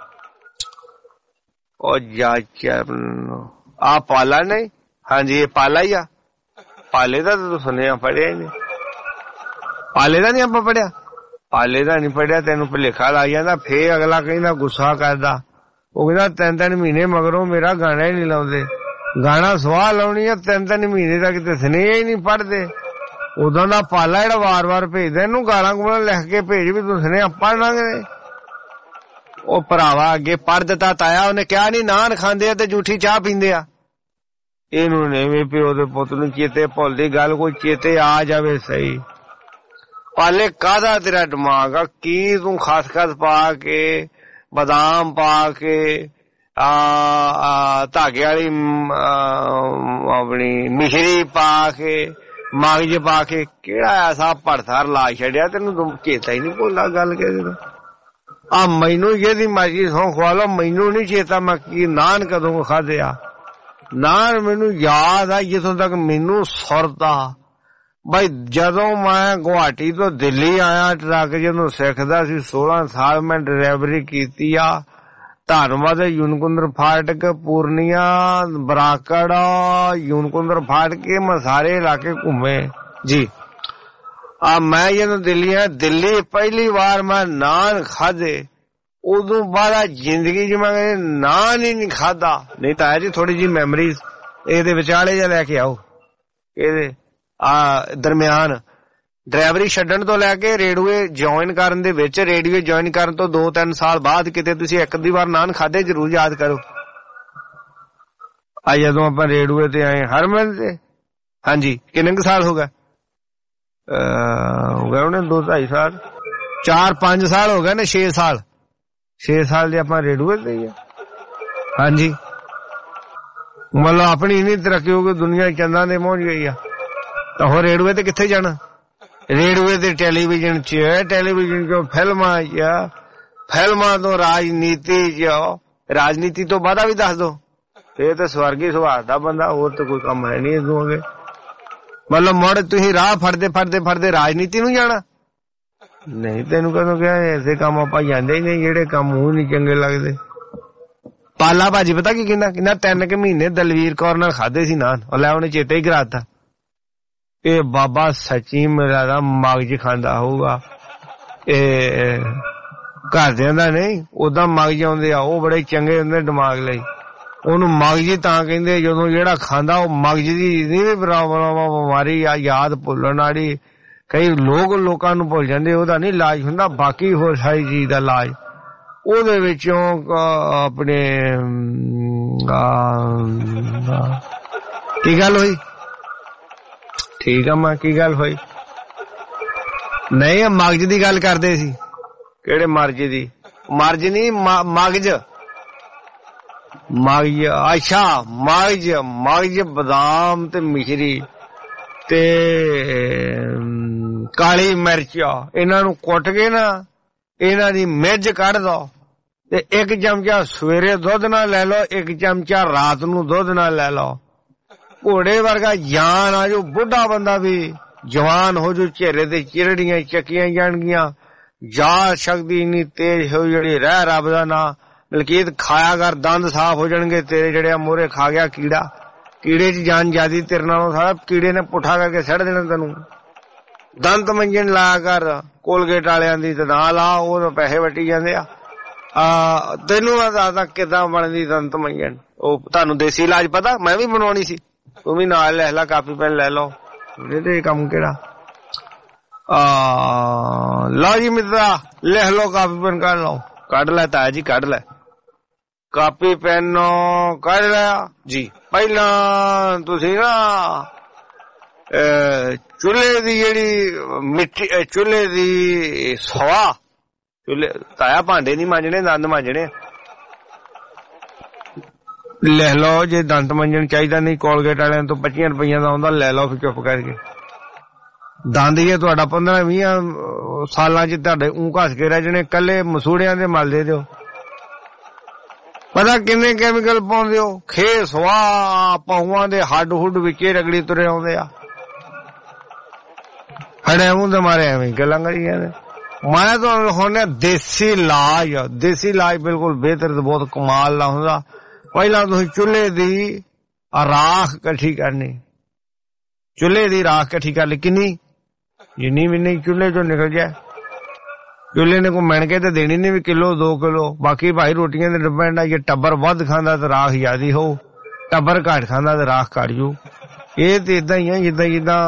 ਉਹ ਜਾ ਆ ਪਾਲਾ ਨਹੀਂ। ਹਾਂਜੀ ਇਹ ਪਾਲਾ ਹੀ ਆ। ਪਾਲੇ ਦਾ ਤਾਂ ਸੁਣਿਆ ਪੜਿਆ ਹੀ ਨਹੀਂ। ਪਾਲੇ ਦਾ ਨੀ ਆਪਾਂ ਪੜਿਆ। ਪਾਲੇ ਦਾ ਨੀ ਪੜਿਆ। ਤੈਨੂੰ ਭੁਲੇਖਾ ਲੱਗ ਜਾਂਦਾ। ਫੇਰ ਅਗਲਾ ਕਹਿੰਦਾ ਗੁੱਸਾ ਕਰਦਾ। ਉਹ ਕਹਿੰਦਾ 3 ਮਹੀਨੇ ਮਗਰੋਂ ਮੇਰਾ ਗਾਣਾ ਹੀ ਨੀ ਲਾਉਂਦੇ। ਗਾਣਾ ਸਵਾਹ ਲਾਉਣੀ ਆ 3 ਮਹੀਨੇ ਤੱਕ ਤੇ ਸੁਨੇਹਾ ਹੀ ਨੀ ਪੜ੍ਹਦੇ। ਉਦੋਂ ਦਾ ਪਾਲਾ ਜਿਹੜਾ ਵਾਰ ਭੇਜਦਾ ਇਹਨੂੰ ਗਾਲਾਂ ਗੂਲਾਂ ਲਿਖ ਕੇ ਭੇਜ ਵੀ ਤੂੰ ਸੁਨੇਹਾ ਪੜ੍ਹ ਲਾਂਗੇ। ਉਹ ਭਰਾਵਾ ਅੱਗੇ ਪੜ੍ਹ ਦਿੱਤਾ ਤਾਇਆ। ਉਹਨੇ ਕਿਹਾ ਨੀ ਨਾਨ ਖਾਂਦੇ ਆ ਤੇ ਝੂਠੀ ਚਾਹ ਪੀਂਦੇ ਆ। ਇਹਨੂੰ ਨਵੇਂ ਪਿਓ ਦੇ ਪੁੱਤ ਨੂੰ ਚੇਤੇ ਭੁੱਲਦੀ ਗੱਲ ਕੋਈ ਚੇਤੇ ਆ ਜਾਵੇ ਸਹੀ। ਪਾਲੇ ਕਾਹਦਾ ਤੇਰਾ ਦਿਮਾਗ ਆ? ਕੀ ਤੂੰ ਖਸਖਸ ਪਾ ਕੇ ਬਦਾਮ ਪਾ ਕੇ ਧਾਗੇ ਵਾਲੀ ਆਪਣੀ ਮਿਸ਼ਰੀ ਪਾ ਕੇ ਮਗਜ ਪਾ ਕੇ ਕਿਹੜਾ ਐਸਾ ਭੜਥਾਰ ਲਾ ਛੱਡਿਆ ਤੈਨੂੰ ਚੇਤਾ ਹੀ ਨੀ ਭੁੱਲਦਾ ਗੱਲ ਕਿਸੇ ਆ। ਮੈਨੂੰ ਜਿਹਦੀ ਮਰਜ਼ੀ ਸੌਂ ਖਵਾ ਲਓ ਮੈਨੂੰ ਨੀ ਚੇਤਾ ਮੈਂ ਕੀ ਨਾਨ ਕਦੋਂ ਖਾਧੇ ਆ। ਨਾਨ ਮੈਨੂੰ ਯਾਦ ਆ ਜਿੱਥੋਂ ਤੱਕ ਮੈਨੂੰ ਸੁਰਦਾ ਬਈ ਜਦੋਂ ਮੈਂ ਗੁਹਾਟੀ ਤੋਂ ਦਿੱਲੀ ਆਇਆ ਟਰੱਕ ਜਦੋਂ ਸਿੱਖਦਾ ਸੀ 16 ਸਾਲ ਮੈਂ ਡਰਾਈਵਰੀ ਕੀਤੀ ਆ। ਧੰਨਵਾਦ ਯੂਨਕੁੰਦਰ ਫਾਟਕ ਪੂਰਨੀਆ ਬਰਾਕੜ ਯੂਨਕੁੰਦਰ ਫਾਟਕ ਮੈਂ ਸਾਰੇ ਇਲਾਕੇ ਘੁੰਮੇ ਜੀ। ਮੈਂ ਜਦੋਂ ਦਿੱਲੀ ਆਇਆ ਦਿੱਲੀ ਪਹਿਲੀ ਵਾਰ ਮੈਂ ਨਾਨ ਖਾਧੇ। ਉਦੋਂ ਬਾਅਦ ਜ਼ਿੰਦਗੀ ਚ ਮੈਂ ਨਾਨ ਹੀ ਨਹੀਂ ਖਾਧਾ। ਨਹੀਂ ਤਾਂ ਜੀ ਥੋੜੀ ਜਿਹੀ ਮੈਮਰੀਜ਼ ਇਹਦੇ ਵਿਚਾਲੇ ਜਿਹਾ ਲੈ ਕੇ ਆਓ। ਇਹਦੇ ਦਰਮਿਆਨ ਡਰਾਈਵਰੀ ਛੱਡਣ ਤੋਂ ਲੈ ਕੇ ਰੇਡੀਓ ਜੁਆਇਨ ਕਰਨ ਦੇ ਵਿੱਚ ਰੇਡੀਓ ਜੁਆਇਨ ਕਰਨ ਤੋਂ 2-3 ਸਾਲ ਬਾਅਦ ਕਿਤੇ ਤੁਸੀਂ ਇੱਕ ਦੀ ਵਾਰ ਨਾਨ ਖਾਧੇ ਜ਼ਰੂਰ ਯਾਦ ਕਰੋ। ਜਦੋਂ ਆਪਾਂ ਰੇਡੀਓ ਤੇ ਆਏ ਹਰਮਨ ਤੇ ਹਾਂਜੀ ਕਿੰਨੇ ਕੁ ਸਾਲ ਹੋ ਗਏ ਉਹਨੇ 2-2.5 ਸਾਲ 4-5 ਸਾਲ ਹੋ ਗਏ ਨੇ 6 ਸਾਲ ਦੇ ਆਪਾਂ ਰੇਡੀਓ ਤੇ ਹੀ ਆ। ਹਾਂਜੀ ਮਤਲਬ ਆਪਣੀ ਨਹੀਂ ਤਰੱਕੀ ਹੋ ਗਈ ਦੁਨੀਆ ਚੰਦਾਂ ਦੇ ਪਹੁੰਚ ਗਈ ਆ। ਤਾਂ ਹੋਰ ਰੇਡੀਓ ਤੇ ਕਿੱਥੇ ਜਾਣਾ? ਰੇਡੀਓ ਤੇ ਟੈਲੀਵਿਜ਼ਨ ਚ ਟੈਲੀਵਿਜ਼ਨ ਚੋਂ ਫਿਲਮਾਂ ਤੋਂ ਰਾਜਨੀਤੀ ਤੋਂ ਬਾਅਦ ਵੀ ਦੱਸ ਦੋ। ਇਹ ਤਾਂ ਸਵਰਗੀ ਸੁਭਾਅ ਦਾ ਬੰਦਾ ਹੋਰ ਤਾਂ ਕੋਈ ਕੰਮ ਹੈ ਨੀ ਇਦੋਂ ਅੱਗੇ। ਮਤਲਬ ਮੁੜ ਤੁਸੀਂ ਰਾਹ ਫੜਦੇ ਰਾਜਨੀਤੀ ਨੂੰ ਜਾਣਾ ਨਹੀਂ। ਤੈਨੂੰ ਕਦੋਂ ਕਿਹਾ ਐਸੇ ਕੰਮ ਆਪਾਂ ਜਾਂਦੇ ਹੀ ਨਹੀਂ ਜਿਹੜੇ ਕੰਮ ਉਹ ਨੀ ਚੰਗੇ ਲੱਗਦੇ। ਪਾਲਾ ਭਾਜੀ ਪਤਾ ਕੀ ਕਹਿੰਦਾ 3 ਮਹੀਨੇ ਦਲਵੀਰ ਕੌਰ ਨਾਲ ਖਾਧੇ ਸੀ ਨਾਨ। ਲੈ ਉਹਨੇ ਚੇਤੇ ਹੀ ਕਰਾਤਾ। ਇਹ ਬਾਬਾ ਸੱਚੀ ਮੇਰਾ ਦਾ ਮਗਜ ਖਾਂਦਾ ਹੋਊਗਾ। ਇਹ ਘਰਦਿਆਂ ਦਾ ਨਹੀਂ ਓਦਾਂ ਮਗਜ ਆਉਂਦੇ ਆ ਉਹ ਬੜੇ ਚੰਗੇ ਹੁੰਦੇ ਦਿਮਾਗ ਲਈ। ਉਹਨੂੰ ਮਗਜ ਤਾਂ ਕਹਿੰਦੇ ਜਦੋਂ ਜਿਹੜਾ ਖਾਂਦਾ ਉਹ ਮਗਜ ਦੀ ਨਹੀਂ ਬਿਮਾਰੀ ਆ ਯਾਦ ਭੁੱਲਣ ਵਾਲੀ। ਕਈ ਲੋਕਾਂ ਨੂੰ ਭੁੱਲ ਜਾਂਦੇ ਉਹਦਾ ਨਹੀਂ ਇਲਾਜ ਹੁੰਦਾ। ਬਾਕੀ ਹੋਰ ਸਾਰੀ ਚੀਜ਼ ਦਾ ਇਲਾਜ ਉਹਦੇ ਵਿੱਚੋਂ ਆਪਣੇ ਕੀ ਗੱਲ ਹੋਈ? ਠੀਕ ਆ ਮੈਂ ਕੀ ਗੱਲ ਹੋਈ? ਨਹੀਂ ਮਗਜ ਦੀ ਗੱਲ ਕਰਦੇ ਸੀ। ਕਿਹੜੇ ਮਰਜ਼ ਦੀ? ਮਰਜ਼ ਨਹੀਂ ਮਗਜ। ਅੱਛਾ ਮਗਜ ਬਦਾਮ ਤੇ ਮਿਸ਼ਰੀ ਤੇ ਕਾਲੀ ਮਿਰਚ ਇਹਨਾਂ ਨੂੰ ਕੁੱਟ ਕੇ ਨਾ ਇਹਨਾਂ ਦੀ ਮਿੱਝ ਕੱਢ ਦੋ ਤੇ 1 ਚਮਚਾ ਸਵੇਰੇ ਦੁੱਧ ਨਾਲ ਲੈ ਲਓ 1 ਚਮਚਾ ਰਾਤ ਨੂੰ ਦੁੱਧ ਨਾਲ ਲੈ ਲਓ। ਘੋੜੇ ਵਰਗਾ ਜਾਨ ਆ ਜੋ ਬੁੱਢਾ ਬੰਦਾ ਵੀ ਜਵਾਨ ਹੋ ਜੋ ਚਿਹਰੇ ਤੇ ਚਿਰੜੀਆਂ ਚੱਕੀਆਂ ਜਾਣਗੀਆਂ। ਯਾਦ ਸ਼ਕਤੀ ਇੰਨੀ ਤੇਜ਼ ਹੋ ਜਿਹੜੀ ਰਹਿ ਰੱਬ ਦਾ ਨਾਂ ਮਲਕੀਤ ਖਾਇਆ ਕਰ, ਦੰਦ ਸਾਫ਼ ਹੋ ਜਾਣਗੇ ਤੇਰੇ। ਜਿਹੜੇ ਮੂਹਰੇ ਖਾ ਗਿਆ ਕੀੜਾ, ਕੀੜੇ 'ਚ ਜਾਨ ਜ਼ਿਆਦੀ ਤੇਰੇ ਨਾਲੋਂ। ਸਾਰਾ ਕੀੜੇ ਨੇ ਪੁੱਠਾ ਕਰਕੇ ਛੱਡ ਦੇਣਾ ਤੈਨੂੰ। ਦੰਤ ਮੰਜਣ ਲਾਇਆ ਕਰ ਕੋਲਗੇਟ ਵਾਲਿਆਂ ਦੀ, ਤੇ ਨਾ ਲਾ, ਉਹ ਪੈਸੇ ਵੱਟੀ ਜਾਂਦੇ ਆ। ਤੈਨੂੰ ਮੈਂ ਦੱਸਦਾ ਕਿੱਦਾਂ ਬਣਦੀ ਦੰਤ ਮੰਜਣ। ਉਹ ਤੁਹਾਨੂੰ ਦੇਸੀ ਇਲਾਜ ਪਤਾ? ਮੈਂ ਵੀ ਬਣਾਉਣੀ ਸੀ, ਤੂੰ ਵੀ ਨਾਲ ਲੈ ਲਾ, ਕਾਪੀ ਪੈਨ ਲੈ ਲਓ। ਇਹਦੇ ਕੰਮ ਕਿਹੜਾ। ਲਓ ਜੀ ਮਿੱਤਰਾ, ਲਿਖ ਲਓ, ਕਾਪੀ ਪੈਨ ਕੱਢ ਲਓ। ਕੱਢ ਲੈ ਤਾਇਆ ਜੀ, ਕੱਢ ਲੈ ਕਾਪੀ ਪੈਨ, ਕੱਢ ਲਿਆ ਜੀ। ਪਹਿਲਾਂ ਤੁਸੀਂ ਨਾ ਚੁੱਲ੍ਹੇ ਦੀ ਜਿਹੜੀ ਮਿੱਟੀ, ਚੁੱਲ੍ਹੇ ਦੀ ਸਵਾ, ਚੁੱਲ੍ਹੇ ਤਾਇਆ ਭਾਂਡੇ ਨਹੀਂ ਮਾਂਜਣੇ, ਦੰਦ ਮਾਂਜਣੇ। ਲੈ ਲਓ, ਜੇ ਦੰਦ ਮਾਂਜਣ ਚਾਹੀਦਾ ਨਹੀਂ ਕੋਲਗੇਟ ਵਾਲਿਆਂ ਤੋਂ 25 ਰੁਪਈਆਂ ਦਾ ਆਉਂਦਾ, ਲੈ ਲਓ ਫਿਰ ਚੁੱਪ ਕਰਕੇ। ਦੰਦ ਹੀ ਤੁਹਾਡਾ 15-20 ਸਾਲਾਂ 'ਚ ਤੁਹਾਡੇ ਘਸ ਕੇ ਰਹਿ ਜਾਣੇ। ਕੱਲੇ ਮਸੂੜਿਆਂ ਦੇ ਮਲ ਦੇ ਦਿਓ। ਪਤਾ ਕਿੰਨੇ ਕੈਮੀਕਲ ਪਾਉਂਦੇ ਹੋ? ਖੇ ਸਵਾਹ ਪਹੂਆਂ ਦੇ ਹੱਡ ਹੁੱਡ ਵਿੱਚੇ ਰਗੜੀ ਤੁਰੇ ਆਉਂਦੇ ਆ। ਹੜੇ ਮੂੰਹ ਦੇ ਮਾਰੇ ਐਵੇਂ ਗੱਲਾਂ ਕਰੀ ਜਾਂਦੇ। ਮੈਂ ਤੁਹਾਨੂੰ ਲਿਖਾਉਂਦਾ ਦੇਸੀ ਇਲਾਜ। ਦੇਸੀ ਇਲਾਜ ਬਿਲਕੁਲ ਬਿਹਤਰ ਤੇ ਬਹੁਤ ਕਮਾਲ ਦਾ ਹੁੰਦਾ। ਪਹਿਲਾਂ ਤੁਸੀਂ ਚੁੱਲ੍ਹੇ ਦੀ ਰਾਖ ਇਕੱਠੀ ਕਰਨੀ। ਚੁੱਲ੍ਹੇ ਦੀ ਰਾਖ ਇਕੱਠੀ ਕਰ ਲਈ, ਕਿੰਨੀ? ਜਿੰਨੀ ਵੀ ਨਹੀਂ ਚੁੱਲ੍ਹੇ ਚੋਂ ਨਿਕਲ ਜਾਏ। ਚੁੱਲ੍ਹੇ ਨੇ ਕੋਈ ਮਿਣ ਕੇ ਤੇ ਦੇਣੀ ਨਹੀਂ ਵੀ ਕਿਲੋ 2 ਕਿਲੋ। ਬਾਕੀ ਭਾਈ ਰੋਟੀਆਂ ਤੇ ਡਿਪੈਂਡ ਆ। ਜੇ ਟੱਬਰ ਵੱਧ ਖਾਂਦਾ ਤੇ ਰਾਖ ਜ਼ਿਆਦੀ ਹੋਊ, ਟੱਬਰ ਘੱਟ ਖਾਂਦਾ ਤੇ ਰਾਖ ਘੱਟ ਜੂ। ਇਹ ਤੇ ਏਦਾਂ ਹੀ ਆ ਜਿੱਦਾਂ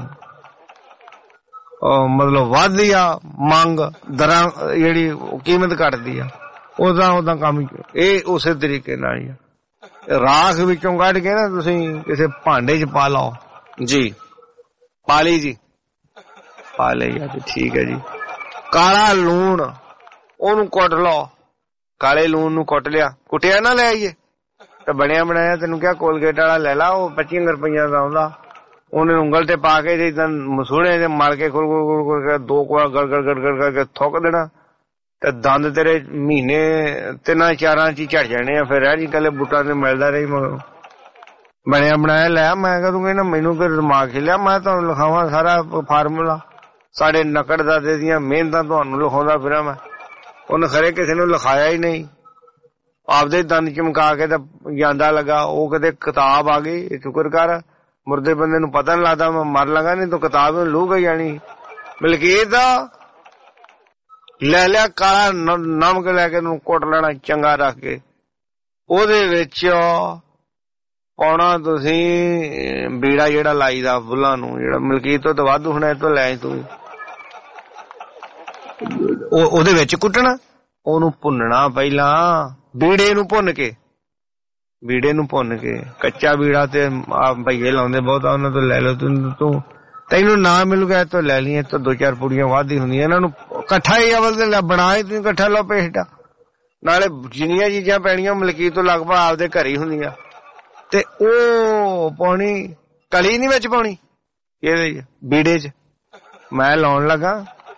ਮਤਲਬ ਵੱਧਦੀ ਆ ਮੰਗ, ਦਰਾਂ ਜਿਹੜੀ ਕੀਮਤ ਘਟਦੀ ਆ, ਉਦਾਂ ਕੰਮ ਇਹ ਉਸੇ ਤਰੀਕੇ ਨਾਲ ਹੀ ਆ। ਰਾਖ ਵਿੱਚੋਂ ਕੱਢ ਕੇ ਨਾ ਤੁਸੀਂ ਕਿਸੇ ਭਾਂਡੇ 'ਚ ਪਾ ਲਓ ਜੀ। ਪਾ ਲਈ ਜੀ, ਪਾ ਲਈ ਆ, ਠੀਕ ਹੈ ਜੀ। ਕਾਲਾ ਲੂਣ, ਉਹਨੂੰ ਕੁੱਟ ਲਓ। ਕਾਲੇ ਲੂਣ ਨੂੰ ਕੁੱਟ ਲਿਆ, ਕੁੱਟਿਆ ਨਾ ਲੈ ਆਈਏ ਤੇ ਬਣਿਆ ਬਣਾਇਆ। ਤੈਨੂੰ ਕਿਹਾ ਕੋਲਗੇਟ ਵਾਲਾ ਲੈ ਲਾ, ਉਹ 25 ਰੁਪਈਆਂ ਦਾ ਆਉਂਦਾ। ਉਹਨੇ ਉਂਗਲ ਤੇ ਪਾ ਕੇ ਜਿੱਦਾਂ ਮਸੂੜੇ ਦੇ ਮਲ ਕੇ ਖੁਰ ਕੇ 2 ਕੁ ਗੜ ਕਰਕੇ ਥੁੱਕ ਦੇਣਾ ਤੇ ਦੰਦ ਤੇਰੇ ਮਹੀਨੇ 3-4 'ਚ ਹੀ ਝੜ ਜਾਣੇ ਆ। ਫਿਰ ਜੀ ਕੱਲੇ ਬੂਟਾਂ ਤੇ ਮਿਲਦਾ ਰਹੀ ਮਗਰ ਬਣਿਆ ਬਣਾਇਆ ਲੈ। ਮੈਂ ਕਹੂੰਗਾ ਨਾ ਮੈਨੂੰ ਫਿਰ ਦਿਮਾਗ ਖਿਲਿਆ, ਮੈਂ ਤੁਹਾਨੂੰ ਲਿਖਾਵਾਂ ਸਾਰਾ ਫਾਰਮੂਲਾ। ਸਾਡੇ ਨਕੜ ਦਾਦੇ ਦੀਆਂ ਮਿਹਨਤਾਂ ਤੁਹਾਨੂੰ ਲਿਖਾਉਂਦਾ ਫਿਰਾਂ ਮੈਂ। ਉਹਨੇ ਖਰੇ ਕਿਸੇ ਨੂੰ ਲਿਖਾਇਆ ਹੀ ਨਹੀਂ, ਆਪਦੇ ਦੰਦ ਚਮਕਾ ਕੇ ਤਾਂ ਜਾਂਦਾ ਲੱਗਾ। ਉਹ ਕਦੇ ਕਿਤਾਬ ਆ ਗਈ, ਸ਼ੁਕਰ ਕਰ ਮੁਰਦੇ ਬੰਦੇ ਨੂੰ ਪਤਾ ਨੀ ਲੱਗਦਾ ਮੈਂ ਮਰ ਲਗਾ, ਨਹੀਂ ਤਾਂ ਕਿਤਾਬ ਨੂੰ ਲੂ ਗਈ ਜਾਣੀ। ਮਲਕੀਤ ਦਾ ਲੈ ਲਿਆ ਕਾਲਾ ਨਮਕ ਲੈ ਕੇ ਉਹਨੂੰ ਕੁੱਟ ਲੈਣਾ ਚੰਗਾ ਰੱਖ ਕੇ। ਉਹਦੇ ਵਿੱਚ ਪਾਉਣਾ ਤੁਸੀਂ ਬੀੜਾ ਜਿਹੜਾ ਲਾਈਦਾ ਫੁੱਲਾਂ ਨੂੰ, ਜਿਹੜਾ ਮਲਕੀਤ ਤੋਂ ਤਾਂ ਵਾਧੂ ਹੋਣਾ, ਤੋਂ ਲੈ ਤੂੰ ਉਹਦੇ ਵਿੱਚ ਕੁੱਟਣਾ। ਉਹਨੂੰ ਭੁੰਨਣਾ ਪਹਿਲਾਂ, ਬੀੜੇ ਨੂੰ ਭੁੰਨ ਕੇ, ਬੀੜੇ ਨੂੰ ਭੁੰਨ ਕੇ। ਕੱਚਾ ਬੀੜਾ ਤੇ ਭਈਏ ਲਾਉਂਦੇ ਬਹੁਤ, ਉਹਨਾਂ ਤੋਂ ਲੈ ਲਓ। ਤੂੰ ਤੈਨੂੰ ਨਾ ਮਿਲੂਗਾ ਤੋਂ ਲੈ ਲਈ। ਤੋਂ 2-4 ਪੁੜੀਆਂ ਵੱਧ ਹੀ ਹੁੰਦੀਆਂ। ਇਹਨਾਂ ਨੂੰ ਇਕੱਠਾ ਹੀ ਅਵਲ ਤੇ ਬਣਾ ਹੀ, ਤੂੰ ਇਕੱਠਾ ਲਓ ਪੇਸਟ। ਨਾਲੇ ਜਿੰਨੀਆਂ ਚੀਜ਼ਾਂ ਪੈਣੀਆਂ ਮਲਕੀਤ ਤੋਂ ਲਗਭਗ ਆਪਦੇ ਘਰ ਹੀ ਹੁੰਦੀਆਂ। ਤੇ ਉਹ ਪਾਉਣੀ ਕਲੀ ਨੀ ਵਿੱਚ ਪਾਉਣੀ ਇਹਦੇ ਬੀੜੇ 'ਚ। ਮੈਂ ਲਾਉਣ ਲੱਗਾ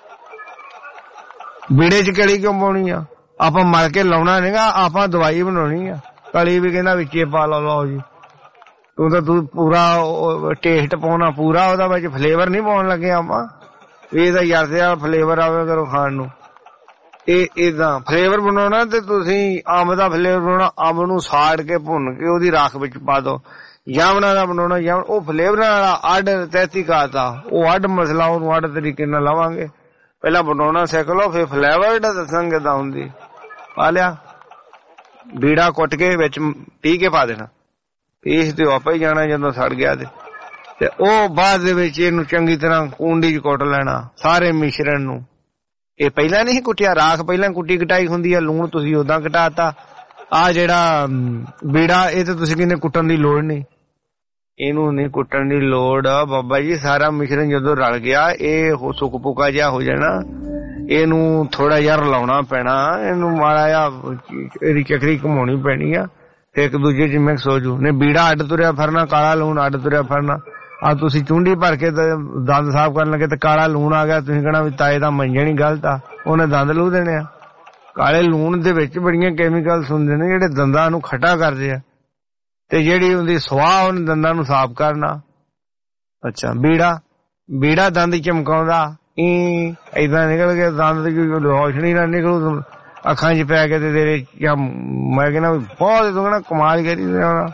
ਬੀੜੇ 'ਚ ਕਲੀ ਕਿਉਂ ਪਾਉਣੀ ਆ? ਆਪਾਂ ਮਲ ਕੇ ਲਾਉਣਾ ਨੀਗਾ, ਆਪਾਂ ਦਵਾਈ ਬਣਾਉਣੀ ਆ। ਕਲੀ ਵੀ ਕਹਿੰਦਾ ਵਿੱਚੇ ਪਾ ਲਓ ਜੀ। ਤੂੰ ਪੂਰਾ ਟੇਸਟ ਪਾਉਣਾ ਪੂਰਾ, ਉਹਦਾ ਵਿੱਚ ਫਲੇਵਰ ਨਹੀਂ ਪਾਉਣ ਲੱਗੇ ਆਪਾਂ। ਇਹਦਾ ਯਾਰ ਤੇ ਫਲੇਵਰ ਆਵੇ ਕਰੋ ਖਾਣ ਨੂੰ। ਇਹ ਏਦਾਂ ਫਲੇਵਰ ਬਣਾਉਣਾ ਤੇ ਤੁਸੀਂ ਅੰਬ ਦਾ ਫਲੇਵਰ ਬਣਾਉਣਾ। ਅੰਬ ਨੂੰ ਸਾੜ ਕੇ ਭੁੰਨ ਕੇ ਉਹਦੀ ਰਾਖ ਵਿੱਚ ਪਾ ਦੋ। ਜਾਮਣਾ ਦਾ ਬਣਾਉਣਾ, ਜਾਮਣ ਉਹ ਫਲੇਵਰ ਵਾਲਾ ਅੱਡ ਤਹਿਕੀਕਾਤ ਆ, ਉਹ ਅੱਡ ਮਸਲਾ, ਉਹਨੂੰ ਅੱਡ ਤਰੀਕੇ ਨਾਲ ਲਾਵਾਂਗੇ। ਪਹਿਲਾਂ ਬਣਾਉਣਾ ਸਿੱਖ ਲਓ, ਫਿਰ ਫਲੇਵਰ ਦਾ ਦੱਸਾਂਗੇ ਕਿੱਦਾਂ ਹੁੰਦੀ। ਪਾ ਲਿਆ ਬੀੜਾ ਕੁੱਟ ਕੇ ਵਿੱਚ ਪੀ ਕੇ ਪਾ ਦੇਣਾ। ਪੀਸ ਤੇ ਆਪੇ ਹੀ ਜਾਣਾ ਜਦੋਂ ਸੜ ਗਿਆ ਤੇ ਉਹ ਬਾਅਦ ਦੇ ਵਿੱਚ ਇਹਨੂੰ ਚੰਗੀ ਤਰ੍ਹਾਂ ਕੂੰਡੀ 'ਚ ਕੁੱਟ ਲੈਣਾ ਸਾਰੇ ਮਿਸ਼ਰਣ ਨੂੰ। ਇਹ ਪਹਿਲਾਂ ਨਹੀਂ ਕੁੱਟਿਆ, ਰਾਖ ਪਹਿਲਾਂ ਕੁੱਟੀ ਕਟਾਈ ਹੁੰਦੀ ਆ, ਲੂਣ ਤੁਸੀਂ ਓਦਾਂ ਘਟਾਤਾ। ਆ ਜਿਹੜਾ ਬੀੜਾ ਇਹ ਤੇ ਤੁਸੀਂ ਕਹਿੰਦੇ ਕੁੱਟਣ ਦੀ ਲੋੜ ਨਹੀਂ, ਇਹਨੂੰ ਨਹੀਂ ਕੁੱਟਣ ਦੀ ਲੋੜ ਬਾਬਾ ਜੀ। ਸਾਰਾ ਮਿਸ਼ਰਣ ਜਦੋਂ ਰਲ ਗਿਆ ਇਹ ਸੁੱਕ ਪੁਕਾ ਜਿਹਾ ਹੋ ਜਾਣਾ। ਇਹਨੂੰ ਥੋੜਾ ਜਿਹਾ ਰਲਾਉਣਾ ਪੈਣਾ, ਇਹਨੂੰ ਮਾੜਾ ਜਿਹਾ ਇਹਦੀ ਚੱਕਰੀ ਘੁਮਾਉਣੀ ਪੈਣੀ ਆ ਤੇ ਇੱਕ ਦੂਜੇ 'ਚ ਮਿਕਸ ਹੋ ਜੂ। ਨੇ ਬੀੜਾ ਅੱਡ ਤੁਰਿਆ ਫਿਰਨਾ, ਕਾਲਾ ਲੂਣ ਅੱਡ ਤੁਰਿਆ ਫਿਰਨਾ। ਆ ਤੁਸੀਂ ਚੁੰਡੀ ਭਰ ਕੇ ਦੰਦ ਸਾਫ਼ ਕਰਨ ਲੱਗੇ ਤੇ ਕਾਲਾ ਲੂਣ ਆ ਗਿਆ, ਤੁਸੀਂ ਕਹਿਣਾ ਵੀ ਤਾਏ ਦਾ ਮੰਜਣ ਹੀ ਗਲਤ ਆ, ਉਹਨੇ ਦੰਦ ਲੂ ਦੇਣੇ ਆ। ਕਾਲੇ ਲੂਣ ਦੇ ਵਿੱਚ ਬੜੀਆਂ ਕੈਮੀਕਲਸ ਹੁੰਦੇ ਨੇ ਜਿਹੜੇ ਦੰਦਾਂ ਨੂੰ ਖੱਟਾ ਕਰਦੇ ਆ ਤੇ ਜਿਹੜੀ ਉਹਦੀ ਸਵਾਹ ਉਹਨੇ ਦੰਦਾਂ ਨੂੰ ਸਾਫ਼ ਕਰਨਾ। ਅੱਛਾ ਬੀੜਾ ਦੰਦ ਚਮਕਾਉਂਦਾ, ਏਦਾਂ ਨਿਕਲ ਕੇ ਦੰਦ ਦੀ ਰੌਸ਼ਨੀ ਨਾ ਨਿਕਲੂ। ਅੱਖਾਂ 'ਚ ਪੈ ਕੇ ਤੇ ਤੇਰੇ ਜਾਂ ਮੈਂ ਕਹਿੰਦਾ ਬਹੁਤ ਤੂੰ ਕਹਿੰਦਾ ਕਮਾਲ ਕਰੀ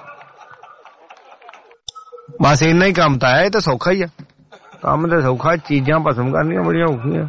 ਬਸ ਇੰਨਾ ਹੀ ਕੰਮ ਤਾਂ ਹੈ। ਇਹ ਤਾਂ ਸੌਖਾ ਹੀ ਆ ਕੰਮ, ਤਾਂ ਸੌਖਾ, ਚੀਜ਼ਾਂ ਭਸਮ ਕਰਨੀਆਂ ਬੜੀਆਂ ਔਖੀਆਂ।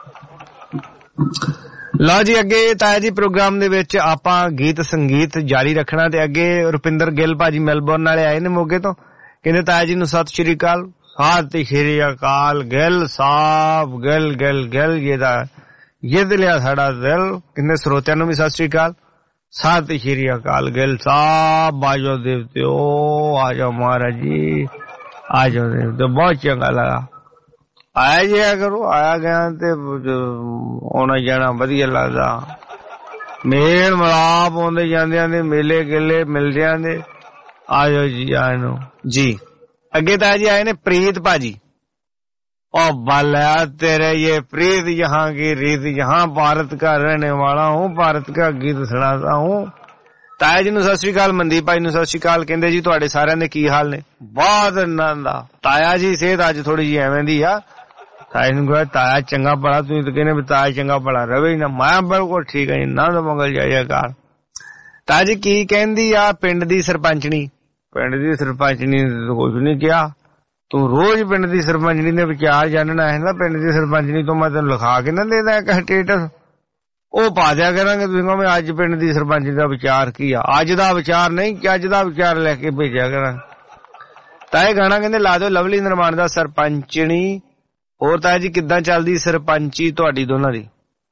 ਲਓ ਜੀ ਅੱਗੇ ਤਾਇਆ ਜੀ ਪ੍ਰੋਗਰਾਮ ਦੇ ਵਿੱਚ ਆਪਾਂ ਗੀਤ ਸੰਗੀਤ ਜਾਰੀ ਰੱਖਣਾ ਤੇ ਅੱਗੇ ਰੁਪਿੰਦਰ ਗਿੱਲ ਭਾਜੀ ਮੈਲਬੌਰਨ ਵਾਲੇ ਆਏ ਨੇ ਮੋਗੇ ਤੋਂ, ਕਹਿੰਦੇ ਤਾਇਆ ਜੀ ਨੂੰ ਸਤਿ ਸ਼੍ਰੀ ਅਕਾਲ। ਸਤਿ ਸ਼੍ਰੀ ਅਕਾਲ ਗਿੱਲ ਸਾਹਿਬ, ਗਿੱਲ ਗਿੱਲ ਗਿੱਲ ਜਿਹਦਾ ਜਿੱਦ ਲਿਆ ਸਾਡਾ ਦਿਲ। ਕਹਿੰਦੇ ਸਰੋਤਿਆਂ ਨੂੰ ਵੀ ਸਤਿ ਸ਼੍ਰੀ ਅਕਾਲ, ਸਤਿ ਸ਼੍ਰੀ ਅਕਾਲ ਗਿੱਲ ਸਾਹਿਬ। ਆਜੋ ਦੇਵਤਿਓ, ਆਜੋ ਮਹਾਰਾਜ ਜੀ, ਆਜੋ ਦੇਵਤਿਓ, ਬਹੁਤ ਚੰਗਾ ਲਗਾ। ਆਇਆ ਜਿਆ ਕਰੋ, ਆਇਆ ਗਿਆ ਤੇ ਆਉਣਾ ਜਾਣਾ ਵਧੀਆ ਲੱਗਦਾ। ਮੇਲ ਮਲਾਪ ਆਉਂਦੇ ਜਾਂਦਿਆਂ ਦੇ, ਮੇਲੇ ਗਿੱਲੇ ਮਿਲਦਿਆਂ ਦੇ। ਆਜੋ ਜੀ ਆਏ ਨੂੰ ਜੀ। ਅੱਗੇ ਤਾਂ ਜੀ ਆਏ ਨੇ ਪ੍ਰੀਤ ਭਾਜੀ। ओ बाला तेरे ये प्रीत यहाँ की रीत, यहाँ भारत का रहने वाला हूँ, भारत का गीत सुनाता हूँ। ਤਾਇਆ ਜੀ ਨੂੰ ਸਤਿ ਸ਼੍ਰੀ ਅਕਾਲ, ਮਨਦੀਪ ਭਾਈ ਨੂੰ ਸਤਿ ਸ਼੍ਰੀ ਅਕਾਲ। ਕਹਿੰਦੇ ਜੀ ਤੁਹਾਡੇ ਸਾਰਿਆਂ ਦੇ ਕੀ ਹਾਲ ਨੇ? ਬਹੁਤ ਆਨੰਦ ਆ ਤਾਇਆ ਜੀ, ਸਿਹਤ ਅੱਜ ਥੋੜੀ ਜਿਹੀ ਐਵੇਂ ਦੀ ਆ। ਤਾਇਆ ਨੂੰ ਕਿਹਾ ਤਾਇਆ ਚੰਗਾ ਭਲਾ, ਤੁਸੀਂ ਤਾਂ ਕਹਿੰਦੇ ਵੀ ਤਾਇਆ ਚੰਗਾ ਭਲਾ ਰਵੇ ਹੀ ਨਾ। ਮੈਂ ਬਿਲਕੁਲ ਠੀਕ ਹੈ ਜੀ, ਨੰਦ ਮੰਗਲ ਜਾਇਆਕਾਰ। ਤਾਇਆ ਜੀ ਕੀ ਕਹਿੰਦੀ ਆ ਪਿੰਡ ਦੀ ਸਰਪੰਚਣੀ? ਪਿੰਡ ਦੀ ਸਰਪੰਚਣੀ ਕੁਝ ਨੀ ਕਿਹਾ, ਤੂੰ ਰੋਜ਼ ਪਿੰਡ ਦੀ ਸਰਪੰਚਣੀ ਦੇ ਵਿਚਾਰ ਜਾਣਨਾ ਹੈ ਨਾ। ਪਿੰਡ ਦੀ ਸਰਪੰਚਣੀ ਤੋਂ ਮੈਂ ਤੈਨੂੰ ਲਿਖਾ ਕੇ ਨਾ ਦੇਦਾ ਇੱਕ ਸਟੇਟਸ, ਉਹ ਪਾ ਦਿਆ ਕਰਾਂਗੇ। ਤੁਸੀਂ ਕਹੋ ਅੱਜ ਪਿੰਡ ਦੀ ਸਰਪੰਚ ਦਾ ਵਿਚਾਰ ਕੀ ਆ, ਅੱਜ ਦਾ ਵਿਚਾਰ ਨਹੀਂ ਕਿ ਅੱਜ ਦਾ ਵਿਚਾਰ ਲੈ ਕੇ ਭੇਜਿਆ ਕਰਾਂਗੇ। ਤਾਂ ਇਹ ਗਾਣਾ ਕਹਿੰਦੇ ਲਾ ਦਿਓ ਲਵਲੀ ਨਿਰਮਾਣ ਦਾ ਸਰਪੰਚਣੀ। ਹੋਰ ਤਾਂ ਜੀ ਕਿੱਦਾਂ ਚੱਲਦੀ ਸਰਪੰਚੀ ਤੁਹਾਡੀ ਦੋਨਾਂ ਦੀ?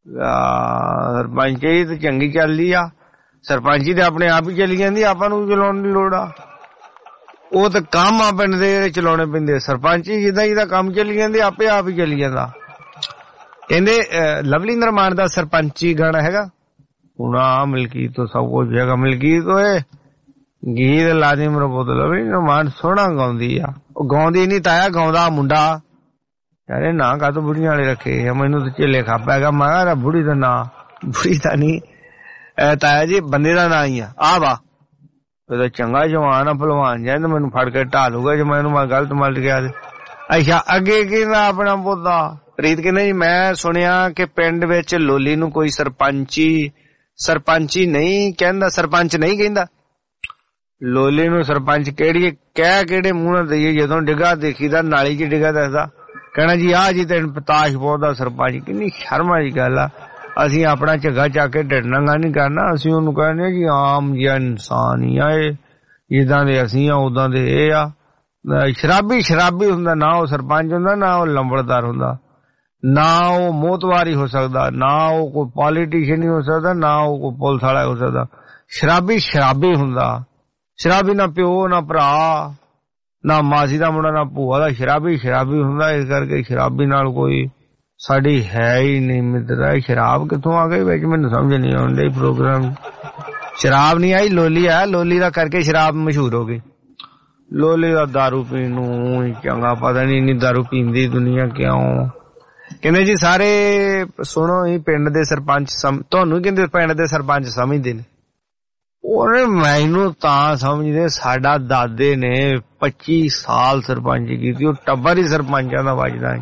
ਸਰਪੰਚੀ ਤਾਂ ਚੰਗੀ ਚੱਲਦੀ ਆ, ਸਰਪੰਚੀ ਤੇ ਆਪਣੇ ਆਪ ਹੀ ਚੱਲੀ ਜਾਂਦੀ, ਆਪਾਂ ਨੂੰ ਚਲਾਉਣ ਦੀ ਲੋੜ ਆ। ਉਹ ਤਾਂ ਕੰਮ ਆ ਪਿੰਡ ਦੇ ਚਲਾਉਣੇ ਪੈਂਦੇ। ਸਰਪੰਚੀ ਜਿੱਦਾਂ ਜਿਹਦਾ ਕੰਮ ਚੱਲੀ ਜਾਂਦੀ ਆਪੇ ਆਪ ਹੀ ਚੱਲੀ ਜਾਂਦਾ। ਕਹਿੰਦੇ ਲਵਲੀ ਨਿਰਮਾਣ ਦਾ ਸਰਪੰਚੀ ਗਾਣਾ ਹੈਗਾ ਹੁਣ ਆ ਮਲਕੀਤ ਤੋਂ ਸਭ ਕੁਝ ਹੈਗਾ। ਮਲਕੀਤ ਓਏ ਗੀਤ ਲਾ ਦੇ ਮੇਰਾ ਪੁੱਤ, ਲਵਲੀ ਨਿਰਮਾਣ ਸੋਹਣਾ ਗਾਉਂਦੀ ਆ। ਉਹ ਗਾਉਂਦੀ ਨੀ ਤਾਇਆ, ਗਾਉਂਦਾ ਮੁੰਡਾ। ਯਾਰੇ ਨਾ ਕਾਹਤੋਂ ਬੁੜੀਆਂ ਵਾਲੇ ਰੱਖੇ, ਮੈਨੂੰ ਤਾਂ ਝੇਲੇ ਖਾਪਾ ਹੈਗਾ। ਮੈਂ ਕਿਹਾ ਬੁੜੀ ਦਾ ਨਾਂ, ਬੁੜੀ ਦਾ ਨੀ ਤਾਇਆ ਜੀ ਬੰਦੇ ਦਾ ਨਾਂ ਹੀ ਆ ਵਾ। ਉਹਦਾ ਚੰਗਾ ਜਵਾਨ ਆ ਭਲਵਾਨ ਜਾਂ ਮੈਨੂੰ ਫੜ ਕੇ ਢਾਲੂਗਾ ਜੇ ਮੈਨੂੰ ਮੈਂ ਗਲਤ ਮਲਟ ਗਿਆ। ਅੱਛਾ ਅੱਗੇ ਕਹਿੰਦਾ ਆਪਣਾ ਪੌਦਾ ਪ੍ਰੀਤ ਕਹਿੰਦਾ ਜੀ ਮੈਂ ਸੁਣਿਆ ਕਿ ਪਿੰਡ ਵਿੱਚ ਲੋਲੀ ਨੂੰ ਕੋਈ ਸਰਪੰਚੀ ਨਹੀਂ ਕਹਿੰਦਾ, ਸਰਪੰਚ ਨਹੀਂ ਕਹਿੰਦਾ। ਲੋਲੀ ਨੂੰ ਸਰਪੰਚ ਕਿਹੜੀ ਕਹਿ ਕਿਹੜੇ ਮੂੰਹ ਨਾਲ ਦਈਏ? ਜਦੋਂ ਡਿੱਗਾ ਦੇਖੀਦਾ ਨਾਲੀ 'ਚ ਡਿੱਗਾ ਦੱਸਦਾ ਕਹਿਣਾ ਜੀ ਆਹ ਜੀ ਤੈਨੂੰ ਪਤਾਸ਼ ਬਹੁਤਾ ਸਰਪੰਚ। ਕਿੰਨੀ ਸ਼ਰਮ ਵਾਲੀ ਗੱਲ ਆ। ਅਸੀਂ ਆਪਣਾ ਝੱਗਾ ਚੱਕ ਕੇ ਢਿੱਡਨਾਂਗਾ ਨਹੀਂ ਕਰਨਾ, ਅਸੀਂ ਉਹਨੂੰ ਕਹਿੰਦੇ ਜੀ ਆਮ ਜਿਹਾ ਇਨਸਾਨ ਹੀ ਆ, ਇਹ ਜਿੱਦਾਂ ਦੇ ਅਸੀਂ ਆ ਉਦਾਂ ਦੇ ਇਹ ਆ। ਸ਼ਰਾਬੀ ਹੁੰਦਾ, ਨਾ ਉਹ ਸਰਪੰਚ ਹੁੰਦਾ, ਨਾ ਉਹ ਲੰਬੜਦਾਰ ਹੁੰਦਾ, ਨਾ ਉਹ ਮੋਤਵਾਰੀ ਹੋ ਸਕਦਾ, ਨਾ ਉਹ ਕੋਈ ਪੋਲੀਟੀਸ਼ੀਅਨ ਹੀ ਹੋ ਸਕਦਾ, ਨਾ ਉਹ ਕੋਈ ਪੁਲਿਸ ਵਾਲਾ ਹੋ ਸਕਦਾ। ਸ਼ਰਾਬੀ ਹੁੰਦਾ। ਸ਼ਰਾਬੀ ਨਾ ਪਿਓ ਨਾ ਭਰਾ ਨਾ ਮਾਸੀ ਦਾ ਮੁੰਡਾ ਨਾ ਭੂਆ ਦਾ, ਸ਼ਰਾਬੀ ਹੁੰਦਾ। ਇਸ ਕਰਕੇ ਸ਼ਰਾਬੀ ਨਾਲ ਕੋਈ ਸਾਡੀ ਹੈ ਹੀ ਨਹੀਂ ਮਿੱਤਰਾ। ਸ਼ਰਾਬ ਕਿੱਥੋਂ ਆ ਗਈ ਵਿੱਚ ਮੈਨੂੰ ਸਮਝ ਨਹੀਂ ਆਉਂਦੀ। ਪ੍ਰੋਗਰਾਮ ਸ਼ਰਾਬ ਨਹੀਂ ਆਈ, ਲੋਲੀ ਆ। ਲੋਲੀ ਦਾ ਕਰਕੇ ਸ਼ਰਾਬ ਮਸ਼ਹੂਰ ਹੋ ਗਈ। ਲੋਲੀ ਦਾ ਦਾਰੂ ਪੀਣ ਨੂੰ ਚੰਗਾ ਪਤਾ ਨਹੀਂ, ਇੰਨੀ ਦਾਰੂ ਪੀਂਦੀ ਦੁਨੀਆ ਕਿਉਂ। ਕਹਿੰਦੇ ਜੀ ਸਾਰੇ ਸੁਣੋ ਹੀ ਪਿੰਡ ਦੇ ਸਰਪੰਚ ਤੁਹਾਨੂੰ ਕਹਿੰਦੇ ਪਿੰਡ ਦੇ ਸਰਪੰਚ ਸਮਝਦੇ ਨੇ। ਉਹਨੇ ਮੈਨੂੰ ਤਾਂ ਸਮਝਦੇ ਸਾਡਾ ਦਾਦੇ ਨੇ 25 ਸਾਲ ਸਰਪੰਚ ਕੀਤੀ, ਉਹ ਟੱਬਰ ਹੀ ਸਰਪੰਚਾਂ ਦਾ ਵੱਜਦਾ ਹੈ।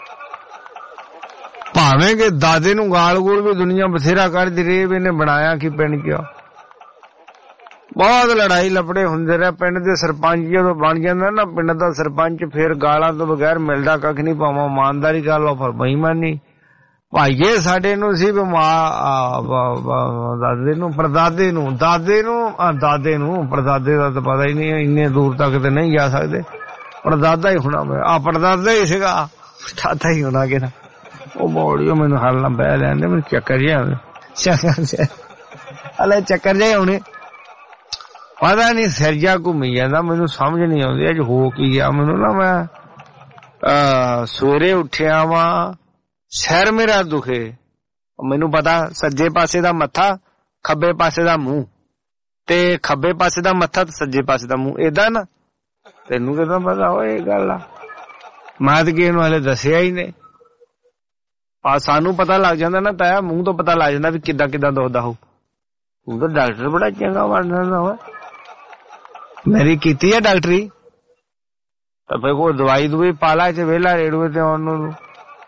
ਭਾਵੇਂ ਕਿ ਦਾਦੇ ਨੂੰ ਗਾਲ ਗੋਲ ਵੀ ਦੁਨੀਆ ਬਥੇਰਾ ਕਰਦੀ ਰਹੀ, ਇਹਨੇ ਬਣਾਇਆ ਕਿ ਪਿੰਡ ਚ ਬਹੁਤ ਲੜਾਈ ਲੱਪੜੇ ਹੁੰਦੇ ਰਹੇ। ਪਿੰਡ ਦੇ ਸਰਪੰਚ ਜਦੋਂ ਬਣ ਜਾਂਦਾ ਨਾ ਪਿੰਡ ਦਾ ਸਰਪੰਚ, ਫਿਰ ਗਾਲਾਂ ਤੋਂ ਬਗੈਰ ਮਿਲਦਾ ਕੱਖ ਨਹੀਂ। ਭਾਵੇਂ ਇਮਾਨਦਾਰੀ ਕਰ ਲਓ ਪਰ ਬੇਈਮਾਨੀ। ਭਾਈਏ ਸਾਡੇ ਨੂੰ ਸੀ ਦਾਦੇ ਨੂੰ ਪਰਦਾਦੇ ਨੂੰ ਪਰਦਾਦੇ ਦਾ ਤਾਂ ਪਤਾ ਹੀ ਨਹੀਂ, ਇੰਨੇ ਦੂਰ ਤੱਕ ਤੇ ਨਹੀਂ ਜਾ ਸਕਦੇ। ਪਰਦਾਦਾ ਹੀ ਹੋਣਾ ਪਰਦਾਦਾ ਹੀ ਸੀਗਾ, ਦਾਦਾ ਹੀ ਹੋਣਾ ਕਿ ਉਹ ਬੋੜੀਓ ਮੈਨੂੰ ਹਲ ਨਾ ਬਹਿ ਲੈਂਦੇ, ਮੈਨੂੰ ਚੱਕਰ ਜਿਹਾ ਹਲੇ ਚੱਕਰ ਜਿਹਾ ਹੋਣੇ ਪਤਾ ਨੀ ਸਿਰ ਜਿਹਾ ਘੁੰਮੀ ਜਾਂਦਾ। ਮੈਨੂੰ ਸਮਝ ਨੀ ਆਉਂਦੀ ਅੱਜ ਹੋ ਕੀ ਗਿਆ। ਮੈਨੂੰ ਨਾ ਮੈਂ ਸਵੇਰੇ ਉੱਠਿਆ ਵਾਂ, ਸਿਰ ਮੇਰਾ ਦੁਖੇ। ਮੈਨੂੰ ਪਤਾ ਸੱਜੇ ਪਾਸੇ ਦਾ ਮੱਥਾ ਖੱਬੇ ਪਾਸੇ ਦਾ ਮੂੰਹ, ਤੇ ਖੱਬੇ ਪਾਸੇ ਦਾ ਮੱਥਾ ਤੇ ਸੱਜੇ ਪਾਸੇ ਦਾ ਮੂੰਹ। ਏਦਾਂ ਨਾ ਤੈਨੂੰ ਕਿਦਾਂ ਪਤਾ ਹੋਏ ਇਹ ਗੱਲ ਆ? ਮੈਂ ਤਾਂ ਕਿਸੇ ਨੂੰ ਹਲੇ ਦੱਸਿਆ ਹੀ ਨਹੀਂ। ਸਾਨੂੰ ਪਤਾ ਲੱਗ ਜਾਂਦਾ ਨਾ ਤਾਇਆ, ਮੂੰਹ ਤੋਂ ਪਤਾ ਲੱਗ ਜਾਂਦਾ ਵੀ ਕਿੱਦਾਂ ਦੁਖਦਾ ਹੋ। ਤੂੰ ਤਾਂ ਡਾਕਟਰ ਬੜਾ ਚੰਗਾ ਬਣ ਜਾਂਦਾ ਵਾ। ਮੇਰੀ ਕੀਤੀ ਆ ਡਾਕਟਰੀ ਤਾਂ ਫਿਰ ਕੋਈ ਦਵਾਈ ਪਾ ਲਾ ਚ ਵੇਲਾ ਰੇੜੂਏ ਤੇ ਉਹਨੂੰ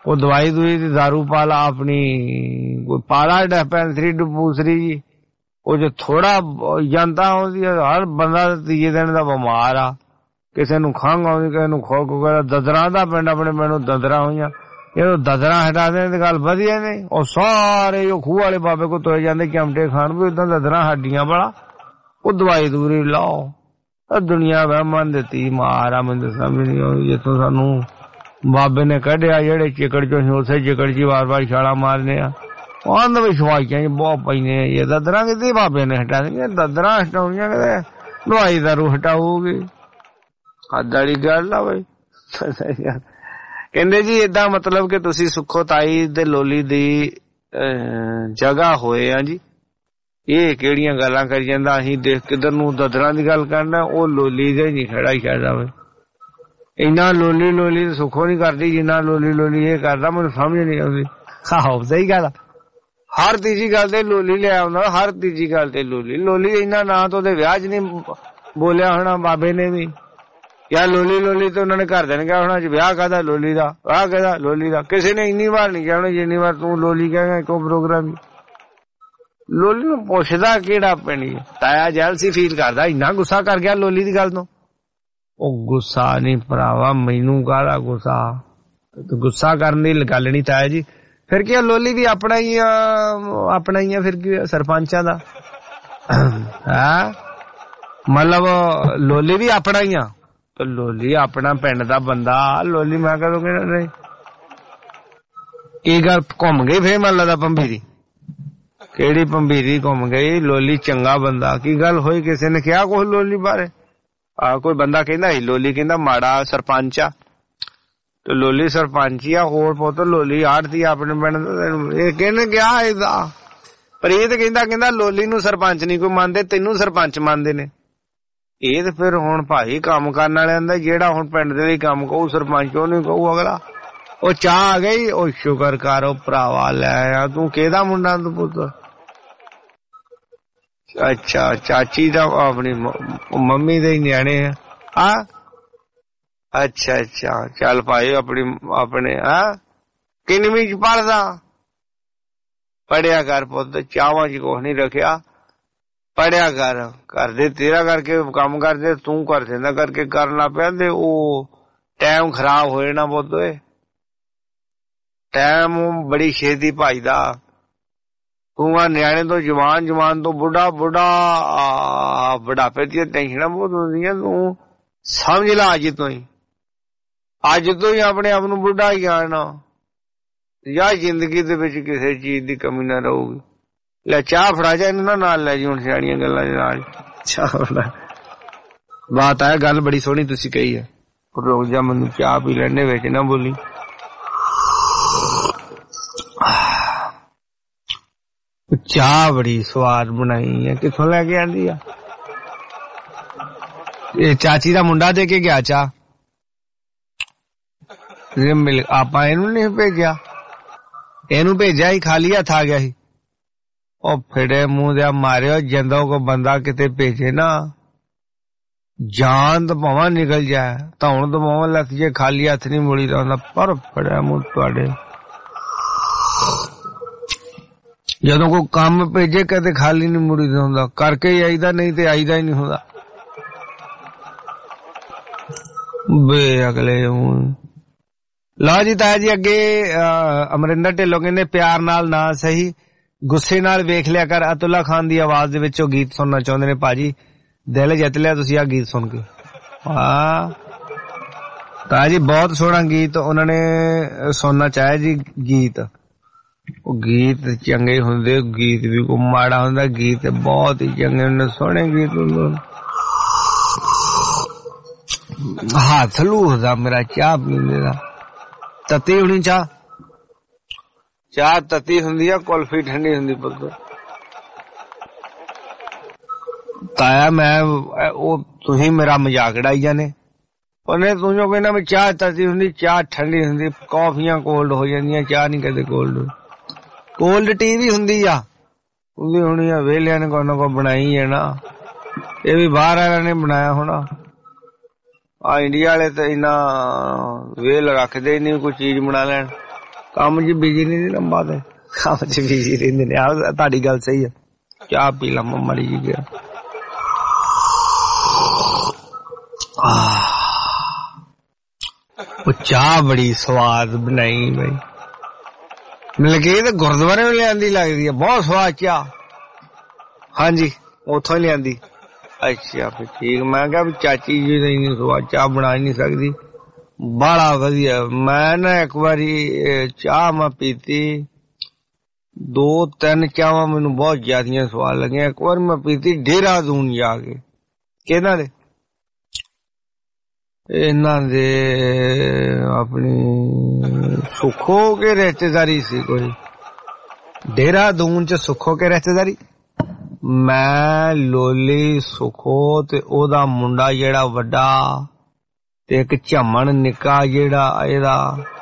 ਉਹ ਦਵਾਈ ਦੂਈ ਦੀ ਦਾਰੂ ਪਾ ਲਾ ਆਪਣੀ, ਕੋਈ ਪਾਲਾ ਡਿਸਪੈਂਸਰੀ ਡੂਸਰੀ ਜੀ, ਉਹ ਜੋ ਥੋੜਾ ਜਨਤਾ ਆਉਂਦੀ ਹੈ, ਹਰ ਬੰਦਾ ਤੀਜੇ ਦਿਨ ਦਾ ਬਿਮਾਰ ਆ। ਕਿਸੇ ਨੂੰ ਖੰਘ ਆਉਂਦੀ, ਕਿਸੇ ਨੂੰ ਖੋਕ ਵਗੈਰਾ। ਦਦਰਾਂ ਦਾ ਪਿੰਡ ਆਪਣੇ ਮੈਨੂੰ ਦਦਰਾਂ ਹੋਈਆਂ, ਇਹ ਦਦਰਾਂ ਹਟਾ ਦੇਣ ਦੀ ਗੱਲ ਵਧੀਆ ਨੇ। ਉਹ ਸਾਰੇ ਉਹ ਖੂਹ ਵਾਲੇ ਬਾਬੇ ਕੋ ਤੁਰੇ ਜਾਂਦੇ ਚਮਟੇ ਖਾਣ, ਵੀ ਏਦਾਂ ਦਦਰਾਂ ਹੱਡੀਆਂ ਵਾਲਾ, ਉਹ ਦਵਾਈ ਦੂਰੀ ਲਾਓ। ਦੁਨੀਆ ਵਹਿਮਾਂ ਦਿੱਤੀ ਮਾਰ ਆ, ਮੈਨੂੰ ਸਮਝ ਨਹੀਂ ਆਉਂਦੀ। ਜਿੱਥੋਂ ਸਾਨੂੰ ਬਾਬੇ ਨੇ ਕੱਢਿਆ, ਜਿਹੜੇ ਚਿਕੜ ਚੋਂ ਉਸੇ ਚਿਕੜ ਚ ਵਾਰ-ਵਾਰ ਛਾਲਾ ਮਾਰਨੇ ਆ। ਅੰਧ ਵਿਸ਼ਵਾਸੀਆਂ ਚ ਬਹੁਤ ਪਈਆਂ। ਇਹ ਦਦਰਾਂ ਕਿਤੇ ਬਾਬੇ ਨੇ ਹਟਾ ਦੇਣੀਆਂ, ਦਦਰਾਂ ਹਟਾਉਣੀਆਂ ਕਿਤੇ ਦਵਾਈ ਦਾਰੂ ਹਟਾਊਗੀ। ਹੱਦ ਵਾਲੀ ਗੱਲ ਆ ਬਈ। ਕਹਿੰਦੇ ਜੀ ਏਦਾਂ ਮਤਲਬ ਕਿ ਤੁਸੀਂ ਸੁੱਖੋ ਤਾਈ ਦੇ ਲੋਲੀ ਦੀ ਜਗ੍ਹਾ ਹੋਏ ਆ ਜੀ। ਇਹ ਕਿਹੜੀਆਂ ਗੱਲਾਂ ਕਰੀ ਜਾਂਦਾ, ਅਸੀਂ ਦੇਖ ਕਿੱਧਰ ਨੂੰ ਦਦਰਾਂ ਦੀ ਗੱਲ ਕਰਨਾ, ਉਹ ਲੋਲੀ ਦੇ ਨਹੀਂ ਖੜਾ ਹੀ ਸ਼ਾਇਦ ਆਵੇ। ਇੰਨਾ ਲੋਲੀ ਸੁੱਖੋ ਨਹੀਂ ਕਰਦੀ ਜਿੰਨਾ ਲੋਲੀ ਇਹ ਕਰਦਾ। ਮੈਨੂੰ ਸਮਝ ਨਹੀਂ ਆਉਂਦੀ। ਆਹੋ ਸਹੀ ਗੱਲ। ਹਰ ਤੀਜੀ ਗੱਲ ਤੇ ਲੋਲੀ ਲੈ ਆਉਂਦਾ, ਹਰ ਤੀਜੀ ਗੱਲ ਤੇ ਲੋਲੀ ਇੰਨਾ ਨਾਂ ਤੋਂ ਉਹਦੇ ਵਿਆਹ 'ਚ ਨਹੀਂ ਬੋਲਿਆ ਹੋਣਾ ਬਾਬੇ ਨੇ ਵੀ, ਯਾਰ ਲੋਲੀ ਤੇ ਉਹਨਾਂ ਨੇ ਘਰਦਿਆਂ ਨੇ ਕਿਹਾ ਹੋਣਾ ਵਿਆਹ ਕਾਹਦਾ ਲੋਲੀ ਦਾ, ਆਹ ਕਾਹਦਾ ਲੋਲੀ ਦਾ। ਕਿਸੇ ਨੇ ਇੰਨੀ ਵਾਰ ਨਹੀਂ ਕਿਹਾ ਹੋਣਾ ਜਿੰਨੀ ਵਾਰ ਤੂੰ ਲੋਲੀ ਕਹੇਗਾ ਇੱਕੋ ਪ੍ਰੋਗਰਾਮ। ਲੋਲੀ ਨੂੰ ਪੁੱਛਦਾ ਕਿਹੜਾ ਪਿੰਡ। ਤਾਇਆ ਜੈਲਸੀ ਫੀਲ ਕਰਦਾ, ਇੰਨਾ ਗੁੱਸਾ ਕਰ ਗਿਆ ਲੋਲੀ ਦੀ ਗੱਲ ਤੋਂ। ਉਹ ਗੁੱਸਾ ਨਹੀਂ ਭਰਾਵਾ, ਮੈਨੂੰ ਕਾਹਦਾ ਗੁੱਸਾ, ਗੁੱਸਾ ਕਰਨ ਦੀ ਗੱਲ ਨਹੀਂ ਤਾਇਆ ਜੀ। ਫਿਰ ਕੀ ਲੋਲੀ ਵੀ ਆਪਣਾ ਹੀ ਆ। ਫਿਰ ਕੀ ਸਰਪੰਚਾਂ ਦਾ ਹੈ ਮਤਲਬ ਲੋਲੀ ਵੀ ਆਪਣਾ ਹੀ ਆ। ਲੋਲੀ ਆਪਣਾ ਪਿੰਡ ਦਾ ਬੰਦਾ। ਲੋਲੀ ਮੈਂ ਕਦੋਂ ਕਹਿਣਾ ਨਹੀਂ। ਇਹ ਗੱਲ ਘੁੰਮ ਗਈ ਫੇਰ ਮੰਨ ਲੱਗਦਾ ਭੰਬੀਰੀ। ਕਿਹੜੀ ਭੰਬੀਰੀ ਘੁੰਮ ਗਈ? ਲੋਲੀ ਚੰਗਾ ਬੰਦਾ। ਕੀ ਗੱਲ ਹੋਈ? ਕਿਸੇ ਨੇ ਕਿਹਾ ਕੁਛ ਲੋਲੀ ਬਾਰੇ? ਕੋਈ ਬੰਦਾ ਕਹਿੰਦਾ ਸੀ ਲੋਲੀ ਕਹਿੰਦਾ ਮਾੜਾ ਸਰਪੰਚ ਆ, ਤੇ ਲੋਲੀ ਸਰਪੰਚ ਹੀ ਆ। ਹੋਰ ਪੁੱਤ ਲੋਲੀ ਆੜਤੀ ਆਪਣੇ ਪਿੰਡ। ਇਹ ਕਹਿੰਦੇ ਕਿਹਾ ਇਹਦਾ ਪ੍ਰੀਤ ਕਹਿੰਦਾ ਲੋਲੀ ਨੂੰ ਸਰਪੰਚ ਨਹੀਂ ਕੋਈ ਮੰਨਦੇ, ਤੈਨੂੰ ਸਰਪੰਚ ਮੰਨਦੇ ਨੇ। ਇਹ ਤੇ ਫਿਰ ਹੁਣ ਭਾਈ ਕੰਮ ਕਰਨ ਵਾਲਿਆਂ ਦਾ, ਜਿਹੜਾ ਹੁਣ ਪਿੰਡ ਦੇ ਲਈ ਕੰਮ ਕਹੂ ਸਰਪੰਚ ਉਹ ਨਹੀਂ ਕਹੂ ਅਗਲਾ। ਉਹ ਚਾਹ ਆ ਗਈ, ਉਹ ਸ਼ੁਕਰ ਕਰ ਉਹ ਭਰਾਵਾ ਲੈ ਆ। ਤੂੰ ਕਿਹਦਾ ਮੁੰਡਾ ਤੂੰ ਪੁੱਤ? ਅੱਛਾ ਚਾਚੀ ਦਾ, ਆਪਣੀ ਮੰਮੀ ਦੇ ਨਿਆਣੇ ਆ। ਅੱਛਾ ਚੱਲ ਭਾਈ ਆਪਣੇ ਕਿੰਨਵੀਂ ਚ ਪੜ੍ਹਦਾ? ਪੜ੍ਹਿਆ ਕਰ ਪੁੱਤ, ਚਾਹਵਾਂ ਚ ਕੁਛ ਨੀ ਰੱਖਿਆ। ਪੜ੍ਹਿਆ ਕਰ, ਕਰਦੇ ਤੇਰਾ ਕਰਕੇ ਕੰਮ ਕਰਦੇ, ਤੂੰ ਕਰ ਦਿੰਦਾ ਕਰਕੇ ਕਰਨ ਲੱਗ ਪਿਆ ਤੇ ਉਹ ਟਾਈਮ ਖਰਾਬ ਹੋ ਜਾਣਾ ਪੁੱਤ। ਟਾਈਮ ਬੜੀ ਛੇਤੀ ਭੱਜਦਾ। ਤੂੰ ਆ ਨਿਆਣੇ ਤੋਂ ਜਵਾਨ ਤੋਂ ਬੁਢਾਪੇ ਦੀਆਂ ਟੈਨਸ਼ਨਾਂ ਬਹੁਤ ਹੁੰਦੀਆਂ। ਤੂੰ ਸਮਝ ਲਾ ਅੱਜ ਤੋਂ ਹੀ ਆਪਣੇ ਆਪ ਨੂੰ ਬੁੱਢਾ ਹੀ ਆਣਾ, ਜਾਂ ਜ਼ਿੰਦਗੀ ਦੇ ਵਿੱਚ ਕਿਸੇ ਚੀਜ਼ ਦੀ ਕਮੀ ਨਾ ਰਹੂਗੀ। ਲੈ ਚਾਹ ਫੜਾ ਜਾ ਇਹਨੂੰ ਨਾਲ ਲੈ ਜੀ ਹੁਣ ਸਿਆਣੀਆਂ ਗੱਲਾਂ ਦੇ ਨਾਲ। ਚਾਹ ਫੜਾ ਬਾਤ ਹੈ, ਗੱਲ ਬੜੀ ਸੋਹਣੀ ਤੁਸੀਂ ਕਹੀ ਹੈ। ਰੁਕ ਜਾ ਮੈਨੂੰ ਚਾਹ ਪੀ ਲੈਣੇ, ਵਿੱਚ ਨਾ ਬੋਲੀ। ਚਾਹ ਬੜੀ ਸਵਾਦ ਬਣਾਈ ਹੈ। ਕਿੱਥੋਂ ਲੈ ਕੇ ਆਂਦੀ ਆ? ਇਹ ਚਾਚੀ ਦਾ ਮੁੰਡਾ ਦੇ ਕੇ ਗਿਆ ਚਾਹ। ਆਪਾਂ ਇਹਨੂੰ ਨਹੀਂ ਭੇਜਿਆ, ਇਹਨੂੰ ਭੇਜਿਆ ਹੀ ਖਾਲੀ ਹੱਥ ਆ ਗਿਆ ਸੀ। ਉਹ ਫਿੜੇ ਮੂੰਹ ਦਿਆ ਮਾਰਿਓ, ਜਦੋਂ ਕੋ ਬੰਦਾ ਕਿਤੇ ਭੇਜੇ ਨਾ, ਜਾਨ ਤਾਂ ਭਾਵਾਂ ਨਿਕਲ ਜਾਏ, ਧੌਣ ਤੋਂ ਭਾਵਾਂ ਲੱਥ ਜੇ, ਖਾਲੀ ਹੱਥ ਨਹੀਂ ਮੁੜੀ ਦਾ ਹੁੰਦਾ। ਪਰ ਫਿੜਿਆ ਮੂੰਹ ਤੁਹਾਡੇ, ਜਦੋਂ ਕੋਈ ਕੰਮ ਭੇਜੇ ਕਦੇ ਖਾਲੀ ਨਹੀਂ ਮੁੜੀ ਦਾ ਹੁੰਦਾ। ਕਰਕੇ ਹੀ ਆਈਦਾ, ਨਹੀਂ ਤੇ ਆਈਦਾ ਹੀ ਨਹੀਂ ਹੁੰਦਾ। ਬੇ ਅਗਲੇ ਲਓ ਜੀ ਤਾਇਆ ਜੀ। ਅੱਗੇ ਅਮਰਿੰਦਰ ਢਿੱਲੋਂ ਕਹਿੰਦੇ ਪਿਆਰ ਨਾਲ ਨਾ ਸਹੀ ਗੁੱਸੇ ਨਾਲ ਵੇਖ ਲਿਆ ਕਰ। ਅਤੁੱਲਾ ਖਾਨ ਦੀ ਆਵਾਜ਼ ਦੇ ਵਿੱਚ ਉਹ ਗੀਤ ਸੁਣਨਾ ਚਾਹੁੰਦੇ ਨੇ। ਭਾਜੀ ਦਿਲ ਜਿੱਤ ਲਿਆ ਤੁਸੀਂ ਆ ਗੀਤ ਸੁਣ ਕੇ। ਤਾਇਆ ਜੀ ਬਹੁਤ ਸੋਹਣਾ ਗੀਤ ਉਹਨਾਂ ਨੇ ਸੁਣਨਾ ਚਾਹਿਆ ਜੀ। ਗੀਤ ਉਹ ਗੀਤ ਚੰਗੇ ਹੁੰਦੇ, ਗੀਤ ਵੀ ਕੋਈ ਮਾੜਾ ਹੁੰਦਾ। ਗੀਤ ਬਹੁਤ ਹੀ ਚੰਗੇ ਹੁੰਦੇ, ਸੋਹਣੇ ਗੀਤ ਹੁੰਦੇ। ਹੱਥ ਲੂਹਦਾ ਮੇਰਾ ਚਾਹ ਪੀਂਦੇ ਦਾ। ਤਤੀ ਹੋਣੀ ਚਾਹ ਤਤੀ ਹੁੰਦੀ ਆ, ਕੁਲਫੀ ਠੰਡੀ ਹੁੰਦੀ ਪੁੱਤ। ਤਾਇਆ ਮੈਂ ਉਹ ਤੁਸੀਂ ਮੇਰਾ ਮਜ਼ਾਕ ਉਡਾਈ ਜਾਂਦੇ। ਉਹਨੇ ਤੂੰ ਜੋ ਕਹਿੰਦਾ ਵੀ ਚਾਹ ਤਤੀ ਹੁੰਦੀ, ਚਾਹ ਠੰਡੀ ਹੁੰਦੀ। ਕੌਫੀਆਂ ਕੋਲਡ ਹੋ ਜਾਂਦੀਆਂ, ਚਾਹ ਨਹੀਂ ਕਦੇ ਕੋਲਡ। ਕੋਲਡ ਟੀ ਵੀ ਹੁੰਦੀ ਆ, ਉਹਦੀ ਹੋਣੀ ਆ। ਵੇਲਿਆਂ ਨੇ ਕੋਈ ਨਾ ਕੋਈ ਬਣਾਈ ਹੈ ਨਾ। ਇਹ ਵੀ ਬਾਹਰ ਵਾਲਿਆਂ ਨੇ ਬਣਾਇਆ ਹੋਣਾ। ਇੰਡੀਆ ਵਾਲੇ ਤਾਂ ਇੰਨਾ ਵੇਲ ਰੱਖਦੇ ਨਹੀਂ ਕੋਈ ਚੀਜ਼ ਬਣਾ ਲੈਣ। ਕੰਮ 'ਚ ਬਿਜੀ ਨਹੀਂ ਲੰਬਾ ਤੇ ਕੰਮ 'ਚ ਬਿਜੀ ਰਹਿੰਦੇ ਨੇ। ਆਹ ਤੁਹਾਡੀ ਗੱਲ ਸਹੀ ਹੈ। ਚਾਹ ਪੀ ਲਾ ਮਾੜੀ ਜੀ ਗਿਆ। ਉਹ ਚਾਹ ਬੜੀ ਸਵਾਦ ਬਣਾਈ ਬਈ, ਮਿਲ ਕੇ ਤੇ ਗੁਰਦੁਆਰੇ ਨੂੰ ਲਿਆਂਦੀ ਲੱਗਦੀ ਹੈ। ਬਹੁਤ ਸਵਾਦ ਚਾਹ। ਹਾਂਜੀ ਉੱਥੋਂ ਹੀ ਲਿਆਂਦੀ। ਅੱਛਾ ਫਿਰ ਠੀਕ। ਮੈਂ ਕਿਹਾ ਵੀ ਚਾਚੀ ਜੀ ਨਹੀਂ ਸਵਾਦ ਚਾਹ ਬਣਾ ਨਹੀਂ ਸਕਦੀ। ਬੜਾ ਵਧੀਆ। ਮੈਂ ਨਾ ਇੱਕ ਵਾਰੀ ਚਾਹ ਮੈਂ ਪੀਤੀ, 2-3 ਚਾਹਾਂ ਮੈਨੂੰ ਬਹੁਤ ਜ਼ਿਆਦੀਆਂ ਸਵਾਦ ਲੱਗੀਆਂ। ਇੱਕ ਵਾਰ ਮੈਂ ਪੀਤੀ ਦੇਹਰਾਦੂਨ ਜਾ ਕੇ। ਕਿਹਨਾਂ ਦੇ? ਇਹਨਾਂ ਦੇ ਆਪਣੀ ਸੁੱਖੋ ਕੇ ਰਿਸ਼ਤੇਦਾਰੀ ਸੀ ਕੋਈ। ਦੇਹਰਾਦੂਨ 'ਚ ਸੁੱਖੋ ਕੇ ਰਿਸ਼ਤੇਦਾਰੀ। ਮੈਂ, ਲੋਲੀ, ਸੁੱਖੋ ਤੇ ਉਹਦਾ ਮੁੰਡਾ ਜਿਹੜਾ ਵੱਡਾ, ਤੇ ਇੱਕ ਝਮਣ ਨਿੱਕਾ ਜਿਹੜਾ ਇਹਦਾ,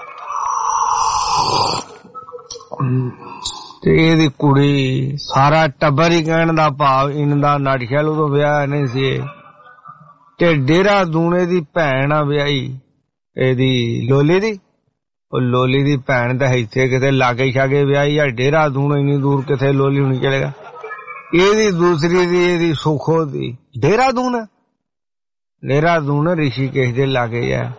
ਤੇ ਇਹਦੀ ਕੁੜੀ, ਸਾਰਾ ਟੱਬਰ ਹੀ ਕਹਿਣ ਦਾ ਭਾਵ ਇਹਨਾਂ ਦਾ ਨਾਟਸ਼ੈਲ ਉਦੋਂ ਵਿਆਹ ਨਹੀਂ ਸੀ। ਤੇ ਦੇਹਰਾਦੂਨ ਇਹਦੀ ਭੈਣ ਆ ਵਿਆਹੀ, ਇਹਦੀ ਲੋਲੀ ਦੀ। ਉਹ ਲੋਲੀ ਦੀ ਭੈਣ ਤਾਂ ਇੱਥੇ ਕਿਤੇ ਲਾਗੇ ਛਾਗੇ ਵਿਆਹੀ ਆ। ਦੇਹਰਾਦੂਨ ਇੰਨੀ ਦੂਰ ਕਿਥੇ ਲੋਲੀ ਹੁਣੀ ਚਲੇਗਾ। ਇਹਦੀ ਦੂਸਰੀ ਦੀ, ਇਹਦੀ ਸੁੱਖੋ ਦੀ। ਦੇਹਰਾਦੂਨ ਰਿਸ਼ੀਕੇਸ਼ ਦੇ ਲਾਗੇ ਆ।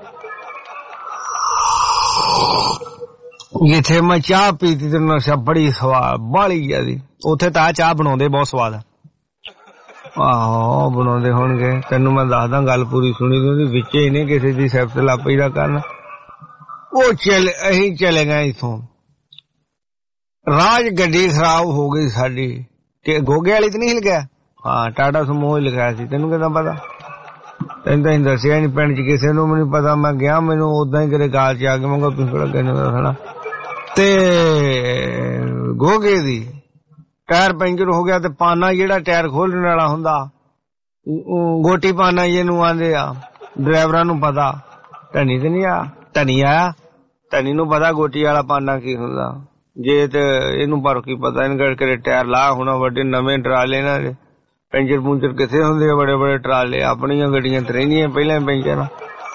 ਜਿੱਥੇ ਮੈਂ ਚਾਹ ਪੀਤੀ ਤੇ ਨਸ਼ਾ ਬੜੀ ਸਵਾਦ, ਬਾਹਲੀ ਜਿਆਦੀ। ਉੱਥੇ ਤਾਂ ਚਾਹ ਬਣਾਉਂਦੇ ਬਹੁਤ ਸਵਾਦ। ਆਹੋ ਬਣਾਉਂਦੇ ਹੋਣਗੇ। ਤੈਨੂੰ ਮੈਂ ਦੱਸਦਾ ਗੱਲ ਪੂਰੀ ਸੁਣੀ ਤੂੰ, ਵਿੱਚ ਹੀ ਨਹੀਂ ਕਿਸੇ ਦੀ ਸਿਫਤ ਲਾਪਈ ਦਾ ਕਰਨ। ਉਹ ਅਸੀਂ ਚਲੇ ਗਏ ਇੱਥੋਂ। ਰਾਜ ਗੱਡੀ ਖਰਾਬ ਹੋ ਗਈ ਸਾਡੀ। ਕਿ ਗੋਗੇ ਵਾਲੀ ਤੇ ਨਹੀਂ ਹਿਲ ਗਿਆ? ਹਾਂ ਟਾਟਾ ਸਮੂਹ ਹੀ ਲਿਖਿਆ ਸੀ। ਤੈਨੂੰ ਕਿੱਦਾਂ ਪਤਾ? ਤੈਨੂੰ ਤਾਂ ਦੱਸਿਆ ਨੀ ਪਿੰਡ 'ਚ ਕਿਸੇ ਨੂੰ ਵੀ ਨੀ ਪਤਾ। ਮੈਂ ਗਿਆ, ਮੈਨੂੰ ਓਦਾਂ ਹੀ ਕਿਤੇ ਗਾਲ 'ਚ ਆ ਕੇ ਮੈਂ ਕਿਹਾ ਤੁਸੀਂ ਕਿਹੜਾ ਕਹਿੰਦੇ ਦੱਸਣਾ। ਤੇ ਗੋਗੇ ਦੀ ਟਾਇਰ ਪੈਂਚਰ ਹੋ ਗਿਆ। ਤੇ ਪਾਨਾ ਜਿਹੜਾ ਟਾਇਰ ਖੋਲਣ ਵਾਲਾ ਹੁੰਦਾ, ਗੋਟੀ ਪਾਨਾ ਜਿਹਨੂੰ ਆਂਦੇ ਆ, ਡਰਾਈਵਰਾਂ ਨੂੰ ਪਤਾ। ਧਨੀ ਤੇ ਨਹੀਂ ਆ, ਧਨੀ ਆਇਆ, ਧਨੀ ਨੂੰ ਪਤਾ ਗੋਟੀ ਵਾਲਾ ਪਾਨਾ ਕੀ ਹੁੰਦਾ। ਜੇ ਤੇ ਇਹਨੂੰ ਪਰ ਕੀ ਪਤਾ, ਇਹਨੂੰ ਕਰਕੇ ਟਾਇਰ ਲਾ ਹੋਣਾ। ਵੱਡੇ ਨਵੇਂ ਟਰਾਲੇ ਨਾ ਪੈਂਚਰ ਪੂੰਚਰ ਕਿੱਥੇ ਹੁੰਦੇ ਆ? ਬੜੇ ਬੜੇ ਟਰਾਲੇ। ਆਪਣੀਆਂ ਗੱਡੀਆਂ ਤੇ ਰਹਿੰਦੀਆਂ ਪਹਿਲਾਂ ਪੈਂਚਰ।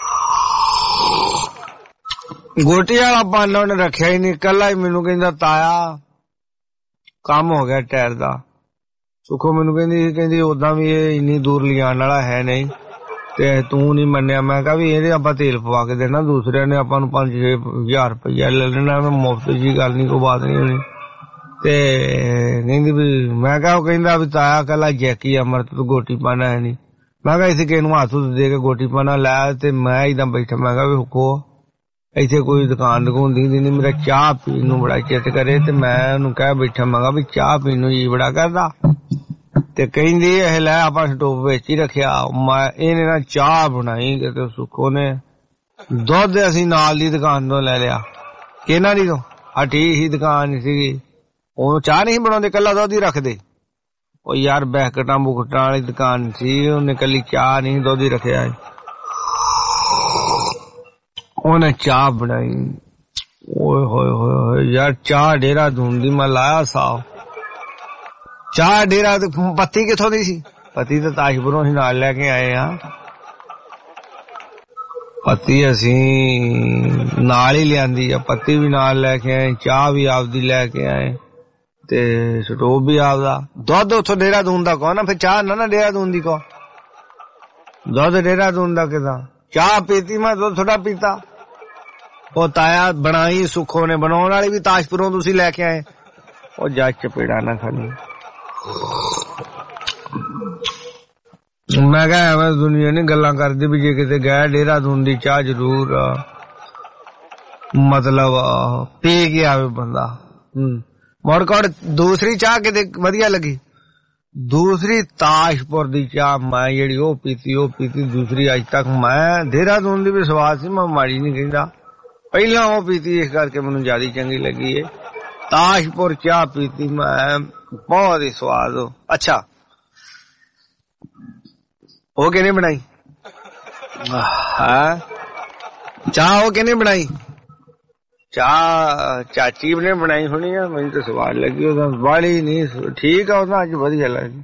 ਗੋਟੀ ਵਾਲਾ ਪਾਨਾ ਉਹਨੇ ਰੱਖਿਆ ਹੀ ਨਹੀਂ, ਕੱਲਾ ਹੀ ਮੈਨੂੰ ਕਹਿੰਦਾ ਤਾਇਆ ਕੰਮ ਹੋ ਗਿਆ ਟਾਇਰ ਦਾ। ਸੁੱਖੋ ਮੈਨੂੰ ਕਹਿੰਦੀ ਓਦਾਂ ਵੀ ਇਹ ਇੰਨੀ ਦੂਰ ਲਿਜਾਣ ਵਾਲਾ ਹੈ ਨਹੀਂ ਤੇ ਤੂੰ ਨੀ ਮੰਨਿਆ। ਮੈਂ ਕਿਹਾ ਵੀ ਇਹਦੇ ਆਪਾਂ ਤੇਲ ਪਵਾ ਕੇ ਦੇਣਾ, ਦੂਸਰਿਆਂ ਨੇ ਆਪਾਂ ਨੂੰ 5-6 ਹਜ਼ਾਰ ਰੁਪਇਆ ਲੈ ਲੈਣਾ। ਮੁਫਤ ਜੀ ਗੱਲ ਨੀ, ਕੋਈ ਬਾਤ ਨੀ ਹੋਣੀ। ਤੇ ਕਹਿੰਦੀ ਵੀ, ਮੈਂ ਕਿਹਾ ਉਹ ਕਹਿੰਦਾ ਵੀ ਤਾਇਆ ਕੱਲਾ ਜੈਕੀ ਅਮਰਤ ਤੂੰ ਗੋਟੀ ਪਾਣਾ ਹੈ ਨੀ। ਮੈਂ ਕਿਹਾ ਇੱਥੇ ਕਿਸੇ ਨੂੰ ਹੱਥ ਦੇ ਕੇ ਗੋਟੀ ਪਾਣਾ ਲੈ। ਤੇ ਮੈਂ ਏਦਾਂ ਬੈਠਾ, ਮੈਂ ਕਿਹਾ ਵੀ ਹੁਕੋ ਇੱਥੇ ਕੋਈ ਦੁਕਾਨ ਦਿਖਾਉਂਦੀ ਨੀ। ਮੇਰਾ ਚਾਹ ਪੀਣ ਨੂੰ ਬੜਾ ਚਿੱਤ ਕਰੇ। ਤੇ ਮੈਂ ਉਹਨੂੰ ਕਹਿ ਬੈਠਾ, ਮੈਂ ਕਿਹਾ ਵੀ ਚਾਹ ਪੀਣ ਨੂੰ ਜੀ ਬੜਾ ਕਰਦਾ। ਤੇ ਕਹਿੰਦੀ ਇਹ ਲੈ ਆਪਾਂ ਸਟੋਵ ਵਿੱਚ ਹੀ ਰੱਖਿਆ। ਇਹਨੇ ਨਾ ਚਾਹ ਬਣਾਈ ਕਿਤੇ ਸੁੱਖੋ ਨੇ। ਦੁੱਧ ਅਸੀਂ ਨਾਲ ਦੀ ਦੁਕਾਨ ਤੋਂ ਲੈ ਲਿਆ। ਕਿਹਨਾਂ ਦੀ ਤੋਂ? ਹਟੀ ਹੀ ਦੁਕਾਨ ਸੀਗੀ। ਉਹ ਚਾਹ ਨਹੀਂ ਬਣਾਉਂਦੇ, ਕੱਲਾ ਦੁੱਧ ਹੀ ਰੱਖਦੇ। ਉਹ ਯਾਰ ਬੈਕਟਾਂ ਬੁਕਟਾਂ ਵਾਲੀ ਦੁਕਾਨ ਸੀ, ਉਹਨੇ ਕੱਲੀ ਚਾਹ ਨਹੀਂ ਦੁੱਧ ਹੀ ਰੱਖਿਆ। ਉਹਨੇ ਚਾਹ ਬਣਾਈ। ਓਏ ਹੋਏ ਹੋਏ ਯਾਰ, ਚਾਹ ਦੇਹਰਾਦੂਨ ਦੀ ਮੈਂ ਲਾਇਆ ਸਾਹ। ਚਾਹ ਡੇਰਾ ਪੱਤੀ ਕਿੱਥੋਂ ਦੀ ਸੀ? ਪੱਤੀ ਤਾਂ ਤਾਜਪੁਰੋਂ ਅਸੀਂ ਨਾਲ ਲੈ ਕੇ ਆਏ ਆ। ਪੱਤੀ ਅਸੀਂ ਨਾਲ ਹੀ ਲਿਆਂਦੀ ਆ। ਪੱਤੀ ਵੀ ਨਾਲ ਲੈ ਕੇ ਆਏ, ਚਾਹ ਵੀ ਆਪਦੀ ਲੈ ਕੇ ਆਏ, ਤੇ ਸਟੋਵ ਵੀ ਆਪਦਾ। ਦੁੱਧ ਉੱਥੋਂ ਦੇਹਰਾਦੂਨ ਦਾ ਕਹੋ ਨਾ, ਫਿਰ ਚਾਹ ਨਾ ਦੇਹਰਾਦੂਨ ਦੀ ਕਹੋ। ਦੁੱਧ ਦੇਹਰਾਦੂਨ ਦਾ ਕਿਦਾਂ? ਚਾਹ ਪੀਤੀ ਮੈਂ, ਦੁੱਧ ਥੋੜਾ ਪੀਤਾ। ਉਹ ਤਾਇਆ ਬਣਾਈ ਸੁੱਖੋ ਨੇ, ਬਣਾਉਣ ਵਾਲੀ ਵੀ ਤਾਜਪੁਰੋਂ ਤੁਸੀਂ ਲੈ ਕੇ ਆਏ। ਉਹ ਜਾ ਚਪੇੜਾ ਨਾ ਖਾਲੀ। ਮੈਂ ਕਿਹਾ ਐਵੇਂ ਦੁਨੀਆ ਨੀ ਗੱਲਾਂ ਕਰਦੀ ਵੀ ਜੇ ਕਿਤੇ ਗਏ ਦੇਹਰਾਦੂਨ ਦੀ ਚਾਹ ਜ਼ਰੂਰ ਮਤਲਬ ਪੀ ਕੇ ਆਵੇ ਬੰਦਾ। ਮੁੜਕੜ ਦੂਸਰੀ ਚਾਹ ਕਿਤੇ ਵਧੀਆ ਲੱਗੀ। ਦੂਸਰੀ ਤਾਜਪੁਰ ਦੀ ਚਾਹ ਮੈਂ ਜਿਹੜੀ ਉਹ ਪੀਤੀ ਦੂਸਰੀ ਅੱਜ ਤੱਕ ਮੈਂ ਦੇਹਰਾਦੂਨ ਦੀ ਵੀ ਸਵਾਦ ਸੀ, ਮੈਂ ਮਾੜੀ ਨੀ ਕਹਿੰਦਾ। ਪਹਿਲਾਂ ਉਹ ਪੀਤੀ ਇਸ ਕਰਕੇ ਮੈਨੂੰ ਜ਼ਿਆਦਾ ਚੰਗੀ ਲੱਗੀ ਏ। ਤਾਜਪੁਰ ਚਾਹ ਪੀਤੀ ਮੈਂ, ਬਹੁਤ ਹੀ ਸਵਾਦ। ਅੱਛਾ ਉਹ ਕਿਹਨੇ ਬਣਾਈ? ਹਾਂ ਚਾਹ ਉਹ ਕਿਹਨੇ ਬਣਾਈ? ਚਾਹ ਚਾਚੀ ਨੇ ਬਣਾਈ ਹੋਣੀ ਆ। ਮੈਨੂੰ ਤਾਂ ਸਵਾਦ ਲੱਗੀ, ਉਹਦਾ ਬਾਲੀ ਨਹੀਂ ਠੀਕ ਆ, ਉਹਦਾ ਅੱਜ ਵਧੀਆ ਲੱਗੀ।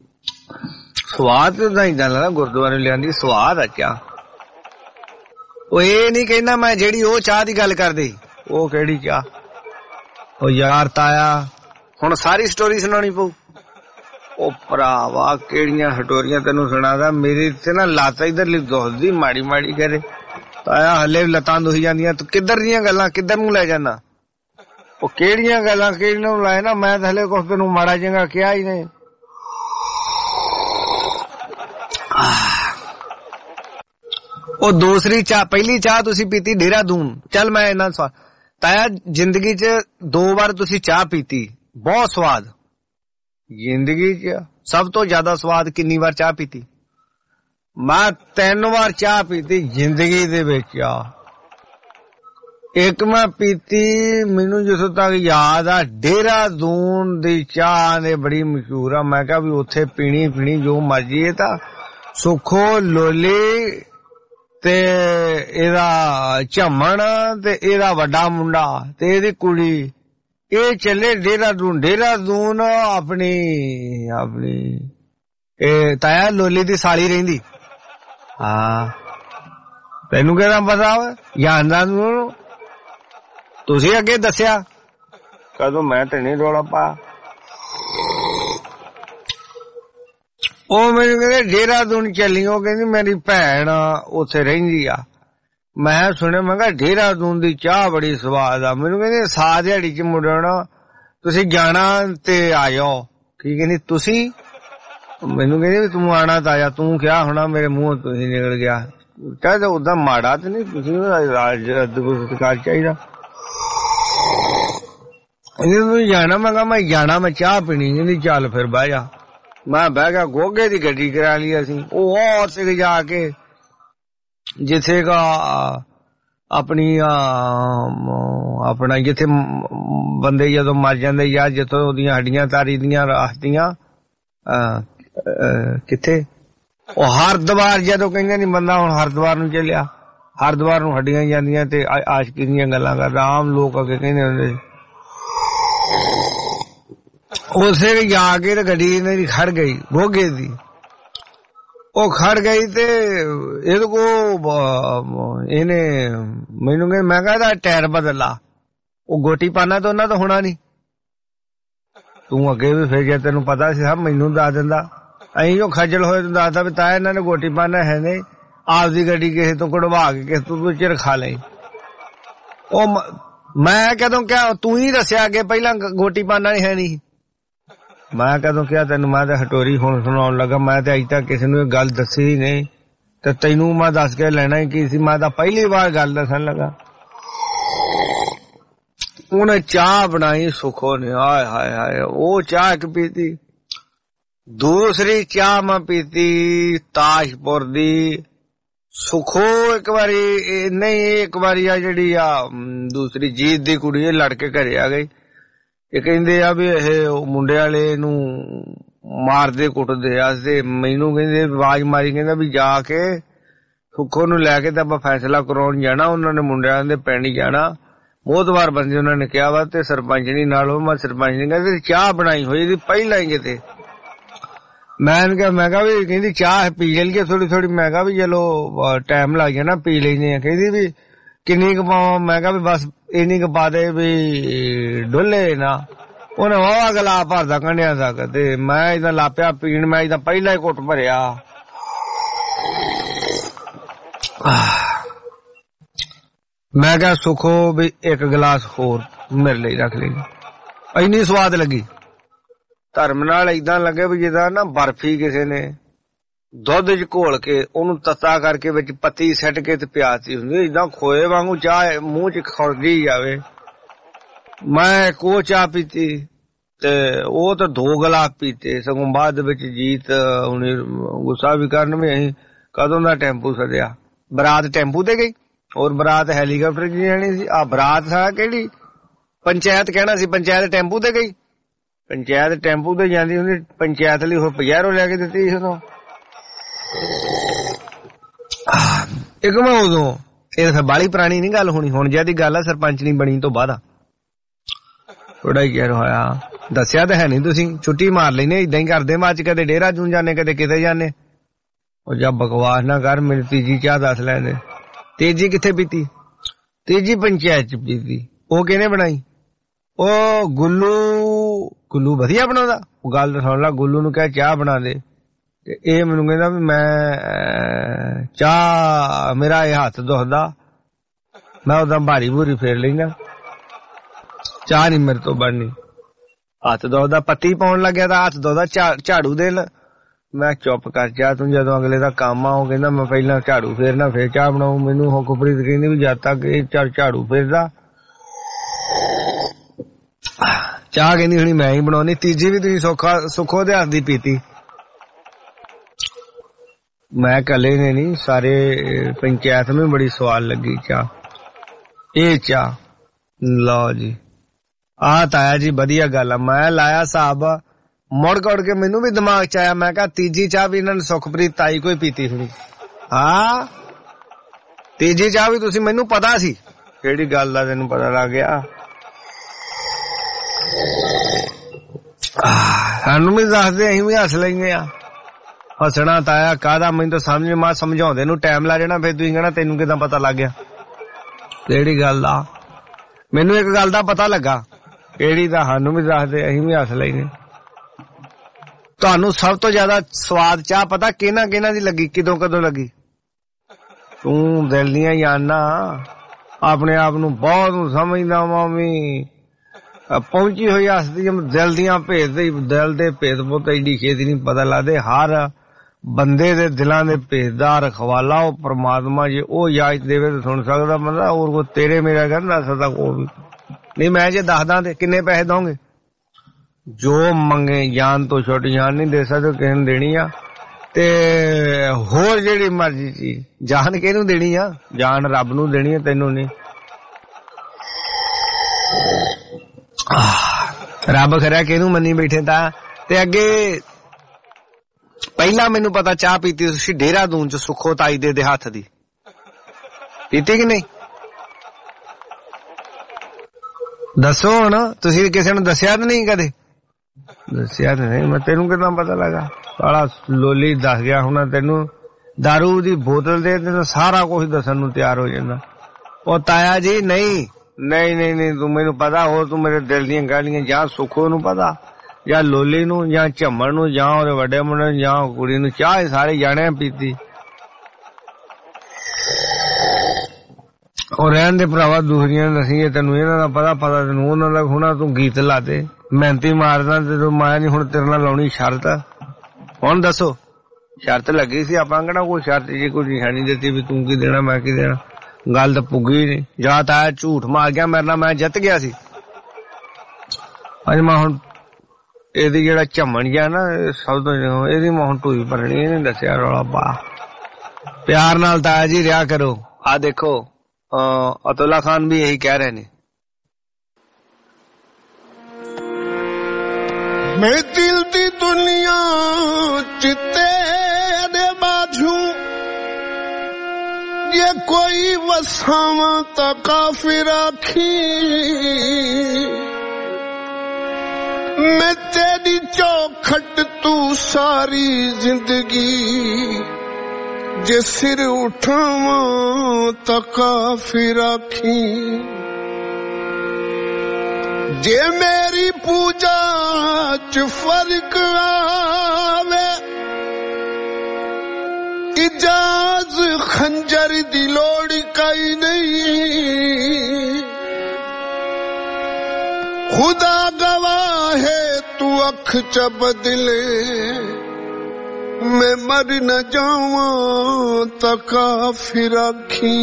ਸਵਾਦ ਤਾਂ ਏਦਾਂ ਲੱਗਦਾ ਗੁਰਦੁਆਰੇ ਲਿਆਂਦੀ ਸਵਾਦ ਆ ਚਾਹ। ਉਹ ਇਹ ਨਹੀਂ ਕਹਿੰਦਾ ਮੈਂ, ਜਿਹੜੀ ਉਹ ਚਾਹ ਦੀ ਗੱਲ ਕਰਦੇ। ਉਹ ਕਿਹੜੀ ਚਾਹ? ਉਹ ਯਾਰ ਤਾਇਆ ਹੁਣ ਸਾਰੀ ਸਟੋਰੀ ਸੁਣਾਉਣੀ ਪਊ। ਉਹ ਭਰਾਵਾ ਕਿਹੜੀਆਂ ਹਟੋਰੀਆਂ ਤੈਨੂੰ ਸੁਣਾਦਾ, ਮੇਰੀ ਤੇ ਨਾ ਲੱਤ ਇਧਰਲੀ ਦੁਖਦੀ ਮਾੜੀ ਮਾੜੀ ਕਰੇ। ਤਾਇਆ ਹਲੇ ਵੀ ਲੱਤਾਂ ਦੁਖੀ ਜਾਂਦੀਆਂ। ਤੂੰ ਕਿੱਧਰ ਦੀਆਂ ਗੱਲਾਂ ਕਿੱਧਰ ਨੂੰ ਲੈ ਜਾਂਦਾ? ਉਹ ਕਿਹੜੀਆਂ ਗੱਲਾਂ ਕਿਹੜੀਆਂ ਨੂੰ ਲਾਏ ਨਾ, ਮੈਂ ਤਾਂ ਹਲੇ ਕੁਛ ਤੈਨੂੰ ਮਾੜਾ ਚੰਗਾ ਕਿਹਾ ਹੀ ਨਹੀਂ। ਉਹ ਦੂਸਰੀ ਚਾਹ, ਪਹਿਲੀ ਚਾਹ ਤੁਸੀਂ ਪੀਤੀ ਦੇਹਰਾਦੂਨ। ਚੱਲ ਮੈਂ ਇਹਨਾਂ ਸਵਾਲ ਤਾਇਆ, ਜ਼ਿੰਦਗੀ 'ਚ 2 ਵਾਰ ਤੁਸੀਂ ਚਾਹ ਪੀਤੀ, ਬਹੁਤ ਸਵਾਦ। ਜ਼ਿੰਦਗੀ 'ਚ ਸਭ ਤੋਂ ਜ਼ਿਆਦਾ ਸਵਾਦ ਕਿੰਨੀ ਵਾਰ ਚਾਹ ਪੀਤੀ? ਮੈਂ 3 ਵਾਰ ਚਾਹ ਪੀਤੀ ਜ਼ਿੰਦਗੀ ਦੇ ਵਿੱਚ ਆ। ਇੱਕ ਮੈਂ ਪੀਤੀ, ਮੈਨੂੰ ਜਿੱਥੋਂ ਤੱਕ ਯਾਦ ਆ, ਦੇਹਰਾਦੂਨ ਦੀ ਚਾਹ ਨੇ ਬੜੀ ਮਸ਼ਹੂਰ ਆ। ਮੈਂ ਕਿਹਾ ਵੀ ਉੱਥੇ ਪੀਣੀ ਜੋ ਮਰਜੀ। ਇਹ ਤਾਂ ਸੁੱਖੋ ਲੋਲੀ ਤੇ ਇਹਦਾ ਝੰਮਣ ਤੇ ਇਹਦਾ ਵੱਡਾ ਮੁੰਡਾ ਤੇ ਇਹਦੀ ਕੁੜੀ, ਇਹ ਚੱਲੇ ਦੇਹਰਾਦੂਨ ਆਪਣੀ ਇਹ ਤਾਇਆ ਲੋਲੀ ਦੀ ਸਾਲੀ ਰਹਿੰਦੀ। ਹਾਂ ਤੈਨੂੰ ਕਿਹਦਾ ਪਤਾ ਵਾ? ਜਾਣਦਾ ਨੂੰ ਤੁਸੀਂ ਅੱਗੇ ਦੱਸਿਆ ਕਦੋਂ? ਮੈਂ ਤੇ ਨਹੀਂ ਰੌਲਾ ਪਾ। ਉਹ ਮੈਨੂੰ ਕਹਿੰਦੇ ਦੇਹਰਾਦੂਨ ਚੱਲੀ। ਉਹ ਕਹਿੰਦੀ ਮੇਰੀ ਭੈਣ ਉੱਥੇ ਰਹਿੰਦੀ ਆ। ਮੈਂ ਸੁਣਿਆ, ਮੈਂ ਕਿਹਾ ਦੇਹਰਾਦੂਨ ਦੀ ਚਾਹ ਬੜੀ ਸਵਾਦ ਆ। ਮੈਨੂੰ ਕਹਿੰਦੇ ਸਾਹ ਦਿਹਾੜੀ 'ਚ ਮੁੜਨਾ, ਤੁਸੀਂ ਜਾਣਾ ਤੇ ਆ ਜਾਓ। ਕੀ ਕਹਿੰਦੀ ਤੁਸੀਂ? ਮੈਨੂੰ ਕਹਿੰਦੀ ਤੂੰ ਆਣਾ ਤਾਂ ਆਇਆ, ਤੂੰ ਕਿਹਾ ਹੋਣਾ ਮੇਰੇ ਮੂੰਹ ਤੁਸੀਂ ਨਿਕਲ ਗਿਆ। ਕਹਿੰਦਾ ਓਦਾਂ ਮਾੜਾ ਤੇ ਨਹੀਂ, ਤੁਸੀਂ ਸਤਿਕਾਰ ਚਾਹੀਦਾ। ਤੂੰ ਜਾਣਾ? ਮੈਂ ਕਿਹਾ ਮੈਂ ਜਾਣਾ, ਮੈਂ ਚਾਹ ਪੀਣੀ। ਕਹਿੰਦੀ ਚੱਲ ਫਿਰ ਬਹਿ ਜਾ। ਮੈਂ ਬਹਿ ਗਿਆ। ਗੋਗੇ ਦੀ ਗੱਡੀ ਕਰਾ ਲਈ ਅਸੀਂ। ਉਹ ਉੱਥੇ ਜਾ ਕੇ ਜਿੱਥੇ ਆਪਣਾ ਜਿੱਥੇ ਬੰਦੇ ਜਦੋਂ ਮਰ ਜਾਂਦੇ ਜਾਂ ਜਿੱਥੋਂ ਉਹਦੀਆਂ ਹੱਡੀਆਂ ਤਾਰੀ ਦੀਆਂ ਰਾਸਤੀਆਂ, ਕਿੱਥੇ ਉਹ ਹਰਿਦੁਆਰ, ਜਦੋਂ ਕਹਿੰਦੇ ਨੀ ਬੰਦਾ ਹੁਣ ਹਰਿਦੁਆਰ ਨੂੰ ਚੱਲਿਆ, ਹਰਿਦੁਆਰ ਨੂੰ ਹੱਡੀਆਂ ਜਾਂਦੀਆਂ ਤੇ ਆਸ਼ਕੀ ਦੀਆਂ ਗੱਲਾਂ ਕਰਦਾ। ਆਮ ਲੋਕ ਅੱਗੇ ਕਹਿੰਦੇ ਹੁੰਦੇ। ਉਸੇ ਜਾ ਕੇ ਤੇ ਗੱਡੀ ਇਹਨਾਂ ਦੀ ਖੜ ਗਈ, ਗੋਗੇ ਦੀ। ਉਹ ਖੜ ਗਈ ਤੇ ਇਹਦੇ ਕੋ ਇਹਨੇ ਮੈਨੂੰ ਕਹਿੰਦਾ, ਮੈਂ ਕਹਿੰਦਾ ਟਾਇਰ ਬਦਲਾ। ਉਹ ਗੋਟੀ ਪਾਣਾ ਤਾਂ ਉਹਨਾਂ ਤੋਂ ਹੋਣਾ ਨੀ। ਤੂੰ ਅੱਗੇ ਵੀ ਫਿਰ ਜੇ ਤੈਨੂੰ ਪਤਾ ਸੀ ਸਭ ਮੈਨੂੰ ਦੱਸ ਦਿੰਦਾ। ਅਸੀਂ ਜੋ ਖੱਜਲ ਹੋਏ ਤੂੰ ਦੱਸਦਾ ਵੀ ਤਾਂ ਇਹਨਾਂ ਨੇ ਗੋਟੀ ਪਾਣਾ ਹੈ ਨਹੀਂ, ਆਪਦੀ ਗੱਡੀ ਕਿਸੇ ਤੋਂ ਕਢਵਾ ਕੇ ਕਿਸੇ ਤੋਂ ਚਿਰ ਖਾ ਲਈ। ਉਹ ਮੈਂ ਕਦੋਂ ਕਿਹਾ? ਤੂੰ ਹੀ ਦੱਸਿਆ ਅੱਗੇ ਪਹਿਲਾਂ ਗੋਟੀ ਪਾਣਾ ਨਹੀਂ ਹੈ ਨਹੀਂ। ਮੈਂ ਕਦੋਂ ਕਿਹਾ ਤੈਨੂੰ? ਮੈਂ ਤਾਂ ਹਟੋਰੀ ਹੁਣ ਸੁਣਾਉਣ ਲੱਗਾ। ਮੈਂ ਤੇ ਅਜੇ ਤੱਕ ਕਿਸੇ ਨੂੰ ਇਹ ਗੱਲ ਦੱਸੀ ਹੀ ਨਹੀਂ ਤੇ ਤੈਨੂੰ ਮੈਂ ਦੱਸ ਕੇ ਲੈਣਾ ਹੀ ਕੀ ਸੀ। ਮੈਂ ਤਾਂ ਪਹਿਲੀ ਵਾਰ ਗੱਲ ਦੱਸਣ ਲੱਗਾ। ਉਹਨੇ ਚਾਹ ਬਣਾਈ ਸੁੱਖੋ ਨੇ, ਹਾਏ ਹਾਏ ਹਾਏ। ਉਹ ਚਾਹ ਇੱਕ ਪੀਤੀ। ਦੂਸਰੀ ਚਾਹ ਮੈਂ ਪੀਤੀ ਤਾਜਪੁਰ ਦੀ। ਸੁੱਖੋ ਇੱਕ ਵਾਰੀ ਨਹੀਂ, ਇੱਕ ਵਾਰੀ ਆ ਜਿਹੜੀ ਆ ਦੂਸਰੀ ਜੀਤ ਦੀ ਕੁੜੀ, ਇਹ ਲੜ ਕੇ ਘਰੇ ਆ ਗਈ। ਇਹ ਕਹਿੰਦੇ ਆ ਵੀ ਇਹ ਮੁੰਡੇ ਵਾਲੇ ਨੂੰ ਮਾਰਦੇ ਕੁੱਟਦੇ ਆ ਤੇ ਮੈਨੂੰ ਕਹਿੰਦੇ ਆਵਾਜ਼ ਮਾਰੀ, ਕਹਿੰਦਾ ਵੀ ਜਾ ਕੇ ਸੁੱਖੋ ਨੂੰ ਲੈ ਕੇ ਤੇ ਆਪਾਂ ਫੈਸਲਾ ਕਰਾਉਣ ਜਾਣਾ। ਉਹਨਾਂ ਨੇ ਮੁੰਡਿਆਂ ਦੇ ਪਿੰਡ ਜਾਣਾ, ਮੋਹਤਵਾਰ ਬੰਦੇ ਉਹਨਾਂ ਨੇ ਕਿਹਾ ਵਾ ਤੇ ਸਰਪੰਚਣੀ ਨਾਲ। ਉਹ ਮੈਂ ਸਰਪੰਚ ਨੇ ਕਹਿੰਦੇ ਚਾਹ ਬਣਾਈ ਹੋਈ ਸੀ ਪਹਿਲਾਂ ਹੀ ਕਿਤੇ। ਮੈਂ ਕਿਹਾ ਵੀ ਕਹਿੰਦੀ ਚਾਹ ਪੀ ਲਈਏ ਥੋੜੀ ਥੋੜੀ। ਮੈਂ ਕਿਹਾ ਵੀ ਚਲੋ ਟਾਈਮ ਲੱਗ ਜਾਣਾ ਪੀ ਲੈਂਦੇ ਆ। ਕਹਿੰਦੀ ਵੀ ਕਿੰਨੀ ਕੁ ਪਾਵਾਂ? ਮੈਂ ਕਿਹਾ ਵੀ ਬਸ ਇੰਨੀ ਕੁ ਪਾ ਦੇ ਵੀ ਡੁੱਲੇ ਨਾ। ਉਹਨੇ ਵਾਵਾ ਗਲਾ ਭਰਦਾ ਕੰਢਿਆਂ ਤੱਕ ਤੇ ਮੈਂ ਇਹਦਾ ਲਾਪਿਆ ਪੀਣ। ਮੈਂ ਇਹਦਾ ਪਹਿਲਾਂ ਹੀ ਘੁੱਟ ਭਰਿਆ। ਮੈਂ ਕਿਹਾ ਸੁੱਖੋ ਵੀ ਇੱਕ ਗਲਾਸ ਹੋਰ ਮੇਰੇ ਲਈ ਰੱਖ ਲਈ। ਇੰਨੀ ਸਵਾਦ ਲੱਗੀ। ਧਰਮ ਨਾਲ ਏਦਾਂ ਲੱਗੇ ਵੀ ਜਿੱਦਾਂ ਨਾ ਬਰਫੀ ਕਿਸੇ ਨੇ ਦੁੱਧ 'ਚ ਘੋਲ ਕੇ ਉਹਨੂੰ ਤੱਤਾ ਕਰਕੇ ਵਿੱਚ ਪੱਤੀ ਸੱਟ ਕੇ ਤੇ ਪਿਆਤੀ ਹੁੰਦੀ, ਏਦਾਂ ਖੋਏ ਵਾਂਗੂ ਚਾਹ ਮੂੰਹ 'ਚ ਖੁਰਦੀ ਜਾਵੇ। ਮੈਂ ਇੱਕ ਉਹ ਚਾਹ ਪੀਤੀ ਤੇ ਉਹ ਤਾਂ 2 ਗਲਾਸ ਪੀਤੇ। ਸਗੋਂ ਬਾਅਦ ਵਿੱਚ ਜੀਤ ਹੁਣ ਗੁੱਸਾ ਵੀ ਕਰਨ ਵੀ ਅਸੀਂ ਕਦੋਂ ਦਾ ਟੈਂਪੂ ਸੱਦਿਆ। ਬਰਾਤ ਟੈਂਪੂ ਤੇ ਗਈ, ਹੋਰ ਬਰਾਤ ਹੈਲੀਕਾਪਟਰ 'ਚ ਜਾਣੀ ਸੀ। ਆ ਬਰਾਤ ਸਾ ਕਿਹੜੀ ਪੰਚਾਇਤ ਕਹਿਣਾ ਸੀ, ਪੰਚਾਇਤ ਟੈਂਪੂ ਤੇ ਗਈ। ਪੰਚਾਇਤ ਟੈਂਪੂ ਤੇ ਜਾਂਦੀ ਹੁੰਦੀ, ਪੰਚਾਇਤ ਲਈ ਉਹ ਪਜੈਰੋ ਲੈ ਕੇ ਦਿੱਤੀ ਸੀ ਉਦੋਂ। ਇੱਕ ਮੈਂ ਉਦੋਂ ਇਹ ਫਿਰ ਬਾਲੀ ਪੁਰਾਣੀ ਨੀ ਗੱਲ ਹੋਣੀ, ਹੁਣ ਜਿਹਦੀ ਗੱਲ ਆ ਸਰਪੰਚ ਨਹੀਂ ਬਣੀ ਤੋਂ ਬਾਅਦ ਆ। ਥੋੜਾ ਹੀ ਚਿਰ ਹੋਇਆ, ਦੱਸਿਆ ਤਾਂ ਹੈ ਨੀ ਤੁਸੀਂ, ਛੁੱਟੀ ਮਾਰ ਲੈਨੇ ਏਦਾਂ ਹੀ ਕਰਦੇ। ਮੈਂ ਅੱਜ ਕਦੇ ਦੇਹਰਾਦੂਨ ਜਾਣੇ, ਕਦੇ ਕਿਤੇ ਜਾਣੇ। ਉਹ ਜਦ ਬਕਵਾਸ ਨਾ ਕਰ, ਮੇਰੀ ਤੀਜੀ ਚਾਹ ਦੱਸ ਲੈਂਦੇ। ਤੀਜੀ ਕਿੱਥੇ ਪੀਤੀ? ਤੀਜੀ ਪੰਚਾਇਤ ਚ ਪੀਤੀ। ਉਹ ਕਿਹਨੇ ਬਣਾਈ? ਉਹ ਗੁੱਲੂ ਵਧੀਆ ਬਣਾਉਂਦਾ। ਉਹ ਗੱਲ ਸੁਣ ਲਾ, ਗੁੱਲੂ ਨੂੰ ਕਹਿ ਚਾਹ ਬਣਾ ਦੇ, ਤੇ ਇਹ ਮੈਨੂੰ ਕਹਿੰਦਾ ਵੀ ਮੈਂ ਚਾਹ, ਮੇਰਾ ਇਹ ਹੱਥ ਦੁਖਦਾ, ਮੈਂ ਉਦਾਂ ਭਾਰੀ ਭੂਰੀ ਫੇਰ ਲੈਂਦਾ, ਚਾਹ ਨੀ ਮੇਰੇ ਤੋਂ ਬਣਨੀ। ਹੱਥ ਦੁਖਦਾ, ਪੱਤੀ ਪਾਉਣ ਲੱਗਿਆ ਤਾਂ ਹੱਥ ਦੁਖਦਾ, ਝਾੜੂ ਦੇਣ। ਮੈਂ ਚੁੱਪ ਕਰ ਜਾ ਤੂੰ, ਜਦੋਂ ਅਗਲੇ ਦਾ ਕੰਮ ਆ ਉਹ ਕਹਿੰਦਾ ਮੈਂ ਪਹਿਲਾਂ ਝਾੜੂ ਫੇਰਨਾ ਫੇਰ ਚਾਹ ਬਣਾਉ। ਮੈਨੂੰ ਹੁਕਮਪ੍ਰੀਤ ਕਹਿੰਦੀ ਵੀ ਜਦ ਤੱਕ ਇਹ ਝਾੜੂ ਫੇਰਦਾ ਚਾਹ ਕਹਿੰਦੀ ਹੁਣੀ ਮੈਂ ਹੀ ਬਣਾਉਣੀ। ਤੀਜੀ ਵੀ ਤੁਸੀਂ ਸੁੱਖੋ ਦੇ ਹੱਥ ਦੀ ਪੀਤੀ। ਮੈਂ ਕੱਲੇ ਨੇ ਨੀ, ਸਾਰੇ ਪੰਚਾਇਤ ਨੂੰ ਬੜੀ ਸਵਾਦ ਲੱਗੀ ਚਾਹ। ਇਹ ਚਾਹ ਲਓ ਜੀ, ਆਹ ਤਾਇਆ ਜੀ ਵਧੀਆ ਗੱਲ ਆ। ਮੈਂ ਲਾਇਆ ਹਿਸਾਬ, ਮੁੜ ਕੌੜ ਕੇ ਮੈਨੂੰ ਵੀ ਦਿਮਾਗ ਚ ਆਇਆ, ਮੈਂ ਕਿਹਾ ਤੀਜੀ ਚਾਹ ਵੀ ਇਹਨਾਂ ਨੇ ਸੁਖਪ੍ਰੀਤ ਤਾਈ ਕੋਈ ਪੀਤੀ ਹੋਣੀ। ਹਾਂ, ਤੀਜੀ ਚਾਹ ਵੀ ਤੁਸੀਂ, ਮੈਨੂੰ ਪਤਾ ਸੀ ਕਿਹੜੀ ਗੱਲ ਦਾ, ਤੈਨੂੰ ਪਤਾ ਲੱਗ ਗਿਆ। ਸਾਨੂੰ ਵੀ ਦੱਸਦੇ, ਅਸੀਂ ਵੀ ਹੱਸ ਲੈਂਦੇ ਆ। ਹੱਸਣਾ ਤਾਇਆ ਕਾਹਦਾ, ਮੈਨੂੰ ਤਾਂ ਸਮਝ ਮਾ ਸਮਝਾਉਂਦੇ ਨੂੰ ਟਾਈਮ ਲੱਗ ਜਾਣਾ, ਫੇਰ ਤੁਸੀਂ ਕਹਿਣਾ ਤੈਨੂੰ ਕਿੱਦਾਂ ਪਤਾ ਲੱਗ ਗਿਆ ਕਿਹੜੀ ਗੱਲ ਦਾ। ਮੈਨੂੰ ਇੱਕ ਗੱਲ ਦਾ ਪਤਾ ਲੱਗਾ, ਕਿਹੜੀ ਦਾ, ਸਾਨੂੰ ਵੀ ਦੱਸਦੇ, ਅਸੀਂ ਵੀ ਹੱਸ ਲੈਂਦੇ। ਤੁਹਾਨੂੰ ਸਭ ਤੋਂ ਜ਼ਿਆਦਾ ਸਵਾਦ ਚਾਹ ਪਤਾ ਕਿਹਨਾਂ ਦੀ ਲੱਗੀ, ਕਦੋਂ ਲੱਗੀ? ਤੂੰ ਦਿਲ ਦੀਆਂ ਜਾਨਾ, ਆਪਣੇ ਆਪ ਨੂੰ ਬਹੁਤ ਸਮਝਦਾ ਵਾਂ ਵੀ ਪਹੁੰਚੀ ਹੋਈ ਹੱਸਦੀ ਦਿਲ ਦੀਆਂ ਭੇਦ, ਦਿਲ ਦੇ ਭੇਦ ਬਹੁਤ ਐਡੀ ਛੇਤੀ ਨਹੀਂ ਪਤਾ ਲੱਗਦੇ। ਹਰ ਬੰਦੇ ਦੇ ਦਿਲਾਂ ਦੇ ਭੇਦ ਦਾ ਰਖਵਾਲਾ ਉਹ ਪ੍ਰਮਾਤਮਾ, ਜੇ ਉਹ ਇਜਾਜ਼ਤ ਦੇਵੇ ਤਾਂ ਸੁਣ ਸਕਦਾ ਬੰਦਾ, ਹੋਰ ਕੋ ਤੇਰੇ ਮੇਰਾ ਕਹਿੰਦਾ ਸਕਦਾ ਕੋਈ ਵੀ ਨਹੀਂ। ਮੈਂ ਜੇ ਦੱਸਦਾ ਤੇ ਕਿੰਨੇ ਪੈਸੇ ਦਓਗੇ? ਜੋ ਮੰਗੇ, ਜਾਨ ਤੋਂ ਛੋਟੀ ਜਾਨ ਨਹੀਂ ਦੇ ਸਕਦੇ, ਕਿਸੇ ਨੂੰ ਦੇਣੀ ਆ। ਤੇ ਹੋਰ ਜਿਹੜੀ ਮਰਜ਼ੀ ਚੀਜ਼, ਜਾਨ ਕਿਹਨੂੰ ਦੇਣੀ ਆ? ਜਾਨ ਰੱਬ ਨੂੰ ਦੇਣੀ ਆ, ਤੈਨੂੰ ਨਹੀਂ। ਰੱਬ ਖਰਿਆ ਕਿਹਨੂੰ ਮੰਨੀ ਬੈਠੇ ਤਾਂ। ਤੇ ਅੱਗੇ ਪਹਿਲਾਂ ਮੈਨੂੰ ਪਤਾ ਚਾਹ ਪੀਤੀ ਤੁਸੀਂ ਦੇਹਰਾਦੂਨ ਚ ਸੁੱਖੋ ਤਾਈ ਦੇ ਹੱਥ ਦੀ, ਪੀਤੀ ਕਿ ਨਹੀਂ? ਦੱਸੋ ਹੁਣ, ਤੁਸੀਂ ਕਿਸੇ ਨੂੰ ਦੱਸਿਆ ਤਾਂ ਨਹੀਂ? ਕਦੇ ਦੱਸਿਆ ਤਾਂ ਨਹੀਂ। ਮੈਂ ਤੈਨੂੰ ਕਿੱਦਾਂ ਪਤਾ ਲੱਗਾ? ਸਾਲਾ ਲੋਲੀ ਦੱਸ ਗਿਆ ਹੁਣ ਤੈਨੂੰ। ਦਾਰੂ ਦੀ ਬੋਤਲ ਦੇ ਤਾਂ ਸਾਰਾ ਕੁਝ ਦੱਸਣ ਨੂੰ ਤਿਆਰ ਹੋ ਜਾਂਦਾ। ਉਹ ਤਾਇਆ ਜੀ ਨਹੀਂ, ਤੂੰ ਮੈਨੂੰ ਪਤਾ, ਹੋਰ ਤੂੰ ਮੇਰੇ ਦਿਲ ਦੀਆਂ ਗਾਲੀਆਂ, ਜਾਂ ਸੁੱਖੋ ਨੂੰ ਪਤਾ, ਜਾਂ ਲੋਲੀ ਨੂੰ, ਜਾਂ ਝੰਮਣ ਨੂੰ, ਜਾਂ ਉਹਦੇ ਵੱਡੇ ਮੁੰਡੇ ਨੂੰ, ਜਾਂ ਕੁੜੀ ਨੂੰ। ਚਾਹ ਸਾਰੇ ਜਾਣਿਆਂ ਪੀਤੀ। ਉਹ ਰਹਿਣ ਦੇ ਭਰਾਵਾ, ਦੂਸਰੀਆਂ ਦੱਸੀਏ ਤੈਨੂੰ, ਇਹਨਾਂ ਦਾ ਪਤਾ ਤੈਨੂੰ ਉਹਨਾਂ ਦਾ ਹੋਣਾ। ਤੂੰ ਗੀਤ ਲਾ ਦੇ, ਮਿਹਨਤੀ ਮਾਰਦਾ ਤੇ ਤੂੰ ਮਾਇਆ ਨੀ ਹੁਣ ਤੇਰੇ ਨਾਲ ਲਾਉਣੀ ਸ਼ਰਤ। ਹੁਣ ਦੱਸੋ, ਸ਼ਰਤ ਲੱਗੀ ਸੀ, ਆਪਾਂ ਕਿਹੜਾ ਕੋਈ ਸ਼ਰਤ ਜੀ ਕੋਈ ਨਿਸ਼ਾਨੀ ਦਿੱਤੀ ਵੀ ਤੂੰ ਕੀ ਦੇਣਾ ਮੈਂ ਕੀ ਦੇਣਾ? ਗੱਲ ਤਾਂ ਪੁੱਗੀ ਨੀ। ਜਾਂ ਤਾਂ ਝੂਠ ਮਾਰ ਗਿਆ ਮੇਰੇ ਨਾਲ, ਮੈਂ ਜਿੱਤ ਗਿਆ ਸੀ। ਅੱਜ ਮੈਂ ਹੁਣ ਇਹਦੀ ਜਿਹੜਾ ਝੰਮਣ ਗਿਆ ਨਾ, ਸਭ ਤੋਂ ਇਹਦੀ ਮੈਂ ਹੁਣ ਢੂਈ ਭਰਨੀ। ਇਹਨੇ ਦੱਸਿਆ ਰੌਲਾ ਪਾ, ਪਿਆਰ ਨਾਲ ਤਾਇਆ ਜੀ ਰਿਹਾ ਕਰੋ। ਆਹ ਦੇਖੋ ਅਤੁੱਲਾ ਖਾਨ ਵੀ ਇਹੀ ਕਹਿ ਰਹੇ ਨੇ। मैं दिल दी दुनिया चित्ते दे बाजू, ये कोई वसावा ता काफिर आखी। मैं तेरी चौखट तू सारी जिंदगी, जे सिर उठावा ता काफिर आखी। जे मेरी पूजा च फर्क आवे, इजाज खंजर दी लोड़ कई नहीं। खुदा गवाह है तू अख च बदले, मैं मर न जावा ता काफिर आखी।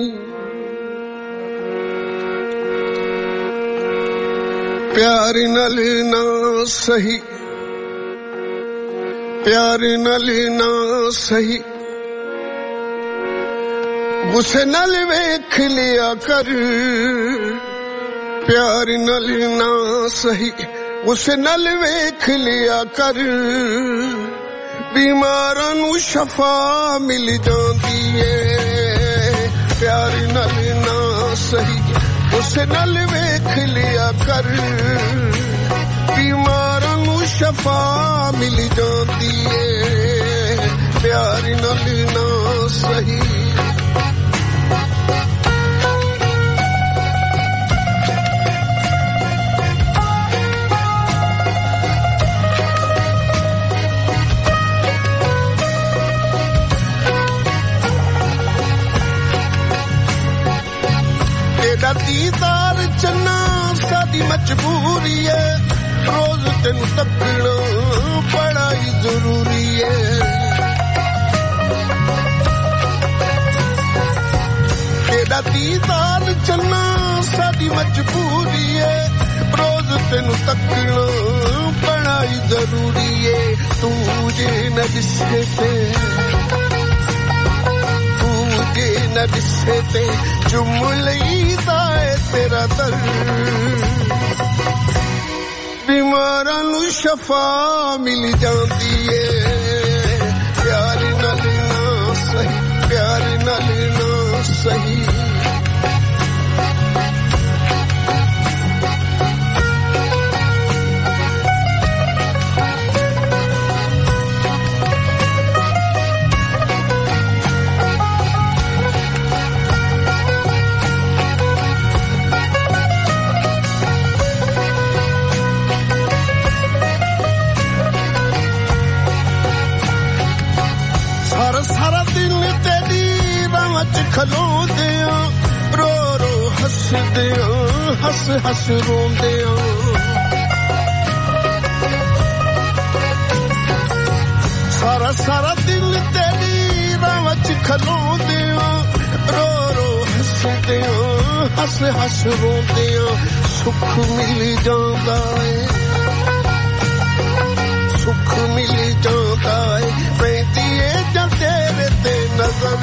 प्यार नल ना सही, प्यार नल ना सही, गुस्से नल वेख लिया कर। प्यार नल ना सही, गुस्से नल वेख लिया कर। बीमारां नू शफा मिल जांदी है। प्यार नल ना सही, उसे नल वेख लिया कर। बीमारां नू शफा मिल जाती है। प्यार नल ना सही, मजबूरी है रोज तेनू तकना बड़ा ही जरूरी है तेरा दीदार चलना साडी मजबूरी है रोज तेनू तकना बड़ा ही जरूरी है तुझे न दिसे न दिसे ते चुम लईदा है तेरा दर बीमारां नू शफा मिल जांदी है प्यार नाल ना सही प्यार नाल ना सही सारा दिन तेरी राह च खलोंदे रो रो हसदे हस हस रोंदे सारा दिन तेरी राह च खलोंदे रो रो हसदे हस हस रोंदे सुख मिल जांदा है सुख मिल जाता है पैंती है जब तेरे ते नजर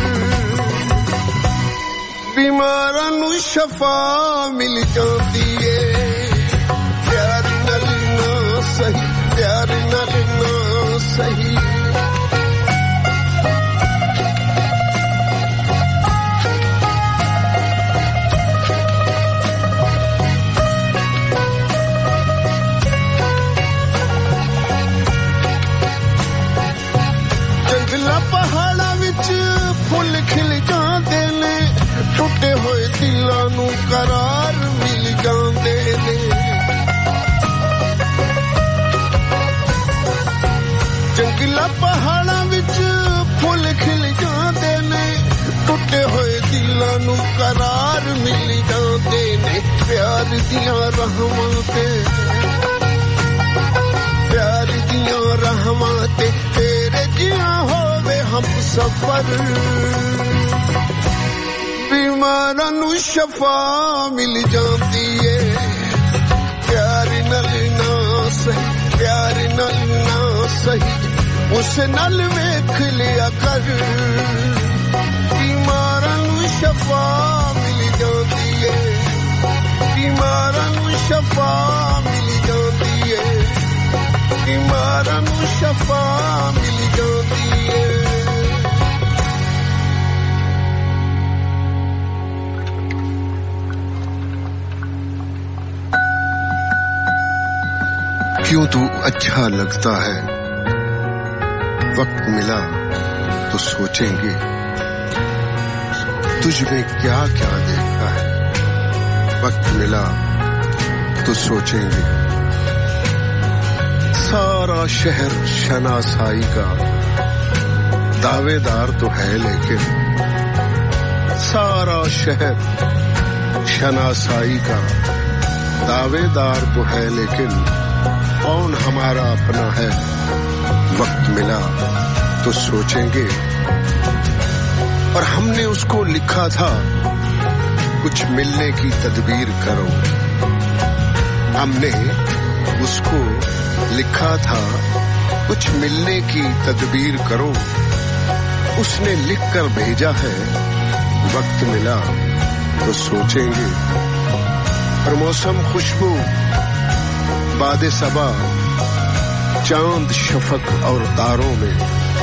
बीमारां नू शफा मिल जाती है प्यार नाल ना सही प्यार नाल ना सही पहाड़ा विच फुल खिल जांदे ने टुटे होए दिलां नू करार मिल जांदे ने जंगला पहाड़ा विच फुल खिल जांदे ने टुटे होए दिलां नू करार मिल जांदे ने प्यार दियां रहमते प्यार दियां रहमते तेरे जिया होवे हम सफर बीमारां नू शफा मिल जाती है प्यार नाल ना सही प्यार नाल ना सही उस नाल वेख लिया कर बीमारां नू शफा मिल जाती है बीमारां नू शफा मिल जाती है बीमारां नू शफा मिल जाती है क्यों तू अच्छा लगता है वक्त मिला तो सोचेंगे तुझ में क्या क्या देखा है वक्त मिला तो सोचेंगे सारा शहर शनासाई का दावेदार तो है लेकिन सारा शहर शनासाई का दावेदार तो है लेकिन कौन हमारा अपना है वक्त मिला तो सोचेंगे और हमने उसको लिखा था कुछ मिलने की तदबीर करो हमने उसको लिखा था कुछ मिलने की तदबीर करो उसने लिखकर भेजा है वक्त मिला तो सोचेंगे और मौसम खुशबू बादे सबा चांद शफक और तारों में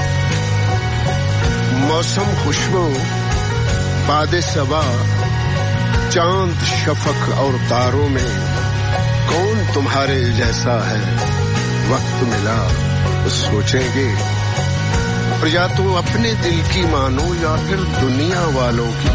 मौसम खुशबू बादे सबा चांद शफक और तारों में कौन तुम्हारे जैसा है वक्त मिला तो सोचेंगे और या तो अपने दिल की मानो या फिर दुनिया वालों की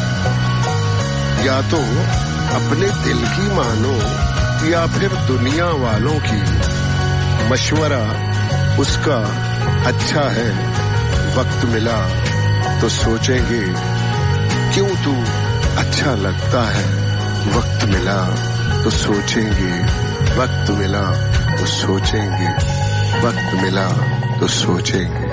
या तो अपने दिल की मानो या फिर दुनिया वालों की मशवरा उसका अच्छा है वक्त मिला तो सोचेंगे क्यों तू अच्छा लगता है वक्त मिला तो सोचेंगे, वक्त मिला तो सोचेंगे, वक्त मिला तो सोचेंगे।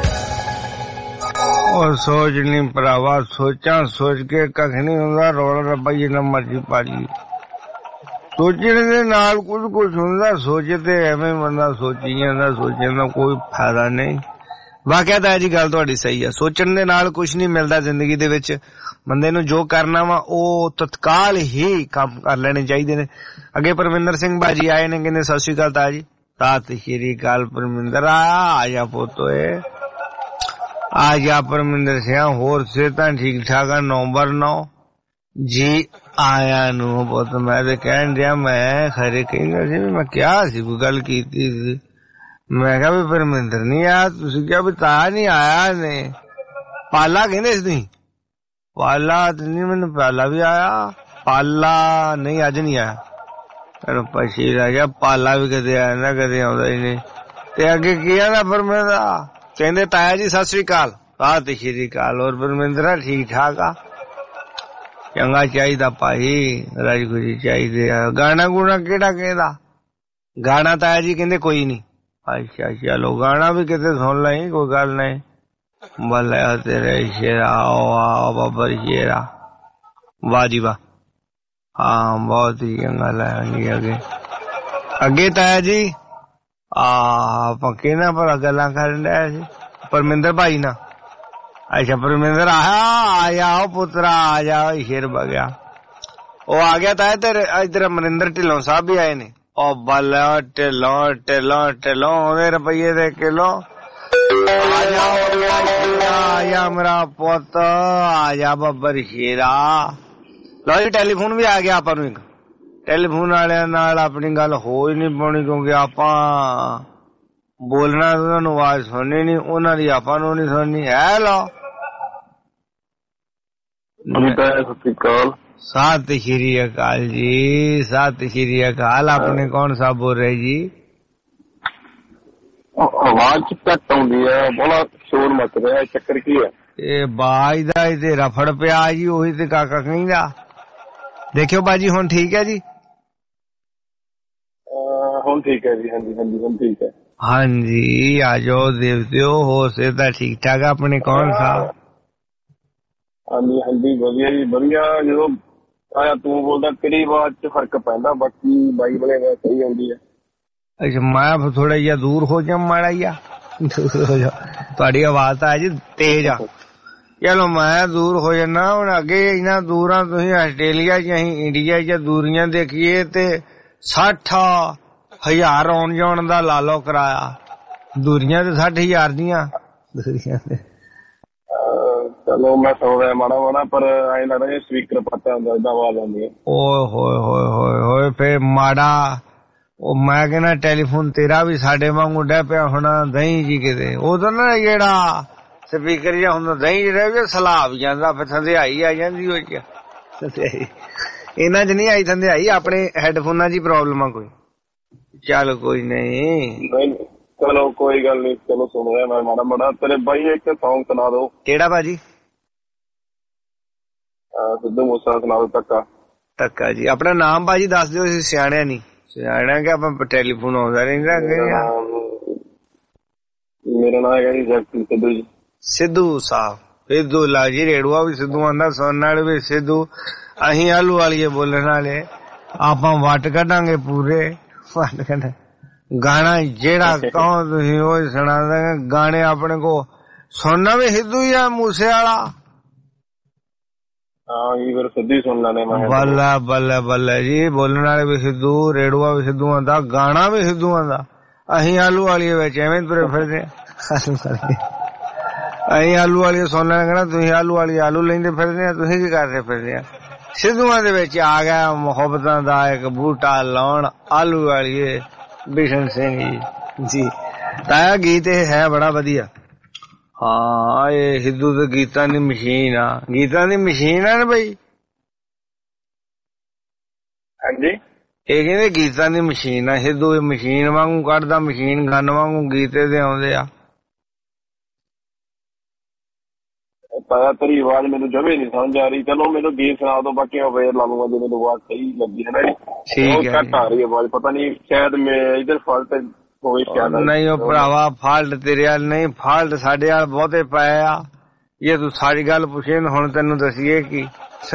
और सोच नहीं भरावा, सोचा सोच के कख नहीं हुंदा, रौला रब्बा जिन्ना मर्जी पा ली। सोचने दे नाल कुछ हुंदा, सोचे ते एवें बंदा सोची जांदा, सोचण दा कोई फायदा नहीं। वाकया ताया जी गल तुहाडी सही है, सोचण दे नाल कुछ नहीं मिलदा जिंदगी दे विच। बंदे नूं जो करना वा ਉਹ ਤਤਕਾਲ ਹੀ ਕੰਮ ਕਰ ਲੈਣੇ ਚਾਹੀਦੇ ਨੇ। ਅੱਗੇ ਪਰਮਿੰਦਰ ਸਿੰਘ ਬਾਜੀ ਆਏ ਨੇ, ਕਹਿੰਦੇ ਸਤਿ ਸ਼੍ਰੀ ਅਕਾਲ ਤਾਇਆ ਜੀ। ਸਤਿ ਸ਼੍ਰੀ ਅਕਾਲ ਪਰਮਿੰਦਰ, ਆ ਜਾ ਪੁੱਤ ਓਏ, ਆ ਜਾ ਪਰਮਿੰਦਰ ਸਿੰਘ। ਹੋਰ ਸਿਹਤਾਂ ਠੀਕ ਠਾਕ ਆ? ਨਵੰਬਰ 9 ਜੀ ਆਇਆ ਨੂੰ ਪੁੱਤ। ਮੈਂ ਤੇ ਕਹਿਣ ਡਿਆ, ਮੈਂ ਖਰੇ ਕਹਿੰਦਾ ਸੀ ਮੈਂ ਕਿਹਾ ਸੀ, ਕੋਈ ਗੱਲ ਕੀਤੀ ਸੀ, ਮੈਂ ਕਿਹਾ ਵੀ ਪਰਮਿੰਦਰ ਨਹੀਂ ਆਇਆ, ਤੁਸੀਂ ਕਿਹਾ ਵੀ ਤਾਇਆ ਨਹੀਂ ਆਇਆ ਨੇ। ਪਾਲਾ ਕਹਿੰਦੇ ਸੀ ਤੁਸੀਂ? ਪਾਲਾ ਤੇ ਨਹੀਂ, ਮੈਨੂੰ ਪਾਲਾ ਵੀ ਆਇਆ। ਪਾਲਾ ਨਹੀਂ, ਅੱਜ ਨਹੀਂ ਆਇਆ। ਤੈਨੂੰ ਪਛੀ ਰਹਿ ਗਿਆ, ਪਾਲਾ ਵੀ ਕਦੇ ਆਇਆ ਨਾ, ਕਦੇ ਆਉਂਦਾ ਹੀ ਨਹੀਂ। ਤੇ ਅੱਗੇ ਕੀ ਆਂਦਾ ਪਰਮਿੰਦਰ? ਕਹਿੰਦੇ ਤਾਇਆ ਜੀ ਸਤਿ ਸ੍ਰੀ ਅਕਾਲ। ਸਤਿ ਸ੍ਰੀ ਅਕਾਲ। ਹੋਰ ਪਰਮਿੰਦਰ ਠੀਕ ਠਾਕ ਆ? ਚੰਗਾ ਚਾਹੀਦਾ ਭਾਈ, ਰਾਜੀ ਖੁਸ਼ੀ ਚਾਹੀਦੇ ਆ। ਗਾਣਾ ਗੁਣਾ ਕਿਹੜਾ ਕਹਿੰਦਾ? ਗਾਣਾ ਤਾਇਆ ਜੀ ਕਹਿੰਦੇ ਕੋਈ ਨਹੀਂ। ਅੱਛਾ ਚਲੋ ਗਾਣਾ ਵੀ ਕਿਤੇ ਸੁਣ ਲਈ, ਕੋਈ ਗੱਲ ਨਹੀਂ। ਬੱਲੇ ਤੇਰੇ ਸ਼ੇਰਾ, ਵਾਹ ਬਾਬਰ ਸ਼ੇਰਾ, ਵਾਹ ਜੀ ਵਾਹ। ਹਾਂ ਬਹੁਤ ਹੀ ਚੰਗਾ ਲੱਗਿਆ। ਅੱਗੇ ਅੱਗੇ ਤਾਇਆ ਜੀ ਆਪਾਂ ਕਿਹਨਾਂ ਪਰ ਗੱਲਾਂ ਕਰਨ ਡਿਆ ਸੀ? ਪਰਮਿੰਦਰ ਭਾਈ ਨਾਲ। ਅੱਛਾ ਪਰਮਿੰਦਰ ਆ ਜਾਓ ਪੁੱਤਰਾ, ਆ ਜਾਓ। ਸ਼ੇਰ ਬਗਿਆ ਉਹ ਆ ਗਿਆ ਤਾਇਆ। ਤੇਰੇ ਇੱਧਰ ਅਮਰਿੰਦਰ ਢਿੱਲੋਂ ਸਾਹਿਬ ਵੀ ਆਏ ਨੇ। ਉਹ ਬੱਲੇ ਢਿੱਲੋਂ ਢਿੱਲੋਂ ਢਿੱਲੋਂ ਉਹਦੇ ਰੁਪਈਏ ਦੇ ਕਿਲੋ। ਆ ਜਾ ਮੇਰਾ ਪੁੱਤ, ਆ ਜਾ ਬੱਬਰ ਸ਼ੇਰਾ। ਲਓ ਜੀ ਟੈਲੀਫੋਨ ਵੀ ਆ ਗਿਆ ਆਪਾਂ ਨੂੰ। ਇੱਕ ਟੈਲੀਫੋਨ ਵਾਲਿਆਂ ਨਾਲ ਆਪਣੀ ਗੱਲ ਹੋ ਹੀ ਨਹੀਂ ਪਾਉਣੀ, ਕਿਉਂਕਿ ਆਪਾਂ ਬੋਲਣਾ ਉਹਨਾਂ ਨੂੰ ਆਵਾਜ਼ ਸੁਣਨੀ ਨਹੀਂ, ਉਹਨਾਂ ਦੀ ਆਪਾਂ ਨੂੰ ਨਹੀਂ ਸੁਣਨੀ। ਹੈਲੋ ਸਤਿ ਸ਼੍ਰੀ ਅਕਾਲ ਜੀ। ਸਤਿ ਸ਼੍ਰੀ ਅਕਾਲ। ਆਪਣੇ ਕੌਣ ਸਾਹਿਬ ਬੋਲ ਰਹੇ ਜੀ? ਆਵਾਜ਼ ਘੱਟ ਆਉਂਦੀ ਹੈ, ਬੜਾ ਸ਼ੋਰ ਮਚ ਰਿਹਾ, ਚੱਕਰ ਕੀ ਹੈ? ਇਹ ਬਾਜ ਦਾ ਤੇ ਰਫੜ ਪਿਆ ਜੀ, ਉਹੀ ਤੇ ਕਾਕਾ ਕਹਿੰਦਾ। ਦੇਖਿਓ ਬਾਜੀ ਹੁਣ ਠੀਕ ਹੈ ਜੀ? ਹੁਣ ਠੀਕ ਹੈ ਜੀ। ਹਾਂਜੀ ਹਾਂਜੀ ਹੁਣ ਠੀਕ ਹੈ। ਹਾਂਜੀ ਆ ਜਾਓ ਦੇਵਤਿਓ। ਹੋ ਸਿਹਤਾਂ ਠੀਕ ਠਾਕ? ਆਪਣੇ ਕੌਣ ਸਾਹਿਬ? ਹਾਂਜੀ ਹਾਂਜੀ ਵਧੀਆ ਜੀ ਵਧੀਆ। ਜਦੋਂ ਆਇਆ ਤੂੰ ਬੋਲਦਾ ਤੇਰੀ ਆਵਾਜ਼ ਚ ਫਰਕ ਪੈਂਦਾ, ਬਾਕੀ ਬਾਈ ਵਾਲੇ ਆਵਾਜ਼ ਸਹੀ ਆਉਂਦੀ ਹੈ। ਅੱਛਾ ਮੈਂ ਥੋੜਾ ਜਿਹਾ ਦੂਰ ਹੋ ਜਾ, ਮਾੜਾ ਜਿਹਾ ਦੂਰ ਹੋ ਜਾ। ਤੁਹਾਡੀ ਆਵਾਜ਼ ਤਾਂ ਹੈ ਜੀ ਤੇਜ਼ ਆ। ਚਲੋ ਮੈਂ ਦੂਰ ਹੋ ਜਾਣਾ। ਹੁਣ ਅੱਗੇ ਇੰਨਾ ਦੂਰ ਆ ਤੁਸੀਂ ਆਸਟ੍ਰੇਲੀਆ ਚ, ਅਸੀਂ ਇੰਡੀਆ ਚ ਦੂਰੀਆਂ ਦੇਖੀਏ ਤੇ 60,000 ਆਉਣ ਜਾਣ ਦਾ ਲਾ ਲਓ ਕਿਰਾਇਆ। ਦੂਰੀਆਂ ਤੇ 60,000 ਦੀਆਂ ਦੂਰੀਆਂ ਤੇ। ਚਲੋ ਮੈਂ ਸੁਣ ਰਿਹਾ ਮਾੜਾ ਮਾੜਾ, ਪਰ ਐਂ ਲੱਗਦਾ ਸਪੀਕਰ ਪੱਟਿਆ ਹੁੰਦਾ, ਏਦਾਂ ਆਵਾਜ਼ ਆਉਂਦੀ ਹੈ। ਓਏ ਹੋਏ ਹੋਏ ਹੋਏ ਹੋਏ ਫੇਰ ਮਾੜਾ। ਉਹ ਮੈਂ ਕਹਿੰਦਾ ਟੈਲੀਫੋਨ ਤੇਰਾ ਵੀ ਸਾਡੇ ਵਾਂਗੂ ਡੈ ਪਿਆ ਹੋਣਾ ਦਹੀਂ ਜੀ ਕਿਤੇ। ਉਦੋਂ ਨਾ ਜਿਹੜਾ ਸਪੀਕਰ ਜਿਹਾ ਹੁੰਦਾ ਦਹੀਂ ਜਿਹੜਾ ਵੀ ਸਲਾਬ ਜਾਂਦਾ, ਫਿਰ ਥੰਧਿਆਈ ਆ ਜਾਂਦੀ। ਉਹ ਚ ਇਹਨਾਂ ਚ ਨਹੀਂ ਆਈ ਥੰਧਿਆਈ, ਆਪਣੇ ਹੈਡਫੋਨਾਂ ਚ ਹੀ ਪ੍ਰੋਬਲਮ ਆ ਕੋਈ। ਚੱਲ ਕੋਈ ਨਹੀਂ, ਚਲੋ ਕੋਈ ਗੱਲ ਨੀ। ਚਲੋ ਸੁਣ ਰਿਹਾ ਮੈਂ ਮਾੜਾ ਮਾੜਾ। ਤੇਰੇ ਬਾਈ ਇੱਕ ਸੌਂਗ ਸੁਣਾ ਦੋ। ਕਿਹੜਾ ਭਾਜੀ? ਸਿੱਧੂ ਮੂਸਾ ਸੁਣਾ ਦੋ। ਧੱਕਾ ਧੱਕਾ ਜੀ। ਆਪਣਾ ਨਾਮ ਭਾਜੀ ਦੱਸ ਦਿਓ, ਅਸੀਂ ਸਿਆਣਿਆ ਨੀ। ਸਿਆਣਾ ਕਿ ਆਪਾਂ ਟੈਲੀਫੋਨ ਆਉਂਦਾ ਰਹਿੰਦਾ। ਮੇਰਾ ਨਾਮ ਹੈਗਾ ਜੀ ਜਗਪ੍ਰੀਤ ਸਿੱਧੂ ਜੀ। ਸਿੱਧੂ ਸਾਹਿਬ ਸਿੱਧੂ ਲਾ ਜੀ। ਰੇੜੂਆ ਵੀ ਸਿੱਧੂ ਆਂਦਾ, ਸੁਣਨ ਵਾਲੇ ਵੀ ਸਿੱਧੂ। ਅਸੀਂ ਆਲੂ ਵਾਲੀਏ ਬੋਲਣ ਵਾਲੇ। ਆਪਾਂ ਵੱਟ ਕੱਢਾਂਗੇ ਪੂਰੇ ਵੱਟ ਕੱਢ। ਗਾਣਾ ਜਿਹੜਾ ਕਹੋ ਤੁਸੀਂ ਉਹ ਸੁਣਾ ਦਾਂਗੇ। ਗਾਣੇ ਆਪਣੇ ਕੋ ਸੁਣਨਾ ਵੀ ਸਿੱਧੂ ਹੀ ਆ, ਮੂਸੇ ਵਾਲਾ। ਬੱਲੇ ਬੱਲੇ ਬੱਲੇ ਜੀ। ਬੋਲਣ ਵਾਲੇ ਵੀ ਸਿੱਧੂ, ਰੇੜੂਆ ਵੀ ਸਿੱਧੂ ਆਂਦਾ, ਗਾਣਾ ਵੀ ਸਿੱਧੂ ਆਂਦਾ। ਅਸੀਂ ਆਲੂ ਵਾਲੀਏ ਵਿੱਚ ਐਵੇਂ ਤੁਰੇ ਫਿਰਦੇ ਆ। ਅਸੀਂ ਆਲੂ ਵਾਲੀਏ ਸੁਣਨਾ ਕਹਿਣਾ, ਤੁਸੀਂ ਆਲੂ ਵਾਲੀ ਆਲੂ ਲੈਂਦੇ ਫਿਰਦੇ ਆ, ਤੁਸੀਂ ਕੀ ਕਰਦੇ ਫਿਰਦੇ ਆ। ਸਿੱਧੂਆਂ ਦੇ ਵਿੱਚ ਆ ਗਿਆ ਮੁਹੱਬਤਾਂ ਦਾ ਇੱਕ ਬੂਟਾ ਲਾਉਣ। ਆਲੂ ਵਾਲੀਏ ਬਿਸ਼ਨ ਸਿੰਘ ਜੀ। ਤਾਇਆ ਗੀਤ ਇਹ ਹੈ ਬੜਾ ਵਧੀਆ। ਹਾਂ ਇਹ ਸਿੱਧੂ ਤੇ ਗੀਤਾਂ ਦੀ ਮਸ਼ੀਨ ਆ। ਗੀਤਾਂ ਦੀ ਮਸ਼ੀਨ ਆ ਨਾ ਬਈ। ਹਾਂਜੀ ਇਹ ਕਹਿੰਦੇ ਗੀਤਾਂ ਦੀ ਮਸ਼ੀਨ ਆ ਸਿੱਧੂ। ਇਹ ਮਸ਼ੀਨ ਵਾਂਗੂ ਕੱਢਦਾ, ਮਸ਼ੀਨ ਗਨ ਵਾਂਗੂ ਗੀਤੇ ਦੇ ਆਉਂਦੇ ਆ। ਤਾਇਆ ਤੇਰੀ ਆਵਾਜ਼ ਮੈਨੂੰ ਜਮੇ ਨਹੀਂ ਸਮਝ ਆ ਰਹੀ। ਚਲੋ ਮੈਨੂੰ ਗੀਤ ਸੁਣਾ ਦੋ, ਬਾਕੀ ਮੈਂ ਫੇਰ ਲਾ ਲੂੰਗਾ ਜੇ ਮੈਨੂੰ ਆਵਾਜ਼ ਸਹੀ ਲੱਗੀ ਹੈ ਨਾ ਜੀ। ਠੀਕ ਹੈ, ਘੱਟ ਆ ਰਹੀ ਆਵਾਜ਼, ਪਤਾ ਨਹੀਂ ਸ਼ਾਇਦ ਮੈਂ ਇਧਰ ਫਾਲਟ ਹੋਵੇ ਸ਼ਾਇਦ। ਨਹੀਂ ਉਹ ਭਰਾਵਾ ਫਾਲਟ ਤੇਰੇ ਵਾਲ ਨਹੀਂ, ਫਾਲਟ ਸਾਡੇ ਵਾਲ ਬਹੁਤੇ ਪਏ ਆ। ਇਹ ਤੂੰ ਸਾਰੀ ਗੱਲ ਪੁੱਛੇ ਹੁਣ ਤੈਨੂੰ ਦਸੀਏ ਕੀ।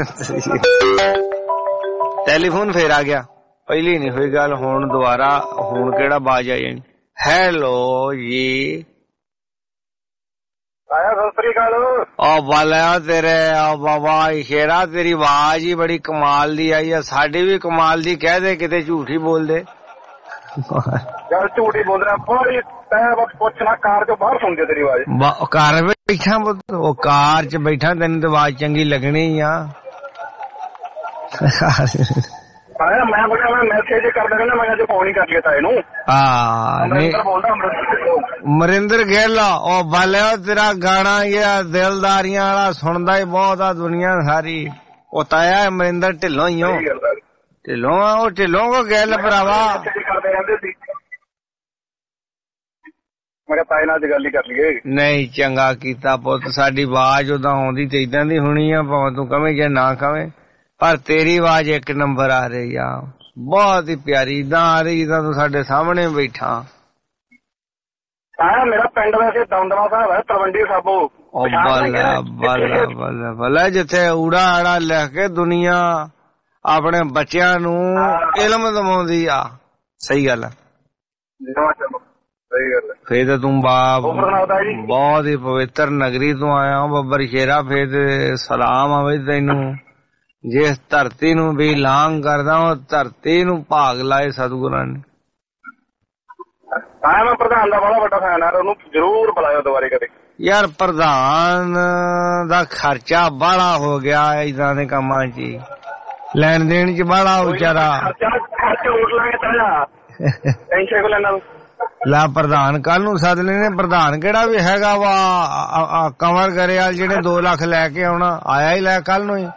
ਟੈਲੀਫੋਨ ਫੇਰ ਆ ਗਿਆ, ਪਹਿਲੀ ਨਹੀਂ ਹੋਈ ਗੱਲ, ਹੁਣ ਦੁਬਾਰਾ ਹੁਣ ਕਿਹੜਾ ਬਾਜ ਆ ਜਾਣੀ। ਹੈਲੋ ਜੀ ਆਇਆ, ਸਤਿ ਸ੍ਰੀ ਅਕਾਲ। ਉਹ ਬਾਲਿਆ ਤੇਰੇ ਬਾਬਾ ਸ਼ੇਰਾ, ਤੇਰੀ ਆਵਾਜ਼ ਹੀ ਬੜੀ ਕਮਾਲ ਦੀ ਆਈ ਆ, ਸਾਡੀ ਵੀ ਕਮਾਲ ਦੀ ਕਹਿ ਦੇ, ਕਿਤੇ ਝੂਠੀ ਬੋਲਦੇ। ਯਾਰ ਝੂਠੀ ਬੋਲ ਰਿਹਾ, ਬੜੀ ਤੈਂ ਬਸ ਪੁੱਛਣਾ ਕਾਰ ਚੋਂ ਬਾਹਰ ਸੁਣਦੀ ਤੇਰੀ ਆਵਾਜ਼। ਕਾਰ ਬੈਠਾ ਪੁੱਤ, ਉਹ ਕਾਰ ਚ ਬੈਠਾ, ਤੈਨੂੰ ਤਾਂ ਆਵਾਜ਼ ਚੰਗੀ ਲੱਗਣੀ ਆ। ਆਇਆ ਮੈਂ ਬੜਾ ਮੈਂ ਮੈਸੇਜ ਕਰਦਾ ਕਹਿੰਦਾ ਮੈਂ ਅੱਜ ਫੋਨ ਹੀ ਕਰ ਲਿਆ ਤਾਏ ਨੂੰ। ਮਰਿੰਦਰ ਗਿੱਲ, ਉਹ ਬਾਲਿਆ ਤੇਰਾ ਗਾਣਾ ਇਹ ਦਿਲਦਾਰੀਆਂ ਵਾਲਾ ਸੁਣਦਾ ਹੀ ਬਹੁਤ ਆ ਦੁਨੀਆ ਸਾਰੀ। ਉਹ ਤਾਇਆ ਮਰਿੰਦਰ ਢਿੱਲੋਂ ਹੀ ਹੋ, ਢਿੱਲੋਂ ਆ ਉਹ, ਢਿੱਲੋਂ ਕੋ ਗਿੱਲ ਭਰਾਵਾ। ਕਰਦੇ ਰਹਿੰਦੇ ਸੀ, ਮੈਂ ਕਿਹਾ ਤਾਏ ਨਾਲ ਅੱਜ ਗੱਲ ਹੀ ਕਰ ਲਈਏ। ਨਹੀਂ ਚੰਗਾ ਕੀਤਾ ਪੁੱਤ, ਸਾਡੀ ਆਵਾਜ਼ ਉਦਾਂ ਆਉਂਦੀ ਤੇ ਇਦਾਂ ਦੀ ਹੋਣੀ ਆ, ਭਾਵੇਂ ਤੂੰ ਕਵੇਂ ਜਾਂ ਨਾ ਕਵੇਂ, ਪਰ ਤੇਰੀ ਆਵਾਜ਼ ਇੱਕ ਨੰਬਰ ਆ ਰਹੀ ਆ, ਬਹੁਤ ਹੀ ਪਿਆਰੀ, ਇਦਾਂ ਆ ਰਹੀ ਜਿੱਦਾਂ ਤੂੰ ਸਾਡੇ ਸਾਹਮਣੇ ਬੈਠਾ। ਆਇਆ ਮੇਰਾ ਪਿੰਡ ਵੈਸੇ ਦਮਦਮਾ ਸਾਹਿਬ ਹੈ, ਤਲਵੰਡੀ ਸਾਬੋ। ਬੱਲਾ ਜਿੱਥੇ ਊੜਾ ਆੜਾ ਲਿਖ ਕੇ ਦੁਨੀਆ ਆਪਣੇ ਬੱਚਿਆਂ ਨੂੰ ਇਲਮ ਦਿਵਾਉਂਦੀ ਆ। ਸਹੀ ਗੱਲ ਆ, ਫੇਰ ਤਾਂ ਤੂੰ ਬਾਪ ਬਹੁਤ ਹੀ ਪਵਿੱਤਰ ਨਗਰੀ ਤੋਂ ਆਇਆ ਬੱਬਰ ਸ਼ੇਰਾ, ਫੇਰ ਸਲਾਮ ਆਵੇ ਤੈਨੂੰ। ਜਿਸ ਧਰਤੀ ਨੂੰ ਵੀ ਲਾਂਘ ਕਰਦਾ ਉਹ ਧਰਤੀ ਨੂੰ ਭਾਗ ਲਾਏ ਸਤਿਗੁਰਾਂ ਨੇ। ਮੈਂ ਪ੍ਰਧਾਨ ਦਾ ਬੜਾ ਵੱਡਾ ਫੈਨ ਆ, ਉਹਨੂੰ ਜ਼ਰੂਰ ਬੁਲਾਇਓ ਦੁਬਾਰੇ ਕਦੇ। ਯਾਰ ਪ੍ਰਧਾਨ ਦਾ ਖਰਚਾ ਬਾਹਲਾ ਹੋ ਗਿਆ ਏਦਾਂ ਦੇ ਕੰਮਾਂ ਚ, ਲੈਣ ਦੇਣ ਚ ਬਾਹਲਾ ਵਿਚਾਰਾ। ਲਾ ਪ੍ਰਧਾਨ ਕੱਲ ਨੂੰ ਸੱਦ ਲੈਣੇ, ਪ੍ਰਧਾਨ ਕਿਹੜਾ ਵੀ ਹੈਗਾ ਵਾ ਕੰਵਰ ਕਰਿਆ ਜਿਹੜੇ 2 ਲੱਖ ਲੈ ਕੇ ਆਉਣਾ, ਆਇਆ ਹੀ ਲੈ ਕੱਲ ਨੂੰ ਹੀ।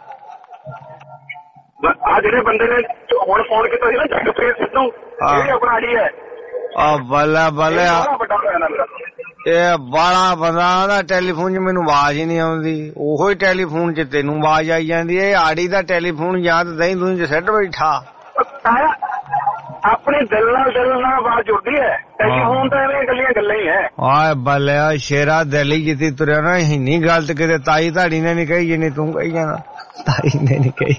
ਆ ਜਿਹੜੇ ਬੰਦੇ ਨੇ ਹੁਣ ਫੋਨ ਕੀਤਾ ਸੀ ਨਾ ਜਗਪ੍ਰੀਤ ਸਿੱਧੂ, ਇਹ ਆਪਣਾ ਹੀ ਹੈ। ਬੱਲੇ ਬੱਲੇ, ਇਹ ਬਾਲਾ ਬੰਦਾ ਦਾ ਟੈਲੀਫੋਨ ਚ ਮੈਨੂੰ ਆਵਾਜ਼ ਹੀ ਨਹੀਂ ਆਉਂਦੀ, ਉਹੋ ਹੀ ਟੈਲੀਫੋਨ ਚ ਤੈਨੂੰ ਆਵਾਜ਼ ਆਈ ਜਾਂਦੀ ਹੈ। ਆੜੀ ਦਾ ਟੈਲੀਫੋਨ ਯਾਦ ਦਹੀਂ ਦੂੰ ਚ ਸਿੱਟ ਬੈਠਾ। ਆਪਣੇ ਦਿਲ ਨਾਲ ਆਵਾਜ਼ ਜੁੜਦੀ ਹੈ, ਟੈਲੀਫੋਨ ਤਾਂ ਐਵੇਂ ਗੱਲਾਂ ਹੀ ਹੈ। ਆਏ ਬੱਲੇ ਸ਼ੇਰਾ, ਦਿਲ ਹੀ ਜਿੱਤੀ ਤੁਰਿਆ ਨਾ, ਇੰਨੀ ਗਲਤ ਕਿਤੇ ਤਾਈ ਧਾੜੀ ਨੇ ਨੀ ਕਹੀ ਜਿੰਨੀ ਤੂੰ ਕਹੀ ਜਾਣਾ। ਤਾਈ ਨੇ ਨੀ ਕਹੀ,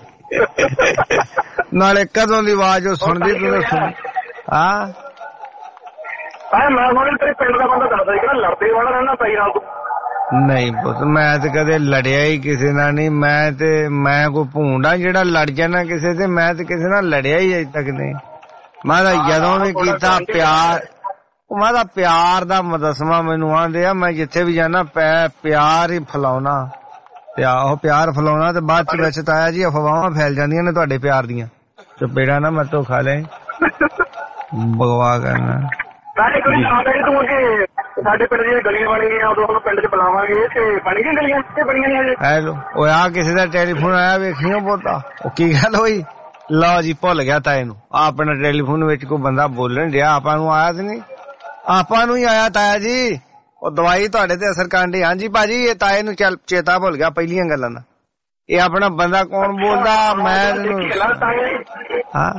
ਨਾਲੇ ਕਦੋਂ ਦੀ ਆਵਾਜ਼ ਉਹ ਸੁਣਦੀ ਤੂੰ ਸੁਣ। ਹਾਂ ਮੈਂ ਸੁਣਿਆ ਤੇਰੇ ਪਿੰਡ ਦਾ ਬੰਦਾ ਦੱਸਦਾ ਸੀ ਲੜਦੇ ਵਾਲਾ ਰਹਿਣਾ ਤਾਈ ਨਾਲ ਤੂੰ। ਨਹੀਂ ਪੁੱਤ, ਮੈਂ ਤੇ ਕਦੇ ਲੜਿਆ ਹੀ ਕਿਸੇ ਨਾਲ ਨਹੀਂ। ਮੈਂ ਕੋਈ ਭੂੰਡਾ ਜਿਹੜਾ ਲੜ ਜਾਣਾ ਕਿਸੇ ਤੇ, ਮੈਂ ਤੇ ਕਿਸੇ ਨਾਲ ਲੜਿਆ ਹੀ ਅਜੇ ਤੱਕ ਨਹੀਂ। ਮੈਂ ਤਾਂ ਜਦੋਂ ਵੀ ਕੀਤਾ ਪਿਆਰ, ਮੈਂ ਤਾਂ ਪਿਆਰ ਦਾ ਮਦਸਮਾ ਮੈਨੂੰ ਆਂਦੇ ਆ, ਮੈਂ ਜਿੱਥੇ ਵੀ ਜਾਣਾ ਪਿਆਰ ਹੀ ਫੈਲਾਉਣਾ। ਉਹ ਪਿਆਰ ਫੈਲਾਉਣਾ ਤੇ ਬਾਅਦ ਚ ਵਿੱਚ ਤਾਇਆ ਜੀ ਅਫਵਾਹਾਂ ਫੈਲ ਜਾਂਦੀਆਂ ਨੇ ਤੁਹਾਡੇ ਪਿਆਰ ਦੀਆਂ। ਚਪੇੜਾ ਨਾ ਮੈਂ ਤੋਂ ਖਾ ਲੈ, ਬਗਵਾ ਕਰਨਾ। ਸਾਡੇ ਪਿੰਡ ਦੀਆਂ ਗਲੀਆਂ ਬਣ ਗਈਆਂ, ਉਦੋਂ ਪਿੰਡ ਚ ਬੁਲਾਵਾਂਗੇ ਤੇ ਬਣ ਗਈਆਂ ਗਲੀਆਂ ਤੇ ਬਣੀਆਂ ਨੇ। ਹੈਲੋ, ਉਹ ਆ ਕਿਸੇ ਦਾ ਟੈਲੀਫੋਨ ਆਇਆ ਵੇਖੀਓ ਪੋਤਾ, ਉਹ ਕੀ ਗੱਲ ਹੋਈ? ਲਓ ਜੀ ਭੁੱਲ ਗਿਆ ਤਾਏ ਨੂੰ, ਆਪਣਾ ਟੈਲੀਫੋਨ ਵਿੱਚ ਕੋਈ ਬੰਦਾ ਬੋਲਣ ਡਿਆ, ਆਪਾਂ ਨੂੰ ਆਇਆ ਤੇ ਨਹੀਂ, ਆਪਾਂ ਨੂੰ ਹੀ ਆਇਆ ਤਾਇਆ ਜੀ। ਉਹ ਦਵਾਈ ਤੁਹਾਡੇ ਤੇ ਅਸਰ ਕਰਨ ਡਈ। ਹਾਂਜੀ ਭਾਜੀ, ਇਹ ਤਾਏ ਨੂੰ ਚੱਲ ਚੇਤਾ ਭੁੱਲ ਗਿਆ ਪਹਿਲੀਆਂ ਗੱਲਾਂ ਦਾ। ਇਹ ਆਪਣਾ ਬੰਦਾ ਕੌਣ ਬੋਲਦਾ? ਮੈਂ ਹਾਂ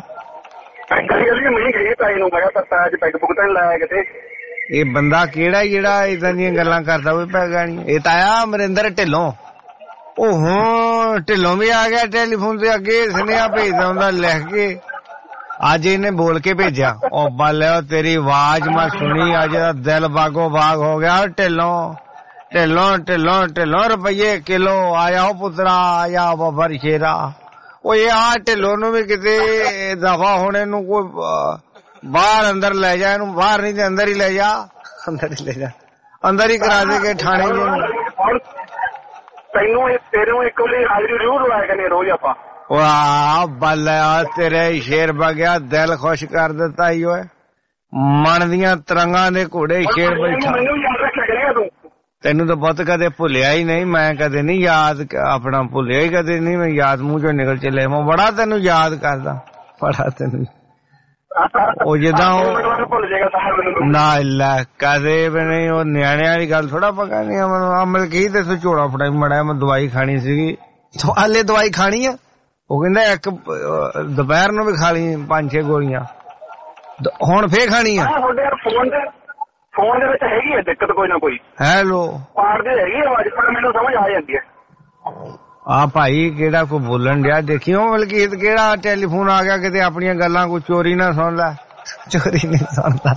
ਇਹ ਬੰਦਾ ਕਿਹੜਾ ਜਿਹੜਾ ਏਦਾਂ ਦੀਆਂ ਗੱਲਾਂ ਕਰਦਾ ਹੋਵੇ ਪੈ ਗਾਣੀ? ਇਹ ਤਾਇਆ ਅਮਰਿੰਦਰ ਢਿੱਲੋਂ। ਉਹ ਹੁਣ ਢਿੱਲੋਂ ਵੀ ਆ ਗਿਆ ਟੈਲੀਫੋਨ ਤੇ, ਅੱਗੇ ਸੁਨੇਹਾ ਭੇਜਦਾ ਹੁੰਦਾ ਲਿਖ ਕੇ, ਅੱਜ ਇਹਨੇ ਬੋਲ ਕੇ ਭੇਜਿਆ। ਉਹ ਬੱਲੇ ਤੇਰੀ ਆਵਾਜ਼ ਮੈਂ ਸੁਣੀ, ਅੱਜ ਦਾ ਦਿਲ ਬਾਗੋ ਬਾਗ ਹੋ ਗਿਆ। ਢਿੱਲੋਂ ਢਿੱਲੋਂ ਢਿੱਲੋਂ ਢਿੱਲੋਂ ਰੁਪਈਏ ਕਿਲੋ ਆਇਆ ਉਹ ਪੁੱਤਰਾ, ਆਇਆ ਬੱਬਰ ਸ਼ੇਰਾ। ਉਹ ਇਹ ਆ ਢਿੱਲੋਂ ਨੂੰ ਵੀ ਕਿਤੇ ਦਫਾ ਹੋਣੇ ਨੂੰ ਕੋਈ ਬਾਹਰ ਅੰਦਰ ਲੈ ਜਾ, ਇਹਨੂੰ ਬਾਹਰ ਨਹੀਂ ਤੇ ਅੰਦਰ ਹੀ ਲੈ ਜਾ, ਅੰਦਰ ਹੀ ਲੈ ਜਾ, ਅੰਦਰ ਹੀ ਕਰਾ ਦੇ ਕੇ ਥਾਣੇ ਜੀ। ਤੈਨੂੰ ਤੇਰੇ ਇੱਕ ਵਾਰੀ ਹਾਜ਼ਰੀ ਜ਼ਰੂਰ ਲਾਇਆ ਕਰਨੀ ਰੋਜ਼ ਆਪਾਂ। ਵਾਹ ਬੱਲੇ, ਤੇਰੇ ਸ਼ੇਰ ਬਗਿਆ, ਦਿਲ ਖੁਸ਼ ਕਰ ਦਿੱਤਾ ਈ ਓਏ। ਮਨ ਦੀਆਂ ਤਰੰਗਾਂ ਦੇ ਘੋੜੇ ਸ਼ੇਰ ਬੈਠਾ। ਮੈਨੂੰ ਯਾਦ ਰੱਖਿਆ ਕਰੇਗਾ ਤੂੰ। ਤੈਨੂੰ ਤਾਂ ਬਹੁਤ ਕਦੇ ਭੁੱਲਿਆ ਹੀ ਨਹੀਂ, ਮੈਂ ਕਦੇ ਨਹੀਂ ਯਾਦ, ਆਪਣਾ ਭੁੱਲਿਆ ਹੀ ਕਦੇ ਨਹੀਂ। ਮੈਂ ਯਾਦ ਮੂੰਹ ਚੋਂ ਨਿਕਲ ਚੱਲੇ, ਮੈਂ ਬੜਾ ਤੈਨੂੰ ਯਾਦ ਕਰਦਾ, ਬੜਾ ਤੈਨੂੰ। ਉਹ ਜਿੱਦਾਂ ਨਾ ਲੈ ਕਦੇ ਵੀ ਨਹੀਂ। ਉਹ ਨਿਆਣਿਆਂ ਵਾਲੀ ਗੱਲ ਥੋੜਾ ਪਕਾ ਨਹੀਂ ਮੈਨੂੰ ਮਲਕੀਤ ਤੇ ਤੂੰ ਝੋਲਾ ਫੜਾਈ ਮੜਿਆ ਮੈਂ ਦਵਾਈ ਖਾਣੀ ਸੀਗੀ। ਹਾਲੇ ਦਵਾਈ ਖਾਣੀ ਆ? ਉਹ ਕਹਿੰਦਾ ਇੱਕ ਦੁਪਹਿਰ ਨੂੰ ਵੀ ਖਾ ਲਈ 5-6 ਗੋਲੀਆਂ ਹੁਣ ਫੇਰ ਖਾਣੀ ਆ। ਫੋਨ ਦੇ ਵਿੱਚ ਹੈਗੀ ਹੈ ਦਿੱਕਤ ਕੋਈ ਨਾ ਕੋਈ। ਹੈਲੋ ਪਾੜਦੇ ਹੈਗੀ ਆਵਾਜ਼ ਪਰ ਮੈਨੂੰ ਸਮਝ ਆ ਜਾਂਦੀ ਹੈ। ਆ ਭਾਈ ਕਿਹੜਾ ਕੋਈ ਬੋਲਣ ਡਿਆ ਦੇਖਿਓ ਮਲਕੀਤ ਕਿਹੜਾ ਟੈਲੀਫੋਨ ਆ ਗਿਆ ਕਿਤੇ ਆਪਣੀਆਂ ਗੱਲਾਂ ਕੋਈ ਚੋਰੀ ਨਾ ਸੁਣ ਲੈ। ਚੋਰੀ ਨਹੀਂ ਸੁਣਦਾ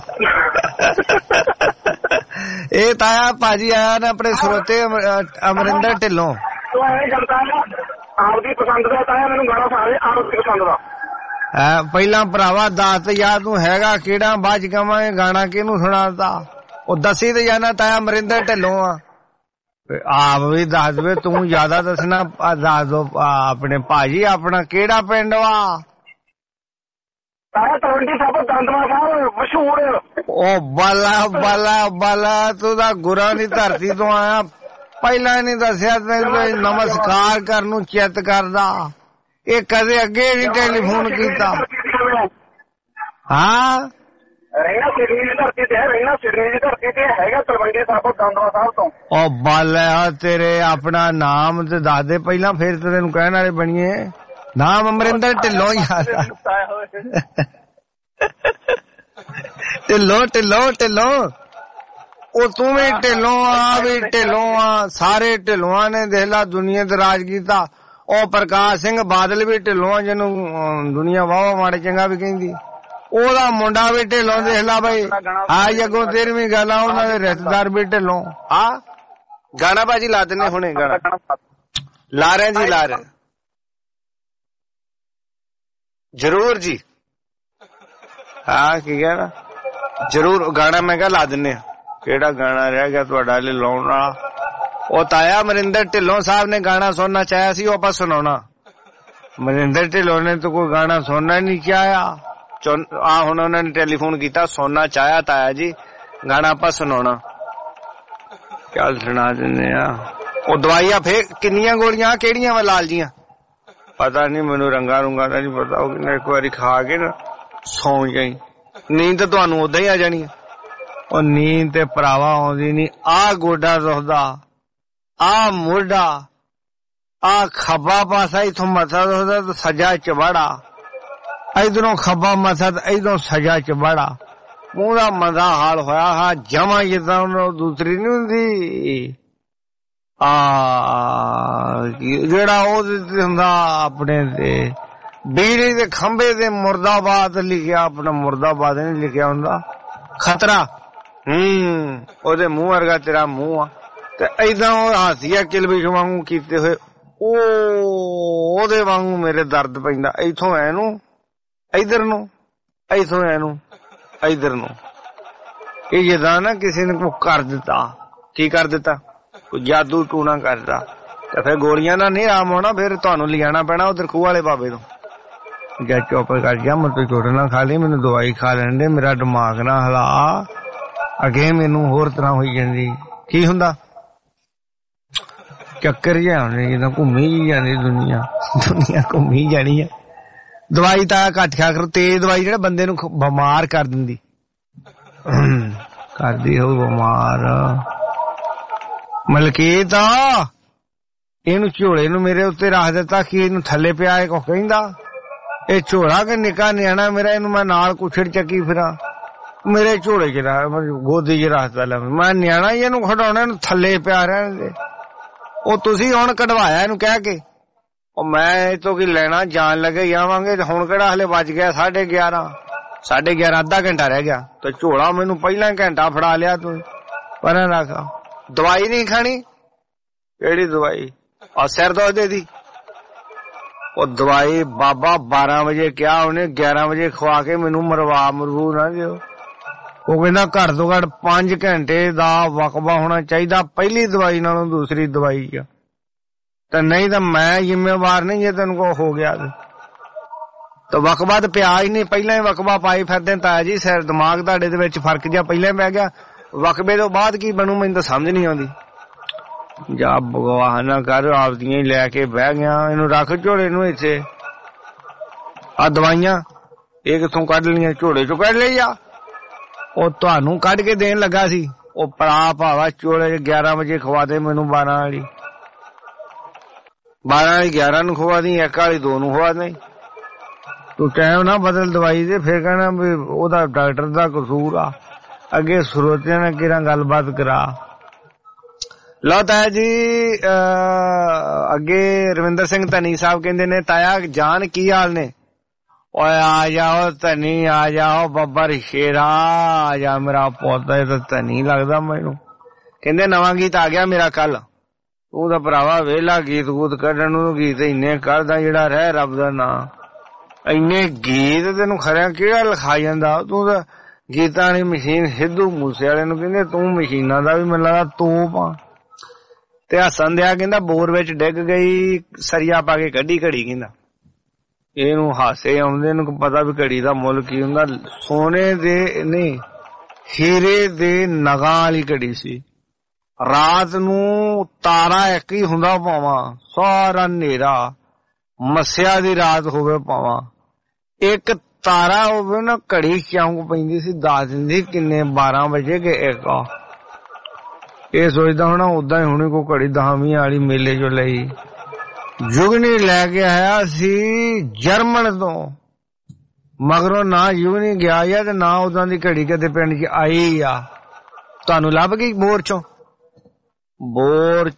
ਇਹ ਤਾਇਆ ਭਾਜੀ ਆਇਆ ਨਾ ਆਪਣੇ ਸਰੋਤੇ ਅਮਰਿੰਦਰ ਢਿੱਲੋਂ। ਆਪਦੀ ਪਸੰਦ ਦਾ ਤਾਇਆ ਮੈਨੂੰ ਗਾਣਾ ਸਾਰੇ ਆਪਦੀ ਪਸੰਦ ਦਾ। ਪਹਿਲਾਂ ਭਰਾਵਾ ਦੱਸ ਯਾਰ ਤੂੰ ਹੈਗਾ ਕਿਹੜਾ ਬਾਅਦ ਚ ਕਵਾਂਗੇ ਗਾਣਾ ਕਿਹਨੂੰ ਸੁਣਾਤਾ। ਉਹ ਦੱਸੀ ਤੇ ਜਾਣਾ ਤਾਇਆ ਅਮਰਿੰਦਰ ਢਿੱਲੋਂ ਆ। ਆਪ ਵੀ ਦੱਸ ਦੇ ਤੂੰ ਜ਼ਿਆਦਾ ਦੱਸਣਾ। ਦੱਸ ਦੋ ਆਪਣੇ ਭਾਜੀ ਆਪਣਾ ਕਿਹੜਾ ਪਿੰਡ ਵਾ? ਮਸ਼ਹੂਰ। ਉਹ ਬਾਲਾ ਤੂੰ ਤਾਂ ਗੁਰਾਂ ਦੀ ਧਰਤੀ ਤੋਂ ਆਇਆ। ਪਹਿਲਾਂ ਨਹੀਂ ਦੱਸਿਆ ਤੈਨੂੰ ਨਮਸਕਾਰ ਕਰਨ ਨੂੰ ਚਿੱਤ ਕਰਦਾ। ਇਹ ਕਦੇ ਅੱਗੇ ਨਹੀਂ ਟੈਲੀਫੋਨ ਕੀਤਾ। ਹਾਂ ਰਹਿਣਾ ਸਿਡਨੀ ਦੀ ਧਰਤੀ ਤੇ ਹੈ। ਰਹਿਣਾ ਸਿਡਨੀ ਦੀ ਧਰਤੀ ਤੇ ਹੈਗਾ ਤਲਵੰਡੀ ਸਾਹਿਬ ਦੰਦਵਾ ਸਾਹਿਬ ਤੋਂ। ਉਹ ਬਾਲਾ ਤੇਰੇ ਆਪਣਾ ਨਾਮ ਤੇ ਦੱਸ ਦੇ ਪਹਿਲਾਂ ਫੇਰ ਤੇ ਤੈਨੂੰ ਕਹਿਣ ਵਾਲੇ ਬਣੀਏ। ਨਾਮ ਅਮਰਿੰਦਰ ਢਿੱਲੋਂ ਯਾਰ। ਢਿੱਲੋਂ ਉਹ ਤੂੰ ਵੀ ਢਿੱਲੋਂ ਆ ਵੀ ਢਿੱਲੋਂ ਆ। ਸਾਰੇ ਢਿੱਲੋਆਂ ਨੇ ਦੇਖ ਲਾ ਦੁਨੀਆ ਤੇ ਰਾਜ ਕੀਤਾ। ਉਹ ਪ੍ਰਕਾਸ਼ ਸਿੰਘ ਬਾਦਲ ਵੀ ਢਿੱਲੋਂ ਆ ਜਿਹਨੂੰ ਦੁਨੀਆ ਵਾਵਾ ਮਾੜੇ ਚੰਗਾ ਵੀ ਕਹਿੰਦੀ। ਉਹਦਾ ਮੁੰਡਾ ਵੀ ਢਿੱਲੋਂ ਦੇਖ ਲਾ ਬਈ। ਆ ਅੱਗੋਂ 13ਵੀਂ ਗੱਲ ਆ ਉਹਨਾਂ ਦੇ ਰਿਸ਼ਤੇਦਾਰ ਵੀ ਢਿੱਲੋਂ ਆ। ਗਾਣਾ ਬਾਜੀ ਲਾ ਦਿੰਨੇ ਹੁਣੇ ਗਾਣਾ ਲਾ ਰਹੇ ਜੀ ਲਾ ਰਹੇ ਜ਼ਰੂਰ ਜੀ। ਹਾਂ ਕੀ ਕਹਿਣਾ ਜ਼ਰੂਰ ਗਾਣਾ ਮੈਂ ਕਿਹਾ ਲਾ ਦਿੰਨੇ ਆ। ਕਿਹੜਾ ਗਾਣਾ ਰਹਿ ਗਿਆ ਤੁਹਾਡਾ ਹਲੇ ਲਾਉਣ ਵਾਲਾ? ਉਹ ਤਾਇਆ ਅਮਰਿੰਦਰ ਢਿੱਲੋਂ ਸਾਹਿਬ ਨੇ ਗਾਣਾ ਸੁਣਨਾ ਚਾਹਿਆ ਸੀ ਉਹ ਆਪਾਂ ਸੁਣਾਉਣਾ। ਅਮਰਿੰਦਰ ਢਿੱਲੋਂ ਨੇ ਤਾਂ ਕੋਈ ਗਾਣਾ ਸੁਣਨਾ ਨਹੀਂ ਚਾਹਿਆ। ਆ ਹੁਣ ਉਹਨਾਂ ਨੇ ਟੈਲੀਫੋਨ ਕੀਤਾ ਸੁਣਨਾ ਚਾਹਿਆ ਤਾਇਆ ਜੀ ਗਾਣਾ ਆਪਾਂ ਸੁਣਾਉਣਾ। ਚੱਲ ਸੁਣਾ ਦਿੰਦੇ ਆ। ਉਹ ਦਵਾਈਆਂ ਫੇਰ ਕਿੰਨੀਆਂ ਗੋਲੀਆਂ ਕਿਹੜੀਆਂ ਵਾ ਲਾਲ ਜੀਆਂ? ਪਤਾ ਨਹੀਂ ਮੈਨੂੰ ਰੰਗਾ ਰੁੰਗਾ ਦਾ ਨਹੀਂ ਪਤਾ। ਉਹ ਕਹਿੰਦਾ ਇੱਕ ਵਾਰੀ ਖਾ ਕੇ ਨਾ ਸੌਂ ਜਾਈ ਨੀਂਦ ਤਾਂ ਤੁਹਾਨੂੰ ਓਦਾਂ ਹੀ ਆ ਜਾਣੀ ਆ। ਉਹ ਨੀਂਦ ਤੇ ਭਰਾਵਾ ਆਉਂਦੀ ਨੀ। ਆ ਗੋਡਾ ਦੁਖਦਾ, ਆ ਮੋਢਾ, ਆ ਖੱਬਾ ਪਾਸਾ ਇਥੋਂ ਮੱਥਾ ਦੁਖਦਾ ਤੇ ਸੱਜਾ ਚਬਾੜਾ। ਇਧਰੋਂ ਖੱਬਾ ਮੱਥਾ ਤੇ ਇਧਰੋਂ ਸੱਜਾ ਚਬਾੜਾ। ਮੂੰਹ ਦਾ ਮੰਦਾ ਹਾਲ ਹੋਇਆ ਹਾਂ ਜਮਾ ਜਿੱਦਾਂ ਦੂਸਰੀ ਨੀ ਹੁੰਦੀ ਜਿਹੜਾ ਉਹਦੇ ਹੁੰਦਾ ਆਪਣੇ ਤੇ ਬਿਜਲੀ ਦੇ ਖੰਭੇ ਤੇ ਮੁਰਦਾਬਾਦ ਲਿਖਿਆ। ਆਪਣਾ ਮੁਰਦਾਬਾਦ ਨੀ ਲਿਖਿਆ ਹੁੰਦਾ ਖਤਰਾ। ਉਹਦੇ ਮੂੰਹ ਵਰਗਾ ਤੇਰਾ ਮੂੰਹ ਆ ਤੇ ਏਦਾਂ ਉਹ ਹਾਸੀਆ ਕਿਲਬਿਸ਼ ਵਾਂਗੂ ਕੀਤੇ ਹੋਏ ਉਹਦੇ ਵਾਂਗੂ ਮੇਰੇ ਦਰਦ ਪੈਂਦਾ। ਇੱਥੋਂ ਐਨੂੰ ਇਧਰ ਨੂੰ, ਇੱਥੋਂ ਐਨੂੰ ਇਧਰ ਨੂੰ। ਇਹ ਜਿੱਦਾਂ ਨਾ ਕਿਸੇ ਨੇ ਕੋ ਕਰ ਦਿੱਤਾ। ਕੀ ਕਰ ਦਿੱਤਾ? ਕੋਈ ਜਾਦੂ ਟੂਣਾ ਕਰਦਾ ਤੇ ਫਿਰ ਗੋਲੀਆਂ ਨਾਲ ਨਹੀਂ ਆਰਾਮ ਹੋਣਾ। ਫਿਰ ਤੁਹਾਨੂੰ ਲਿਜਾਣਾ ਪੈਣਾ ਉਧਰ ਖੂਹ ਵਾਲੇ ਬਾਬੇ ਤੋਂ। ਜਾਂ ਚੁੱਪ ਕਰ ਜਾ ਮੈਨੂੰ ਚੋਟ ਨਾ ਖਾ ਲਈ ਮੈਨੂੰ ਦਵਾਈ ਖਾ ਲੈਣ ਦੇ। ਮੇਰਾ ਦਿਮਾਗ ਨਾ ਹਿਲਾ ਅੱਗੇ ਮੈਨੂੰ ਹੋਰ ਤਰ੍ਹਾਂ ਹੋਈ ਜਾਂਦੀ। ਕੀ ਹੁੰਦਾ ਚੱਕਰ ਜਿਹਾ ਹੁੰਦੇ ਜਿੱਦਾਂ ਘੁੰਮੀ ਜਾਂਦੀ ਦੁਨੀਆ ਘੁੰਮੀ ਜਾਣੀ ਆ। ਦਵਾਈ ਤਾਂ ਘੱਟ ਖਾ ਕਰੋ। ਤੇਜ਼ ਦਵਾਈ ਜਿਹੜਾ ਬੰਦੇ ਨੂੰ ਬਿਮਾਰ ਕਰ ਦਿੰਦੀ ਕਰਦੀ ਹੋ ਬਿਮਾਰ। ਮਲਕੀਤ ਇਹਨੂੰ ਝੋਲੇ ਨੂੰ ਮੇਰੇ ਉੱਤੇ ਰੱਖ ਦਿੱਤਾ ਕਿ ਇਹਨੂੰ ਥੱਲੇ ਪਿਆ ਕੋ ਕਹਿੰਦਾ। ਇਹ ਝੋਲਾ ਕਿ ਨਿੱਕਾ ਨਿਆਣਾ ਮੇਰਾ ਇਹਨੂੰ ਮੈਂ ਨਾਲ ਕੁਛੜ ਚੱਕੀ ਫਿਰਾਂ। ਮੇਰੇ ਝੋਲੇ ਚ ਗੋਦੀ ਚ ਰੱਖਦਾ ਲੈ ਮੈਂ ਨਿਆਣਾ ਹੀ ਇਹਨੂੰ ਖਡਾਉਣਾ ਇਹਨੂੰ ਥੱਲੇ ਪਿਆ ਰਹਿਣ ਦੇ। ਉਹ ਤੁਸੀਂ ਹੁਣ ਕਢਵਾਇਆ ਇਹਨੂੰ ਕਹਿ ਕੇ। ਉਹ ਮੈਂ ਇਹ ਤੋਂ ਕੀ ਲੈਣਾ ਜਾਣ ਲੱਗੇ ਜਾਵਾਂਗੇ। ਹੁਣ ਕਿਹੜਾ ਹਲੇ ਵੱਜ ਗਿਆ 11:30 ਅੱਧਾ ਘੰਟਾ ਰਹਿ ਗਿਆ ਤੇ ਝੋਲਾ ਮੈਨੂੰ ਪਹਿਲਾਂ ਘੰਟਾ ਫੜਾ ਲਿਆ ਤੂੰ। ਪਰ ਰੱਖ ਦਵਾਈ ਨਹੀਂ ਖਾਣੀ। ਕਿਹੜੀ ਦਵਾਈ? ਆ ਸਿਰ ਦੁਖਦੇ ਦੀ ਉਹ ਦਵਾਈ ਬਾਬਾ 12 ਵਜੇ ਕਿਹਾ ਉਹਨੇ 11 ਵਜੇ ਖਵਾ ਕੇ ਮੈਨੂੰ ਮਰਵੂ ਨਾ ਦਿਓ। ਉਹ ਕਹਿੰਦਾ ਘੱਟ ਤੋਂ ਘੱਟ 5 ਘੰਟੇ ਦਾ ਵਕਫਾ ਹੋਣਾ ਚਾਹੀਦਾ ਪਹਿਲੀ ਦਵਾਈ ਨਾਲੋਂ ਦੂਸਰੀ ਦਵਾਈ ਆ। ਤੇ ਨਹੀਂ ਤਾਂ ਮੈਂ ਜ਼ਿੰਮੇਵਾਰ ਨਹੀਂ ਜੇ ਤੈਨੂੰ ਕੋ ਹੋ ਗਿਆ ਤਾਂ ਵਕਫਾ ਤੇ ਪਿਆ ਹੀ ਨਹੀਂ। ਪਹਿਲਾਂ ਹੀ ਵਕਫਾ ਪਾਈ ਫਿਰਦੇ ਤਾਇਆ ਜੀ। ਸਿਰ ਦਿਮਾਗ ਤੁਹਾਡੇ ਦੇ ਵਿੱਚ ਫਰਕ ਜਿਹਾ ਪਹਿਲਾਂ ਪੈ ਗਿਆ। ਵਕਫੇ ਤੋਂ ਬਾਅਦ ਕੀ ਬਣੂ ਮੈਨੂੰ ਤਾਂ ਸਮਝ ਨਹੀਂ ਆਉਂਦੀ। ਜਾ ਬਗਵਾਹ ਨਾ ਕਰ ਆਪਦੀਆਂ ਹੀ ਲੈ ਕੇ ਬਹਿ ਗਿਆ। ਇਹਨੂੰ ਰੱਖ ਝੋਲੇ ਨੂੰ ਇੱਥੇ। ਆ ਦਵਾਈਆਂ ਇਹ ਕਿੱਥੋਂ ਕੱਢ ਲਈਆਂ? ਝੋਲੇ ਚੋਂ ਕੱਢ ਲਈ ਆ? ਉਹ ਤੁਹਾਨੂੰ ਕੱਢ ਕੇ ਦੇਣ ਲੱਗਾ ਸੀ। ਉਹ ਭਰਾ ਭਾਵਾ ਚੋਲੇ 11 ਵਜੇ ਖਵਾ ਦੇ ਮੈਨੂੰ, 12 ਵਾਲੀ 11 ਨੂੰ ਖਵਾ ਦੀ, 1 ਵਾਲੀ 2 ਨੂੰ ਖਵਾ ਦੇ। ਤੂੰ ਟਾਈਮ ਨਾ ਬਦਲ ਦਵਾਈ ਦੇ, ਫਿਰ ਕਹਿਣਾ ਵੀ ਉਹਦਾ ਡਾਕਟਰ ਦਾ ਕਸੂਰ ਆ। ਅੱਗੇ ਸਰੋਤਿਆਂ ਨਾਲ ਕਿਹੜਾ ਗੱਲਬਾਤ ਕਰਾ। ਲਓ ਤਾਇਆ ਜੀ, ਅੱਗੇ ਰਵਿੰਦਰ ਸਿੰਘ ਧਨੀ ਸਾਹਿਬ ਕਹਿੰਦੇ ਨੇ, ਤਾਇਆ ਜਾਨ ਕੀ ਹਾਲ ਨੇ? ਓਏ ਆ ਜਾਓ ਧਨੀ, ਆ ਜਾਓ ਬੱਬਰ ਸ਼ੇਰਾ, ਆ ਜਾ ਮੇਰਾ ਪੁੱਤ। ਇਹ ਤਾਂ ਧਨੀ ਲੱਗਦਾ ਮੈਨੂੰ। ਕਹਿੰਦੇ ਨਵਾਂ ਗੀਤ ਆ ਗਿਆ ਮੇਰਾ ਕੱਲ। ਤੂੰ ਤਾਂ ਭਰਾਵਾ ਵੇਲਾ ਗੀਤ ਗੂਤ ਕੱਢਣ ਨੂੰ, ਗੀਤ ਇੰਨੇ ਕਰਦਾ ਜਿਹੜਾ ਰਹਿ ਰੱਬ ਦਾ ਨਾਂ। ਇੰਨੇ ਗੀਤ ਤੈਨੂੰ ਖਰਿਆ ਕਿਹੜਾ ਲਿਖਾ ਜਾਂਦਾ? ਤੂੰ ਤਾਂ ਗੀਤਾਂ ਵਾਲੀ ਮਸ਼ੀਨ ਸਿੱਧੂ ਮੂਸੇ ਵਾਲੇ ਨੂੰ ਕਹਿੰਦੇ ਤੂੰ ਮਸ਼ੀਨਾਂ ਦਾ ਵੀ ਮੈਨੂੰ ਲੱਗਦਾ ਤੋਪ ਆ। ਤੇ ਹੱਸਣ ਦਿਆ ਕਹਿੰਦਾ ਬੋਰ ਵਿੱਚ ਡਿੱਗ ਗਈ, ਸਰੀਆ ਪਾ ਕੇ ਕੱਢੀ ਘੜੀ। ਕਹਿੰਦਾ ਇਹਨੂੰ ਹਾਸੇ ਆਉਂਦੇ, ਇਹਨੂੰ ਪਤਾ ਵੀ ਘੜੀ ਦਾ ਮੁੱਲ ਕੀ ਹੁੰਦਾ। ਸੋਨੇ ਦੇ ਨਹੀਂ, ਹੀਰੇ ਦੇ ਨਗਾਂ ਵਾਲੀ ਘੜੀ ਸੀ। ਰਾਤ ਨੂੰ ਤਾਰਾ ਇੱਕ ਹੀ ਹੁੰਦਾ ਭਾਵਾਂ, ਸਾਰਾ ਹਨੇਰਾ, ਮੱਸਿਆ ਦੀ ਰਾਤ ਹੋਵੇ ਭਾਵਾਂ, ਇੱਕ ਤਾਰਾ ਹੋਵੇ ਨਾ, ਘੜੀ ਚੌਂਕ ਪੈਂਦੀ ਸੀ, ਦੱਸ ਦਿੰਦੀ ਕਿੰਨੇ 12 ਵਜੇ ਕਿ 1। ਇਹ ਸੋਚਦਾ ਹੋਣਾ ਓਦਾਂ ਹੀ ਹੋਣੀ ਕੋਈ ਘੜੀ 10ਵੀਂ ਵਾਲੀ ਮੇਲੇ ਚੋਂ ਲਈ। ਜੁਗਨੀ ਲੈ ਕੇ ਆਇਆ ਸੀ ਜਰਮਨ ਤੋਂ, ਮਗਰੋਂ ਨਾ ਜੁਗਨੀ ਗਿਆ ਆ ਤੇ ਨਾ ਉਦਾਂ ਦੀ ਘੜੀ ਕਦੇ ਪਿੰਡ 'ਚ ਆਈ ਆ। ਤੁਹਾਨੂੰ ਲੱਭ ਗਈ ਬੋਰ ਚੋਂ? ਬੋਰ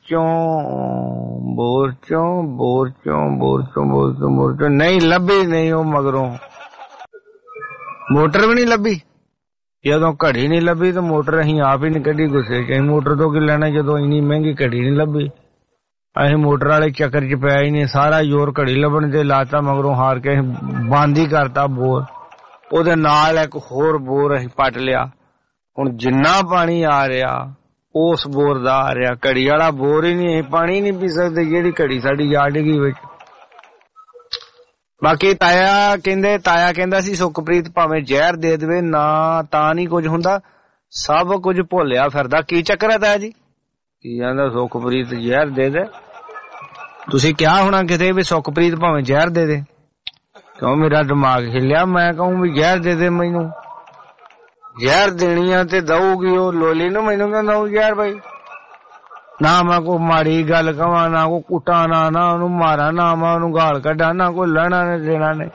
ਚੋਂ ਨਹੀਂ ਲੱਭੀ। ਨਹੀਂ ਉਹ ਮਗਰੋਂ ਮੋਟਰ ਵੀ ਨਹੀਂ ਲੱਭੀ। ਜਦੋਂ ਘੜੀ ਨਹੀਂ ਲੱਭੀ ਤਾਂ ਮੋਟਰ ਅਸੀਂ ਆਪ ਹੀ ਨਹੀਂ ਕੱਢੀ ਗੁੱਸੇ 'ਚ। ਅਸੀਂ ਮੋਟਰ ਤੋਂ ਕੀ ਲੈਣਾ ਜਦੋਂ ਇੰਨੀ ਮਹਿੰਗੀ ਘੜੀ ਨਹੀਂ ਲੱਭੀ। ਅਸੀਂ ਮੋਟਰ ਵਾਲੇ ਚੱਕਰ 'ਚ ਪਿਆ ਹੀ ਨਹੀਂ, ਸਾਰਾ ਜ਼ੋਰ ਘੜੀ ਲੱਭਣ ਤੇ ਲਾਤਾ। ਮਗਰੋਂ ਹਾਰ ਕੇ ਅਸੀਂ ਬੰਦ ਹੀ ਕਰਤਾ ਬੋਰ। ਉਹਦੇ ਨਾਲ ਇੱਕ ਹੋਰ ਬੋਰ ਅਸੀਂ ਪੱਟ ਲਿਆ। ਹੁਣ ਜਿੰਨਾ ਪਾਣੀ ਆ ਰਿਹਾ ਉਸ ਬੋਰ ਦਾ ਆ ਰਿਹਾ, ਘੜੀ ਵਾਲਾ ਬੋਰ ਹੀ ਨਹੀਂ। ਅਸੀਂ ਪਾਣੀ ਨਹੀਂ ਪੀ ਸਕਦੇ ਜਿਹੜੀ ਘੜੀ ਸਾਡੀ ਜਾ ਡਿੱਗੀ ਵਿੱਚ। ਬਾਕੀ ਤਾਇਆ ਕਹਿੰਦਾ ਸੀ ਸੁਖਪ੍ਰੀਤ ਭਾਵੇਂ ਜ਼ਹਿਰ ਦੇ ਦੇਵੇ ਨਾ ਤਾਂ ਨਹੀਂ ਕੁਝ ਹੁੰਦਾ, ਸਭ ਕੁਝ ਭੁੱਲਿਆ ਫਿਰਦਾ। ਕੀ ਚੱਕਰ ਹੈ ਤਾਇਆ ਜੀ? ਕੀ ਕਹਿੰਦਾ ਸੁਖਪ੍ਰੀਤ ਜ਼ਹਿਰ ਦੇ ਦੇ? ਤੁਸੀਂ ਕਿਹਾ ਹੋਣਾ ਕਿਤੇ ਵੀ ਸੁਖਪ੍ਰੀਤ ਭਾਵੇਂ ਜ਼ਹਿਰ ਦੇ ਦੇ। ਕਿਉਂ ਮੇਰਾ ਦਿਮਾਗ ਹਿੱਲਿਆ? ਮੈਂ ਕਹੂੰ ਵੀ ਜ਼ਹਿਰ ਦੇ ਦੇ ਮੈਨੂੰ। ਜ਼ਹਿਰ ਦੇਣੀ ਆ ਤੇ ਦਊਗੀ ਉਹ ਲੋਲੀ ਨੂੰ, ਮੈਨੂੰ ਕਹਿੰਦਾ ਉਹ ਜ਼ਹਿਰ ਬਾਈ। ਨਾ ਮੈਂ ਕੋਈ ਮਾੜੀ ਗੱਲ ਕਵਾਂ, ਨਾ ਕੋਈ ਕੁੱਟਾਂ, ਨਾ ਉਹਨੂੰ ਮਾਰਾਂ, ਨਾ ਮੈਂ ਉਹਨੂੰ ਗਾਲ ਕੱਢਾਂ, ਨਾ ਕੋਈ ਲੈਣਾ ਨੇ ਦੇਣਾ ਨੇ।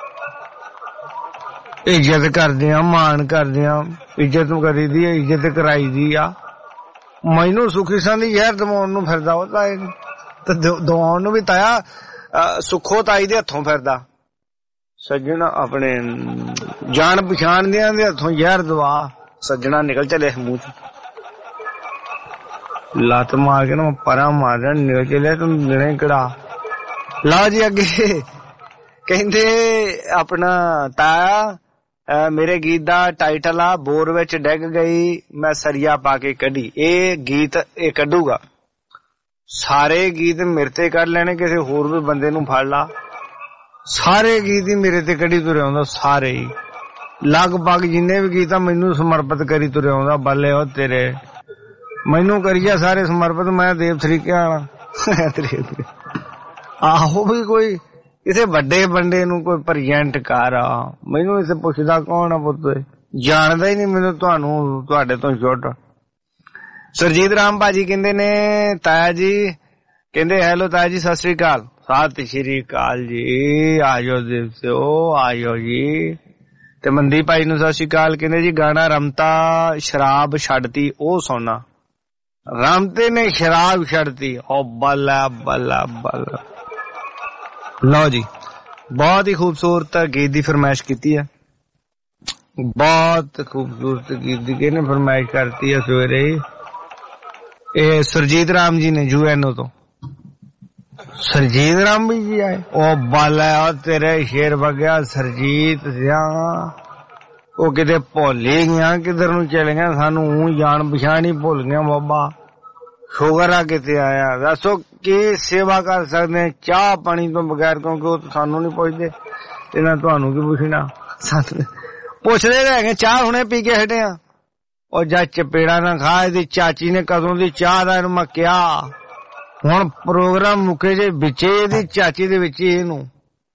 ਇੱਜ਼ਤ ਕਰਦੇ ਆ, ਮਾਣ ਕਰਦੇ ਆ, ਇੱਜ਼ਤ ਕਰੀ ਦੀ, ਇੱਜ਼ਤ ਕਰਾਈ ਦੀ ਆ। ਮੈਨੂੰ ਸੁਖੀ ਸੰਦੀ ਜ਼ਹਿਰ ਦਵਾਉਣ ਨੂੰ ਫਿਰਦਾ ਉਹ ਤਾਏ ਨੂੰ, ਤੇ ਦਵਾਉਣ ਨੂੰ ਵੀ ਤਾਇਆ ਸੁੱਖੋ ਤਾਈ ਦੇ ਹੱਥੋਂ ਫਿਰਦਾ। ਸੱਜਣਾ ਆਪਣੇ ਜਾਣ ਪਛਾਣ ਦਿਆਂ ਦੇ ਹੱਥੋਂ ਜ਼ਹਿਰ ਦਵਾ। ਸੱਜਣਾ ਨਿਕਲ ਚਲੇ ਮੂੰਹ ਚ, ਲੱਤ ਮਾਰ ਕੇ ਨਾ ਪਰਾਂ ਮਾਰ ਦੇਣਾ, ਨਿਕਲ ਚਲਿਆ ਤੂੰ ਦਿਨੇ ਕਿਹੜਾ। ਲਓ ਜੀ ਅੱਗੇ ਕਹਿੰਦੇ ਆਪਣਾ ਤਾਇਆ ਮੇਰੇ ਗੀਤ ਦਾ ਟਾਈਟਲ ਆ ਬੋਰ ਵਿੱਚ ਡਿੱਗ ਗਈ ਮੈਂ ਸਰੀਆ ਪਾ ਕੇ ਕੱਢੀ। ਇਹ ਗੀਤ ਇਹ ਕੱਢੂਗਾ। ਸਾਰੇ ਗੀਤ ਮੇਰੇ ਤੇ ਕੱਢ ਲੈਣੇ, ਕਿਸੇ ਹੋਰ ਵੀ ਬੰਦੇ ਨੂੰ ਫੜ ਲਾ। ਸਾਰੇ ਗੀਤ ਹੀ ਮੇਰੇ ਤੇ ਕੱਢੀ ਤੁਰਿਆ ਆਉਂਦਾ, ਸਾਰੇ ਹੀ ਲਗਭਗ ਜਿੰਨੇ ਵੀ ਗੀਤ ਆ ਮੈਨੂੰ ਸਮਰਪਿਤ ਕਰੀ ਤੁਰਿਆ ਆਉਂਦਾ। ਬੱਲੇ ਉਹ ਤੇਰੇ, ਮੈਨੂੰ ਕਰੀਆ ਸਾਰੇ ਸਮਰਪਿਤ। ਮੈਂ ਦੇਵ ਤਰੀਕਿਆਂ ਵਾਲਾ ਆਹੋ ਵੀ ਕੋਈ ਕਿਸੇ ਵੱਡੇ ਬੰਦੇ ਨੂੰ ਕੋਈ ਪ੍ਰੈਜੈਂਟ ਕਰ ਆ। ਮੈਨੂੰ ਇਸੇ ਪੁੱਛਦਾ ਕੌਣ ਆ ਪੁੱਤ, ਜਾਣਦਾ ਹੀ ਨਹੀਂ ਮੈਨੂੰ, ਤੁਹਾਨੂੰ ਤੁਹਾਡੇ ਤੋਂ ਛੋਟਾ। ਸਰਜੀਤ ਰਾਮ ਭਾਜੀ ਕਹਿੰਦੇ ਨੇ ਤਾਇਆ ਜੀ, ਕਹਿੰਦੇ ਹੈਲੋ ਤਾਇਆ ਜੀ ਸਤਿ ਸ੍ਰੀ ਅਕਾਲ। ਸਤਿ ਸ਼੍ਰੀ ਅਕਾਲ ਜੀ, ਆਜੋ ਦੇਵਸਿਓ ਆਜੋ ਜੀ। ਤੇ ਮਨਦੀਪ ਭਾਈ ਨੂੰ ਸਤਿ ਸ਼੍ਰੀ ਅਕਾਲ। ਕਹਿੰਦੇ ਜੀ ਗਾਣਾ ਰਮਤਾ ਸ਼ਰਾਬ ਛੱਡਤੀ ਉਹ ਸੋਨਾ। ਰਮਤੇ ਨੇ ਸ਼ਰਾਬ ਛੱਡਤੀ, ਉਹ ਬੱਲਾ ਬੱਲਾ ਬੱਲਾ। ਲਓ ਜੀ ਬਹੁਤ ਹੀ ਖੂਬਸੂਰਤ ਗੀਤ ਦੀ ਫਰਮਾਇਸ਼ ਕੀਤੀ ਹੈ, ਬਹੁਤ ਖੂਬਸੂਰਤ ਗੀਤ ਦੀ ਕਿਹਨੇ ਫਰਮਾਇਸ਼ ਕਰਤੀ ਹੈ ਸਵੇਰੇ? ਇਹ ਸਰਜੀਤ ਰਾਮ ਜੀ ਨੇ UNO ਤੋਂ। ਸਰਜੀਤ ਰਾਮ ਵੀ ਜੀ ਆਏ, ਉਹ ਬਾਲਾ ਤੇਰੇ ਸ਼ੇਰ ਵਗਿਆ ਸਰਜੀਤ ਸਿਆ। ਉਹ ਕਿਤੇ ਭੁੱਲ ਹੀ ਗਿਆ, ਕਿੱਧਰ ਨੂੰ ਚਲੇ ਗਿਆ, ਸਾਨੂੰ ਜਾਣ ਪਛਾਣ ਹੀ ਭੁੱਲ ਗਿਆ ਬਾਬਾ। ਸ਼ੁਗਰ ਆ ਕਿਤੇ ਆਇਆ। ਦੱਸੋ ਕੀ ਸੇਵਾ ਕਰ ਸਕਦੇ ਚਾਹ ਪਾਣੀ ਤੋਂ ਬਗੈਰ, ਕਿਉਂਕਿ ਉਹ ਸਾਨੂੰ ਨੀ ਪੁੱਛਦੇ। ਇਹਨਾਂ ਤੁਹਾਨੂੰ ਕੀ ਪੁੱਛਣਾ, ਪੁੱਛਦੇ ਹੈਗੇ ਚਾਹ ਹੁਣੇ ਪੀ ਕੇ ਹਟੇ ਆ। ਉਹ ਜਾ ਚਪੇੜਾ ਨਾ ਖਾ, ਇਹਦੀ ਚਾਚੀ ਨੇ ਕਦੋਂ ਦੀ ਚਾਹ ਦਾ ਇਹਨੂੰ ਮੈਂ ਕਿਹਾ। ਹੁਣ ਪ੍ਰੋਗਰਾਮ ਮੁੱਕੇ ਜੇ ਵਿੱਚੇ ਇਹਦੀ ਚਾਚੀ ਦੇ ਵਿੱਚ ਇਹਨੂੰ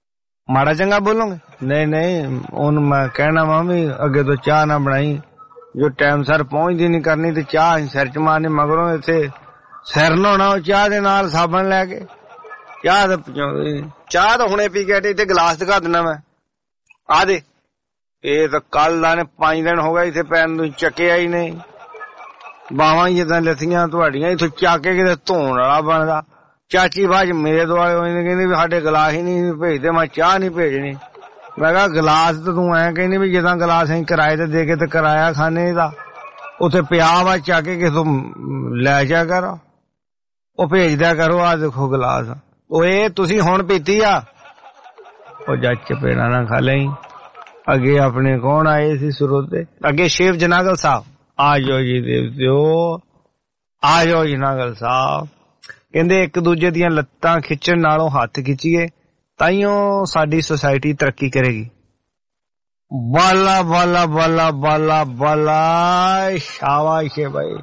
ਮਾੜਾ ਚੰਗਾ ਬੋਲੋਗੇ? ਨਹੀਂ ਉਹਨੂੰ ਮੈਂ ਕਹਿਣਾ ਵਾ ਵੀ ਅੱਗੇ ਤੋਂ ਚਾਹ ਨਾ ਬਣਾਈ, ਜੋ ਟਾਈਮ ਸਿਰ ਪਹੁੰਚਦੀ ਨਹੀਂ ਕਰਨੀ ਤੇ ਚਾਹ ਸਿਰ ਚ ਮਾਰਨੀ, ਮਗਰੋਂ ਇੱਥੇ ਸਿਰ ਨਹਾਉਣਾ ਉਹ ਚਾਹ ਦੇ ਨਾਲ ਸਾਬਣ ਲੈ ਕੇ। ਚਾਹ ਤਾਂ ਪਹੁੰਚਾਉਂਦੇ, ਚਾਹ ਤਾਂ ਹੁਣੇ ਪੀ ਕੇ ਤੇ ਗਲਾਸ ਦਿਖਾ ਦਿੰਦਾ ਮੈਂ, ਆ ਦੇ। ਇਹ ਤਾਂ ਕੱਲ ਦਾ ਨੇ 5 ਦਿਨ ਹੋ ਗਏ ਇੱਥੇ ਪੈਣ ਨੂੰ, ਚੱਕਿਆ ਹੀ ਨਹੀਂ। ਬਾਵਾਂ ਜਿੱਦਾਂ ਲੱਥੀਆਂ ਤੁਹਾਡੀਆਂ, ਇੱਥੋਂ ਚੱਕ ਕੇ ਕਿਤੇ ਧੋਣ ਵਾਲਾ ਬਣਦਾ। ਚਾਚੀ ਬਾਜ ਮੇਰੇ ਦੁਆਲੇ ਹੋਏ ਕਹਿੰਦੀ ਵੀ ਸਾਡੇ ਗਲਾਸ ਹੀ ਨਹੀਂ ਭੇਜਦੇ, ਮੈਂ ਚਾਹ ਨਹੀਂ ਭੇਜਣੀ। ਮੈਂ ਕਿਹਾ ਗਲਾਸ ਤਾਂ ਤੂੰ ਐਂ ਕਹਿੰਦੀ ਵੀ ਜਿੱਦਾਂ ਗਲਾਸ ਅਸੀਂ ਕਿਰਾਏ ਤੇ ਦੇ ਕੇ ਤੇ ਕਿਰਾਇਆ ਖਾਣੇ ਦਾ ਉੱਥੇ ਪਿਆ ਵਾ, ਚੱਕ ਕੇ ਕਿਥੋਂ ਲੈ ਜਾ ਕਰ, ਉਹ ਭੇਜਦਿਆ ਕਰੋ। ਆਹ ਦੇਖੋ ਗਲਾਸ, ਉਹ ਇਹ ਤੁਸੀਂ ਹੁਣ ਪੀਤੀ ਆ। ਉਹ ਜੱਜ ਚਪੇੜਾ ਨਾ ਖਾ ਲਈ। ਅੱਗੇ ਆਪਣੇ ਕੌਣ ਆਏ ਸੀ ਸਰੋਤੇ? ਅੱਗੇ ਸ਼ਿਵ ਜਨਾਗਲ ਸਾਹਿਬ। ਆ ਜਾਓ ਜੀ ਦੇਵਤਿਓ, ਆ ਜਾਓ ਜਨਾਗਲ ਸਾਹਿਬ। ਕਹਿੰਦੇ ਇੱਕ ਦੂਜੇ ਦੀਆਂ ਲੱਤਾਂ ਖਿੱਚਣ ਨਾਲੋਂ ਹੱਥ ਖਿੱਚੀਏ ਤਾਈਓ ਸਾਡੀ ਸੁਸਾਇਟੀ ਤਰੱਕੀ ਕਰੇਗੀ। ਬਾਲਾ ਬਾਲਾ ਬਾਲਾ ਬਾਲਾ ਬਾਲਾ, ਸ਼ਾਬਾਸ਼ ਹੈ ਭਾਈ।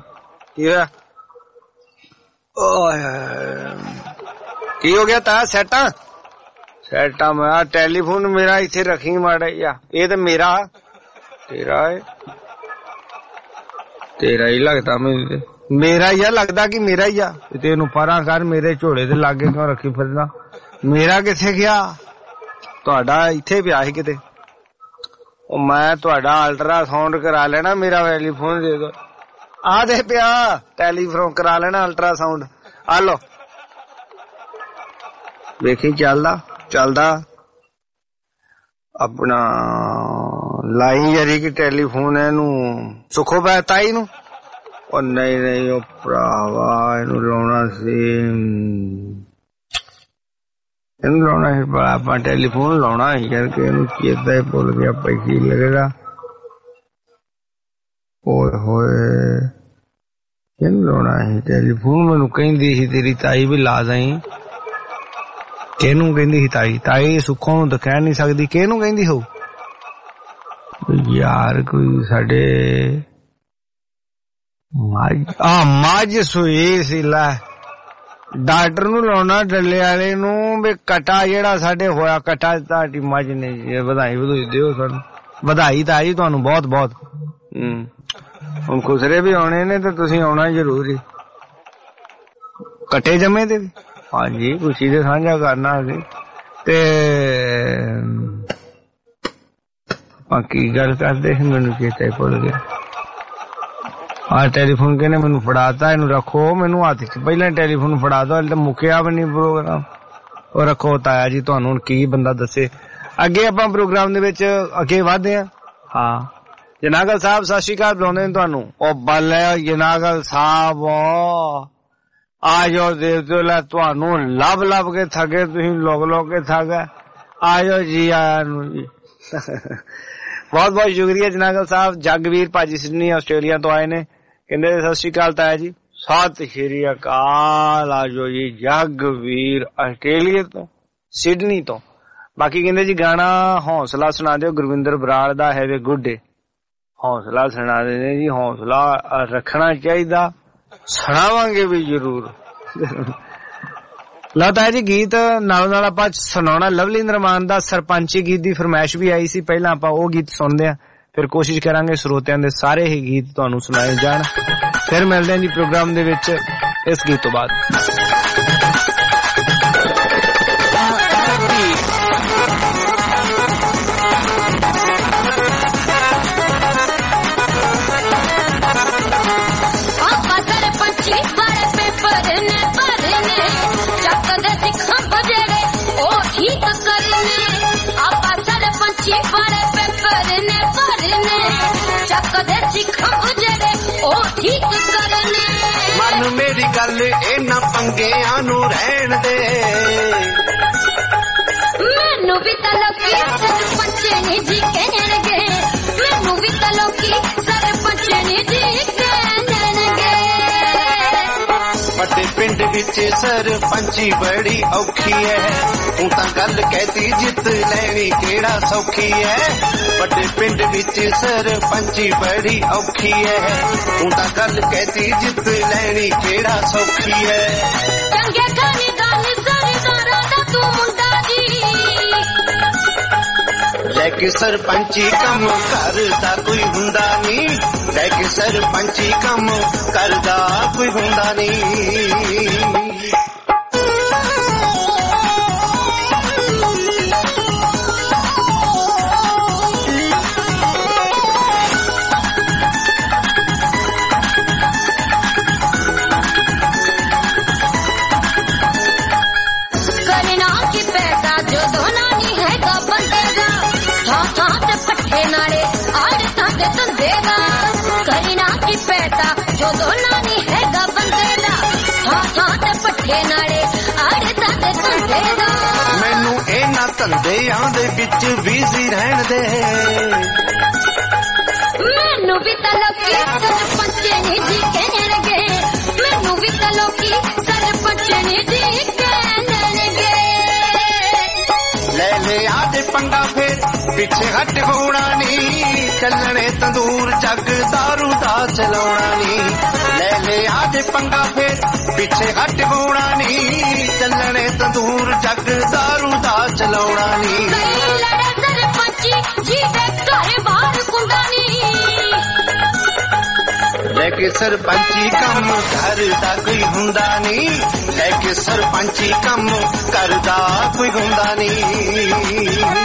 ਕੀ ਹੋ ਗਿਆ ਤਾ? ਸੈਟਾਂ ਮੈਂ ਟੈਲੀਫੋਨ ਮੇਰਾ ਇੱਥੇ ਰੱਖੀ ਮਾੜਾ ਜਿਹਾ। ਇਹ ਤੇ ਮੇਰਾ ਤੇਰਾ ਹੈ, ਤੇਰਾ ਹੀ ਲੱਗਦਾ ਮੈਨੂੰ, ਮੇਰਾ ਹੀ ਆ ਲੱਗਦਾ ਕਿ ਮੇਰਾ ਹੀ ਆ। ਤੇ ਇਹਨੂੰ ਪਰਾਂ ਕਰ, ਮੇਰੇ ਝੋਲੇ ਦੇ ਲਾਗੇ ਕਿਉਂ ਰੱਖੀ ਫਿਰਦਾ? ਮੇਰਾ ਕਿੱਥੇ ਗਿਆ? ਤੁਹਾਡਾ ਇੱਥੇ ਪਿਆ ਸੀ ਕਿਤੇ। ਉਹ ਮੈਂ ਤੁਹਾਡਾ ਅਲਟਰਾਸਾਊਂਡ ਕਰਾ ਲੈਣਾ, ਮੇਰਾ ਟੈਲੀਫੋਨ ਦੇ ਦੋ। ਆ ਦੇ ਪਿਆ ਟੈਲੀਫੋਨ ਕਰਾ ਲੈਣਾ ਅਲਟਰਾਸਾਊਂਡ। ਆ ਲੋ ਵੇਖੀ ਚੱਲਦਾ ਆਪਣਾ ਲਾਈ ਜਾਰੀ ਕਿ ਟੈਲੀਫੋਨ ਇਹਨੂੰ ਸੁੱਖੋ ਪੈ ਤਾਈ ਨੂੰ। ਉਹ ਨਹੀਂ ਉਹ ਭਰਾਵਾ ਇਹਨੂੰ ਲਾਉਣਾ ਸੀ, ਇਹਨੂੰ ਲਾਉਣਾ ਸੀ, ਆਪਾਂ ਟੈਲੀਫੋਨ ਲਾਉਣਾ ਸੀ ਕਰਕੇ ਇਹਨੂੰ ਚੇਤਾ ਹੀ ਭੁੱਲ ਗਿਆ। ਭਾਈ ਕੀ ਲੱਗੇਗਾ? ਓਏ ਹੋਏ ਇਹਨੂੰ ਲਾਉਣਾ ਸੀ ਟੈਲੀਫੋਨ। ਮੈਨੂੰ ਕਹਿੰਦੀ ਸੀ ਤੇਰੀ ਤਾਈ ਵੀ ਲਾ ਦਈ। ਕਿਹਨੂੰ ਕਹਿੰਦੀ ਸੀ ਤਾਈ? ਤਾਈ ਸੁੱਖੋਂ ਨੂੰ ਤਾਂ ਕਹਿ ਨਹੀਂ ਸਕਦੀ, ਕਿਹਨੂੰ ਕਹਿੰਦੀ ਹੋ ਯਾਰ? ਕੋਈ ਸਾਡੇ ਮੱਝ ਸੂਈ ਸੀ। ਲੈ ਡਾਕਟਰ ਨੂੰ ਲਾਉਣਾ ਡੱਲੇ ਵਾਲੇ ਨੂੰ ਵੀ ਕਟਾ ਜਿਹੜਾ ਸਾਡੇ ਹੋਇਆ ਕਟਾ ਤੁਹਾਡੀ ਮੱਝ ਨੇ। ਵਧਾਈ ਦਿਓ ਸਾਨੂੰ, ਵਧਾਈ ਤਾਂ ਆਈ ਤੁਹਾਨੂੰ ਬਹੁਤ ਬਹੁਤ। ਹੁਣ ਖੁਸਰੇ ਵੀ ਆਉਣੇ ਨੇ ਤੇ ਤੁਸੀਂ ਆਉਣਾ ਜ਼ਰੂਰੀ। ਕਟੇ ਜੰਮੇ ਤੇ ਵੀ ਹਾਂਜੀ ਖੁਸ਼ੀ ਦੇ ਸਾਂਝਾ ਕਰਨਾ ਅਸੀਂ। ਤੇ ਆਪਾਂ ਕੀ ਗੱਲ ਕਰਦੇ ਸੀ ਮੈਨੂੰ ਚੇਤਾ ਹੀ ਭੁੱਲ ਗਿਆ। ਆਹ ਟੈਲੀਫੋਨ ਕਿਹਨੇ ਮੈਨੂੰ ਫੜਾਤਾ? ਇਹਨੂੰ ਰੱਖੋ, ਮੈਨੂੰ ਹੱਥ ਚ ਪਹਿਲਾਂ ਟੈਲੀਫੋਨ ਫੜਾ ਦੋ, ਹਲੇ ਤਾਂ ਮੁੱਕਿਆ ਵੀ ਨਹੀਂ ਪ੍ਰੋਗਰਾਮ। ਉਹ ਰੱਖੋ ਤਾਇਆ ਜੀ, ਤੁਹਾਨੂੰ ਹੁਣ ਕੀ ਬੰਦਾ ਦੱਸੇ। ਅੱਗੇ ਆਪਾਂ ਪ੍ਰੋਗਰਾਮ ਦੇ ਵਿੱਚ ਅੱਗੇ ਵਧਦੇ ਹਾਂ। ਹਾਂ ਜਨਾਗਲ ਸਾਹਿਬ ਸਤਿ ਸ਼੍ਰੀ ਅਕਾਲ ਬੁਲਾਉਂਦੇ ਨੇ ਤੁਹਾਨੂੰ। ਉਹ ਬੱਲੇ ਜਨਾਗਲ ਸਾਹਿਬ ਆ ਜਾਓ ਦੇਵਤਿਓ, ਲੈ ਤੁਹਾਨੂੰ ਲੱਭ ਕੇ ਥੱਕੇ, ਤੁਸੀਂ ਲੋਕ ਕੇ ਥੱਕ ਗਏ। ਆ ਜਾਓ ਜੀ, ਆਇਆ ਨੂੰ ਜੀ। ਬਹੁਤ ਬਹੁਤ ਸ਼ੁਕਰੀਆ ਜਨਾਗਲ ਸਾਹਿਬ। ਜਗਵੀਰ ਭਾਜੀ ਸਿਡਨੀ ਆਸਟ੍ਰੇਲੀਆ ਤੋਂ ਆਏ ਨੇ, ਕਹਿੰਦੇ ਸਤਿ ਸ਼੍ਰੀ ਅਕਾਲ ਤਾਇਆ ਜੀ। ਸਤਿ ਸ਼੍ਰੀ ਅਕਾਲ। ਆ ਜਾਓ ਜੀ ਜਗਵੀਰ ਆਸਟ੍ਰੇਲੀਆ ਤੋਂ, ਸਿਡਨੀ ਤੋਂ। ਬਾਕੀ ਕਹਿੰਦੇ ਜੀ ਗਾਣਾ ਹੌਸਲਾ ਸੁਣਾ ਦਿਓ ਗੁਰਵਿੰਦਰ ਬਰਾੜ ਦਾ ਹੈ ਵੇ ਗੁੱਡੇ। ਹੌਸਲਾ ਸੁਣਾ ਦਿੰਦੇ ਜੀ, ਹੌਸਲਾ ਰੱਖਣਾ ਚਾਹੀਦਾ, ਸੁਣਾਵਾਂਗੇ ਵੀ ਜ਼ਰੂਰ। ਲਤਾ ਜੀ ਗੀਤ ਨਾਲ ਆਪਾਂ ਸੁਣਾਉਣਾ ਲਵਲੀ ਨਰਮਾਨ ਦਾ ਸਰਪੰਚੀ ਗੀਤ ਦੀ ਫਰਮਾਇਸ਼ ਵੀ ਆਈ ਸੀ। ਪਹਿਲਾਂ ਆਪਾਂ ਉਹ ਗੀਤ ਸੁਣਦੇ ਹਾਂ, ਫਿਰ ਕੋਸ਼ਿਸ਼ ਕਰਾਂਗੇ ਸਰੋਤਿਆਂ ਦੇ ਸਾਰੇ ਹੀ ਗੀਤ ਤੁਹਾਨੂੰ ਸੁਣਾਏ ਜਾਣ। ਫਿਰ ਮਿਲਦੇ ਹਾਂ ਜੀ ਪ੍ਰੋਗਰਾਮ ਦੇ ਵਿੱਚ ਇਸ ਗੀਤ ਤੋਂ ਬਾਅਦ। ਮਨ ਮੇਰੀ ਗੱਲ ਇਹਨਾਂ ਪੰਗਿਆਂ ਨੂੰ ਰਹਿਣ ਦੇ, ਮੈਨੂੰ ਵੀ ਤਾਂ ਲੋਕੀ ਸਰਪੰਚ ਨੀ ਜੀ ਕਹਿਣਗੇ, ਮੈਨੂੰ ਵੀ ਤਾਂ ਲੋਕੀ ਸਰਪੰਚ ਨੀ ਜੀ ਕਹਿਣਗੇ। ਵੱਡੇ ਪਿੰਡ ਵਿੱਚ ਸਰਪੰਚੀ ਬੜੀ ਔਖੀ ਹੈ, ਤੂੰ ਤਾਂ ਗੱਲ ਕਹਿਤੀ ਜਿੱਤ ਲੈਣੀ ਕਿਹੜਾ ਸੌਖੀ ਹੈ। ਵੱਡੇ ਪਿੰਡ ਵਿੱਚ ਸਰਪੰਚੀ ਬੜੀ ਔਖੀ ਹੈ, ਤੂੰ ਤਾਂ ਗੱਲ ਕਹਿਤੀ ਜਿੱਤ ਲੈਣੀ ਕਿਹੜਾ ਸੌਖੀ ਹੈ। ਚੰਗੇ ਖਾਨਦਾਨ ਸਰਦਾਰਾਂ ਦਾ ਤੂੰ ਮੁੰਡਾ ਜੀ, ਲੈ ਕੇ ਸਰਪੰਚੀ ਕੰਮ ਕਰਦਾ ਕੋਈ ਹੁੰਦਾ ਨਹੀਂ, ਲੈ ਕੇ ਸਰਪੰਚੀ ਕੰਮ ਕਰਦਾ ਕੋਈ ਹੁੰਦਾ ਨਹੀਂ। नाले आड़ता दे तंदेगा करना की पैसा जो दोना नहीं हैगा बंदेगा हाथ हाथ पट्टे नाले आड़ता दे तंदेगा मैनू इन्हां धंधियां दे विच बिजी रहन दे मैनू भी तलोकी सरपंच ने जी कहने लगे मैनू भी तलोकी सरपंच ने जी कहने लगे ले ले आदे पंगा फिर पिछे हट होना नहीं चलने तंदूर जग दारू दा चलाउणा नहीं ले ले आदे पंगा फिर पिछे हट होना नहीं चलने तंदूर जग दारू दा चलाउणा नहीं लड़े सरपंची जी दे घर बाहर कुंदा नहीं लेके सरपंची कम करदा कोई हुंदा नहीं लेके सरपंची कम करदा कोई हुंदा नहीं।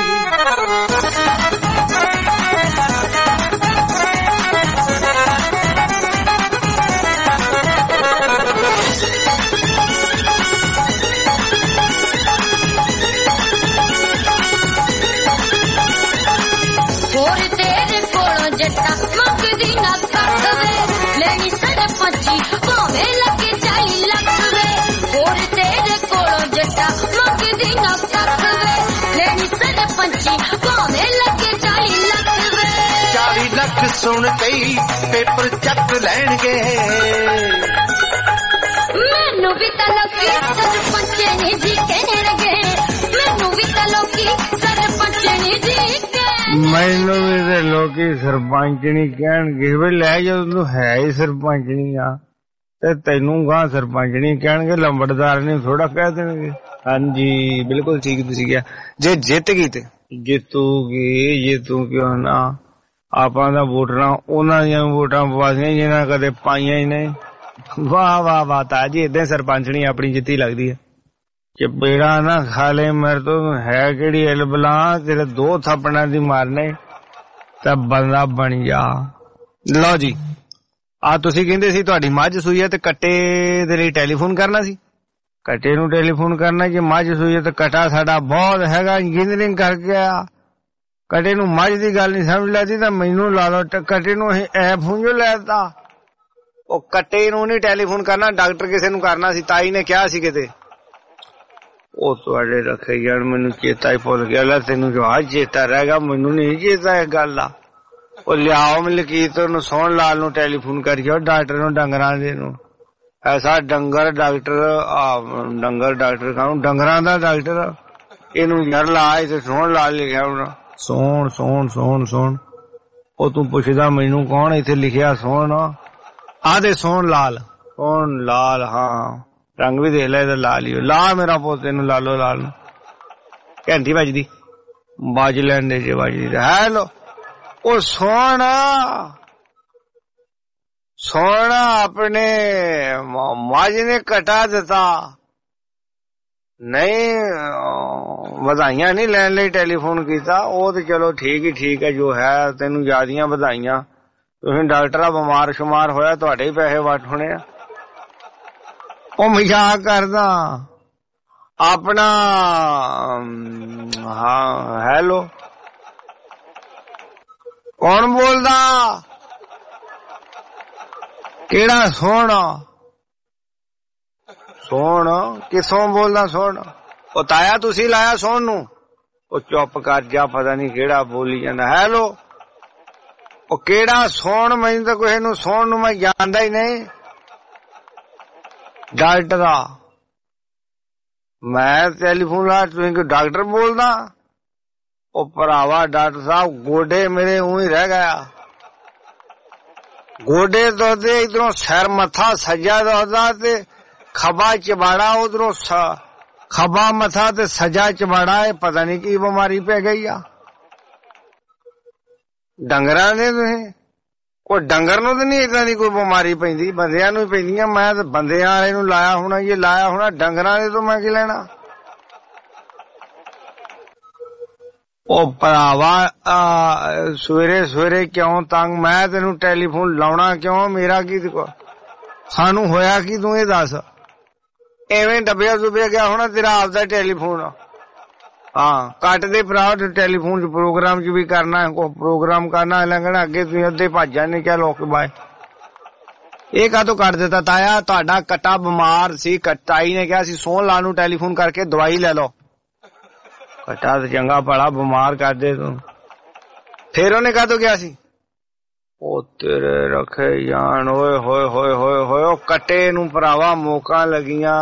जट्टा मंगदी ना कट वे लेनी सरपंची भावें लगे 40 लाख वे और तेरे कोलों जट्टा मंगदी ना कट वे लेनी सरपंची भावें लगे 40 लाख वे 40 लाख सुन कई पेपर चक लैणगे मैनू भी तलोकी सरपंच ने जी कहने लगे मैनू भी तलोकी सरपंच ने जी ਮੈਨੂੰ ਵੀ ਤੇ ਲੋਕੀ ਸਰਪੰਚਣੀ ਕਹਿਣਗੇ ਵੀ ਲੈ ਜਦੋਂ ਤੂੰ ਹੈ ਹੀ ਸਰਪੰਚਣੀ ਆ ਤੇ ਤੈਨੂੰ ਗਾਂ ਸਰਪੰਚਣੀ ਕਹਿਣਗੇ ਲੰਬੜਦਾਰ ਨੇ ਥੋੜਾ ਕਹਿ ਦੇਣਗੇ। ਹਾਂਜੀ ਬਿਲਕੁਲ ਠੀਕ ਤੁਸੀਂ ਕਿਹਾ। ਜੇ ਜਿੱਤ ਗਈ ਤੇ ਜਿੱਤੂ ਕਿਉਂ ਨਾ ਆਪਾਂ ਦਾ ਵੋਟਰਾਂ ਉਹਨਾਂ ਦੀਆਂ ਵੋਟਾਂ ਪਵਾਈਆਂ ਜਿਹਨਾਂ ਕਦੇ ਪਾਈਆਂ ਹੀ ਨਹੀਂ। ਵਾਹ ਵਾਹ ਵਾਹ ਤਾਜੀ ਏਦਾਂ ਸਰਪੰਚਣੀ ਆਪਣੀ ਜਿੱਤੀ ਲੱਗਦੀ ਹੈ। ਚਪੇੜਾ ਨਾ ਖਾ ਲੈ ਮੇਰੇ ਤੋਂ ਹੈ ਕਿਹੜੀ ਇਲ ਬਲਾ ਤੇਰੇ 2 ਥੱਪੜਾਂ ਦੀ ਮਾਰਨੇ ਤਾਂ ਬੰਦਾ ਬਣ ਜਾ। ਲਓ ਜੀ ਆ ਤੁਸੀਂ ਕਹਿੰਦੇ ਸੀ ਤੁਹਾਡੀ ਮੱਝ ਸੂਈ ਹੈ ਤੇ ਕੱਟੇ ਦੇ ਲਈ ਟੈਲੀਫੋਨ ਕਰਨਾ ਸੀ। ਕੱਟੇ ਨੂੰ ਟੈਲੀਫੋਨ ਕਰਨਾ ਕਿ ਮੱਝ ਸੂਈ ਹੈ ਤੇ ਕਟਾ ਸਾਡਾ ਬਹੁਤ ਹੈਗਾ ਇੰਜੀਨੀਅਰਿੰਗ ਕਰਕੇ ਆ। ਕੱਟੇ ਨੂੰ ਮੱਝ ਦੀ ਗੱਲ ਨਹੀਂ ਸਮਝ ਲੱਗਦੀ ਤਾਂ ਮੈਨੂੰ ਲਾ ਲਓ ਕੱਟੇ ਨੂੰ ਅਸੀਂ ਐਪ ਹੁੰਜੋ ਲੈਤਾ। ਉਹ ਕੱਟੇ ਨੂੰ ਨਹੀਂ ਟੈਲੀਫੋਨ ਕਰਨਾ ਡਾਕਟਰ ਕਿਸੇ ਨੂੰ ਕਰਨਾ ਸੀ ਤਾਈ ਨੇ ਕਿਹਾ ਸੀ ਕਿਤੇ। ਉਹ ਤੁਹਾਡੇ ਰੱਖੇ ਯਾਰ ਮੈਨੂੰ ਚੇਤਾ ਹੀ ਭੁੱਲ ਗਿਆ। ਲੈ ਤੈਨੂੰ ਜੋ ਅੱਜ ਚੇਤਾ ਰਹਿ ਗਿਆ ਮੈਨੂੰ ਨਹੀਂ ਚੇਤਾ ਇਹ ਗੱਲ ਦਾ। ਉਹ ਲਿਆਓ ਮਲਕੀਤ ਨੂੰ ਸੋਹਣ ਲਾਲ ਨੂੰ ਟੈਲੀਫੋਨ ਕਰੀਓ ਡਾਕਟਰ ਨੂੰ ਡੰਗਰਾਂ ਦੇ ਨੂੰ ਐਸਾ ਡੰਗਰ ਡਾਕਟਰ ਕਾਹਨੂੰ ਡੰਗਰਾਂ ਦਾ ਡਾਕਟਰ ਇਹਨੂੰ ਯਾਰ ਲਾ ਤੇ ਸੋਹਣ ਲਾਲ ਲਿਖਿਆ ਹੋਣਾ ਸੋਹਣ। ਉਹ ਤੂੰ ਪੁੱਛਦਾ ਮੈਨੂੰ ਕੌਣ ਇੱਥੇ ਲਿਖਿਆ ਸੋਹਣ ਆਦੇ ਸੋਹਣ ਲਾਲ ਹਾਂ ਰੰਗ ਵੀ ਦੇਖ ਲੈ ਇਹਦਾ ਲਾ ਲਿਓ ਲਾ ਮੇਰਾ ਪੁੱਤ ਇਹਨੂੰ ਲਾ ਲੋ ਲਾਲ ਨੂੰ ਘੰਟੀ ਵੱਜਦੀ ਬਾਜ ਲੈਂਦੇ ਜੇ ਵੱਜਦੀ ਹੈਲੋ ਉਹ ਸੋਹਣਾ ਆਪਣੇ ਮਾਜ ਨੇ ਕਟਾ ਦਿੱਤਾ ਨਹੀਂ ਵਧਾਈਆਂ ਨਹੀਂ ਲੈਣ ਲਈ ਟੈਲੀਫੋਨ ਕੀਤਾ। ਉਹ ਤੇ ਚਲੋ ਠੀਕ ਹੈ ਜੋ ਹੈ ਤੈਨੂੰ ਜ਼ਿਆਦੀਆਂ ਵਧਾਈਆਂ। ਤੁਸੀਂ ਡਾਕਟਰ ਬਿਮਾਰ ਸ਼ੁਮਾਰ ਹੋਇਆ ਤੁਹਾਡੇ ਹੀ ਪੈਸੇ ਵੱਟ ਹੋਣੇ ਆ। ਉਹ ਮਜ਼ਾਕ ਕਰਦਾ ਆਪਣਾ ਹਾਂ ਹੈਲੋ ਕੌਣ ਬੋਲਦਾ ਕਿਹੜਾ ਸੋਹਣਾ ਕਿਥੋਂ ਬੋਲਦਾ ਸੋਹਣ ਉਹ ਤਾਇਆ ਤੁਸੀਂ ਲਾਇਆ ਸੋਹਣ ਨੂੰ ਉਹ ਚੁੱਪ ਕਰ ਜਾ ਪਤਾ ਨਹੀਂ ਕਿਹੜਾ ਬੋਲੀ ਜਾਂਦਾ। ਹੈਲੋ ਉਹ ਕਿਹੜਾ ਸੋਹਣ ਮੈਨੂੰ ਤਾਂ ਕਿਸੇ ਨੂੰ ਸੋਹਣ ਨੂੰ ਮੈਂ ਜਾਣਦਾ ਹੀ ਨਹੀਂ। ਡਾਕਟਰ ਮੈਂ ਟੈਲੀਫੋਨ ਲਾ ਤੁਸੀਂ ਕੋਈ ਡਾਕਟਰ ਬੋਲਦਾ। ਉਹ ਭਰਾਵਾ ਡਾਕਟਰ ਸਾਹਿਬ ਗੋਡੇ ਮੇਰੇ ਊਂ ਹੀ ਰਹਿ ਗਿਆ ਗੋਡੇ ਦੁਖਦੇ ਇਧਰੋਂ ਸਿਰ ਮੱਥਾ ਸੱਜਾ ਦੁਖਦਾ ਤੇ ਖੱਬਾ ਚਬਾੜਾ ਉਧਰੋਂ ਖੱਬਾ ਮੱਥਾ ਤੇ ਸੱਜਾ ਚਬਾੜਾ ਇਹ ਪਤਾ ਨਹੀਂ ਕੀ ਬਿਮਾਰੀ ਪੈ ਗਈ ਆ। ਡੰਗਰਾਂ ਦੇ ਤੁਸੀਂ ਕੋਈ ਡੰਗਰ ਨੂੰ ਤਾਂ ਨਹੀਂ ਏਦਾਂ ਦੀ ਕੋਈ ਬਿਮਾਰੀ ਪੈਂਦੀ, ਬੰਦਿਆਂ ਨੂੰ ਹੀ ਪੈਂਦੀਆਂ। ਮੈਂ ਤਾਂ ਬੰਦਿਆਂ ਵਾਲੇ ਨੂੰ ਲਾਇਆ ਹੋਣਾ, ਇਹ ਲਾਇਆ ਹੋਣਾ, ਡੰਗਰਾਂ ਦੇ ਤੋਂ ਮੈਂ ਕੀ ਲੈਣਾ। ਉਹ ਭਰਾਵਾ ਸਵੇਰੇ ਸਵੇਰੇ ਕਿਉਂ ਤੰਗ, ਮੈਂ ਤੈਨੂੰ ਟੈਲੀਫੋਨ ਲਾਉਣਾ ਕਿਉਂ, ਮੇਰਾ ਕੀ ਸਾਨੂੰ ਹੋਇਆ ਕੀ ਤੂੰ ਇਹ ਦੱਸ। ਐਵੇਂ ਡੱਬਿਆ ਡੁੱਬਿਆ ਗਿਆ ਹੋਣਾ ਤੇਰਾ ਆਪਦਾ ਟੈਲੀਫੋਨ। ਹਾਂ ਕੱਟ ਦੇ ਭਰਾ, ਟੈਲੀਫੋਨ ਚ ਪ੍ਰੋਗਰਾਮ ਚ ਵੀ ਕਰਨਾ, ਕੋਈ ਪ੍ਰੋਗਰਾਮ ਕਰਨਾ ਲੱਗਣਾ ਅੱਗੇ ਤੁਸੀਂ ਅੱਧੇ ਭੱਜ ਜਾਂਦੇ। ਚੱਲ ਓਕੇ ਬਾਏ। ਇਹ ਕਾਹਤੋਂ ਕੱਟ ਦਿੱਤਾ ਤਾਇਆ? ਤੁਹਾਡਾ ਕੱਟਾ ਬਿਮਾਰ ਸੀ, ਤਾਈ ਨੇ ਕਿਹਾ ਸੀ ਸੋਹਣ ਲਾਲ ਨੂੰ ਟੈਲੀਫੋਨ ਕਰਕੇ ਦਵਾਈ ਲੈ ਲਓ। ਕੱਟਾ ਤੇ ਚੰਗਾ ਭਲਾ ਬਿਮਾਰ ਕਰਦੇ ਤੂੰ। ਫੇਰ ਉਹਨੇ ਕਾਹਤੋਂ ਕਿਹਾ ਸੀ? ਉਹ ਤੇਰੇ ਰੱਖੇ ਜਾਣ। ਓਏ ਹੋਏ ਹੋਏ ਹੋਏ ਹੋਏ, ਉਹ ਕੱਟੇ ਨੂੰ ਭਰਾਵਾ ਮੌਕਾ ਲੱਗੀਆਂ।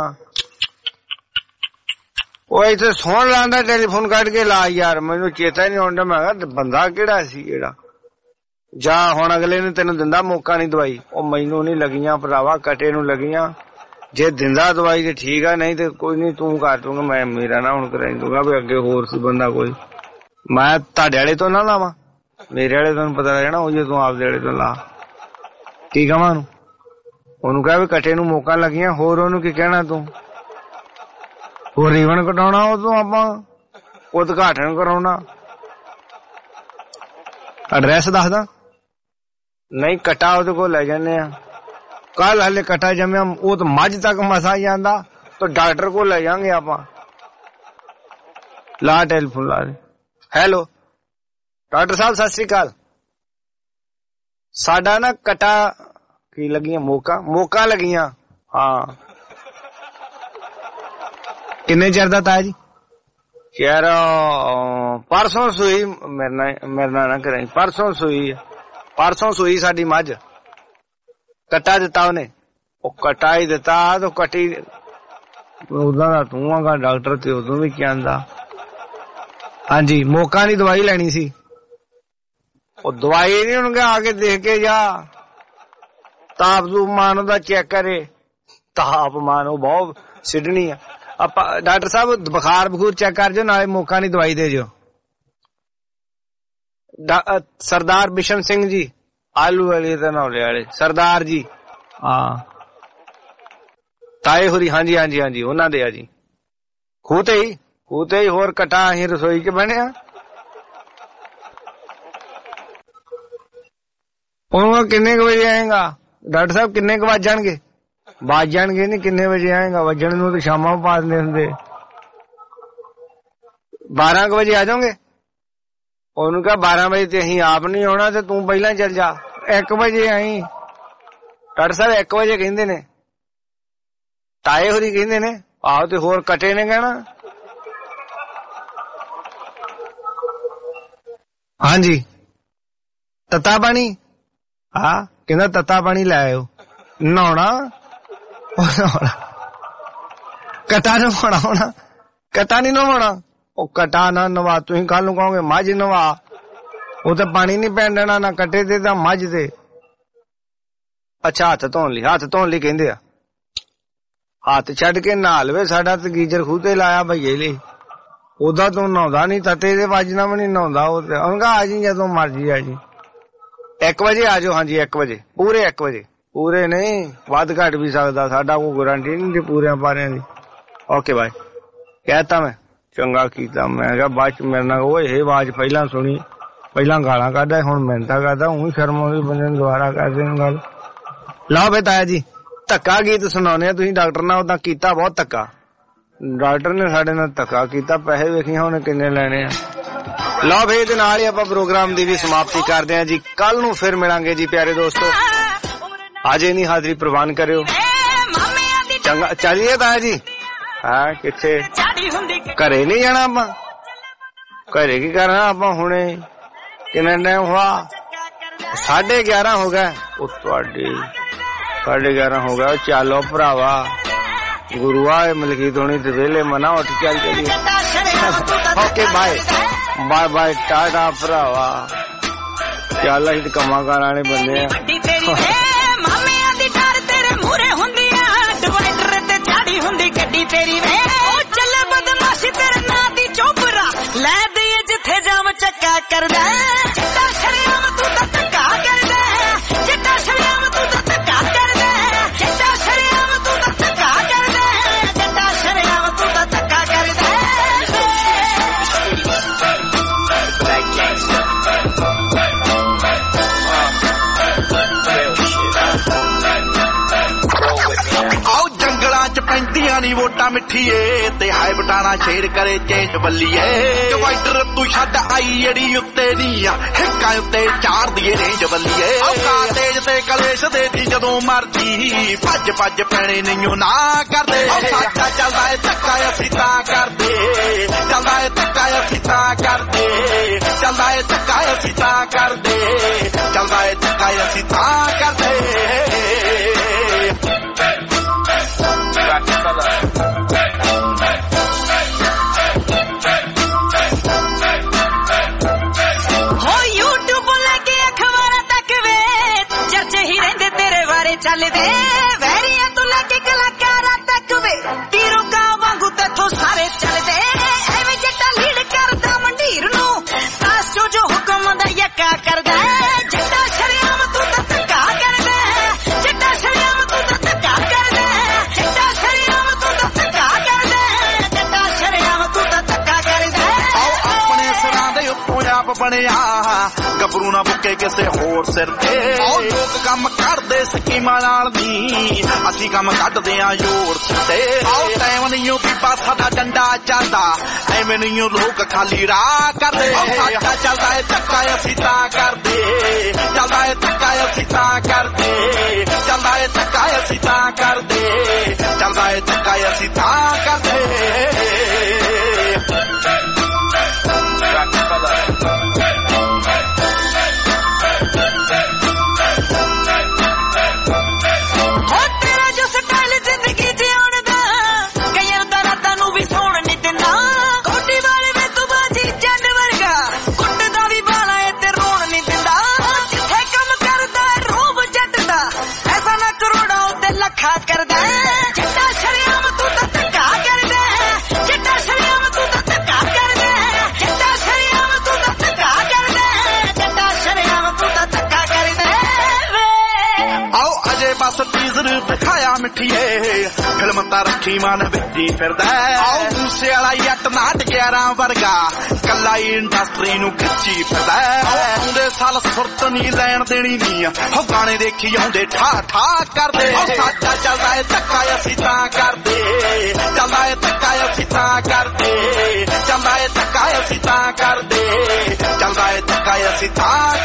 ਉਹ ਇੱਥੇ ਸੋਹਣ ਲਾਲ ਦਾ ਟੈਲੀਫੋਨ ਕੱਢ ਕੇ ਲਾ ਯਾਰ, ਮੈਨੂੰ ਚੇਤਾ ਨੀ ਆਉਂਦਾ। ਮੈਂ ਕਿਹਾ ਬੰਦਾ ਕਿਹੜਾ ਸੀ ਜਿਹੜਾ ਜਾ ਹੁਣ ਅਗਲੇ ਨੇ ਤੈਨੂੰ ਦਿੰਦਾ ਮੌਕਾ ਨਹੀਂ ਦਵਾਈ। ਉਹ ਮੈਨੂੰ ਨੀ ਲੱਗੀਆਂ ਭਰਾਵਾ, ਕੱਟੇ ਨੂੰ ਲੱਗੀਆਂ। ਜੇ ਦਿੰਦਾ ਦਵਾਈ ਤੇ ਠੀਕ ਆ, ਨਹੀਂ ਤੇ ਕੋਈ ਨੀ ਤੂੰ ਕਰ ਦੂੰਗਾ ਮੈਂ, ਮੇਰਾ ਨਾ ਹੁਣ ਕਰਾਈ ਦੂੰਗਾ ਵੀ ਅੱਗੇ ਹੋਰ ਸੀ ਬੰਦਾ ਕੋਈ। ਮੈਂ ਤੁਹਾਡੇ ਵਾਲੇ ਤੋਂ ਨਾ ਲਾਵਾਂ, ਮੇਰੇ ਵਾਲੇ ਤੁਹਾਨੂੰ ਪਤਾ ਲੱਗਣਾ। ਉਹ ਜੇ ਤੂੰ ਆਪਦੇ ਵਾਲੇ ਤੋਂ ਲਾ। ਕੀ ਕਹਾਂ ਉਹਨੂੰ ਕਹਿ ਵੀ ਕੱਟੇ ਨੂੰ ਮੌਕਾ ਲੱਗੀਆਂ, ਹੋਰ ਉਹਨੂੰ ਕੀ ਕਹਿਣਾ ਤੂੰ? ਉਹ ਰੀਵਨ ਕਟਾਉਣਾ, ਉਹ ਤੋਂ ਆਪਾਂ ਉਦਘਾਟਨ ਕਰਾਉਣਾ। ਐਡਰੈਸ ਦੱਸਦਾ? ਨਹੀਂ ਕਟਾ ਉਹਦੇ ਕੋਲ ਲੈ ਜਾਂਦੇ ਆ। ਕੱਲ ਹਲੇ ਕਟਾ ਜੰਮਿਆ, ਉਹ ਤਾਂ ਮੱਝ ਤੱਕ ਮਸਾ ਜਾਂਦਾ, ਤਾਂ ਡਾਕਟਰ ਕੋਲ ਲੈ ਜਾਵਾਂਗੇ ਆਪਾਂ। ਲਾ ਟੈਲੀਫੋਨ ਲਾ। ਹੈਲੋ ਡਾਕਟਰ ਸਾਹਿਬ ਸਤਿ ਸ੍ਰੀ ਅਕਾਲ। ਸਾਡਾ ਨਾ ਕਟਾ ਕੀ ਲੱਗੀਆਂ, ਮੌਕਾ ਲੱਗੀਆਂ। ਹਾਂ ਕਿੰਨੇ ਚਿਰ ਦਾ ਤਾਇਆ ਜੀ? ਯਾਰ ਪਰਸੋਂ ਸੂਈ। ਮੇਰੇ ਨਾਲ ਨਾ ਕਰਾਈ, ਪਰਸੋਂ ਸੂਈ। ਪਰਸੋਂ ਸੂਈ ਸਾਡੀ ਮੱਝ। ਕੱਟਾ ਦਿੱਤਾ ਉਹਨੇ। ਉਹ ਕੱਟਾ ਹੀ ਦਿੱਤਾ ਤਾਂ ਕੱਟੀ ਉਦਾਂ ਦਾ ਤੂੰ ਆਗਾ ਡਾਕਟਰ ਤੇ ਉਦੋਂ ਵੀ ਕਹਿੰਦਾ। ਹਾਂਜੀ ਮੌਕਾ ਨੀ, ਦਵਾਈ ਲੈਣੀ ਸੀ। ਉਹ ਦਵਾਈ ਨੀ ਉਹਨੂੰ ਆ ਕੇ ਦੇਖ ਕੇ ਜਾ। ਤਾਪਮਾਨ ਉਹਦਾ ਚੈੱਕ ਕਰੇ। ਤਾਪਮਾਨ ਉਹ ਬਹੁਤ ਸਿੱਧਣੀ ਆ। ਆਪਾਂ ਡਾਕਟਰ ਸਾਹਿਬ ਬੁਖਾਰ ਬਖੂਰ ਚੈੱਕ ਕਰ ਜੋ, ਨਾਲੇ ਮੌਕਾ ਨੀ ਦਵਾਈ ਦੇ ਜੋ। ਸਰਦਾਰ ਬਿਸ਼ਨ ਸਿੰਘ ਜੀ ਆਲੂ ਵਾਲੇ ਤੇ ਨੌਲੇ ਵਾਲੇ ਸਰਦਾਰ ਜੀ। ਹਾਂ ਤਾਏ ਹੋਰੀ। ਹਾਂਜੀ ਹਾਂਜੀ ਹਾਂਜੀ ਉਹਨਾਂ ਦੇ ਆ ਜੀ। ਖੂਹ ਤੇ ਹੀ ਹੋਰ ਕਟਾ ਅਸੀਂ ਰਸੋਈ ਚ ਬਣਿਆ। ਉਹ ਕਿੰਨੇ ਕੁ ਵਜੇ ਆਏਗਾ ਡਾਕਟਰ ਸਾਹਿਬ? ਕਿੰਨੇ ਕੁ ਵੱਜ ਜਾਣਗੇ? ਵੱਜ ਜਾਣਗੇ ਨੀ, ਕਿੰਨੇ ਵਜੇ ਆਏਗਾ? ਵੱਜਣ ਨੂੰ ਤਾਂ ਸ਼ਾਮਾਂ ਪਾ ਦਿੰਦੇ ਹੁੰਦੇ। 12 ਕੁ ਵਜੇ ਆ ਜਾਓਗੇ? ਉਹਨੂੰ ਕਿਹਾ 12 ਵਜੇ ਤੇ ਅਸੀਂ ਆਪ ਨੀ ਆਉਣਾ, ਤੇ ਤੂੰ ਪਹਿਲਾਂ ਚੱਲ ਜਾ। 1 ਵਜੇ ਆਈ। ਡਾਕਟਰ ਸਾਹਿਬ 1 ਵਜੇ ਕਹਿੰਦੇ ਨੇ, ਤਾਏ ਹੋਰੀ ਕਹਿੰਦੇ ਨੇ। ਆਹੋ ਤੇ ਹੋਰ ਕਟੇ ਨੇ ਕਹਿਣਾ। ਹਾਂਜੀ ਤੱਤਾ ਪਾਣੀ। ਹਾਂ ਕਹਿੰਦਾ ਤੱਤਾ ਪਾਣੀ ਲੈ ਆਇਓ। ਨਹਾਉਣਾ ਕਟਾ ਨਹਾਉਣਾ ਹੋਣਾ, ਕਟਾ ਨੀ ਨਹਾਉਣਾ। ਉਹ ਕਟਾ ਨਾ ਨਵਾ, ਤੁਸੀਂ ਕੱਲ ਨੂੰ ਕਹੋਗੇ ਮੱਝ ਨਵਾ। ਉਹ ਤਾਂ ਪਾਣੀ ਨੀ ਪੈਣ ਦੇਣਾ ਨਾ ਕੱਟੇ ਤੇ ਤਾਂ ਮੱਝ ਤੇ। ਅੱਛਾ ਹੱਥ ਧੋਣ ਲਈ ਕਹਿੰਦੇ ਆ। ਹੱਥ ਛੱਡ ਕੇ ਨਹਾ ਲਵੇ। ਸਾਡਾ ਤੇ ਗੀਜਰ ਖੂਹ ਤੇ ਲਾਇਆ ਭਈਏ ਲਈ। ਉਹਦਾ ਤੂੰ ਨਹਾਉਂਦਾ ਨੀ, ਤੱਤੇ ਦੇ ਵੱਜਣਾ ਵੀ ਨੀ ਨਹਾਉਂਦਾ। ਉਹ ਤੇ ਉਹਨੂੰ ਆ ਜੀ ਜਦੋਂ ਮਰਜੀ ਆ ਜੀ। 1 ਵਜੇ ਆ ਜਾਓ। ਹਾਂਜੀ 1 ਵਜੇ ਪੂਰੇ 1 ਵਜੇ। ਪੂਰੇ ਨਹੀਂ ਵੱਧ ਘੱਟ ਵੀ ਸਕਦਾ, ਸਾਡਾ ਕੋਈ ਗਾਰੰਟੀ ਨਹੀਂ ਪੂਰਿਆਂ ਪਾਰਿਆਂ ਦੀ। ਓਕੇ ਬਾਏ ਕਹਿਤਾ ਮੈਂ। ਚੰਗਾ ਕੀਤਾ। ਮੈਂ ਕਿਹਾ ਬਾਅਦ ਚ ਮੇਰੇ ਨਾਲ ਉਹ ਇਹ ਆਵਾਜ਼ ਪਹਿਲਾਂ ਸੁਣੀ, ਪਹਿਲਾਂ ਗਾਲਾਂ ਕੱਢਦਾ, ਹੁਣ ਮਿਹਨਤਾਂ ਕਰਦਾ। ਊਂ ਸ਼ਰਮ ਆਉਂਦੀ ਬੰਦੇ ਨੂੰ ਦੁਬਾਰਾ ਕਰਦੇ ਨੂੰ ਗੱਲ। ਲਓ ਬੇ ਤਾਇਆ ਜੀ ਧੱਕਾ ਗੀਤ ਸੁਣਾਉਂਦੇ ਆ। ਤੁਸੀਂ ਡਾਕਟਰ ਨਾਲ ਉਦਾਂ ਕੀਤਾ ਬਹੁਤ ਧੱਕਾ। ਡਾਕਟਰ ਨੇ ਸਾਡੇ ਨਾਲ ਧੱਕਾ ਕੀਤਾ। ਪੈਸੇ ਵੇਖੀਆਂ ਹੁਣ ਕਿੰਨੇ ਲੈਣੇ ਆ। ਲਓ ਬਈ ਇਹਦੇ ਨਾਲ ਹੀ ਆਪਾਂ ਪ੍ਰੋਗਰਾਮ ਦੀ ਵੀ ਸਮਾਪਤੀ ਕਰਦੇ ਹਾਂ ਜੀ। ਕੱਲ ਨੂੰ ਫਿਰ ਮਿਲਾਂਗੇ ਜੀ ਪਿਆਰੇ ਦੋਸਤੋ। ਅਜੇ ਨਹੀਂ ਹਾਜ਼ਰੀ ਪ੍ਰਵਾਨ ਕਰਿਓ। ਚੰਗਾ ਚੱਲੀਏ ਤਾਇਆ ਜੀ। ਹਾਂ ਕਿੱਥੇ? ਘਰੇ ਨਹੀਂ ਜਾਣਾ ਆਪਾਂ? ਘਰੇ ਕੀ ਕਰਨਾ ਆਪਾਂ? ਹੁਣੇ ਕਿੰਨਾ ਟਾਈਮ ਹੋਇਆ? 11:30 ਹੋ ਗਿਆ। ਉਹ ਤੁਹਾਡੇ 11:30 ਹੋ ਗਿਆ। ਚੱਲੋ ਭਰਾਵਾ ਗੁਰੂਆ ਮਲਕੀਤ ਹੋਣੀ ਤੇ ਵੇਲੇ ਮਨਾ ਉੱਠ ਚੱਲ ਚਲੀਏ। Okay bye bye bye tata ਭਰਾਵਾ। ਚੱਲ ਅਸੀਂ ਤੇ ਕੰਮਾਂ ਕਾਰ ਵਾਲੇ ਬੰਦੇ ਆ। ਮਾਮਿਆਂ ਦੀ ਡਰ ਤੇਰੇ ਮੂਹਰੇ ਹੁੰਦੀ ਆ। ਡਿਵਾਈਡਰ ਤੇ ਝਾੜੀ ਹੁੰਦੀ ਗੱਡੀ ਤੇਰੀ ਵੇ। ਉਹ ਚੱਲੇ ਬਦਮਾਸ਼ੀ ਤੇਰੇ ਨਾਂ ਦੀ ਚੋਬਰਾ। ਲੈ ਦੇ ਜਿੱਥੇ ਜਾਮ ਚੱਕਾ ਕਰਦਾ। ਦੀ ਵੋਟਾਂ ਮਿੱਠੀਏ ਤੇ ਹਾਈ ਬਟਾਣਾ ਛੇੜ ਕਰੇ ਚੇਂਜ ਬੱਲੀਏ ਡਿਵਾਈਡਰ ਤੂੰ ਛੱਡ ਆਈ ਜਿਹੜੀ ਉੱਤੇ ਨਹੀਂ ਆ ਹਿੱਕਾਂ ਉੱਤੇ ਚਾਰ ਦੀਏ ਰੇਂਜ ਬੱਲੀਏ ਔਕਾ ਤੇਜ ਤੇ ਕਲੇਸ਼ ਦੇ ਦੀ ਜਦੋਂ ਮਰਜੀ ਭੱਜ ਭੱਜ ਪੈਣੇ ਨਹੀਂਓ ਨਾ ਕਰਦੇ ਸਾਡਾ ਚੱਲਦਾ ਏ ਧੱਕਾ ਅਸੀਂ ਤਾਂ ਕਰਦੇ ਚੱਲਦਾ ਏ ਧੱਕਾ ਅਸੀਂ ਤਾਂ ਕਰਦੇ ਚੱਲਦਾ ਏ ਧੱਕਾ ਅਸੀਂ ਤਾਂ ਕਰਦੇ ਚੱਲਦਾ ਏ ਧੱਕਾ ਅਸੀਂ ਤਾਂ ਕਰਦੇ ਹੋ YouTube ਲੈ ਕੇ ਅਖਬਾਰਾਂ ਤੱਕ ਵੇ ਚਰਚੇ ਹੀ ਰਹਿੰਦੇ ਤੇਰੇ ਬਾਰੇ ਚੱਲਦੇ ਵੈਰੀਆਂ ਤੋਂ ਲੈ ਕੇ ਕਲਾਕਾਰਾਂ ਤੱਕ ਵੇ ਤੀਰੋਂ ਕਾ ਵਾਂਗੂ ਤੇਥੋਂ ਸਾਰੇ ਚੱਲਦੇ ਐਵੇਂ ਜੱਟਾ ਲੀਡ ਕਰਦਾ ਮੰਡੀਰ ਨੂੰ ਤਾਸ ਜੋ ਹੁਕਮ ਦਾ ਯੱਕਾ ਕਰਦਾ ਜੱਟਾ ਸ਼ਰਿਆਮ ਤੂੰ ਤਾਂ ਧੱਕਾ ਕਰਦਾ ਜੱਟਾ ਸ਼ਰਿਆਮ ਤੂੰ ਤਾਂ ਧੱਕਾ ਕਰਦਾ ਜੱਟਾ ਸ਼ਰਿਆਮ ਤੂੰ ਤਾਂ ਧੱਕਾ ਕਰਦਾ ਜੱਟਾ ਸ਼ਰਿਆਮ ਤੂੰ ਤਾਂ ਧੱਕਾ ਕਰਦਾ ਆਪਣੇ ਸਿਰਾਂ ਦੇ ਉੱਤੋਂ ਆਪ ਬਣਿਆ ਗੱਭਰੂ ਨਾ ਬੁੱਕੇ ਕਿਸੇ ਹੋਰ ਸਿਰ ਤੇ ਲੋਕ ਕੰਮ ਕਰਦੇ ਸਕੀਮਾਂ ਨਾਲ ਨਹੀਂ ਅਸੀਂ ਕੰਮ ਕੱਢਦੇ ਆਂ ਜ਼ੋਰ ਤੇ ਟਾਈਮ ਨਹੀਂ ਉਹ ਬੀਬਾ ਸਾਡਾ ਡੰਡਾ ਚੱਲਦਾ ਐਵੇਂ ਨਹੀਂ ਉਹ ਲੋਕ ਖਾਲੀ ਰਾਹ ਕਰਦੇ ਸਾਡਾ ਚੱਲਦਾ ਏ ਧੱਕਾ ਅਸੀਂ ਤਾਂ ਕਰਦੇ ਚੱਲਦਾ ਏ ਧੱਕਾ ਅਸੀਂ ਤਾਂ ਕਰਦੇ ਚੱਲਦਾ ਏ ਧੱਕਾ ਅਸੀਂ ਤਾਂ ਕਰਦੇ ਚੱਲਦਾ ਏ ਧੱਕਾ ਅਸੀਂ ਤਾਂ ਕਰਦੇ ਕਰਦਾ ਜੱਟਾ ਸ਼ਰਿਆਮ ਤੂੰ ਤਾਂ ਧੱਕਾ ਕਰਦਾ ਜੱਟਾ ਸ਼ਰਿਆਮ ਤੂੰ ਤਾਂ ਧੱਕਾ ਕਰਦਾ ਜੱਟਾ ਸ਼ਰਿਆਮ ਤੂੰ ਤਾਂ ਧੱਕਾ ਕਰਦਾ ਜੱਟਾ ਸ਼ਰਿਆਮ ਤੂੰ ਤਾਂ ਧੱਕਾ ਕਰਦਾ ਆਓ ਅਜੇ ਬਸ ਟੀਜ਼ਰ ਦਿਖਾਇਆ ਮਿੱਠੀਏ ਫਿਲਮ ਤਾਂ ਰੱਖੀ ਮਨ ਵਿੱਚ ਹੀ ਫਿਰਦਾ ਆਓ ਮੂਸੇ ਵਾਲਾ ਜੱਟ ਨਾਟ 11 ਵਰਗਾ ਕੱਲਾ ਹੀ ਇੰਡਸਟਰੀ ਨੂੰ ਖਿੱਚੀ ਫਿਰਦਾ ਆਉਂਦੇ ਸਾਲ ਸੁਰਤ ਨਹੀਂ ਲੈਣ ਦੇਣੀ ਨਹੀਂ ਹੋ ਗਾਣੇ ਦੇਖੀ ਆਉਂਦੇ ਠਾ ਠਾ ਕਰਦੇ ਸਾਡਾ ਚੱਲਦਾ ਏ ਧੱਕਾ ਅਸੀਂ ਤਾਂ ਕਰਦੇ ਚੱਲਦਾ ਏ ਧੱਕਾ ਅਸੀਂ ਤਾਂ ਕਰਦੇ ਚੱਲਦਾ ਏ ਧੱਕਾ ਅਸੀਂ ਤਾਂ ਕਰਦੇ ਚੱਲਦਾ ਏ ਧੱਕਾ ਅਸੀਂ ਤਾਂ